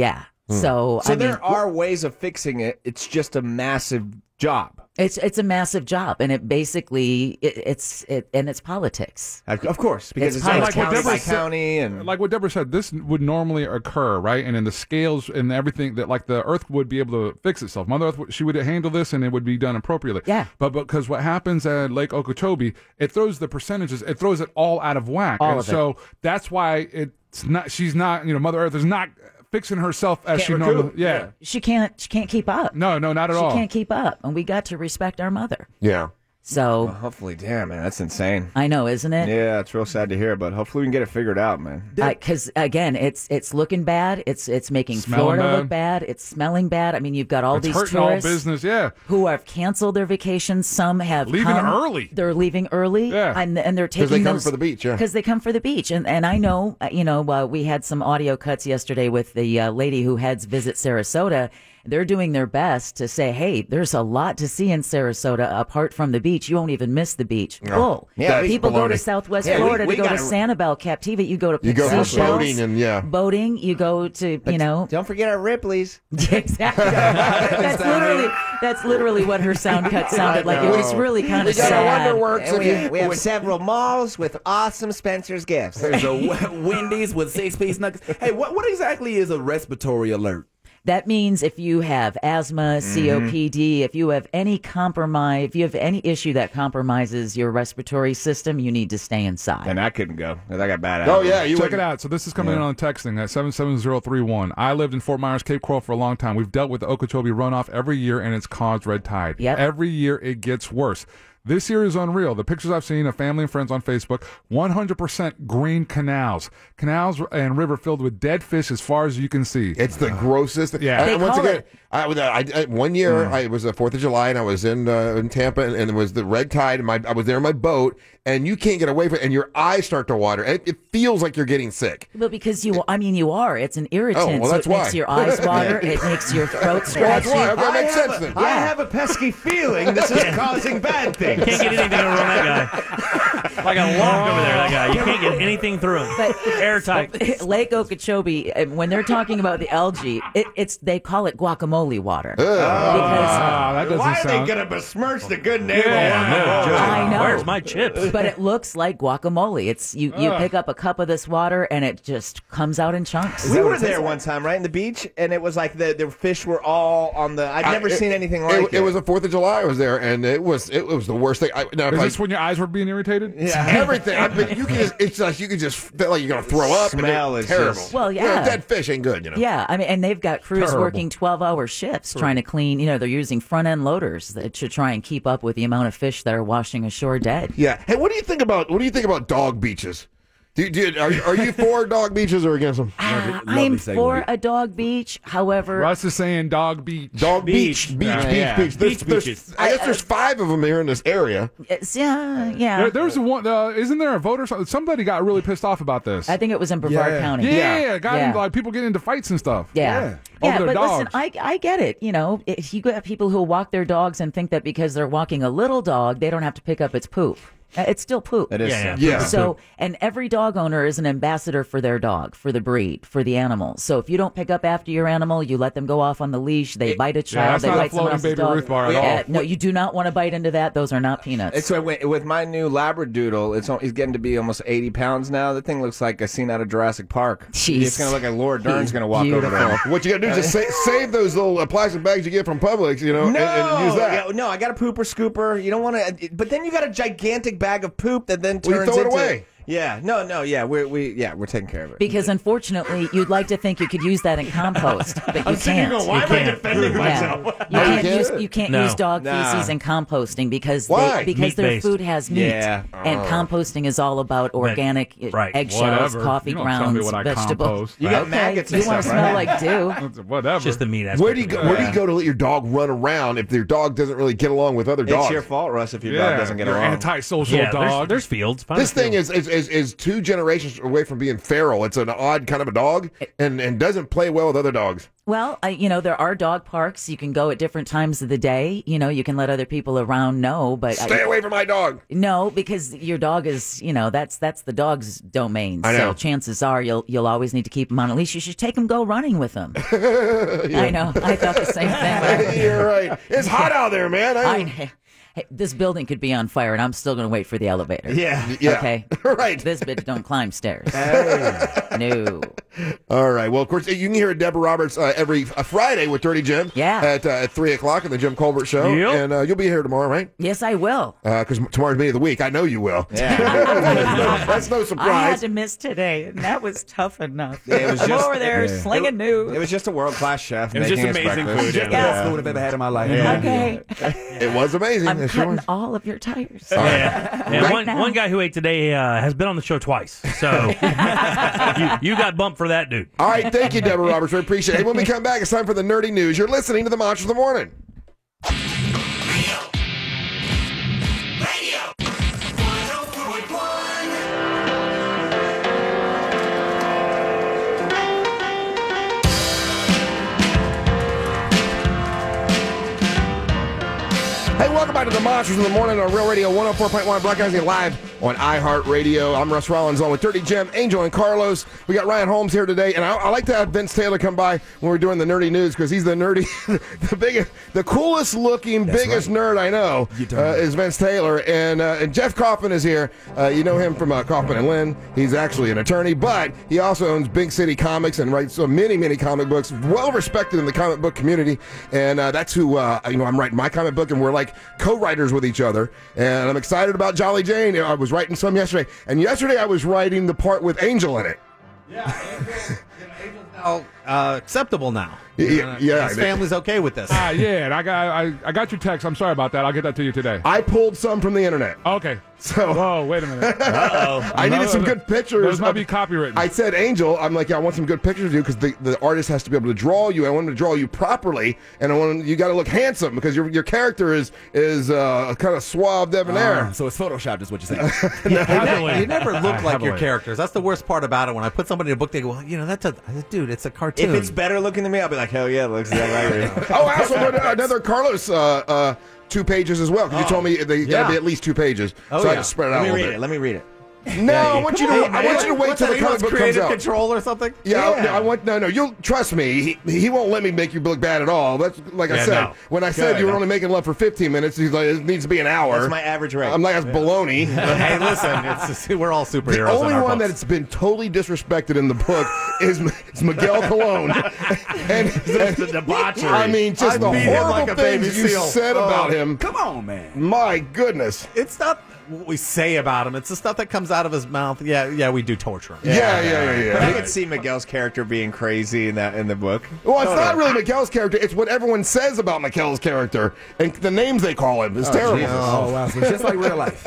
So, so I there mean, are ways of fixing it. It's just a massive job. It's it's a massive job, and it basically it, it's it and it's politics. Of course, because it's, politics. like county Deborah by said- county, and like what Deborah said, this would normally occur, right? And in the scales and everything that, like, the Earth would be able to fix itself. Mother Earth, would- she would handle this, and it would be done appropriately. Yeah. But because what happens at Lake Okeechobee, it throws the percentages, it throws it all out of whack, All and of it. so that's why it's not. She's not. You know, Mother Earth is not fixing herself as Can't she recoup. normally. Yeah. She can't she can't keep up. No, no, not at she all. She can't keep up, and we got to respect our mother. Yeah. So well, hopefully, damn man, that's insane. I know, isn't it? Yeah, it's real sad to hear, but hopefully we can get it figured out, man. Because again, it's it's looking bad. It's it's making Smelling Florida bad. look bad. It's smelling bad. I mean, you've got all It's these hurting all tourists business, yeah. who have canceled their vacations. Some have Leaving come- early. They're leaving early, Yeah. and and they're 'Cause taking they come those- for the beach, yeah. because they come for the beach. And and I know, uh, you know, uh, we had some audio cuts yesterday with the uh, lady who heads Visit Sarasota. They're doing their best to say, hey, there's a lot to see in Sarasota apart from the beach. You won't even miss the beach. No. Bull. Yeah, People go to baloney. Southwest Yeah, we- Florida we to go to gotta- Sanibel, Captiva. You go to You go for seashells, boating and yeah. boating. You go to, you know. Don't forget our Ripley's. Exactly. that's literally that's literally what her sound cut sounded like. It was really kind We of got sad. a Wonderworks. And we, if you- we have several malls with awesome Spencer's gifts. There's a Wendy's with six piece nuggets. Hey, what what exactly is a respiratory alert? That means if you have asthma, C O P D, if you have any compromise, if you have any issue that compromises your respiratory system, you need to stay inside. And I couldn't go because I got bad Oh allergies. yeah, you Check would it out. So this is coming Yeah. in on texting at seven seven zero three one. I lived in Fort Myers, Cape Coral for a long time. We've dealt with the Okeechobee runoff every year, and it's caused red tide. Yep. Every year it gets worse. This year is unreal. The pictures I've seen of family and friends on Facebook, one hundred percent green canals. Canals and river filled with dead fish as far as you can see. It's the grossest. Yeah. And They once call again, it- I, I, I one year I it was the Fourth of July and I was in uh, in Tampa and, and it was the red tide and my I was there in my boat and you can't get away from it and your eyes start to water. It, it feels like you're getting sick. But because you, I mean, you are. It's an irritant. Oh, well, so that's it makes why. your eyes water. It makes your throat Well, scratchy. that's why. Okay, that makes I sense have, then. a, I have a pesky feeling this is causing bad things. Can't get anything over on that guy. Like a lock over there, that guy. You can't get anything through him. But airtight. Lake Okeechobee, uh, when they're talking about the algae, it, it's they call it guacamole water. Because Ah, that doesn't Why are sound. they going to besmirch the good name Yeah, of no, one? I know. Where's my chips? But it looks like guacamole. It's you, you Ugh. pick up a cup of this water and it just comes out in chunks. We were there one time, right, in the beach, and it was like the, the fish were all on the. I'd never I- it- seen anything it, like it. it. was the Fourth of July. I was there and it was it was the worst thing. I, now, if Is I- this when your eyes were being irritated? Yeah. everything. I mean, you can just, it's like you can just feel like you're gonna throw up. and Smell it's is terrible. just- Well, You know, yeah. dead fish ain't good. You know. Yeah, I mean, and they've got crews Terrible. working twelve-hour shifts trying to clean. You know, they're using front-end loaders that to try and keep up with the amount of fish that are washing ashore dead. Yeah. Hey, what do you think about what do you think about dog beaches? Do you, do you, are, are you for dog beaches or against them? Ah, lovely I'm segue. for a dog beach. However, Russ is saying dog beach. Dog beach, beach, beach, Yeah, beach. yeah. beach. There's, Beach there's- beaches. I guess there's five of them here in this area. it's, yeah, yeah. There, there's one. Uh, isn't there a vote or something? Somebody got really pissed off about this. I think it was in Brevard Yeah. County. yeah, Yeah. got Yeah. into, like people getting into fights and stuff. Yeah. Over Yeah, their but dogs. listen, I, I get it. You know, if you got people who walk their dogs and think that because they're walking a little dog, they don't have to pick up its poop. Uh, It's still poop. It is. Yeah, sad. Yeah. So, and every dog owner is an ambassador for their dog, for the breed, for the animal. So if you don't pick up after your animal, you let them go off on the leash, they bite a child, that's they not a bite someone floating else's Baby dog. Ruth bar at Yeah, all. no, you do not want to bite into that. Those are not peanuts. It's with, with my new Labradoodle. It's al- he's getting to be almost eighty pounds now. The thing looks like a scene out of Jurassic Park. Jeez. It's going to look like Laura Dern's He's going to walk over beautiful. there. What you got to do is just sa- save those little uh, plastic bags you get from Publix, you know, and, No, and use that. yeah, no, I got a pooper scooper. You don't want to, but then you got a gigantic bag of poop that then Well, you turns throw it into. away. Yeah, no, no, yeah, we're we yeah we're taking care of it. Because unfortunately, you'd like to think you could use that in compost, but you I'm sitting here can't. going, why You am I can't. defending Yeah. myself? You No, you can't can't? use you can't No. use dog Nah. feces in composting because Why? they because their Meat-based. food has meat, Yeah. and composting is all about organic uh, right. eggshells, Whatever. coffee You don't tell me grounds, what I vegetables. compost. You got Okay, maggots you and want to stuff, smell right? like dew? Whatever. Just the meat aspect. Where do you of go? it. Where do you go to let your dog run around if your dog doesn't really get along with other dogs? It's your fault, Russ, if your yeah, dog doesn't get you're along. antisocial Yeah, there's, dog. there's fields. Find This a thing field. is, is, is, is two generations away from being feral. It's an odd kind of a dog, and, and doesn't play well with other dogs. Well, I, you know, there are dog parks. You can go at different times of the day. You know, you can let other people around know. But Stay I, away from my dog. No, because your dog is, you know, that's that's the dog's domain. I know. So chances are you'll you'll always need to keep him on a leash. You should take him go running with him. Yeah. I know. I thought the same thing. You're right. It's hot out there, man. I, I, hey, this building could be on fire, and I'm still going to wait for the elevator. Yeah. Yeah. Okay. Right. This bitch don't climb stairs. No. All right. Well, of course, you can hear Deborah Roberts uh, every uh, Friday with Dirty Jim. Yeah. At, uh, at three o'clock on the Jim Colbert Show. Yep. And uh, you'll be here tomorrow, right? Yes, I will. Because tomorrow's meeting of the week. I know you will. Yeah. That's no I had surprise. to miss today, and that was tough enough. Yeah, it was I'm just- over there yeah. slinging news. It was just a world class chef. It was making just us amazing breakfast. food, Just the yeah. best food I've ever had in my life. Okay. It was amazing. I'm It sure cutting was. all of your tires. Yeah. Yeah, Right one, now. one guy who ate today uh, has been on the show twice. So you, you got bumped for that, dude. All right. Thank you, Deborah Roberts. We appreciate it. Hey, when we come back, it's time for the nerdy news. You're listening to the Monsters of the Morning. Hey, welcome back to the Monsters in the Morning on Real Radio one oh four point one, broadcasting live on iHeartRadio. I'm Russ Rollins, along with Dirty Jim, Angel, and Carlos. We got Ryan Holmes here today, and I, I like to have Vince Taylor come by when we're doing the nerdy news because he's the nerdy, the biggest, the coolest looking, That's biggest right. nerd I know You uh, darn is Vince Taylor, and uh, and Jeff Kaufman is here. Uh, you know him from uh, Kaufman and Lynn. He's actually an attorney, but he also owns Big City Comics and writes so many, many comic books, well respected in the comic book community, and uh, that's who uh, you know. I'm writing my comic book, and we're like co-writers with each other, and I'm excited about Jolly Jane. I was writing some yesterday, and yesterday I was writing the part with Angel in it. Now, uh, acceptable now. Yeah, yeah. His family's okay with this. Ah, yeah, and I got I, I got your text. I'm sorry about that. I'll get that to you today. I pulled some from the internet. Okay. So, whoa, wait a minute. Uh-oh. I needed some good pictures. Those might of- be copywritten. I said, Angel, I'm like, yeah, I want some good pictures of you because the, the artist has to be able to draw you. I want him to draw you properly, and I want you got to look handsome because your your character is is uh, kind of suave, debonair. Uh, so it's photoshopped, is what you're saying. You, ne- you never look Uh, like your heavily. characters. That's the worst part about it. When I put somebody in a book, they go, well, you know, that's a dude. It's a cartoon. If it's better looking than me, I'll be like, hell yeah, it looks exactly like me. Oh, I also wrote another Carlos uh, uh, two pages as well because you Oh. told me they got to Yeah. be at least two pages. Oh, so I yeah. had to spread it Let out me a read little it. bit. Let me read it. No, Yeah, I you- want you Come to. on, I man. want you to wait What's till that? the He comic wants book comes creative out. control or something? Yeah, Yeah. I, I want no, no. You'll trust me. He, he won't let me make you look bad at all. That's like I Yeah, said. no. When I said Good. you were only making love for fifteen minutes, he's like, it needs to be an hour. That's my average rate. I'm like, that's baloney. Hey, listen, it's, we're all superheroes. The only in our one books. that's been totally disrespected in the book is, is Miguel Colon. and, It's the debauchery. I mean, just I the beat him horrible like a baby things you seal. said Oh. about him. Come on, man. My goodness. It's not what we say about him. It's the stuff that comes out of his mouth. Yeah, yeah, we do torture him. Yeah, yeah, yeah, yeah. But I could see Miguel's character being crazy in that in the book. Well, it's Oh, not no. really Miguel's character. It's what everyone says about Miguel's character and the names they call him. It's Oh, terrible. Jesus. Oh, wow. So it's just like real life.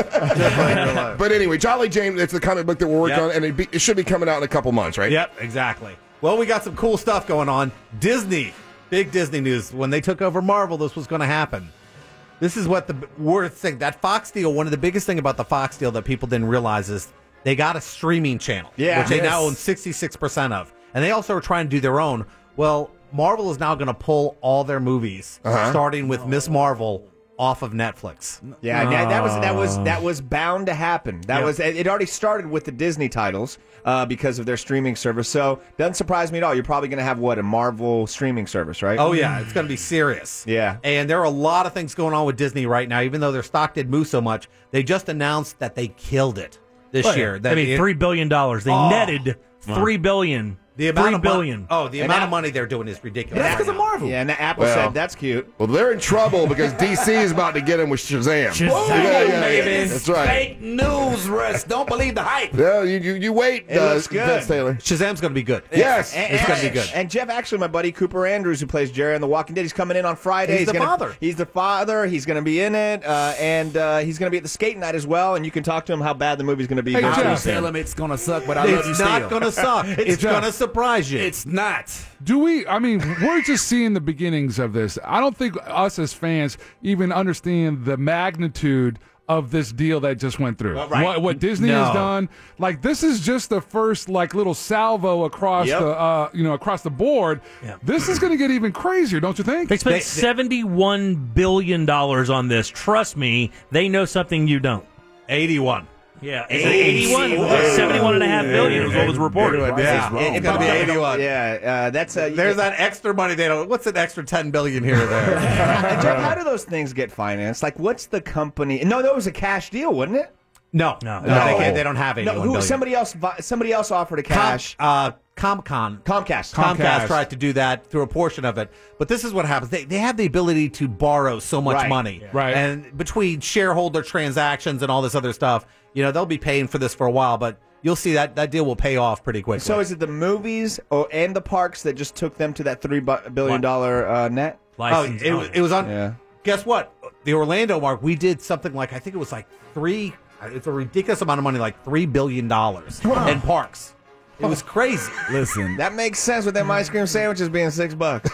But anyway, Jolly Jane, it's the comic book that we're working Yep. on, and it, be, it should be coming out in a couple months, right? Yep, exactly. Well, we got some cool stuff going on. Disney, big Disney news. When they took over Marvel, this was going to happen. This is what the worth thing. That Fox deal, one of the biggest thing about the Fox deal that people didn't realize is they got a streaming channel, Yeah. which they Yes. now own sixty-six percent of. And they also are trying to do their own. Well, Marvel is now going to pull all their movies, Uh-huh. starting with Miss Marvel, off of Netflix. Yeah, that, that was that was that was bound to happen. That Yep. was it. Already started with the Disney titles uh, because of their streaming service. So doesn't surprise me at all. You're probably going to have what a Marvel streaming service, right? Oh, yeah, it's going to be serious. Yeah. And there are a lot of things going on with Disney right now. Even though their stock did move so much, they just announced that they killed it this Well, year. I That mean, it- three billion dollars. They Oh. netted three billion. The amount Three of billion. Mon- oh, the And amount that- of money they're doing is ridiculous. That's right 'cause of now. Marvel. Yeah, and Apple Well, said that's cute. Well, they're in trouble because D C is about to get him with Shazam. Shazam, Yeah, yeah, yeah. baby. That's right. Fake news, Russ. Don't believe the hype. Yeah, you, you, you wait, It uh, looks good. Vince Taylor. Shazam's going to be good. Yes. And, It's and- gonna be good. And Jeff, actually, my buddy Cooper Andrews, who plays Jerry on The Walking Dead, he's coming in on Friday. He's the gonna, father. He's the father. He's going to be in it, uh, and uh, he's going to be at the skate night as well. And you can talk to him how bad the movie's going to be. Hey, very Jeff. soon. Tell him it's gonna suck, but I love you It's still. not going to suck. It's Jeff. going to surprise you. It's not. Do we? I mean, we're just seeing the beginnings of this. I don't think us as fans even understand the magnitude of this deal that just went through. Well, right. What, what Disney No. has done, like this is just the first like little salvo across Yep. the uh, you know across the board. This is going to get even crazier, don't you think? They spent seventy-one billion dollars on this. Trust me, they know something you don't. eighty-one. Yeah, is it eighty-one? seventy-one and a half billion is what was reported. Yeah, It- it's gonna be eighty-one. Yeah, uh, that's uh, There's that extra money they don't. What's an extra ten billion here or there? Uh, Jeff, how do those things get financed? Like, what's the company? No, that was a cash deal, wasn't it? No, no, no, they can't. They don't have No, eighty-one who? billion. Somebody else. vi- Somebody else offered a cash. Com, uh, ComCon. Comcast. Comcast. Comcast. tried to do that through a portion of it. But this is what happens. They, they have the ability to borrow so much Right. money. Yeah. Right. And between shareholder transactions and all this other stuff, you know, they'll be paying for this for a while, but you'll see that that deal will pay off pretty quickly. So is it the movies or and the parks that just took them to that three bu- billion dollar uh, net? oh, it, was- it was on. Yeah. Guess what? The Orlando mark, we did something like, I think it was like three, it's a ridiculous amount of money, like three billion dollars in parks. It was crazy. Listen, That makes sense with them ice cream sandwiches being six bucks. we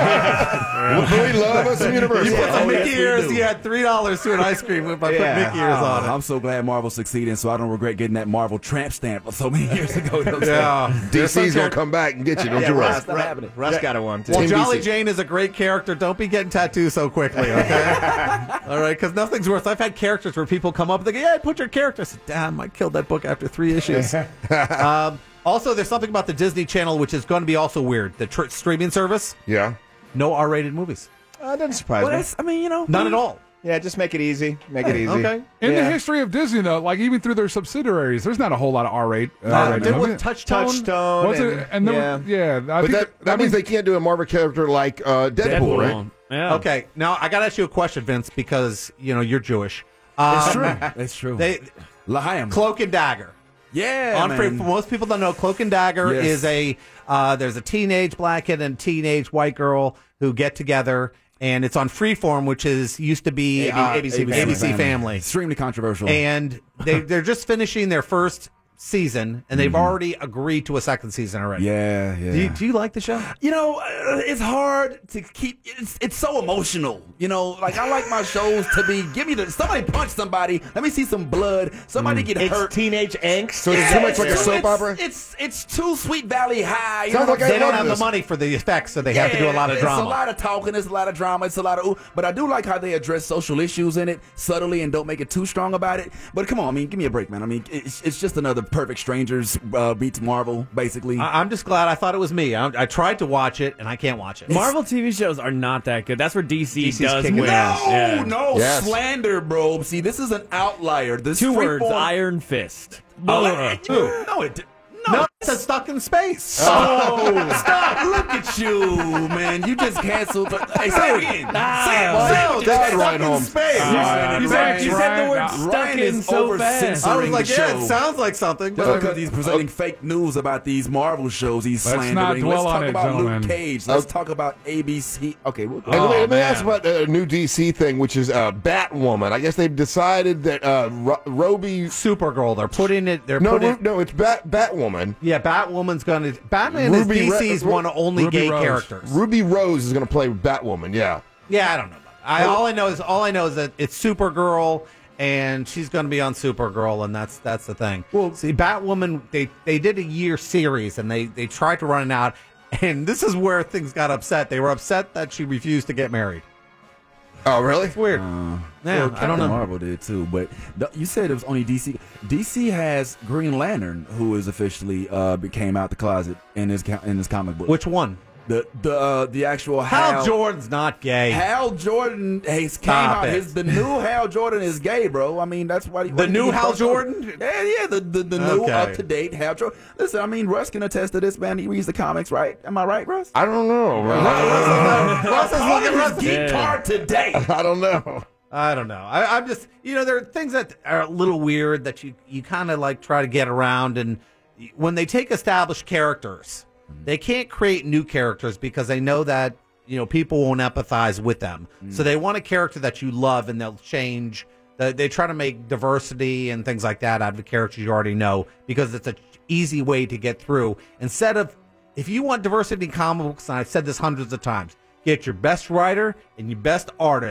love us some Universal. You put some Oh, Mickey yes, we ears, do. you had three dollars to an ice cream if I Yeah. put Mickey ears on it. I'm so glad Marvel succeeded, so I don't regret getting that Marvel tramp stamp so many years ago. You know what I'm Yeah. D C's gonna come back and get you. Don't Yeah, you worry. Russ, not happening. Russ got a one too. Well, Team Jolly D C. Jane is a great character. Don't be getting tattoos so quickly, okay? All right, because nothing's worse. I've had characters where people come up and they go, yeah, put your character. I said, damn, I killed that book after three issues. um, also, there's something about the Disney Channel, which is going to be also weird. The tr- streaming service, Yeah. no R-rated movies. Uh, doesn't surprise Well, me. that's, I mean, you know, None at all. Yeah, just make it easy. Make it easy. Okay. In Yeah. the history of Disney, though, like even through their subsidiaries, there's not a whole lot of R-rate. Uh, Uh, R-rated there movies. was Touchstone. Touchstone. Was and, it? And there yeah. was, yeah. I But think that, that means they can't do a Marvel character like uh, Deadpool, right? Yeah. Okay, now I got to ask you a question, Vince, because, you know, you're Jewish. Um, it's true. It's true. They, L'Chaim. Cloak and Dagger. Yeah, On free, man. for most people don't know, Cloak and Dagger Yes. is a uh, there's a teenage black kid and a teenage white girl who get together, and it's on Freeform, which is used to be A B- uh, A B C A B C Family. Family. Extremely controversial. And they they're just finishing their first season, and they've already agreed to a second season already. yeah, yeah. Do you, do you like the show? You know, uh, it's hard to keep. It's it's so emotional. You know, like I like my shows to be. Give me the somebody punch somebody. Let me see some blood. Somebody get It's hurt. teenage angst. So it's too much like a It's- soap it's- opera? It's it's too Sweet Valley High. You Sounds know like what I They don't love have this. the money for the effects, so they have to do a lot of It's drama. a lot of talking. It's a lot of drama. It's a lot of. Ooh, but I do like how they address social issues in it subtly and don't make it too strong about it. But come on, I mean, give me a break, man. I mean, it's, it's just another Perfect Strangers uh, beats Marvel, basically. I, I'm just glad I thought it was me. I, I tried to watch it, and I can't watch it. Marvel T V shows are not that good. That's where D C D C's does kicking win. no, Yeah. no Yes. slander, bro. See, this is an outlier. This Two free words: form- Iron Fist. Oh, Uh, it- no, it. No, it's a Stuck in Space. Oh, stop! Look at you, man. You just canceled. Hey, say it again. Say it. Say No, it. that's Ryan Stuck in Holmes. Space. Ryan, you said, you said the word Ryan, stuck Ryan in is so over fast. censoring I was like, the yeah, show. it sounds like something. Just But because he's presenting fake news about these Marvel shows, he's Let's not slandering. dwell Let's on talk it, about gentlemen. Luke Cage. Let's talk about A B C. Okay, we'll go. And let me, Oh, let me man. ask about a new D C thing, which is uh, Batwoman. I guess they've decided that uh, Ro- Roby. Supergirl, they're putting it. They're No, putting. Ru- no, it's Bat Batwoman. Yeah, Batwoman's gonna. Batman Ruby is Re- D C's Ru- one of only Ruby gay Rose. characters. Ruby Rose is going to play Batwoman. Yeah. Yeah, I don't know. About that. I, all I know is all I know is that it's Supergirl, and she's going to be on Supergirl, and that's that's the thing. Well, see, Batwoman, they they did a year series, and they they tried to run it out, and this is where things got upset. They were upset that she refused to get married. Oh, really? It's weird. Uh, Yeah, well, I don't Captain know. Marvel did too, but th- you said it was only D C. D C has Green Lantern, who is officially uh, became out the closet in his co- in his comic book. Which one? The the uh, the actual Hal, Hal, Jordan's not gay. Hal Jordan has came Stop out. it. His the new Hal Jordan is gay, bro. I mean, that's why. He, The why he new was Hal first on- Jordan? Yeah, yeah. The the, the new Okay. up to date Hal Jordan. Listen, I mean, Russ can attest to this, man. He reads the comics, right? Am I right, Russ? I don't know. man. Russ is looking Russ- at his geek card today. I don't know. I don't know. I, I'm just, you know, there are things that are a little weird that you, you kind of like try to get around. And when they take established characters, they can't create new characters because they know that, you know, people won't empathize with them. So they want a character that you love and they'll change. They, they try to make diversity and things like that out of the characters you already know because it's an easy way to get through. Instead of, if you want diversity in comic books, and I've said this hundreds of times, get your best writer and your best artist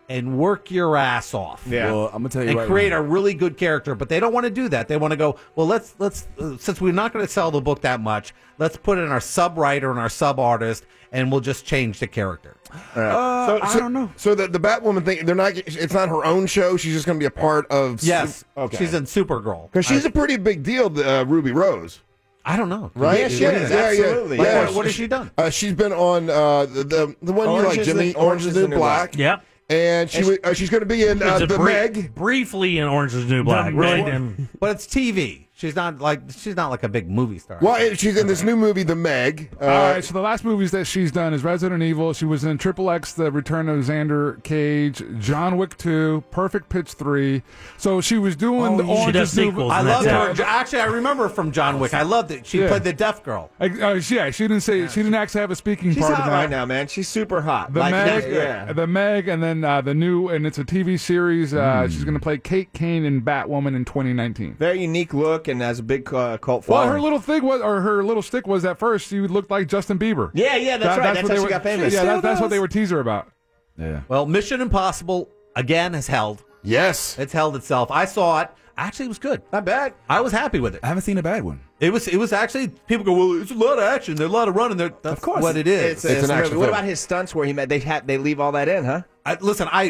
and work your ass off. Yeah. Well, I'm gonna tell you and right create now. a really good character, but they don't want to do that. They want to go, well, let's let's uh, since we're not going to sell the book that much, let's put in our sub writer and our sub artist, and we'll just change the character. Uh, so, I so, don't know. So the the Batwoman thing, they're not. It's not her own show. She's just going to be a part of. Yes, okay. she's in Supergirl Because she's I- a pretty big deal, uh, Ruby Rose. I don't know. Right? Yeah, she is. Yeah, yeah. Absolutely. Yeah, What- what has she done? Uh, she's been on uh, the, the the one Orange you like, is Jimmy. the- Orange is the New Black. Yep. And she And was, uh, she's going to be in She uh, was a the brie- Meg. briefly in Orange is the New Black. Really didn't. But it's T V. She's not like she's not like a big movie star. Well, it- she's in this new movie, The Meg. Uh, All right, so the last movies that she's done is Resident Evil. She was in Triple X, The Return of Xander Cage, John Wick two, Perfect Pitch three. So she was doing the She Orange does is New sequels. I love her. Actually, I remember her from John Wick. I loved it. She Yeah. played the deaf girl. Uh, uh, yeah, she didn't say she didn't actually have a speaking She's part hot in that. right now, man. She's super hot. The Like, Meg, yeah. the Meg, and then uh, the new, and it's a T V series. Uh, She's going to play Kate Kane in Batwoman in twenty nineteen. Very unique look and has a big uh, cult Well, following. her little thing was, or her little stick was at first she looked like Justin Bieber. Yeah, yeah, that's right. That's what how they she were, got famous. Yeah, She that, still that's what does. they were teaser about. Yeah. Well, Mission Impossible again has held. Yes, it's held itself. I saw it. Actually, it was good. Not bad. I was happy with it. I haven't seen a bad one. It was. It was actually. People go, well, it's a lot of action. There's a lot of running there. That's Of course, what it is. It's, it's, an movie. What about his stunts where he met? They had they leave all that in, huh? I, listen, I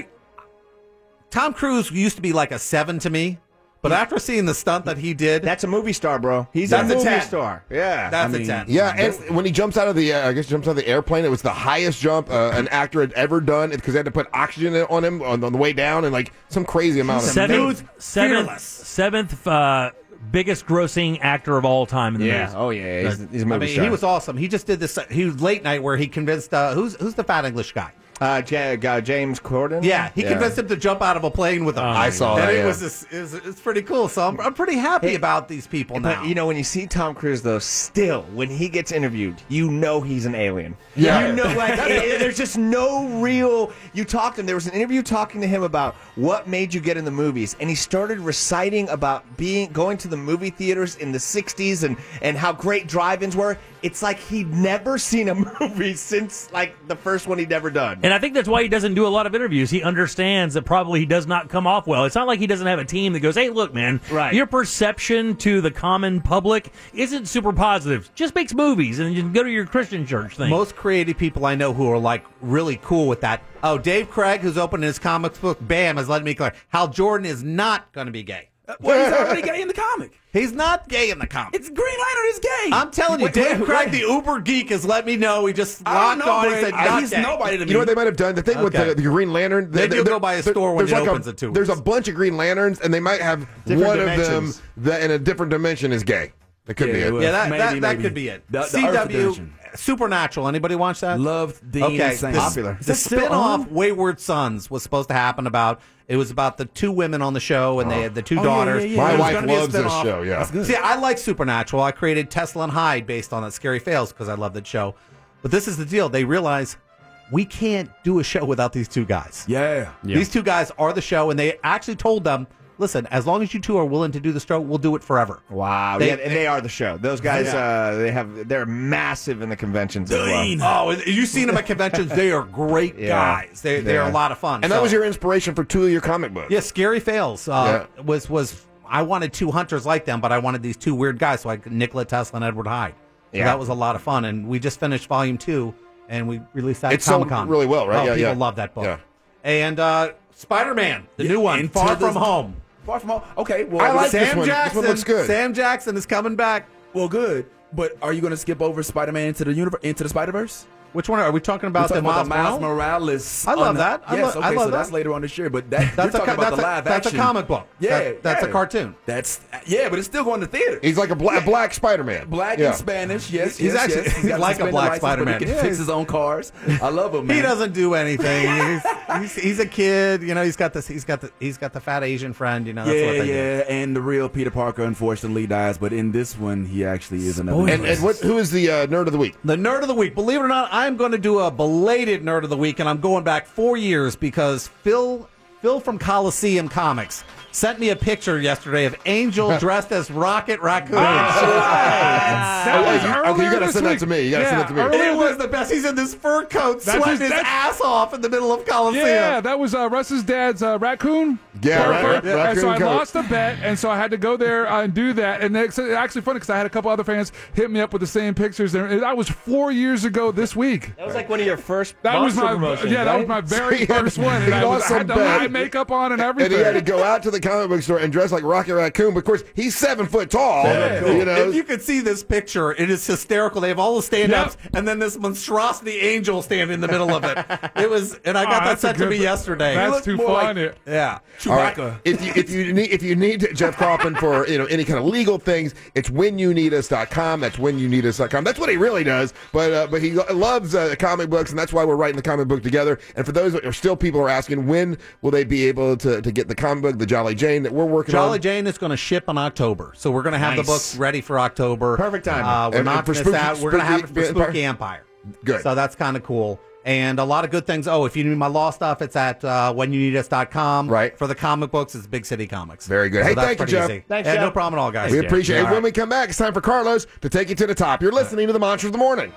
Tom Cruise used to be like a seven to me, but after seeing the stunt that he did, that's a movie star, bro. He's that's a a movie ten. star. Yeah, That's I a mean, ten. Yeah, and when he jumps out of the, uh, I guess he jumps out of the airplane, it was the highest jump uh, an actor had ever done because they had to put oxygen on him on, on the way down and like some crazy amount of Seventh, seventh, seventh uh, biggest grossing actor of all time in the Yeah. movies. Oh yeah, he's, he's a movie I mean, star. he was awesome. He just did this. He was late night where he convinced uh, who's who's the fat English guy. Uh, J- uh, James Corden. Yeah, he convinced him to jump out of a plane with him. Oh, I saw and that, it yeah. was this, it was it's pretty cool. So I'm, I'm pretty happy Hey, about these people now. But you know, when you see Tom Cruise, though, still when he gets interviewed, you know he's an alien. Yeah. you know, like it- there's just no real. You talked to him. There was an interview talking to him about what made you get in the movies, and he started reciting about being going to the movie theaters in the sixties and and how great drive-ins were. It's like he'd never seen a movie since like the first one he'd ever done. And I think that's why he doesn't do a lot of interviews. He understands that probably he does not come off well. It's not like he doesn't have a team that goes, hey, look, man, Right. your perception to the common public isn't super positive. Just makes movies and you can go to your Christian church thing. Most creative people I know who are like really cool with that. Oh, Dave Craig, who's opening his comics book, bam, has let me clear. Hal Jordan is not going to be gay. Well, he's already gay in the comic. He's not gay in the comic. It's Green Lantern is gay. I'm telling you, Wait, Dave wait, Craig, wait. the uber geek, has let me know. He just I locked don't know, on. He Brad. said, I- not he's gay. nobody to me. You know what they might have done? The thing with Okay. the, the Green Lantern, Maybe they- you'll there- go by a there- store when there's it like opens a, at two There's a weeks. bunch of Green Lanterns, and they might have Different one dimensions. of them that in a different dimension is gay. That could be Yeah, it. well, Yeah, that, Maybe, that, that maybe. could be it. The- the C Earth W, dimension. Supernatural. Anybody watch that? Loved Dean Okay, Saint. the, Popular. the Is that still spin-off on? Wayward Sons was supposed to happen about. It was about the two women on the show, and they had the two Oh, yeah, daughters. yeah, yeah. My There was wife gonna be a loves this spin-off. show, yeah. That's good. See, I like Supernatural. I created Tesla and Hyde based on that Scary Fails because I love that show. But this is the deal. They realize we can't do a show without these two guys. Yeah. These two guys are the show, and they actually told them, listen, as long as you two are willing to do the show, we'll do it forever. Wow, They- yeah, and they are the show. Those guys, uh, they have they're massive in the conventions as well. Oh, you've seen them at conventions. They are great Yeah. guys. They, they are Yeah. a lot of fun. And that So- was your inspiration for two of your comic books. Yeah, Scary Fails uh, was was I wanted two hunters like them, but I wanted these two weird guys, so I Nikola Tesla and Edward Hyde. So Yeah. that was a lot of fun, and we just finished volume two, and we released that It at sold Comic Con really well, right? Oh, Yeah, people yeah. love that book. Yeah. And uh, Spider Man, the Yeah, new one, Into Far the- From Home. Far from home. Okay, well, I like Sam this one. This Jackson. one looks good. Sam Jackson is coming back. well, good. But are you going to skip over Spider-Man into the universe, into the Spider-Verse? Which one are we talking about? We're the talking Miles, about the Miles Morales? Morales. I love on the- that. I yes, lo- okay, I love so that's that. later on this year. But that, That's you're a talking co- about that's the a- live that's a action. comic book. Yeah, That- that's a yeah. cartoon. That's yeah, but it's still going to theater. He's like a bla- black Spider-Man. Black Yeah. and Spanish, yes. He's yes, actually- yes. he's got like a suspended black license, but Spider-Man. He can Yeah, fix he's- his own cars. I love him, man. He doesn't do anything. he's, he's, he's a kid, you know. He's got this. He's got the. He's got the fat Asian friend, you know. That's yeah, what they yeah, and the real Peter Parker unfortunately dies, but in this one, he actually is another. And, and what? Who is the uh, nerd of the week? do. The nerd of the week. Believe it or not, I'm going to do a belated nerd of the week, and I'm going back four years because Phil Phil from Coliseum Comics sent me a picture yesterday of Angel dressed as Rocket Raccoon. Oh, that was okay, okay, you gotta send that to me. You gotta yeah, send that to me. It was the best. He's in this fur coat, That's sweating his- his, that's- ass off in the middle of Coliseum. Yeah, that was uh, Russ's dad's uh, raccoon. Yeah, fur right, coat. right, And raccoon so I coat. lost a bet, and so I had to go there uh, and do that. And it's actually funny because I had a couple other fans hit me up with the same pictures. There, and that was four years ago this week. That was like one of your first That was monster my promotions, yeah, that right? was my very He had- first one. he And I, was, lost I had some the bet. eye makeup on and everything. And he had to go out to the comic book store and dress like Rocket Raccoon. But of course, he's seven foot tall. You know, If you could see this picture, it is hysterical. They have all the stand-ups, and then this monstrosity angel standing in the middle of it. It was, and I got Oh, that that's a sent to good- me yesterday. that's He looked too more like- funny. yeah, All right. If you if you need if you need Jeff Kaufman for you know any kind of legal things, it's when you need us dot com. That's when you need us dot com. That's what he really does. But uh, but he lo- loves uh, comic books, and that's why we're writing the comic book together. And for those that are still people are asking, when will they be able to, to get the comic book, the Jolly Jane that we're working on? Jolly Jane is going to ship in October, so we're going to have Nice. the books ready for October. Perfect timing. Uh, we're And- and knocking for this Spooky- out. We're going to have it for Spooky Spooky Empire? Empire. Good. So that's kind of cool. And a lot of good things. Oh, if you need my law stuff, it's at uh, when you need us dot com. Right. For the comic books, it's Big City Comics. Very good. So Hey, that's thank you, pretty Jeff. easy. Thanks, Yeah, Jeff. no problem at all, guys. We appreciate it. All When right. we come back, it's time for Carlos to take you to the top. You're listening to the Monsters of the Morning.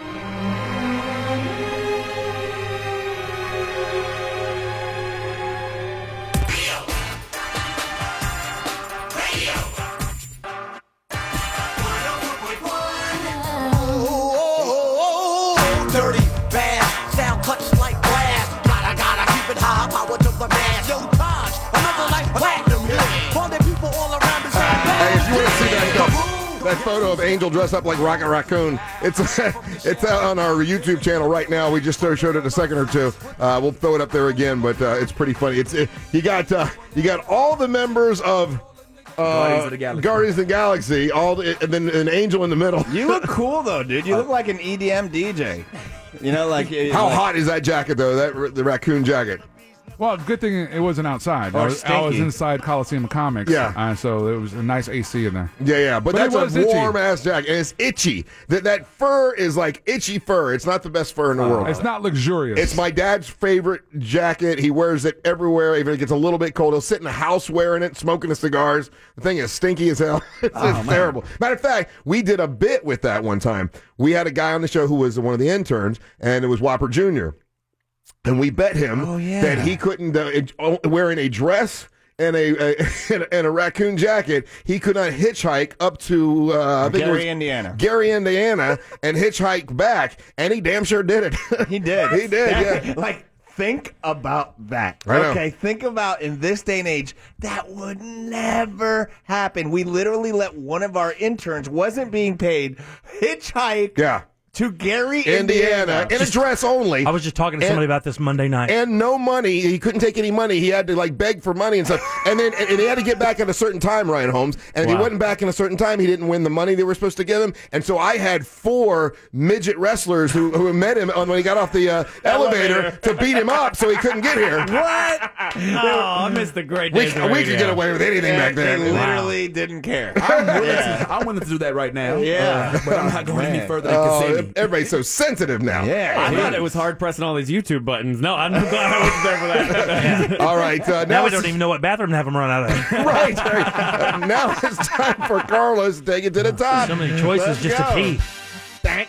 Dirty, bad, sound cuts like glass. Gotta, gotta keep it high, power to the mass. Yo, Taj, another like platinum hit. All the people all around the Hey, if you want to see that, uh, that photo of Angel dressed up like Rocket Raccoon, it's it's out on our YouTube channel right now. We just uh, showed it a second or two. Uh, we'll throw it up there again, but uh, it's pretty funny. It's it, you got uh, you got all the members of. Uh, Guardians of the Galaxy. Guardians of the Galaxy, all the, and then an angel in the middle. You look cool though, dude. You look like an E D M D J. You know, like How like, hot is that jacket though? That the raccoon jacket. Well, good thing it wasn't outside. Or I was, I was stinky. inside Coliseum Comics. Yeah. Uh, so it was a nice A C in there. Yeah, yeah, but, But it that's was a itchy. warm ass jacket, and it's itchy. That that fur is like itchy fur. It's not the best fur in the world. It's not luxurious. It's my dad's favorite jacket. He wears it everywhere, even if it gets a little bit cold. He'll sit in the house wearing it, smoking the cigars. The thing is stinky as hell. It's, Oh, it's terrible. Matter of fact, we did a bit with that one time. We had a guy on the show who was one of the interns, and it was Whopper Junior And we bet him Oh, yeah. that he couldn't, uh, it- oh, wearing a dress and a, a and a raccoon jacket, he could not hitchhike up to uh, I think it Gary, was Indiana. Gary, Indiana, and hitchhike back, and he damn sure did it. He did. He did, yeah. Like, think about that. I know. Okay, think about in this day and age, that would never happen. We literally let one of our interns wasn't being paid hitchhike Yeah. to Gary, Indiana, Indiana. in a dress only. I was just talking to somebody And- about this Monday night. and no money. He couldn't take any money. He had to like beg for money and stuff. And then and he had to get back at a certain time, Ryan Holmes. And if he Wow. wasn't back in a certain time, he didn't win the money they were supposed to give him. And so I had four midget wrestlers who, who met him on when he got off the uh, elevator to beat him up, so he couldn't get here. What? Oh, I missed the great We, days. of we could radio. get away with anything back They then. literally didn't care. I'm willing, Yeah. to, I'm willing to do that right now. Yeah. Uh, but I'm not going any Man. further than Oh, can see me. everybody's so sensitive now. Yeah. I dude. thought it was hard pressing all these YouTube buttons. No, I'm glad I wasn't there for that. All right. Uh, now we it's- don't even know what bathroom to have them run out of. right. right. Uh, now it's time for Carlos to take it to the top. So many choices Let's just go. to pee. Bang,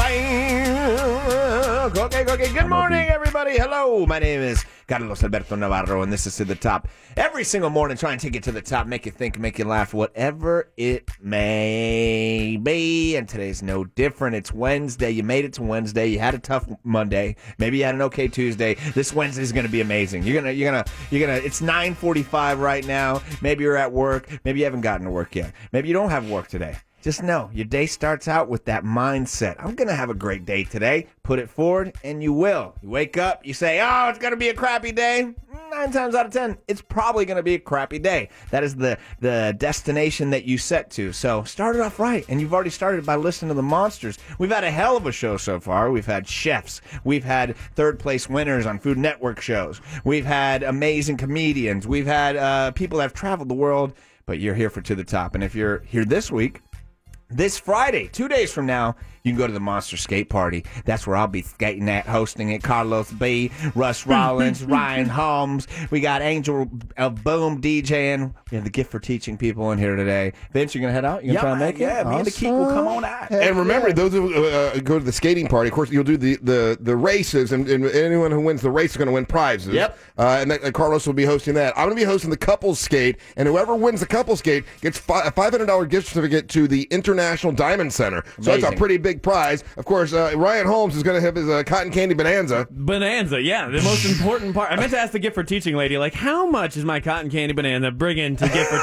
bang. Okay, okay. Good morning, everybody. Hello, my name is Carlos Alberto Navarro, and this is To the Top. Every single morning, try and take it to the top, make you think, make you laugh, whatever it may be. And today's no different. It's Wednesday. You made it to Wednesday. You had a tough Monday. Maybe you had an okay Tuesday. This Wednesday is going to be amazing. You're gonna, you're gonna, you're gonna. It's nine forty-five right now. Maybe you're at work. Maybe you haven't gotten to work yet. Maybe you don't have work today. Just know your day starts out with that mindset. I'm going to have a great day today. Put it forward, and you will. You wake up, you say, oh, it's going to be a crappy day. Nine times out of ten, it's probably going to be a crappy day. That is the, the destination that you set to. So start it off right, and you've already started by listening to the Monsters. We've had a hell of a show so far. We've had chefs. We've had third-place winners on Food Network shows. We've had amazing comedians. We've had uh, people that have traveled the world, but you're here for To the Top. And if you're here this week, This Friday, two days from now, you can go to the Monster Skate Party. That's where I'll be skating at, hosting it. Carlos B, Russ Rollins, Ryan Holmes. We got Angel of Boom DJing. We have the gift for teaching people in here today. Vince, you going to head out? You going to Yeah, try and man, make yeah, it? me and the Keek will come on out. And remember, those who uh, go to the skating party, of course, you'll do the, the, the races, and, and anyone who wins the race is going to win prizes. Yep. Uh, and, that, and Carlos will be hosting that. I'm going to be hosting the couples skate, and whoever wins the couples skate gets fi- a five hundred dollars gift certificate to the International Diamond Center. So that's a Amazing. pretty big prize. Of course, uh, Ryan Holmes is going to have his uh, cotton candy bonanza. Bonanza, yeah, the most important part. I meant to ask the gift for teaching lady, like, how much is my cotton candy bonanza bringing to gift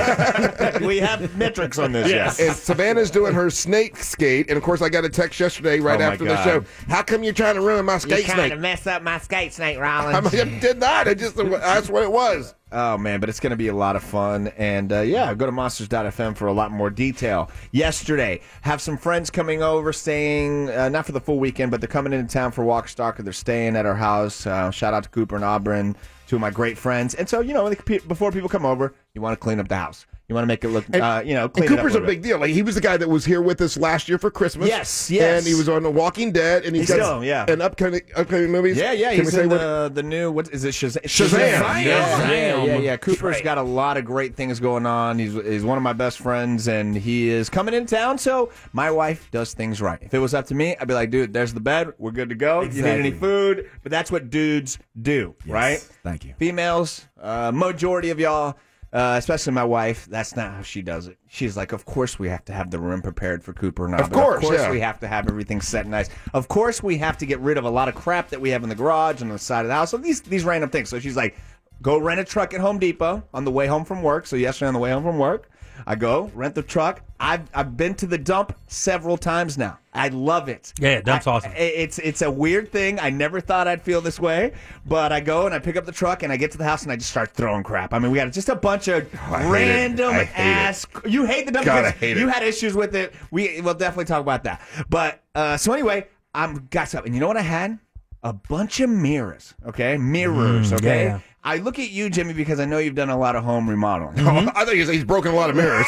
for teaching? We have metrics on this, yes. And Savannah's doing her snake skate, and of course, I got a text yesterday right Oh, my after the God. show. How come you're trying to ruin my skate snake? mess up my skate snake, I Rollins. mean, did not. It just that's what it was. Oh, man, but it's going to be a lot of fun. And, uh, yeah, go to monsters dot f m for a lot more detail. Yesterday, have some friends coming over, staying, uh, not for the full weekend, but they're coming into town for Walk Stalker. They're staying at our house. Uh, shout out to Cooper and Auburn, two of my great friends. And so, you know, before people come over, you want to clean up the house. You want to make it look, And- uh, you know, clean And it up Cooper's a a little big deal. Like he was the guy that was here with us last year for Christmas. Yes, yes. And he was on The Walking Dead, and he's, He's got still, yeah. an upcoming upcoming movies. Yeah, yeah, Can we he's say in what- the, the new, what is it, Shazam? Shazam. Yeah, yeah, Shazam. yeah, yeah. Cooper's Right. got a lot of great things going on. He's, he's one of my best friends, and he is coming into town, so my wife does things right. If it was up to me, I'd be like, dude, there's the bed. We're good to go. You need any Exactly. food? But that's what dudes do, right? Thank you. Females, uh, majority of y'all, uh, especially my wife, that's not how she does it. She's like, of course we have to have the room prepared for Cooper and I. Of But course, of course yeah. we have to have everything set nice. Of course we have to get rid of a lot of crap that we have in the garage and on the side of the house. So these these random things. So she's like, go rent a truck at Home Depot on the way home from work. So yesterday on the way home from work, I go rent the truck. I've I've been to the dump several times now. I love it. Yeah, yeah, dump's I- awesome. I- It's it's a weird thing. I never thought I'd feel this way, but I go and I pick up the truck and I get to the house and I just start throwing crap. I mean, we got just a bunch of I hate it. random I hate ass. You hate the dump God, I because hate you it. had issues with it. We will definitely talk about that. But uh, so anyway, I'm got stuff, and you know what I had? A bunch of mirrors. Okay, mirrors. Mm, okay. yeah, yeah. I look at you, Jimmy, because I know you've done a lot of home remodeling. I thought he was, he's broken a lot of mirrors.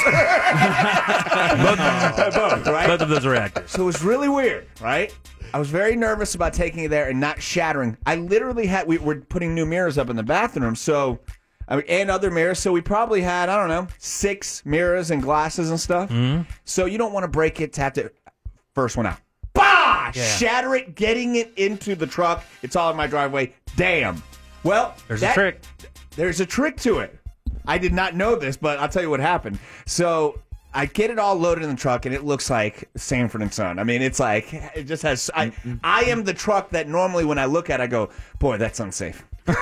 Both, right? Both of those are actors. So it was really weird, right? I was very nervous about taking it there and not shattering. I literally had, we were putting new mirrors up in the bathroom, so, I mean, and other mirrors, so we probably had, I don't know, six mirrors and glasses and stuff. Mm-hmm. So you don't want to break it to have to, first one out. Bah! Yeah. Shatter it, getting it into the truck. It's all in my driveway. Damn. Well, There's a that- trick. There's a trick to it. I did not know this, but I'll tell you what happened. So I get it all loaded in the truck, and it looks like Sanford and Son. I mean, it's like it just has. I, I am the truck that normally, when I look at, it, I go, "Boy, that's unsafe."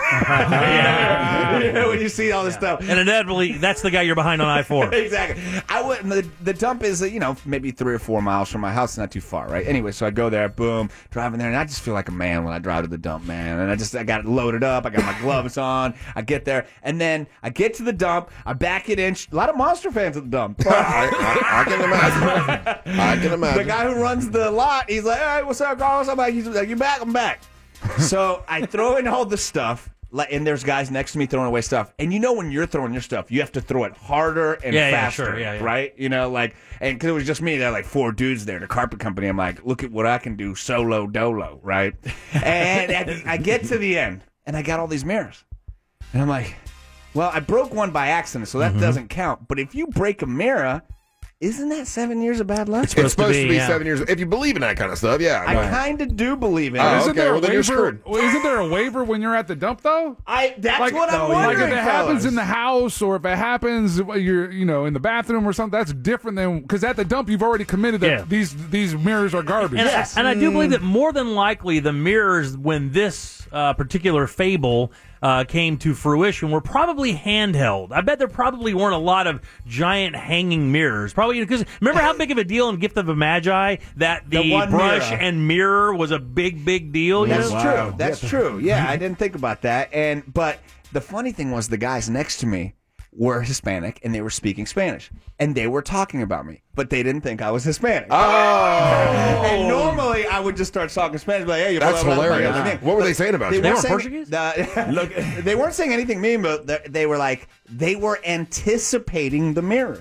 yeah. You know, when you see all this stuff, And inevitably, that's the guy you're behind on I four. exactly. I would. The, the dump is, uh, you know, maybe three or four miles from my house, not too far, right? Anyway, so I go there, boom, driving there, and I just feel like a man when I drive to the dump, man. And I just, I got it loaded up, I got my gloves on, I get there, and then I get to the dump, I back it in. A lot of Monster fans at the dump. I, I, I can imagine. I can imagine. The guy who runs the lot, he's like, "Hey, what's up, Carlos?" I'm like, he's like, "You back? I'm back." So I throw in all the stuff, like, and there's guys next to me throwing away stuff. And you know when you're throwing your stuff, you have to throw it harder and Yeah, yeah, faster, sure, yeah, yeah. right? You know, like, and because it was just me, there were like four dudes there, the carpet company. I'm like, look at what I can do solo dolo, right? And at the, I get to the end, and I got all these mirrors. And I'm like, well, I broke one by accident, so that Mm-hmm. doesn't count. But if you break a mirror, isn't that seven years of bad luck? It's supposed, to be, seven years. If you believe in that kind of stuff, yeah. I Right. kind of do believe in Oh, it. Isn't okay, there a well, then you're waiver? screwed. Well, Isn't there a waiver when you're at the dump though? I that's like, what I'm like wondering. if it happens fellas. in the house or if it happens while you're you know in the bathroom or something, that's different than because at the dump you've already committed that Yeah. these these mirrors are garbage. And, I, and I do believe that more than likely the mirrors, when this uh, particular fable uh, came to fruition, were probably handheld. I bet there probably weren't a lot of giant hanging mirrors. Probably because remember how big of a deal in Gift of a Magi that the, The one brush mirror. and mirror was a big, big deal. you That's know? true. That's true. Yeah, I didn't think about that. And but the funny thing was the guys next to me were Hispanic and they were speaking Spanish and they were talking about me, but they didn't think I was Hispanic. Oh. And normally I would just start talking Spanish, like, hey, you That's blah, blah, blah, hilarious. blah, blah, blah. What were they saying about They you? weren't They were saying- the- look, they weren't saying anything mean, but they- they were like they were anticipating the mirrors.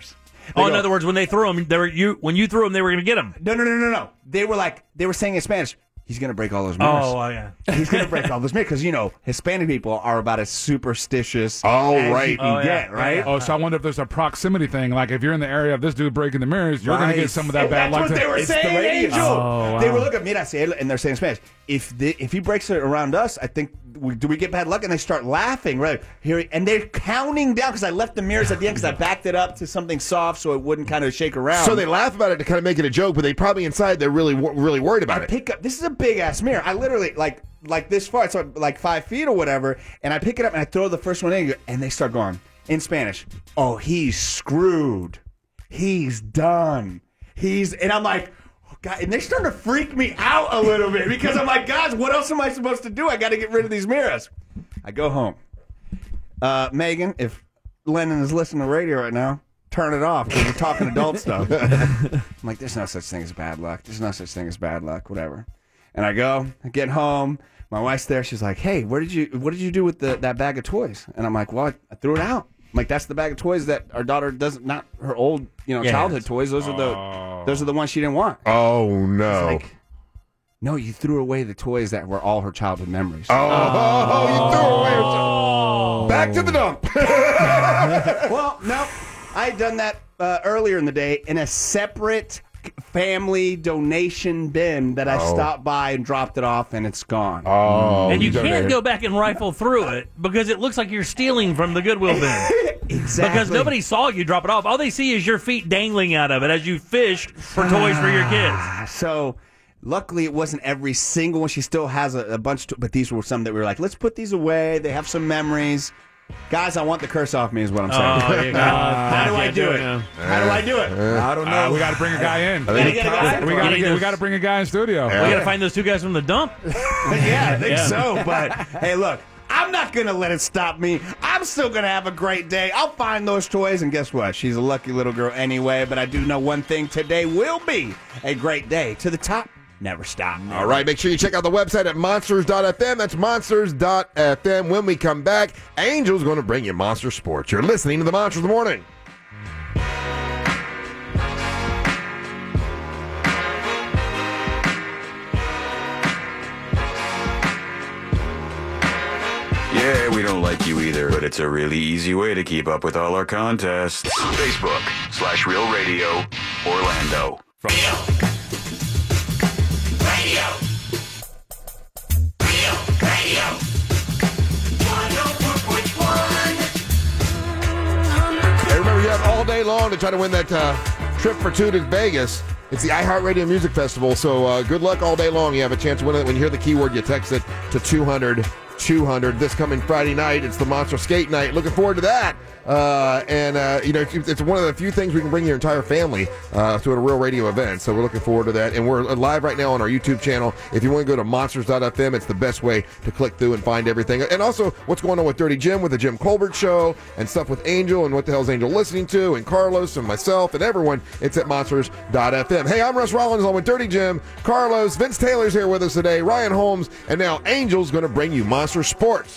They Oh, in go, other words, when they threw them, they were you. When you threw them, they were going to get them. No, no, no, no, no. They were like, they were saying in Spanish, he's going to break all those mirrors. Oh, well, yeah. He's going to break all those mirrors because, you know, Hispanic people are about as superstitious Oh, as right. you can Oh, yeah. get, right? Oh, so I wonder if there's a proximity thing. Like if you're in the area of this dude breaking the mirrors, you're going to Right. get some of that And bad that's luck. what too. they were It's saying, the radio. Angel. Oh, wow. They were looking at me, I say, and they're saying in Spanish, if the, if he breaks it around us, I think, we, do we get bad luck? And they start laughing, right? Here, and they're counting down because I left the mirrors at the end because I backed it up to something soft so it wouldn't kind of shake around. So they laugh about it to kind of make it a joke, but they probably inside they're really wo- really worried about I it. pick up. This is a big ass mirror. I literally like like this far. It's like five feet or whatever. And I pick it up and I throw the first one in, and they start going in Spanish. Oh, he's screwed. He's done. He's and I'm like, oh, God, and they're starting to freak me out a little bit because I'm like, guys, what else am I supposed to do? I got to get rid of these mirrors. I go home. Uh, Megan, if Lennon is listening to radio right now, turn it off because we're talking adult stuff. I'm like, there's no such thing as bad luck. There's no such thing as bad luck. Whatever. And I go, I get home. My wife's there. She's like, "Hey, where did you what did you do with the that bag of toys?" And I'm like, "Well, I, I threw it out." I'm like, that's the bag of toys that our daughter doesn't not her old you know Yes. childhood toys. Those are the those are the ones she didn't want. Oh no. It's like, no, you threw away the toys that were all her childhood memories. Oh, oh, you threw away. Her Back to the dump. Well, no, I had done that uh, earlier in the day in a separate family donation bin that I Oh. stopped by and dropped it off, and it's gone. Oh, and you, can't go back and rifle through it because it looks like you're stealing from the Goodwill bin. Exactly. Because nobody saw you drop it off. All they see is your feet dangling out of it as you fished for toys for your kids. So, luckily, it wasn't every single one. She still has a, a bunch, to, but these were some that we were like, let's put these away. They have some memories. Guys, I want the curse off me is what I'm saying. Oh, there you go. How do I Can't do do it? it now. How do I do it? I don't know. we got to bring a guy in. Gotta get a guy? We got to we got to bring a guy in studio. We got to find those two guys from the dump. Yeah, I think Yeah. so. But hey, look, I'm not going to let it stop me. I'm still going to have a great day. I'll find those toys, and guess what? She's a lucky little girl anyway. But I do know one thing: today will be a great day. To the top, never stop. All right, make sure you check out the website at monsters dot f m. That's monsters dot f m. When we come back, Angel's going to bring you Monster Sports. You're listening to the Monsters of the Morning. Yeah, we don't like you either, but it's a really easy way to keep up with all our contests. Facebook slash Real Radio Orlando. From Radio. Real Radio. one oh four point one. Hey, remember, you have all day long to try to win that uh, trip for two to Vegas. It's the iHeartRadio Music Festival, so uh, good luck all day long. You have a chance to win it. When you hear the keyword, you text it to two hundred two hundred. This coming Friday night, it's the Monster Skate Night. Looking forward to that. Uh, and, uh, you know, it's, it's one of the few things we can bring your entire family uh, to a real radio event. So we're looking forward to that. And we're live right now on our YouTube channel. If you want to go to monsters dot f m, it's the best way to click through and find everything. And also, what's going on with Dirty Jim, with the Jim Colbert Show, and stuff with Angel, and what the hell's Angel listening to, and Carlos, and myself, and everyone. It's at monsters dot f m. Hey, I'm Russ Rollins, along with Dirty Jim, Carlos, Vince Taylor's here with us today, Ryan Holmes, and now Angel's going to bring you Monster Sports.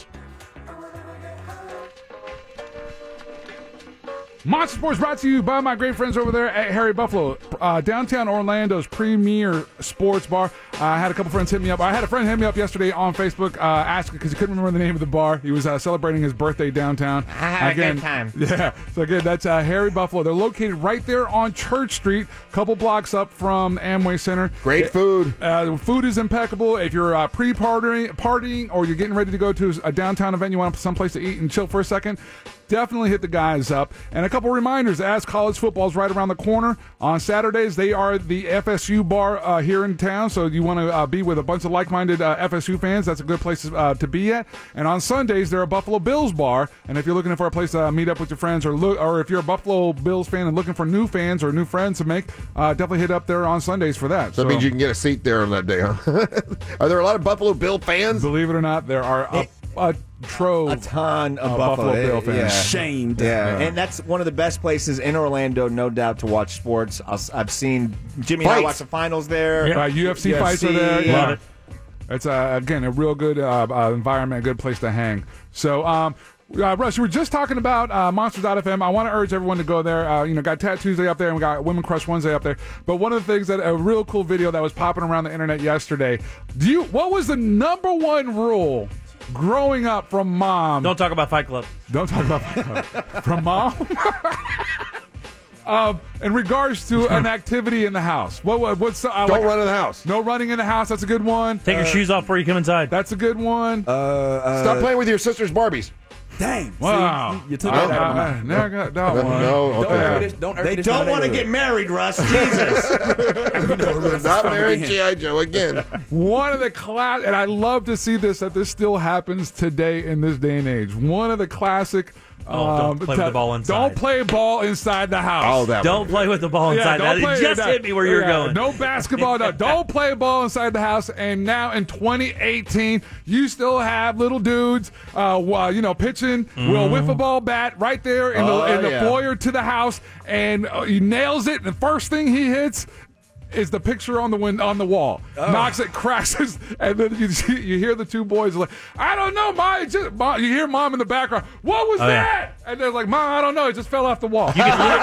Monster Sports brought to you by my great friends over there at Harry Buffalo, uh, downtown Orlando's premier sports bar. Uh, I had a couple friends hit me up. I had a friend hit me up yesterday on Facebook, uh, asking because he couldn't remember the name of the bar. He was uh, celebrating his birthday downtown. I had again, a good time. Yeah. So again, that's uh, Harry Buffalo. They're located right there on Church Street, a couple blocks up from Amway Center. Great food. Uh, the food is impeccable. If you're uh, pre-partying, partying, or you're getting ready to go to a downtown event, you want someplace to eat and chill for a second, definitely hit the guys up. And a couple reminders, as college football is right around the corner, on Saturdays they are the F S U bar uh, here in town, so you want to uh, be with a bunch of like-minded uh, F S U fans, that's a good place uh, to be at. And on Sundays they're a Buffalo Bills bar, and if you're looking for a place to uh, meet up with your friends, or look, or if you're a Buffalo Bills fan and looking for new fans or new friends to make, uh, definitely hit up there on Sundays for that. So that means you can get a seat there on that day, huh? Are there a lot of Buffalo Bill fans? Believe it or not, there are a, a trove, a ton of uh, Buffalo, Buffalo Bill fans. Yeah. Shamed. Yeah. Yeah. and that's one of the best places in Orlando, no doubt, to watch sports. I'll, I've seen Jimmy and I Fights. watch the finals there. Uh, U F C fights are there. U F C. Yeah. Love it. It's uh, again a real good uh, uh, environment, a good place to hang. So, um, Uh, Russ, we were just talking about uh, Monsters dot F M. I want to urge everyone to go there. Uh, you know, got Tat Tuesday up there, and we got Women Crush Wednesday up there. But one of the things that a real cool video that was popping around the internet yesterday. Do you? What was the number one rule growing up from mom? Don't talk about Fight Club. Don't talk about Fight Club. From mom? Um, in regards to an activity in the house, what, what what's uh, Don't like, run in the house. No running in the house. That's a good one. Take your Uh, shoes off before you come inside. That's a good one. Uh, uh, Stop playing with your sister's Barbies. Dang. Wow. See, you, you took I- that out of my I- mouth. never got that No, one. no, Don't okay. irk this- don't irk They this don't in the want to get neighborhood. married, Russ. Jesus. Not marrying G I. Joe again. One of the class, and I love to see this that this still happens today in this day and age. One of the classic. Oh, don't um, play with the ball inside. Don't play ball inside the house. Oh, that Don't one. play with the ball Yeah, inside. don't that play- just that- hit me where you're yeah, going. No basketball. no, don't play ball inside the house. And now in twenty eighteen, you still have little dudes, uh, while, you know, pitching. Mm-hmm. Will whiff a ball bat right there in Oh, the in the yeah. foyer to the house, and uh, he nails it. And the first thing he hits is the picture on the win- on the wall. Oh. Knocks it, crashes, and then you see, you hear the two boys like, I don't know, Mom. It just, Mom. You hear Mom in the background. What was Oh, yeah. that? And they're like, Mom, I don't know. It just fell off the wall. You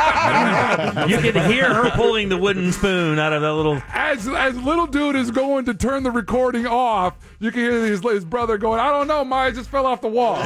can, you can hear her pulling the wooden spoon out of that little. As as little dude is going to turn the recording off, you can hear his, his brother going, I don't know, Maya just fell off the wall.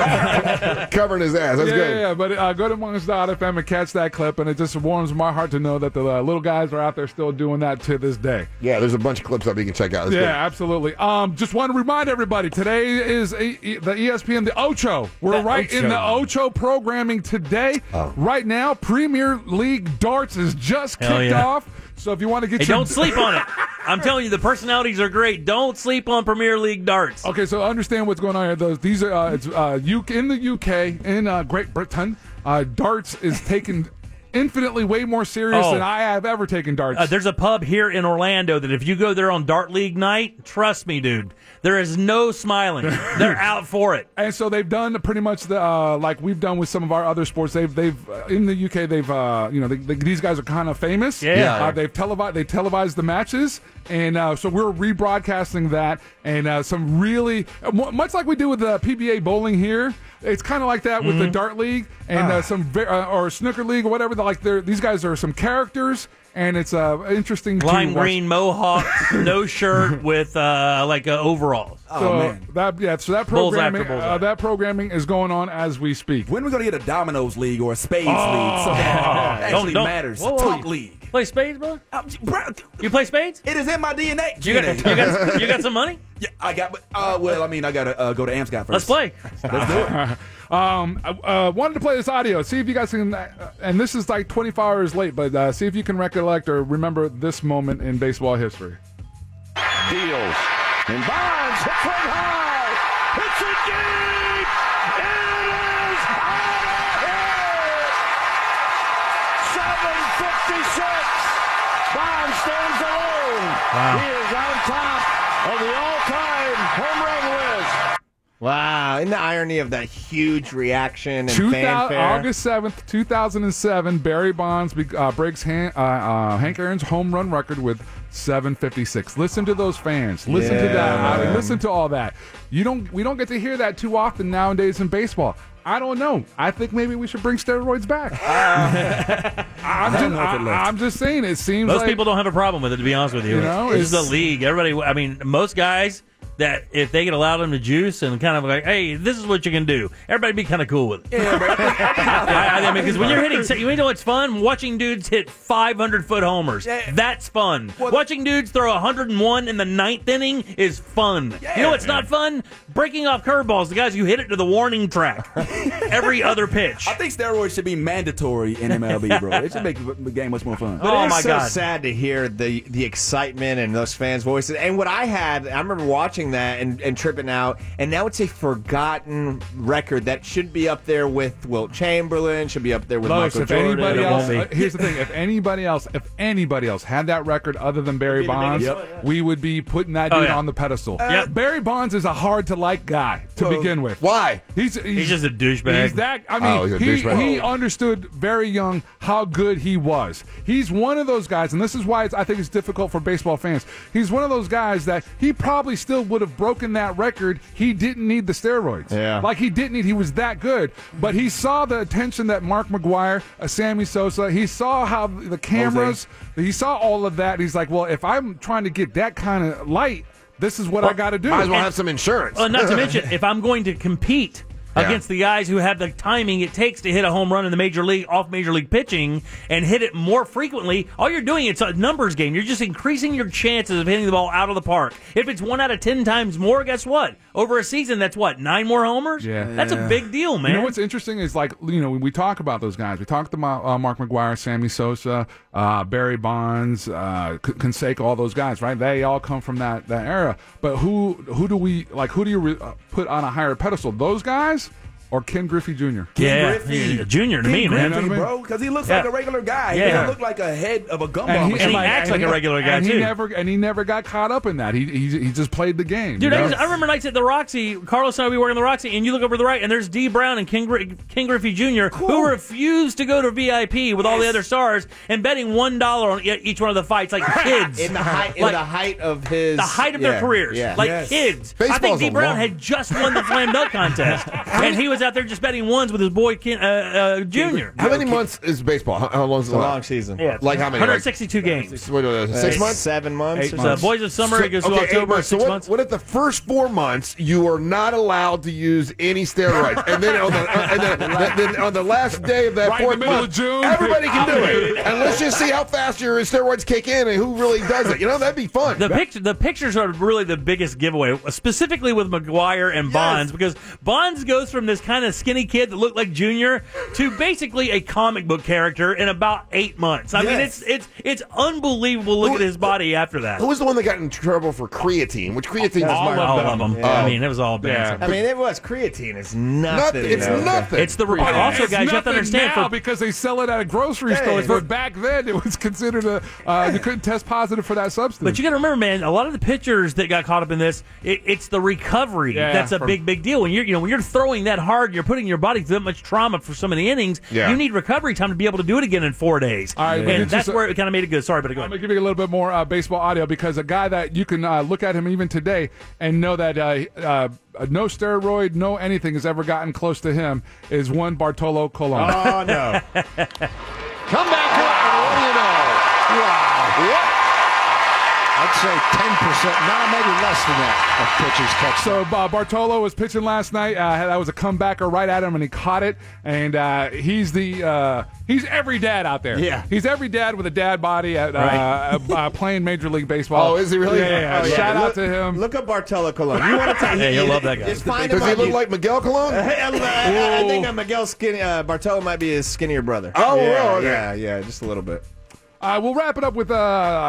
Covering his ass. That's yeah, good. yeah, but uh, go to Monsters dot F M and catch that clip, and it just warms my heart to know that the uh, little guys are out there still doing that to this day. Yeah, there's a bunch of clips up you can check out. That's Yeah, good. absolutely. Um, just want to remind everybody, today is e- e- the E S P N, the Ocho. We're The right in Ocho. the Ocho programming today. Oh. Right now, Premier League darts is just Hell kicked yeah. off. So if you want to get Hey, your don't sleep on it. I'm telling you, the personalities are great. Don't sleep on Premier League darts. Okay, so understand what's going on here. Those these are uh, it's uh, U K, in the U K, in uh, Great Britain. Uh, darts is taken infinitely way more serious Oh. than I have ever taken darts. Uh, there's a pub here in Orlando that if you go there on Dart League night, trust me, dude, there is no smiling. They're out for it. And so they've done pretty much the uh, like we've done with some of our other sports. They've they've uh, in the U K they've uh, you know they, they, these guys are kind of famous. Yeah. uh, they've televised they televised the matches, and uh, so we're rebroadcasting that, and uh, some really uh, mu- much like we do with the P B A bowling here. It's kind of like that with the Dart League and uh, some ve- uh, or Snooker League or whatever. Like they're these guys are some characters. And it's uh, interesting. Lime to watch. green mohawk, no shirt with uh, like uh, overalls. Oh, So man. that yeah, so that Bulls programming after bulls uh, that programming is going on as we speak. When are we going to get a Dominoes League or a Spades Oh. League? Something that Don't- actually don't- matters. whoa, whoa, Talk you- league. Play spades, bro? Uh, bro, You play spades? It is in my D N A. You got, you got, you got some money? Yeah, I got. Uh, well, I mean, I got to uh, go to Amscott first. Let's play. Let's do it. Um, I uh, wanted to play this audio. See if you guys can, uh, and this is like twenty-four hours late, but uh, see if you can recollect or remember this moment in baseball history. Deals. And Bonds hits one high. Hits it deep. It is out of here. seven fifty-six. Bonds stands alone. Wow. He is on top of the all-time home run list. Wow, and the irony of that huge reaction and two thousand, fanfare. August seventh, two thousand seven, Barry Bonds be, uh, breaks Han, uh, uh, Hank Aaron's home run record with seven fifty-six. Listen to those fans. Listen to Yeah, that. I mean, man. listen to all that. You don't. We don't get to hear that too often nowadays in baseball. I don't know. I think maybe we should bring steroids back. I'm, just, know if it left. I, am just saying. It seems Most like people don't have a problem with it, to be honest with you. You know, it's it's- the league. Everybody, I mean, most guys that if they could allow them to juice and kind of like, hey, this is what you can do, everybody be kind of cool with it. I, I mean, because when you're hitting, you know what's fun? Watching dudes hit five hundred foot homers. That's fun. Watching dudes throw one hundred one in the ninth inning is fun. You know what's not fun? Breaking off curveballs. The guys who hit it to the warning track every other pitch. I think steroids should be mandatory in M L B, bro. It should make the game much more fun. But Oh, it's my so God. sad to hear the the excitement and those fans' voices. And what I had, I remember watching that and, and tripping out. And now it's a forgotten record that should be up there with Wilt Chamberlain, should be up there with Los, Michael if Jordan. anybody It else, won't uh, be. here's the thing: if anybody else, if anybody else had that record other than Barry Be the Bonds, biggest- we would be putting that Oh, dude yeah. on the pedestal. Yep. Barry Bonds is a hard to like guy to Well, begin with. Why? He's he's, He's just a douchebag. He's that. I mean, Oh, he's a he douchebag. he understood very young how good he was. He's one of those guys, and this is why it's, I think it's difficult for baseball fans. He's one of those guys that he probably still would would have broken that record, he didn't need the steroids. Yeah. Like, he didn't need, he was that good. But he saw the attention that Mark McGuire, uh, Sammy Sosa, he saw how the cameras, he saw all of that. He's like, well, if I'm trying to get that kind of light, this is what I got to do. Might as well And- have some insurance. Well, not to mention, if I'm going to compete Yeah. against the guys who have the timing it takes to hit a home run in the major league, off major league pitching, and hit it more frequently, all you're doing, it's a numbers game. You're just increasing your chances of hitting the ball out of the park. If it's one out of ten times more, guess what? Over a season, that's what, nine more homers? Yeah. That's a big deal, man. You know what's interesting is, like, you know, when we talk about those guys, we talked about uh, Mark McGuire, Sammy Sosa, uh, Barry Bonds, uh, K- Canseco, all those guys, right? They all come from that, that era. But who who do we, like, who do you re- uh, put on a higher pedestal? Those guys or Ken Griffey Junior? Yeah, Griffey. yeah, Junior to Ken me, man. Griffey, You know what I mean? bro, because he looks Yeah. like a regular guy. He Yeah. doesn't look like a head of a gumball And he, machine. he acts like a regular guy, and too. He never, and he never got caught up in that. He he, he just played the game. Dude, you I, know? used- I remember nights at the Roxy. Carlos and I would be working the Roxy, and you look over to the right, and there's D. Brown and King, Gri- King Griffey Junior, who refused to go to V I P with all the other stars and betting one dollar on e- each one of the fights, like kids. In the height, in Like, the height of his, the height of yeah, their careers, yeah. like Yes. kids. I Baseball's think D. a Brown long- had just won the slam dunk contest, and he was out there just betting ones with his boy Ken, uh, uh, Junior. How many months is baseball? How, how long is It's it? a long season. Yeah, Like how many? one hundred Like, sixty-two games. what, uh, six Uh, months? Seven months. Eight or So, months. boys of summer, it goes okay, to eight October, months. So six what, months. what if the first four months you are not allowed to use any steroids, and then on the uh, and then, then on the last day of that Right in the fourth middle month, of June. everybody can do it, and let's just see how fast your steroids kick in and who really does it. You know, that'd be fun. The picture, the pictures are really the biggest giveaway, specifically with McGuire and Bonds, because Bonds goes from this kind of skinny kid that looked like Junior to basically a comic book character in about eight months. I mean, Yes. it's it's it's unbelievable. Look at his body after that. Who was the one that got in trouble for creatine? Which creatine is all, my all of them. Yeah. I mean, it was all bad. I mean, it was creatine. It's Nothing. nothing. It's you know? nothing. It's the Oh, also, it's guys. You have to nothing understand. now For, because they sell it at a grocery Hey, store. for- But back then, it was considered a uh, you couldn't test positive for that substance. but you got to remember, man, a lot of the pitchers that got caught up in this, it, it's the recovery Yeah, that's a from- big, big deal. When you're, you know, when you're throwing that hard, you're putting your body through that much trauma for so many innings. Yeah. You need recovery time to be able to do it again in four days. All right, we'll get and you that's some- where it kind of made it good. Sorry, but go I'm ahead. gonna give you a little bit more uh, baseball audio because a guy that you can uh, look at him even today and know that uh, uh, no steroid, no anything has ever gotten close to him is one Bartolo Colon. Oh no! Come back up, and what do you know? Wow. What? I'd say ten percent, now maybe less than that, of pitchers catch. So uh, Bartolo was pitching last night. Uh, that was a comebacker right at him, and he caught it. And uh, he's the uh, he's every dad out there. Yeah. he's every dad with a dad body at uh, Right. uh, playing Major League Baseball. Oh, is he really? Yeah, yeah, yeah. Oh, yeah. Shout look, out to him. Look up Bartolo Colon. You want to tell Yeah, you'll love that guy. Just find Does him he on look you- like Miguel Colon? I, I think uh, Miguel skinny. Uh, Bartolo might be his skinnier brother. Oh, yeah, well, okay. yeah, yeah, just a little bit. Uh, we'll wrap it up with uh,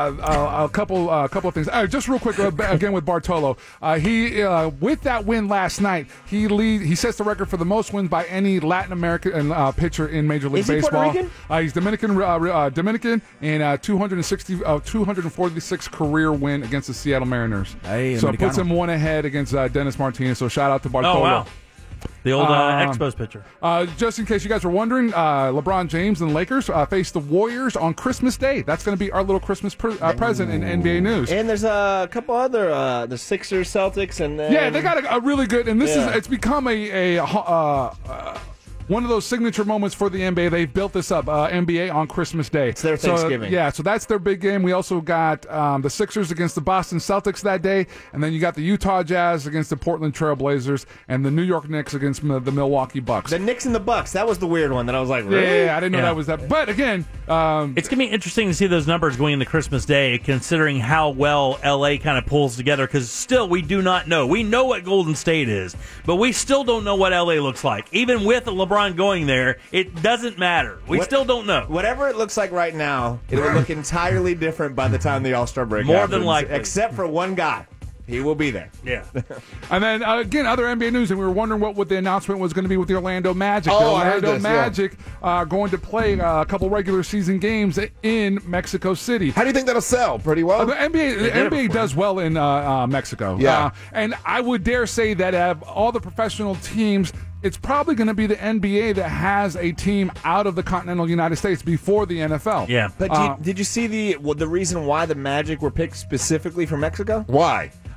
a, a couple uh, couple of things. Uh, just real quick, uh, again with Bartolo. Uh, he uh, with that win last night, he lead he sets the record for the most wins by any Latin American uh, pitcher in Major League Is he Baseball. Puerto Rican? Uh, he's Dominican, uh, uh, Dominican, and uh, two hundred sixty, uh, two hundred forty-six career win against the Seattle Mariners. Hey, so it puts Dominicano. him one ahead against uh, Dennis Martinez. So shout out to Bartolo. Oh, wow. The old uh, Um, Expos pitcher. Uh, just in case you guys are wondering, uh, LeBron James and the Lakers uh, face the Warriors on Christmas Day. That's going to be our little Christmas pre- uh, present in N B A news. And there's a couple other, uh, the Sixers, Celtics, and then Yeah, they got a, a really good, and this Yeah. is it's become a a uh, uh, one of those signature moments for the N B A. They've built this up, uh, N B A on Christmas Day. It's their Thanksgiving. So, yeah, so that's their big game. We also got um, the Sixers against the Boston Celtics that day, and then you got the Utah Jazz against the Portland Trail Blazers, and the New York Knicks against m- the Milwaukee Bucks. The Knicks and the Bucks. That was the weird one that I was like, yeah, really? yeah, yeah, I didn't know Yeah. that was that. But again, um, It's going to be interesting to see those numbers going into Christmas Day, considering how well L A kind of pulls together, because still we do not know. We know what Golden State is, but we still don't know what L A looks like. Even with LeBron going there, it doesn't matter. We What- still don't know. Whatever it looks like right now, it will look entirely different by the time the All Star break More happens, than likely. except for one guy. He will be there. Yeah. And then uh, again, other N B A news, and we were wondering what, what the announcement was going to be with the Orlando Magic. Oh, the I heard Orlando this, yeah. Magic uh, going to play uh, a couple regular season games in Mexico City. How do you think that'll sell? Pretty well. Uh, the N B A, the did it N B A before. does well in uh, uh, Mexico. Yeah. Uh, and I would dare say that of all the professional teams, it's probably going to be the N B A that has a team out of the continental United States before the N F L. Yeah. But Uh, did, did you see the well, the reason why the Magic were picked specifically for Mexico? Why?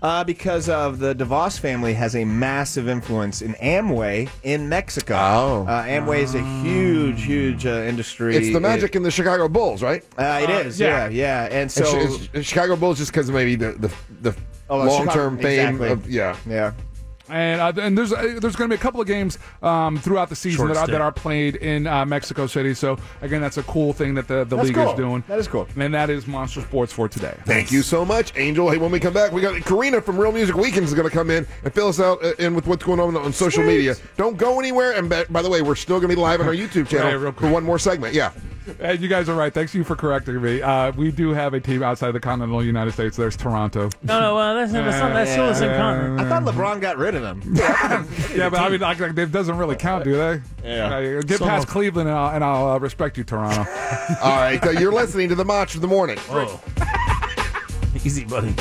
Uh, because of the DeVos family has a massive influence in Amway in Mexico. Oh. Uh, Amway is a huge, huge uh, industry. It's the Magic in the Chicago Bulls, right? Uh, it is, yeah, yeah. And so Chi- it's Chicago Bulls just because maybe the the, the Oh, long-term Chicago- fame exactly. of yeah. Yeah. And uh, and there's uh, there's going to be a couple of games um, throughout the season Short that are, stint. that are played in uh, Mexico City. So again, that's a cool thing that the, the That's league cool. is doing. That is cool. And that is Monster Sports for today. Thank you so much, Angel. Hey, when we come back, we got Karina from Real Music Weekends is going to come in and fill us out uh, in with what's going on on social media. Don't go anywhere. And by, by the way, we're still going to be live on our YouTube channel Hey, real for one more segment. Yeah. And you guys are right. Thanks you for correcting me. Uh, we do have a team outside the continental United States. There's Toronto. No, no, uh, that's, that's, not, that's still the same continent. I thought LeBron got rid of them. Yeah, but I mean, like, like, it doesn't really count, do they? Yeah. Uh, get So- past Cleveland, and I'll, and I'll uh, respect you, Toronto. All right. Uh, you're listening to the Match of the Morning. Oh. Easy, buddy.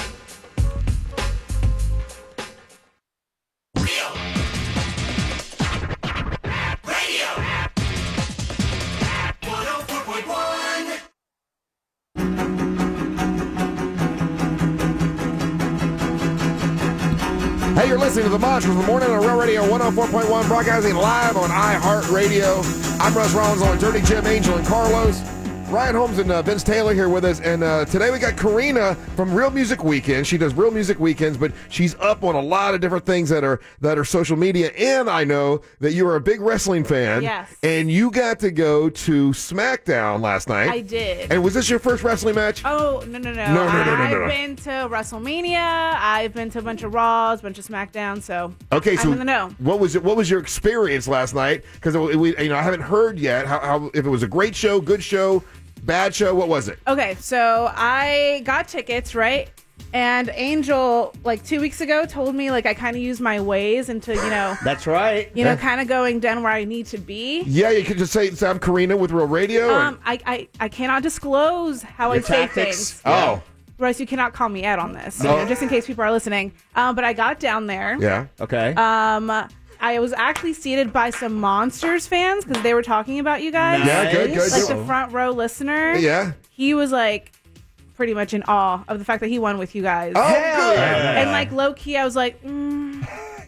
Hey, you're listening to the Mantra of the Morning on Real Radio one oh four point one, broadcasting live on iHeartRadio. I'm Russ Rollins on Dirty Jim, Angel, and Carlos. Ryan Holmes and uh, Vince Taylor here with us, and uh, today we got Karina from Real Music Weekend. She does Real Music Weekends, but she's up on a lot of different things that are that are social media. And I know that you are a big wrestling fan. Yes. And you got to go to SmackDown last night. I did. And was this your first wrestling match? Oh, no, no, no. No, no, no, no, I've no, no. been to WrestleMania. I've been to a bunch of Raws, a bunch of SmackDown, so Okay, so I'm in the know. what was it? What was your experience last night? Because we, you know, I haven't heard yet how, how if it was a great show, good show, bad show. What was it? Okay, so I got tickets, right? And Angel, like two weeks ago, told me like I kind of use my ways into, you know, That's right. you know, Yeah. kind of going down where I need to be. Yeah, you could just say, say I'm Karina with Real Radio. or- Um, I, I, I cannot disclose how Your I say tactics? things. Oh. Royce, you cannot call me out on this, you No. know, just in case people are listening. Um, but I got down there. Yeah. Okay. Um, I was actually seated by some Monsters fans because they were talking about you guys. Yeah, good, good, Like good. the front row listener. Yeah. He was like pretty much in awe of the fact that he won with you guys. Oh, good. And like low key, I was like, mm,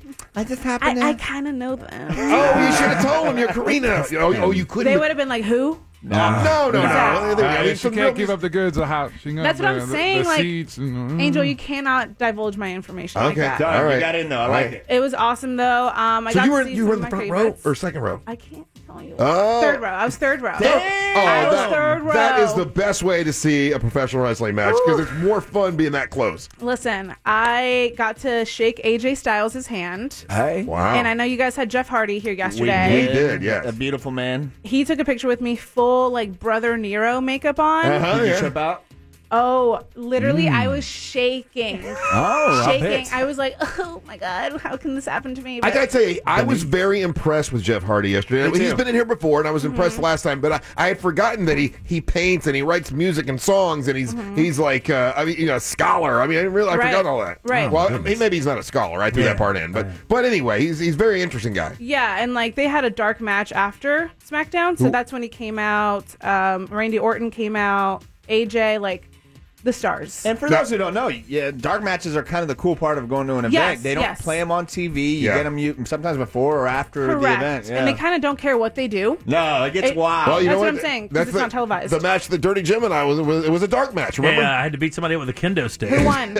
I just I, happened I kind of know them. Oh, you should have told him you're Karina. Oh, oh, you couldn't. They would have been like, who? No, no, no. no. Exactly. I mean, Uh, she some can't real- give up the goods. Of how she That's what I'm the, saying, The like, seats and, Angel, you cannot divulge my information like Okay, that. Done. all right. You got in though. I All like right. it. It was awesome though. Um, I So got you were to see you were some in the of my front row favorites. or second row? I can't tell you. Oh. Third row. I was third row. Oh, I was that, third row. that is the best way to see a professional wrestling match because it's more fun being that close. Listen, I got to shake A J Styles' hand. Hey. Wow. And I know you guys had Jeff Hardy here We yesterday. did, yes. A beautiful man. He took a picture with me, full like Brother Nero makeup on. Uh-huh, Did you yeah. trip out? Oh, literally, I was shaking. Oh, shaking. I was like, oh my God, how can this happen to me? I But- gotta tell you, I was very impressed with Jeff Hardy yesterday. Me He's too. been in here before, and I was Mm-hmm. impressed last time. But I, I had forgotten that he, he paints and he writes music and songs, and he's he's like uh, I mean, you know, a scholar. I mean, I didn't really I Mm-hmm. Right. forgot all that. Right. Well, he, maybe he's not a scholar. I threw that part in, but but anyway, he's he's a very interesting guy. Yeah, and like they had a dark match after SmackDown, so Who- that's when he came out. Um, Randy Orton came out. A J, like the stars. And for That- those who don't know, yeah, dark matches are kind of the cool part of going to an event. Yes, they don't yes. play them on T V. You Yeah. get them you, sometimes before or after Correct. the event. Yeah. And they kind of don't care what they do. no, it gets It- wild. Well, you That's know what what? I'm saying, 'cause That's it's the, not televised. The match that Dirty Jim and I was, it was it was a dark match. Remember? Yeah, I had to beat somebody with a kendo stick. Who won?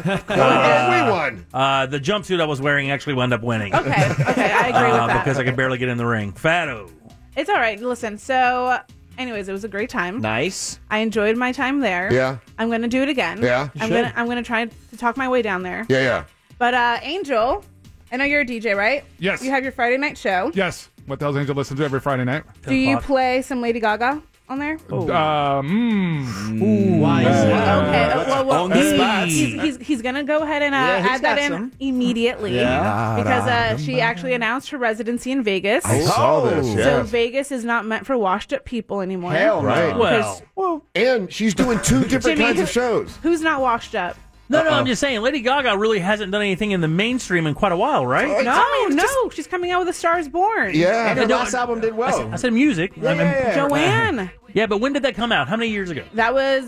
we won. Uh, the jumpsuit I was wearing actually wound up winning. Okay, okay, I agree Uh, with that. because I could barely get in the ring. Fatto. It's all right. Listen, so, anyways, it was a great time. nice. I enjoyed my time there. Yeah. I'm gonna do it again. Yeah. I'm should. gonna I'm gonna try to talk my way down there. Yeah, yeah. But uh, Angel, I know you're a D J, right? Yes. You have your Friday night show. Yes. What the hell's Angel listen to every Friday night? Do you o'clock. play some Lady Gaga on there? Uh, mm. Why is that? Okay. uh, well, well, on the he's, spot. he's, he's, he's going to go ahead and uh, Yeah, he's add that got in some. immediately. Yeah. Because uh, she actually announced her residency in Vegas. I saw this. Oh. Yeah. So Vegas is not meant for washed up people anymore. Hell no. Right. Because Well, And she's doing two different Jimmy, kinds of who- shows. who's not washed up? no, no, I'm just saying, Lady Gaga really hasn't done anything in the mainstream in quite a while, right? No, no. She's coming out with A Star is Born. Yeah. And her I don't- last album did I well. said, I said music. I mean- yeah. Joanne. yeah, but when did that come out? How many years ago? That was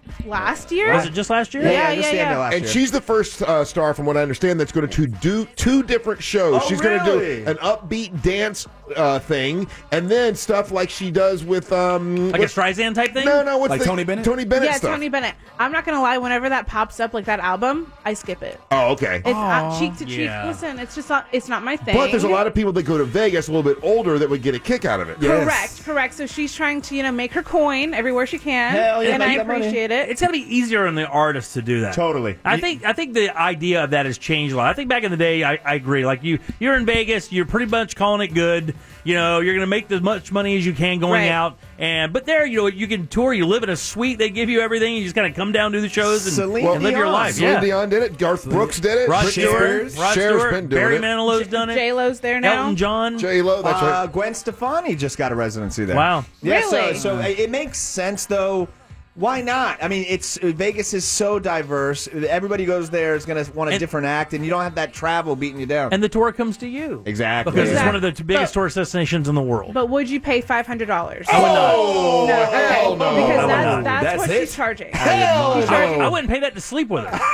last year. Was it just last year? Yeah, yeah, yeah. And she's the first uh, star, from what I understand, that's going to do two different shows. Oh, she's going to really? do an upbeat dance uh, thing, and then stuff like she does with um, Like a what's- Streisand type thing? No, no, what's Like the, Tony Bennett? Tony Bennett yeah, stuff. Tony Bennett. I'm not gonna lie. Whenever that pops up, like that album, I skip it. Oh, okay. It's uh, cheek to cheek. Yeah. Listen, it's just not. It's not my thing. But there's a lot of people that go to Vegas a little bit older that would get a kick out of it. Correct, correct. So she's trying to, you know, make her coin everywhere she can, and I appreciate it. It's got to be easier on the artist to do that. Totally. I think I think the idea of that has changed a lot. I think back in the day, I, I agree. Like you, you're in Vegas, you're pretty much calling it good. You know, you're going to make as much money as you can going Right. out. And but there, you know, you can tour. You live in a suite. They give you everything. You just kind of come down, do the shows, and, Celine and live your Dion. life. Celine yeah. Dion did it. Garth Brooks did it. Rod Britney Stewart, Spears. Rod Cher's Stewart, been doing Barry it. Manilow's done it. J Lo's there now. Elton John. J Lo. That's uh, right. Gwen Stefani just got a residency there. Wow. Yeah, Really? so, so it it makes sense though. Why not? I mean, it's Vegas is so diverse. Everybody goes there is going to want a And- different act, and you don't have that travel beating you down. And the tour comes to you. Exactly. Because it's Exactly. one of the t- biggest tourist destinations in the world. But would you pay five hundred dollars? I would not. No, okay. hell no. Because I would that's, not. that's, That's what it. she's charging. Hell She's no. charging- I wouldn't pay that to sleep with her.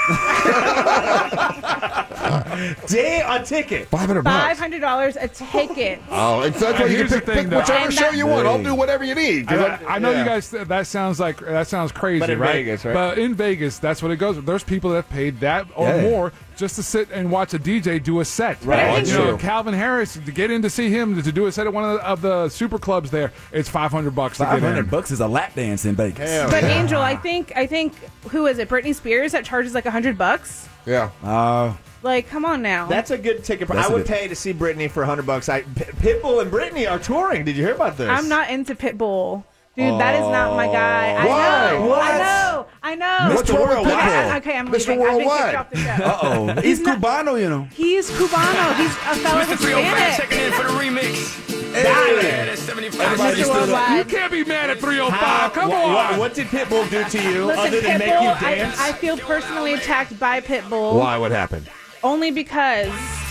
Day a ticket. Five hundred Five bucks. hundred dollars a ticket. Oh, and so that's why you can Here's the pick, thing, pick though. whichever And show that- you want. I'll do whatever you need. 'cause I, I'm- I know yeah. you guys. That sounds like that sounds crazy, But in right? Vegas, right? But in Vegas, that's what it goes. There's people that have paid that or Yeah. more just to sit and watch a D J do a set. Right. I You think- know, True. Calvin Harris to get in to see him to do a set at one of the, of the super clubs there. It's five hundred bucks to Five get hundred in. bucks is a lap dance in Vegas. Hell But yeah. Angel, I think, I think, who is it? Britney Spears that charges like a hundred bucks. Yeah. Uh, Like, come on now. That's a good ticket. That's I a would good- pay to see Britney for a hundred bucks. I P- Pitbull and Britney are touring. Did you hear about this? I'm not into Pitbull. Dude, that is not my guy. I Why? know. What? I know. I know. What's wrong with Okay, Pitbull? I- okay, I'm Mister leaving. I've been Worldwide. kicked off the show. uh oh, he's not- Cubano, you know. He's Cubano. He's a fellow Hispanic. Checking in for the remix. Hey. That's seventy-five. Everybody Mister stood up. You Worldwide. can't be mad at three oh How- five. Come what, on. What, what did Pitbull do to you Listen, other than make you Pitbull, dance? I, I feel personally attacked by Pitbull. Why? What happened? Only because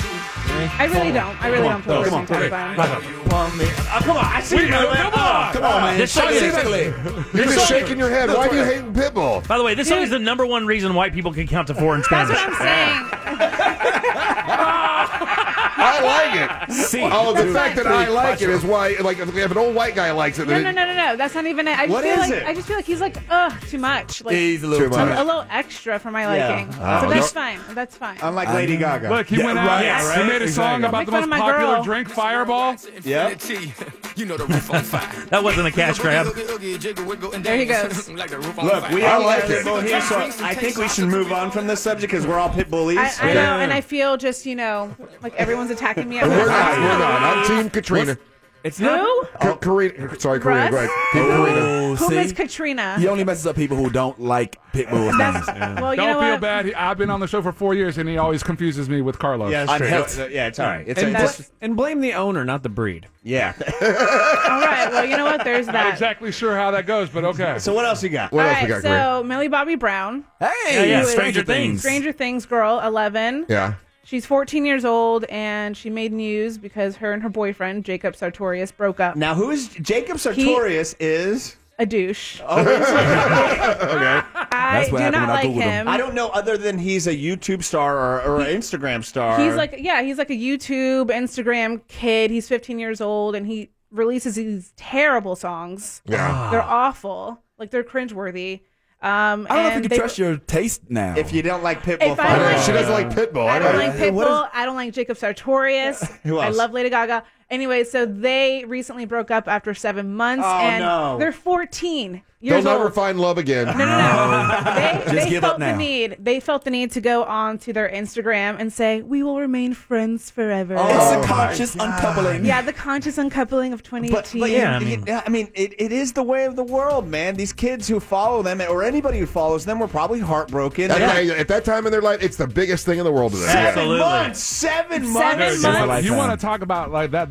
I really don't. I really don't feel Come on, personally attacked by him. Oh, come on. I see you. Come on. Come on, man. This song is- You're just shaking your head. Why do you hate Pitbull? By the way, this song is the number one reason white people can count to four in That's Spanish. what I'm saying. I like it. See, Oh, the dude. fact that I like it is why, like, if if an old white guy likes it, No, then no, no, no, no. That's not even it. I just What feel is like it? I just feel like he's like, ugh, too much. Like He's a little Too too much. a, a little extra for my Yeah. liking. Oh, so that's no. fine. That's fine. Unlike Lady Gaga. Look, he Yeah, went out. right, He right, made a song exactly. about Make the fun most of my popular girl. drink, Fireball. Yeah. You know the roof on fire. That wasn't a cash grab. There he goes. Like the roof on Look, fire. we I all like like it. it. Here, so I think we should move on from this subject because we're all Pitbullies. I, I know, and I feel just you know like everyone's attacking me. At we're once. not. We're not. I'm Team Katrina. It's Who? not. Ka- Karina. Sorry, Karina. Russ? Go ahead. Team Karina. Oh, Who see? is Katrina? He only messes up people who don't like Pitbull's That's, names. well, you Don't know feel what? bad. He, I've been on the show for four years, and he always confuses me with Carlos. Yeah, it's true. Unhealthy. Yeah, it's all right. It's And, a, bl- and blame the owner, not the breed. yeah. All right. Well, you know what? There's Not that. exactly sure how that goes, but okay. So what else you got? What All else we right. got, Karina? So Millie Bobby Brown, Hey, Yeah, yeah, who is Stranger Things. Stranger Things girl, eleven. Yeah. She's fourteen years old, and she made news because her and her boyfriend Jacob Sartorius broke up. Now, who is Jacob Sartorius? Is A douche. oh, is he? Okay. I That's what do happened not when I like Googled him. him. I don't know other than he's a YouTube star or, or an Instagram star. He's like, yeah, he's like a YouTube, Instagram kid. He's fifteen years old, and he releases these terrible songs. Yeah. They're awful. Like, they're cringeworthy. Um, I don't know if and you can they- trust your taste now. if you don't like Pitbull, If I fine. like- She doesn't like Pitbull. I don't know. like What Pitbull. I don't like Jacob Sartorius. Who I else? love Lady Gaga. Anyway, so they recently broke up after seven months, Oh, and no. they're fourteen They'll years never old. find love again. No, no, no. They, Just they give felt up the now. need. They felt the need to go on to their Instagram and say, "We will remain friends forever." it's Oh, a conscious uncoupling. Yeah, the conscious uncoupling of twenty But, eighteen. but Yeah, yeah, I mean- I mean, it, it is the way of the world, man. These kids who follow them, or anybody who follows them, were probably heartbroken. At, Yeah. at that time in their life, it's the biggest thing in the world to them. Seven Absolutely. months. Seven months. Seven months. You want to talk about like that? Those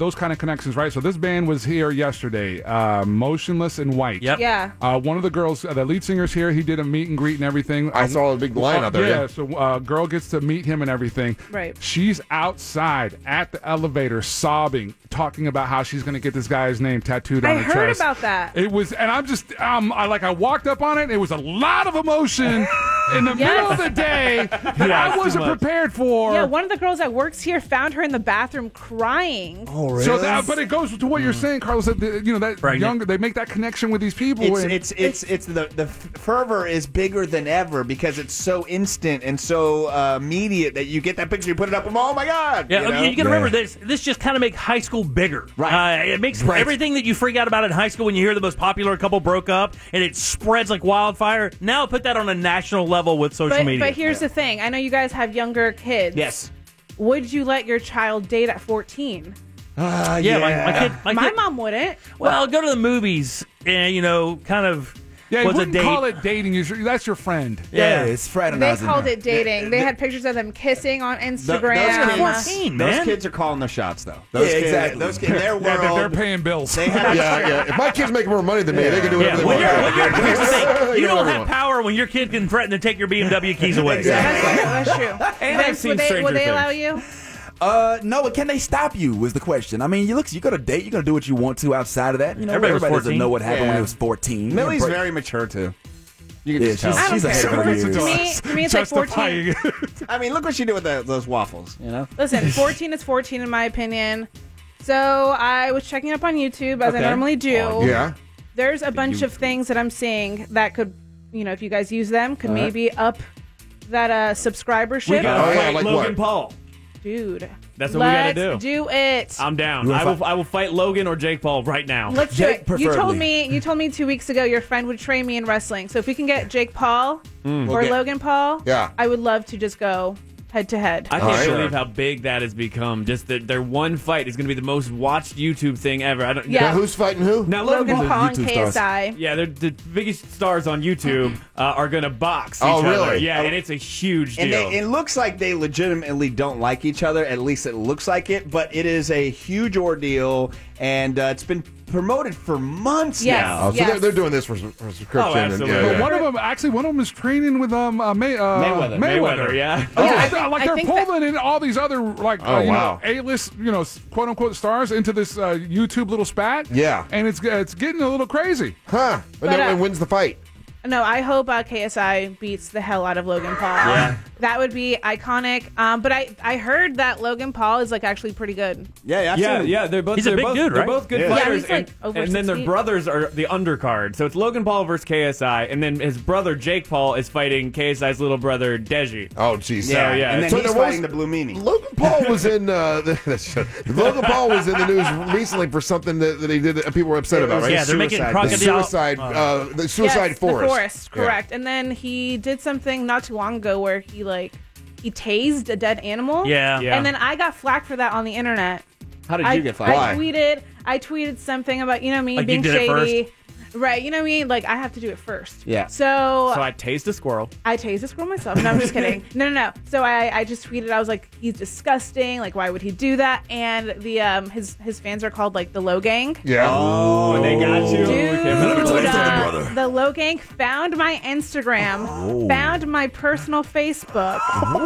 those kind of connections, right? So this band was here yesterday, uh, Motionless in White. Yep. Yeah. Uh, one of the girls, uh, the lead singer's here. He did a meet and greet and everything. I saw a big line out there, Yeah, yeah. so uh, girl gets to meet him and everything. Right. She's outside at the elevator sobbing, talking about how she's going to get this guy's name tattooed on I her heard chest. about that. It was, and I'm just, um, I like, I walked up on it. It was a lot of emotion in the Yes. middle of the day that Yeah, I it's too wasn't much. prepared for. Yeah, one of the girls that works here found her in the bathroom crying. Oh, So that, but it goes to what you're saying, Carlos. That the, you know that younger, they make that connection with these people. It's and- it's it's it's the the fervor is bigger than ever because it's so instant and so uh, immediate that you get that picture, you put it up, and oh my god! Yeah, you, know? you, got to remember this. This just kind of makes high school bigger. Right. Uh, it makes Right. everything that you freak out about in high school when you hear the most popular couple broke up, and it spreads like wildfire. Now put that on a national level with social But, media. but here's the thing. I know you guys have younger kids. Yes. Would you let your child date at fourteen? Uh, yeah, my, my kid. My, My kid, mom wouldn't. Well, go to the movies and you know, kind of. yeah, you was a wouldn't date. call it dating. Is your- That's your friend. Yeah. it's They fraternizing. called it dating. They had pictures of them kissing on Th- Instagram. those kids, those kids are calling their shots though. Yeah, Those kids, exactly. Those kids, their Yeah, they're- world. they're paying bills. They have yeah, yeah. If my kids make more money than me, they can do whatever Yeah, they when want. you're, when you're, here's the thing. They You can do don't whatever they have want. power when your kid can threaten to take your B M W keys away. That's true. And I've Vince, seen would they, Stranger would they Things. allow you? Uh, no, but can they stop you? Was the question. I mean, you look, you're gonna date, you're gonna do what you want to outside of that. You know, Everybody everybody, was doesn't know what happened fourteen. when Yeah. he was fourteen. Millie's Break- very mature too. You can Yeah, just tell. she's- she's ahead of her years. To me, to me, it's like fourteen. I mean, look what she did with the, those waffles. You know. Listen, fourteen is fourteen in my opinion. So I was checking up on YouTube as I Okay. normally do. Oh, yeah. There's a bunch of things that I'm seeing that could, you know, if you guys use them, could All right. maybe up that uh subscribership. We gotta Oh, yeah, fight like Logan what? Paul. Dude. That's what we gotta Let's do. do it. I'm down. You wanna I will. fight- I will fight Logan or Jake Paul right now. Let's Jake do it. You told preferably. me you told me two weeks ago your friend would train me in wrestling. So if we can get Jake Paul Mm. or We'll get- Logan Paul, Yeah. I would love to just go head to head. I can't Alright. believe how big that has become. Just that their one fight is going to be the most watched YouTube thing ever. I don't. Yeah. Now, who's fighting who? Now Logan Logan Paul and YouTube K S stars. I. Yeah, they're the biggest stars on YouTube uh, are going to box each Oh, other. really? Yeah, and it's a huge And deal. they, it looks like they legitimately don't like each other. At least it looks like it. But it is a huge ordeal, and uh, it's been promoted for months Yes. now. Oh, so Yes. they're, they're doing this for, for subscription. Oh, and, absolutely. yeah, But yeah. one of them, actually, one of them is training with um uh, May, uh, Mayweather. Mayweather. Mayweather, yeah. Oh, Yeah, I like, think- like I they're think that- pulling in all these other like Oh, uh, you wow. know A-list, you know, quote unquote stars into this uh, YouTube little spat. Yeah. and it's it's getting a little crazy. Huh. But, But, no, uh, and when's the fight? No, I hope uh, K S I beats the hell out of Logan Paul. Yeah. That would be iconic. Um, but I, I heard that Logan Paul is like actually pretty good. Yeah, yeah, I've Yeah, seen it. yeah, they're both. He's a they're big both, dude, They're right? both good Yeah. Yeah, fighters, he's, like, and, over and then six their feet. brothers are the undercard. So it's Logan Paul versus K S I, and then his brother Jake Paul is fighting K S I's little brother Deji. Oh, geez. Yeah, yeah. And then So he's there was- fighting the Blue Meanie. Logan Paul was in uh, the, that's- Logan Paul was in the news recently for something that, that he did that people were upset It about, was right? Yeah, they're making Suicide. the crocodile. suicide, uh, the suicide yes, forest. The forest, Yeah. correct. And then he did something not too long ago where he like he tased a dead animal. Yeah. Yeah. And then I got flack for that on the internet. How did I, you get fired? I tweeted I tweeted something about, you know me Like you being did it shady. Right, you know what I mean? Like I have to do it first. Yeah. So, So I tased a squirrel. I tased a squirrel myself. No, I'm just kidding. No, no, no. So I, I just tweeted. I was like, he's disgusting. Like, why would he do that? And the um his his fans are called like the Low Gang. Yeah. Oh, they got you. Dude, Okay, let me tell you something, uh, brother. the Low Gang found my Instagram, found my personal Facebook,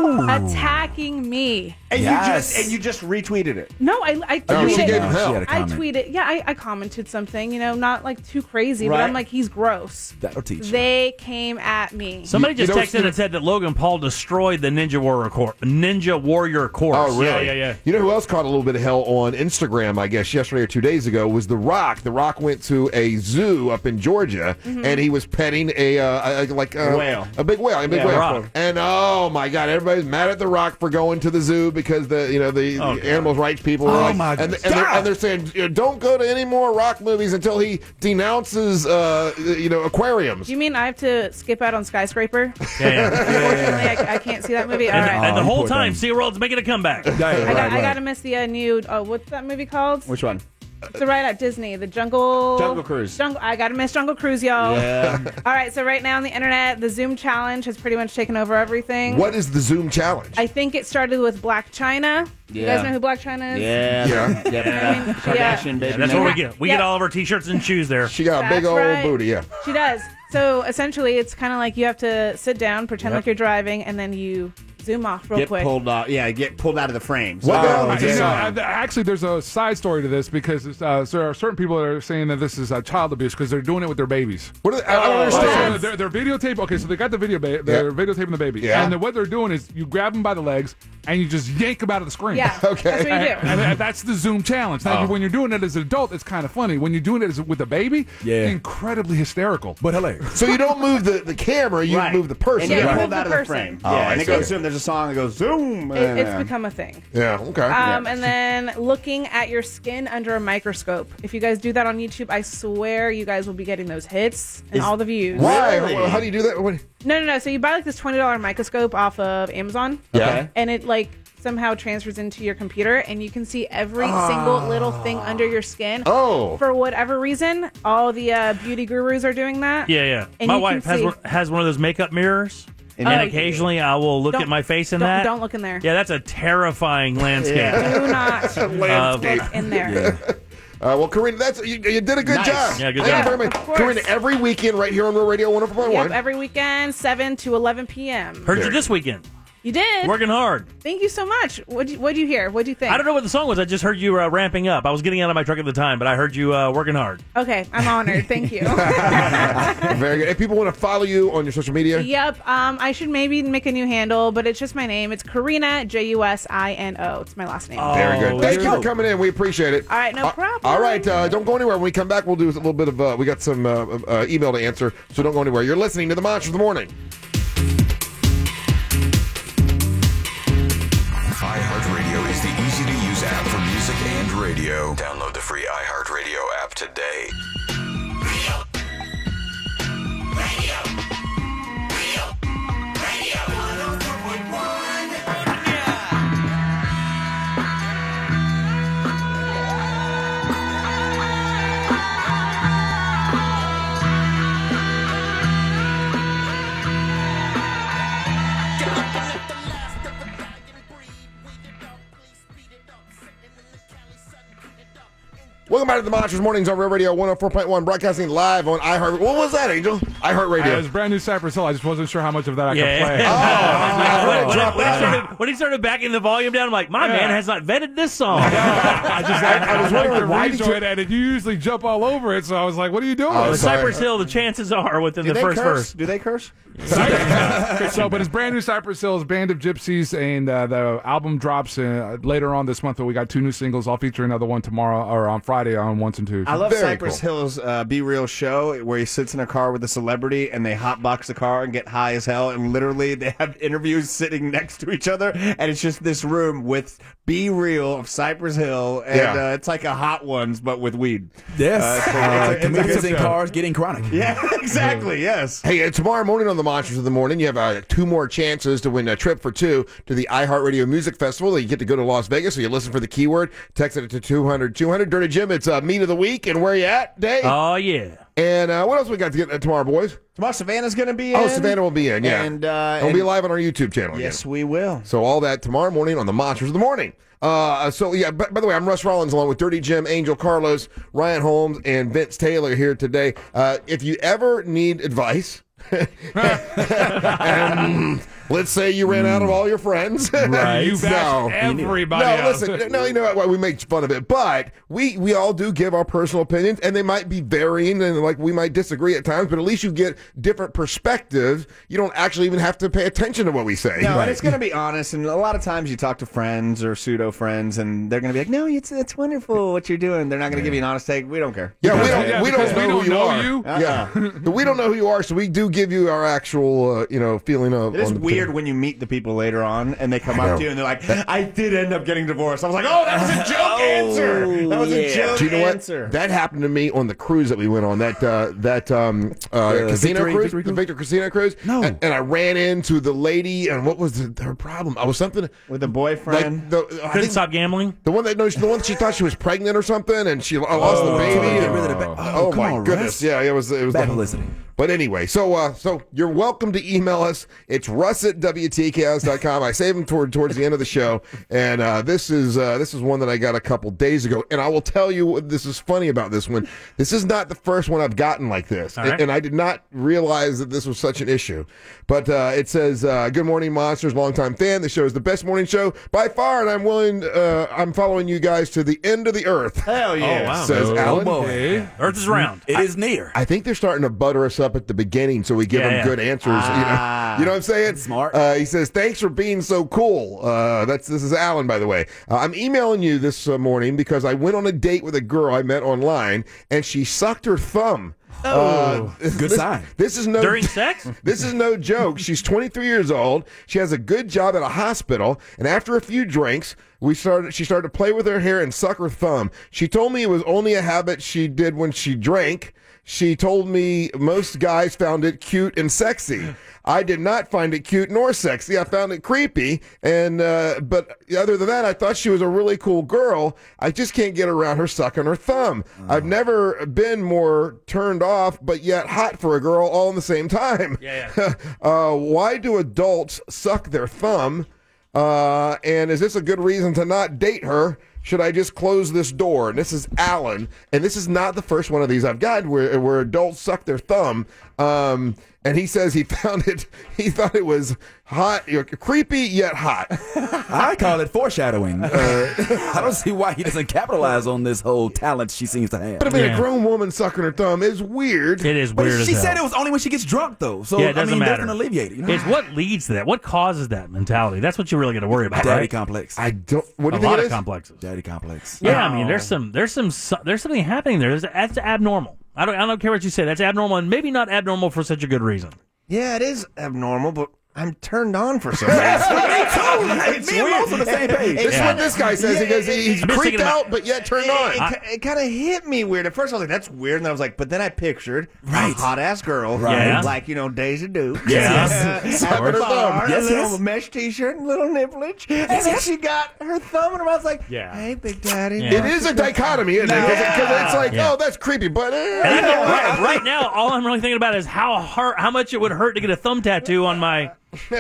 attacking me. And Yes. you just and you just retweeted it. No, I I Oh, she tweeted. gave him hell. She had a I comment. tweeted. Yeah, I, I commented something. You know, not like too crazy, but Right. I'm like, he's gross. That'll teach you. They came at me. Somebody You- just you know, texted Steve- and said that Logan Paul destroyed the Ninja Warrior course. Ninja Warrior course. Oh, really? Yeah, yeah, yeah. You know who else caught a little bit of hell on Instagram, I guess, yesterday or two days ago, was The Rock. The Rock went to a zoo up in Georgia, and he was petting a, uh, a like a, A whale. a big whale, a big Yeah, whale. Rock. And oh my God, everybody's mad at The Rock for going to the zoo because the you know the, Oh, the animals rights people are Oh, like, my and, and, they're, God. and they're saying you know, don't go to any more Rock movies until he denounces uh, you know aquariums. Do you mean I have to skip out on Skyscraper? Yeah, yeah. Unfortunately, I, I can't see that movie. All And, right. and the Oh, whole poor time, thing. SeaWorld's making a comeback. Right, I got right, I right. got to miss the uh, new. Uh, what's that movie called? Which one? So right at Disney, the Jungle Jungle Cruise. Jungle, I gotta miss Jungle Cruise, y'all. Yeah. All right, so right now on the internet, the Zoom challenge has pretty much taken over everything. What is the Zoom challenge? I think it started with Black China. You Yeah. guys know who Black China is? Yeah. Yeah. Yeah. I mean, Kardashian, yeah. baby. Yeah, that's what we get. We Yeah. get all of our T-shirts and shoes there. She got a big That's old right. booty, yeah. She does. So essentially, it's kind of like you have to sit down, pretend Yep. like you're driving, and then you zoom off real Get quick. pulled off. Yeah, get pulled out of the frame. Well, So- uh, you know, uh, actually, there's a side story to this because uh, there are certain people that are saying that this is uh, child abuse because they're doing it with their babies. What? Are they, I don't Oh, understand. so they're, they're videotape. Okay, so they got the video. Ba- they're Yeah. videotaping the baby. Yeah. And then what they're doing is you grab them by the legs and you just yank them out of the screen. Yeah, Okay. that's what you do. And, and that's the Zoom challenge. Now, Oh. when you're doing it as an adult, it's kind of funny. When you're doing it as, with a baby, Yeah. incredibly hysterical, but hilarious. So you don't move the, the camera, you Right. move the person. And you get Right. pulled out of the person. frame. Oh, yeah, I and it see. goes zoom. There's a song that goes zoom. It, and, it's uh, become a thing. Yeah, okay. Um, and then looking at your skin under a microscope. If you guys do that on YouTube, I swear you guys will be getting those hits and Is- all the views. Why? Well, How do you do that? What? No, no, no. So you buy like this twenty dollar microscope off of Amazon. Yeah. Okay. And it like somehow transfers into your computer, and you can see every Ah. single little thing under your skin. Oh. For whatever reason, all the uh, beauty gurus are doing that. Yeah, yeah. And My you wife can has see- one, has one of those makeup mirrors, and, Oh, occasionally I will look Don't- at my face in don't- that. don't look in there. Yeah, that's a terrifying landscape. Do not Landscape. look in there. Uh, well, Karina, that's you, you did a good Nice. job. Yeah, good Thank job. you very much. Of course. Karina, every weekend right here on Real Radio one oh four point one. Yep, every weekend, seven to eleven p.m. Heard you this weekend. You did? Working hard. Thank you so much. What'd you, what'd you hear? What'd you think? I don't know what the song was. I just heard you uh, ramping up. I was getting out of my truck at the time, but I heard you uh, working hard. Okay, I'm honored. Thank you. Very good. If people want to follow you on your social media, Yep. Um, I should maybe make a new handle, but it's just my name. It's Karina, J U S I N O. It's my last name. very good. Thank you for coming in. We appreciate it. All right, no Uh, problem. All right, uh, don't go anywhere. When we come back, we'll do a little bit of. Uh, we got some uh, uh, email to answer, so don't go anywhere. You're listening to the Monster of the Morning. iHeartRadio is the easy-to-use app for music and radio. Download the free iHeartRadio app today. Welcome back to the Monsters Mornings on Real Radio one oh four point one, broadcasting live on iHeart. What was that, Angel? iHeartRadio. Uh, it's brand new Cypress Hill. I just wasn't sure how much of that I Yeah. could play. Oh, when, when, when, he started, when he started backing the volume down, I'm like, my Yeah. man has not vetted this song. I just I, I was wondering, wondering why why did did you- you it, and you usually jump all over it. So I was like, "What are you doing?" Oh, With sorry. Cypress Hill, the chances are within Do the they first curse? verse. Do they curse? so, but it's brand new Cypress Hill's Band of Gypsies, and uh, the album drops uh, later on this month. But we got two new singles. I'll feature another one tomorrow or on Friday on ones and twos. I love Very Cypress cool. Hill's uh, Be Real show where he sits in a car with a celebrity and they hotbox the car and get high as hell. And literally they have interviews sitting next to each other. And it's just this room with Be Real of Cypress Hill. And Yeah. uh, it's like a Hot Ones, but with weed. Yes. Uh, it's a- Uh, it's a- it's a comedians good in show. cars getting chronic. Yeah, exactly. Yes. Hey, uh, tomorrow morning on the Monsters of the Morning, you have uh, two more chances to win a trip for two to the iHeartRadio Music Festival. You get to go to Las Vegas, so you listen for the keyword, text it to two hundred two hundred. Dirty Jim, it's uh, Meat of the Week, and where you at, Dave? Oh, yeah. And uh, what else we got to get uh, tomorrow, boys? Tomorrow Savannah's going to be in. Oh, Savannah will be in, yeah. And, uh, It'll and- be live on our YouTube channel again. Yes, we will. So all that tomorrow morning on the Monsters of the Morning. Uh, so yeah, by, by the way, I'm Russ Rollins along with Dirty Jim, Angel Carlos, Ryan Holmes, and Vince Taylor here today. Uh, if you ever need advice, um, let's say you ran out of all your friends. Right. You've no. asked everybody No, else. listen, no, you know what? We make fun of it, but we we all do give our personal opinions, and they might be varying, and like we might disagree at times, but at least you get different perspectives. You don't actually even have to pay attention to what we say. No, and it's going to be honest. And a lot of times you talk to friends or pseudo friends, and they're going to be like, "No, it's it's wonderful what you're doing." They're not going to give you an honest take. We don't care. Yeah, we don't. Yeah, we don't because know we who don't you know are. you. Uh-uh. Yeah, but we don't know who you are, so we do give you our actual, uh, you know, feeling of. It is on the weird weird when you meet the people later on and they come I know. up to you and they're like, I did end up getting divorced. I was like, oh, that was a joke Oh, answer. That was a yeah. joke Do you know answer. what? That happened to me on the cruise that we went on. That uh, that um, uh, The casino Victory- cruise, Victory the Victor Casino cruise. No, and, and I ran into the lady, and what was the, her problem? I was something with a boyfriend. Like the, I Couldn't think stop gambling. the one that knows the one she thought she was pregnant or something, and she lost the baby. Get and- rid of the ba- oh Oh, come my on, goodness! Russ. Yeah, it was it was Bad the- publicity. But anyway, so uh, so you're welcome to email us. It's Russ at W T K S dot com. I save them toward towards the end of the show, and uh, this is uh, this is one that I got a couple days ago. And I will tell you what this is funny about this one. This is not the first one I've gotten like this, All right. and, and I did not realize that this was such an issue. But uh, it says, uh, "Good morning, monsters. Longtime fan. The show is the best morning show by far, and I'm willing. Uh, I'm following you guys to the end of the earth." Hell yeah! Oh, wow. Says Oh, Alan. boy. Earth is round. It is near. I think they're starting to butter us up at the beginning so we give Yeah, them yeah. good answers. Ah. you know, you know what I'm saying? Smart. Uh, he says, "Thanks for being so cool." Uh, that's this is Alan, by the way. Uh, I'm emailing you this uh, morning because I went on a date with a girl I met online, and she sucked her thumb. Oh, Uh, good this, sign. This is no During sex? This is no joke. She's twenty-three years old. She has a good job at a hospital, and after a few drinks, we started. She started to play with her hair and suck her thumb. She told me it was only a habit she did when she drank. She told me most guys found it cute and sexy. I did not find it cute nor sexy. I found it creepy. And uh, but other than that, I thought she was a really cool girl. I just can't get around her sucking her thumb. I've never been more turned off, but yet hot for a girl all in the same time. Yeah, yeah. uh, why do adults suck their thumb? Uh, and is this a good reason to not date her? Should I just close this door? And this is Alan, and this is not the first one of these I've gotten where where adults suck their thumb. Um, and he says he found it. He thought it was hot, you know, creepy yet hot. I call it foreshadowing. Uh, I don't see why he doesn't capitalize on this whole talent she seems to have. But I mean, Yeah. a grown woman sucking her thumb is weird. It is But weird she as said hell. it was only when she gets drunk, though. So yeah, it I doesn't mean, matter. doesn't alleviate it. You know? It's what leads to that. What causes that mentality? That's what you really got to worry about, Daddy right? complex. I don't. What do A you think lot it of is? complexes. Daddy complex. Yeah, I mean, there's some, there's some, there's something happening there. That's, that's abnormal. I don't, I don't care what you say. That's abnormal, and maybe not abnormal for such a good reason. Yeah, it is abnormal, but I'm turned on for some reason. It's Me and Los on the same page. This is Yeah. what this guy says. He goes, he's I'm just creeped thinking about- out, but yet turned It, on. it, it kind of hit me weird. At first, I was like, "That's weird," and I was like, "But then I pictured Right. a hot ass girl, Right. like you know, Daisy Duke, Yeah. uh, Sucking at her the bar, thumb. a Yes, little yes. mesh T-shirt, and little nipplage, and then she got her thumb in her mouth. I was like, Yeah. "Hey, Big Daddy." Yeah. It is a dichotomy, isn't it? Because it's like, Yeah. oh, that's creepy, but eh, And I know, right, right now, all I'm really thinking about is how hard, how much it would hurt to get a thumb tattoo on my.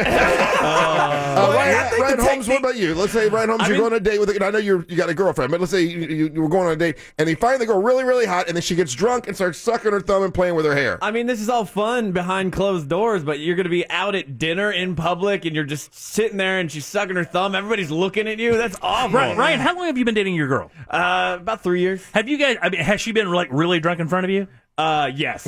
Uh, Well, Ryan, I think Ryan the Holmes, what about you? Let's say Ryan Holmes, I you're mean- going on a date with, a, and I know you're, you got a girlfriend, but let's say you, you, you were going on a date, and you find the girl really, really hot, and then she gets drunk and starts sucking her thumb and playing with her hair. I mean, this is all fun behind closed doors, but you're going to be out at dinner in public and you're just sitting there and she's sucking her thumb. Everybody's looking at you. That's awful. Ryan, Ryan, how long have you been dating your girl? Uh, about three years. Have you guys? I mean, has she been like really drunk in front of you? Uh, yes.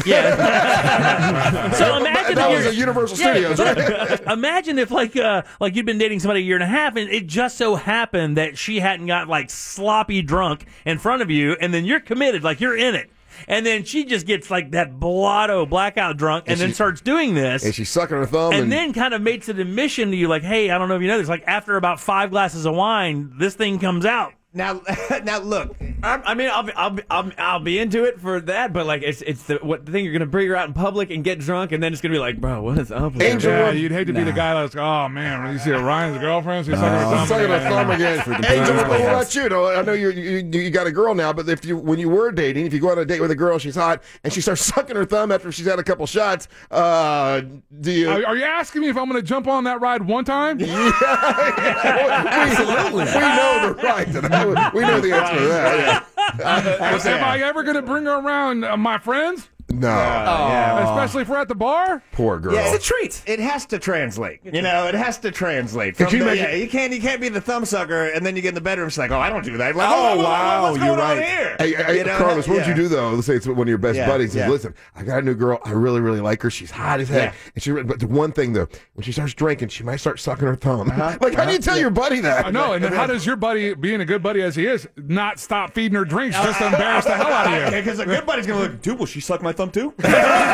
Yeah. So imagine that if was you're- a Universal Yeah, Studios, but right? Imagine if like uh like you'd been dating somebody a year and a half, and it just so happened that she hadn't got like sloppy drunk in front of you, and then you're committed, like you're in it. And then she just gets like that blotto blackout drunk, and, And then she- starts doing this. And she's sucking her thumb. and And, then kind of makes an admission to you, like, "Hey, I don't know if you know this. Like, after about five glasses of wine, this thing comes out." Now, now look. I, I mean, I'll be, I'll, be, I'll, I'll be into it for that, but like, it's it's the what the thing you're gonna bring her out in public and get drunk, and then it's gonna be like, bro, what is up with Angel her? Yeah, One- you'd hate to be the guy that's, oh man, when you see Ryan's girlfriend, she's sucking her thumb. sucking her thumb again. Freaking Angel, Playhouse. what about you? Though? I know you, you you got a girl now, but if you when you were dating, if you go on a date with a girl, she's hot, and she starts sucking her thumb after she's had a couple shots, uh, do you? Are, are you asking me if I'm going to jump on that ride one time? Absolutely. We know the right. to that. We know the answer to that. Yeah. Am I ever going to bring her around uh, my friends? No. Especially if we're at the bar? Poor girl. Yeah, It's a treat. It has to translate. You know, it has to translate. Could From you the- imagine- yeah, you can't you can't be the thumb sucker and then you get in the bedroom. She's like, "Oh, I don't do that." Like, Oh, "Oh, wow, what's going you're on right. here?" Hey, hey, You know, Carlos, what would yeah. you do though? Let's say it's one of your best Yeah, buddies. Says, yeah. "Listen, I got a new girl. I really, really like her. She's hot as heck." Yeah. And she, but the one thing though, when she starts drinking, she might start sucking her thumb. Uh-huh. Like, how do you tell your buddy that? I know, and then how does your buddy, being a good buddy as he is, not stop feeding her drinks just to embarrass the hell out of you? Because a good buddy's gonna look, dude, will she suck my thumb too? The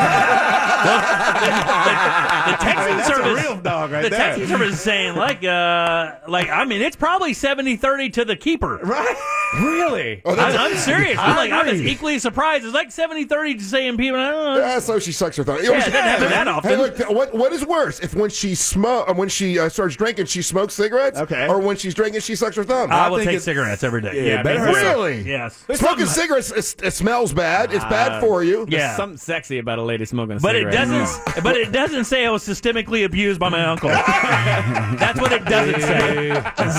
texting That's service, a real dog right the there. texting service is saying like, uh, like I mean, it's probably seventy thirty to the keeper. Right? Really? Oh, I, that's- I'm serious. I'm I like, I'm as agree. equally surprised. It's like seventy thirty to saying people. I don't know. Yeah, so she sucks her thumb. Yeah, it doesn't happen that often. Hey, look, what what is worse? If when she smoke, uh, when she uh, starts drinking, she smokes cigarettes, Okay. or when she's drinking, she sucks her thumb. I will think take it's- cigarettes every day. Yeah, Yeah, better me too. Really? Yes. Smoking cigarettes, it, it smells bad. It's bad for you. Yeah. There's something sexy about a lady smoking a But it cigarette. doesn't. But it doesn't say I was systemically abused by my uncle. That's what it doesn't say.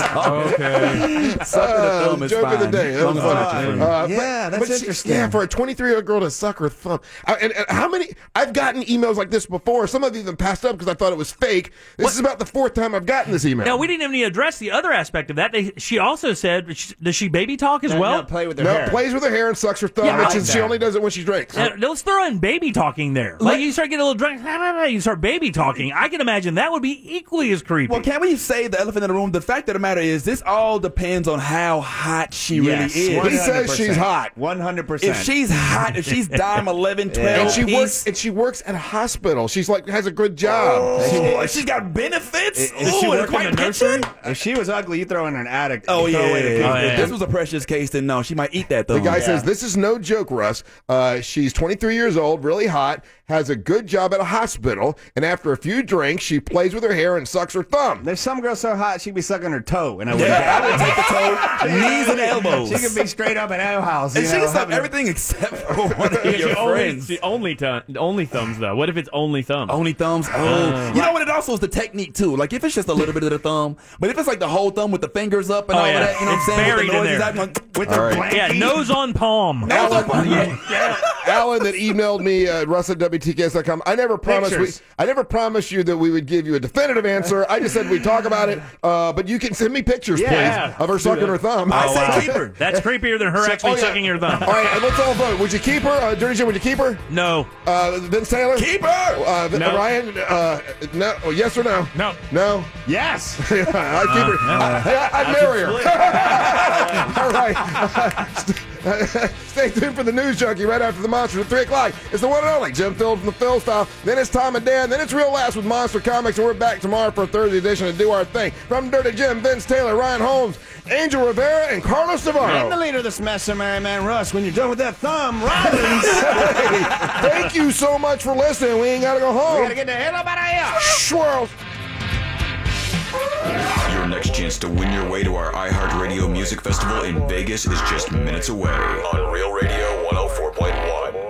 Okay. Sucking the thumb Uh, is joke fine. of the day. That was Long as funny. it's Uh, Yeah, but- that's but she- interesting. yeah, for a twenty-three year old girl to suck her thumb. Uh, and, and how many? I've gotten emails like this before. Some of them passed up because I thought it was fake. This is about the fourth time I've gotten this email. Now we didn't even address the other aspect of that. They, she also said, does she baby talk as No, well? no, play with her no, hair. plays with her hair and sucks her thumb, Yeah, I which like is she that. only does it when she drinks. Now, let's throw in baby talking there. Like you start getting a little drunk, you start baby talking. I can imagine that would be equally as creepy. Well, can we say the elephant in the room? The fact of the matter is, this all depends on how hot she Yes, really is. He says she's hot. one hundred percent. If she's hot, if she's dime eleven, twelve, And she piece, works. And she works at a hospital. She's like has a good job. Oh, if she's got benefits. Does Ooh, she and a work quiet in the pension? nursery? If she was ugly, you throw in an addict. Oh you yeah, throw away the if, kid. Oh, yeah. if this was a precious case, then no, she might eat that though. The guy says, this is no joke, Russ. Uh, she's twenty-three years old, really hot, has a good job at a hospital, and after a few drinks, she plays with her hair and sucks her thumb. There's some girl so hot she'd be sucking her toe, and I would. Yeah, I would take the toe, knees and elbows. She could be straight up at our house. And you she know, can suck having a- everything except for one of Yeah, your she only, friends. she only, th- only thumbs though. What if it's only thumbs? Only thumbs. Oh, you know what? It also is the technique too. Like if it's just a little bit of the thumb, but if it's like the whole thumb with the fingers up and Oh, all yeah. of that, you know It's what I'm saying? buried with in the noises there. out, like, with All the right. blankie. yeah, nose on palm. Alan, Yeah. Alan that emailed me at russ at W T K S dot com. I never promised we, Pictures. I never promised you that we would give you a definitive answer. I just said we'd talk about it. Uh, but you can send me pictures, Yeah. please, of her sucking her thumb. I Oh, say wow. keep her. That's creepier than her actually Oh, yeah. sucking your thumb. All right, and let's all vote. Would you keep her? Uh, Dirty Jim, would you keep her? No. Uh, Vince Taylor? Keep her. Uh, Vin- No. Ryan? Uh, no. Oh, yes or no? No. No? Yes. I keep her. I, I, I'd marry her. All right. Stay tuned for the News Junkie right after the Monsters at three o'clock. It's the one and only Jim Phillips from the Phil Style. Then it's Tom and Dan. Then it's Real Last with Monster Comics. And we're back tomorrow for a Thursday edition to do our thing. From Dirty Jim, Vince Taylor, Ryan Holmes, Angel Rivera, and Carlos And the Navarro. leader of this mess, Sir Merry Man Russ. When you're done with that thumb, Rollins. Hey, thank you so much for listening. We ain't got to go home. We gotta get the hell up out of here. Swirls. Your next chance to win your way to our iHeartRadio Music Festival in Vegas is just minutes away on Real Radio one oh four point one.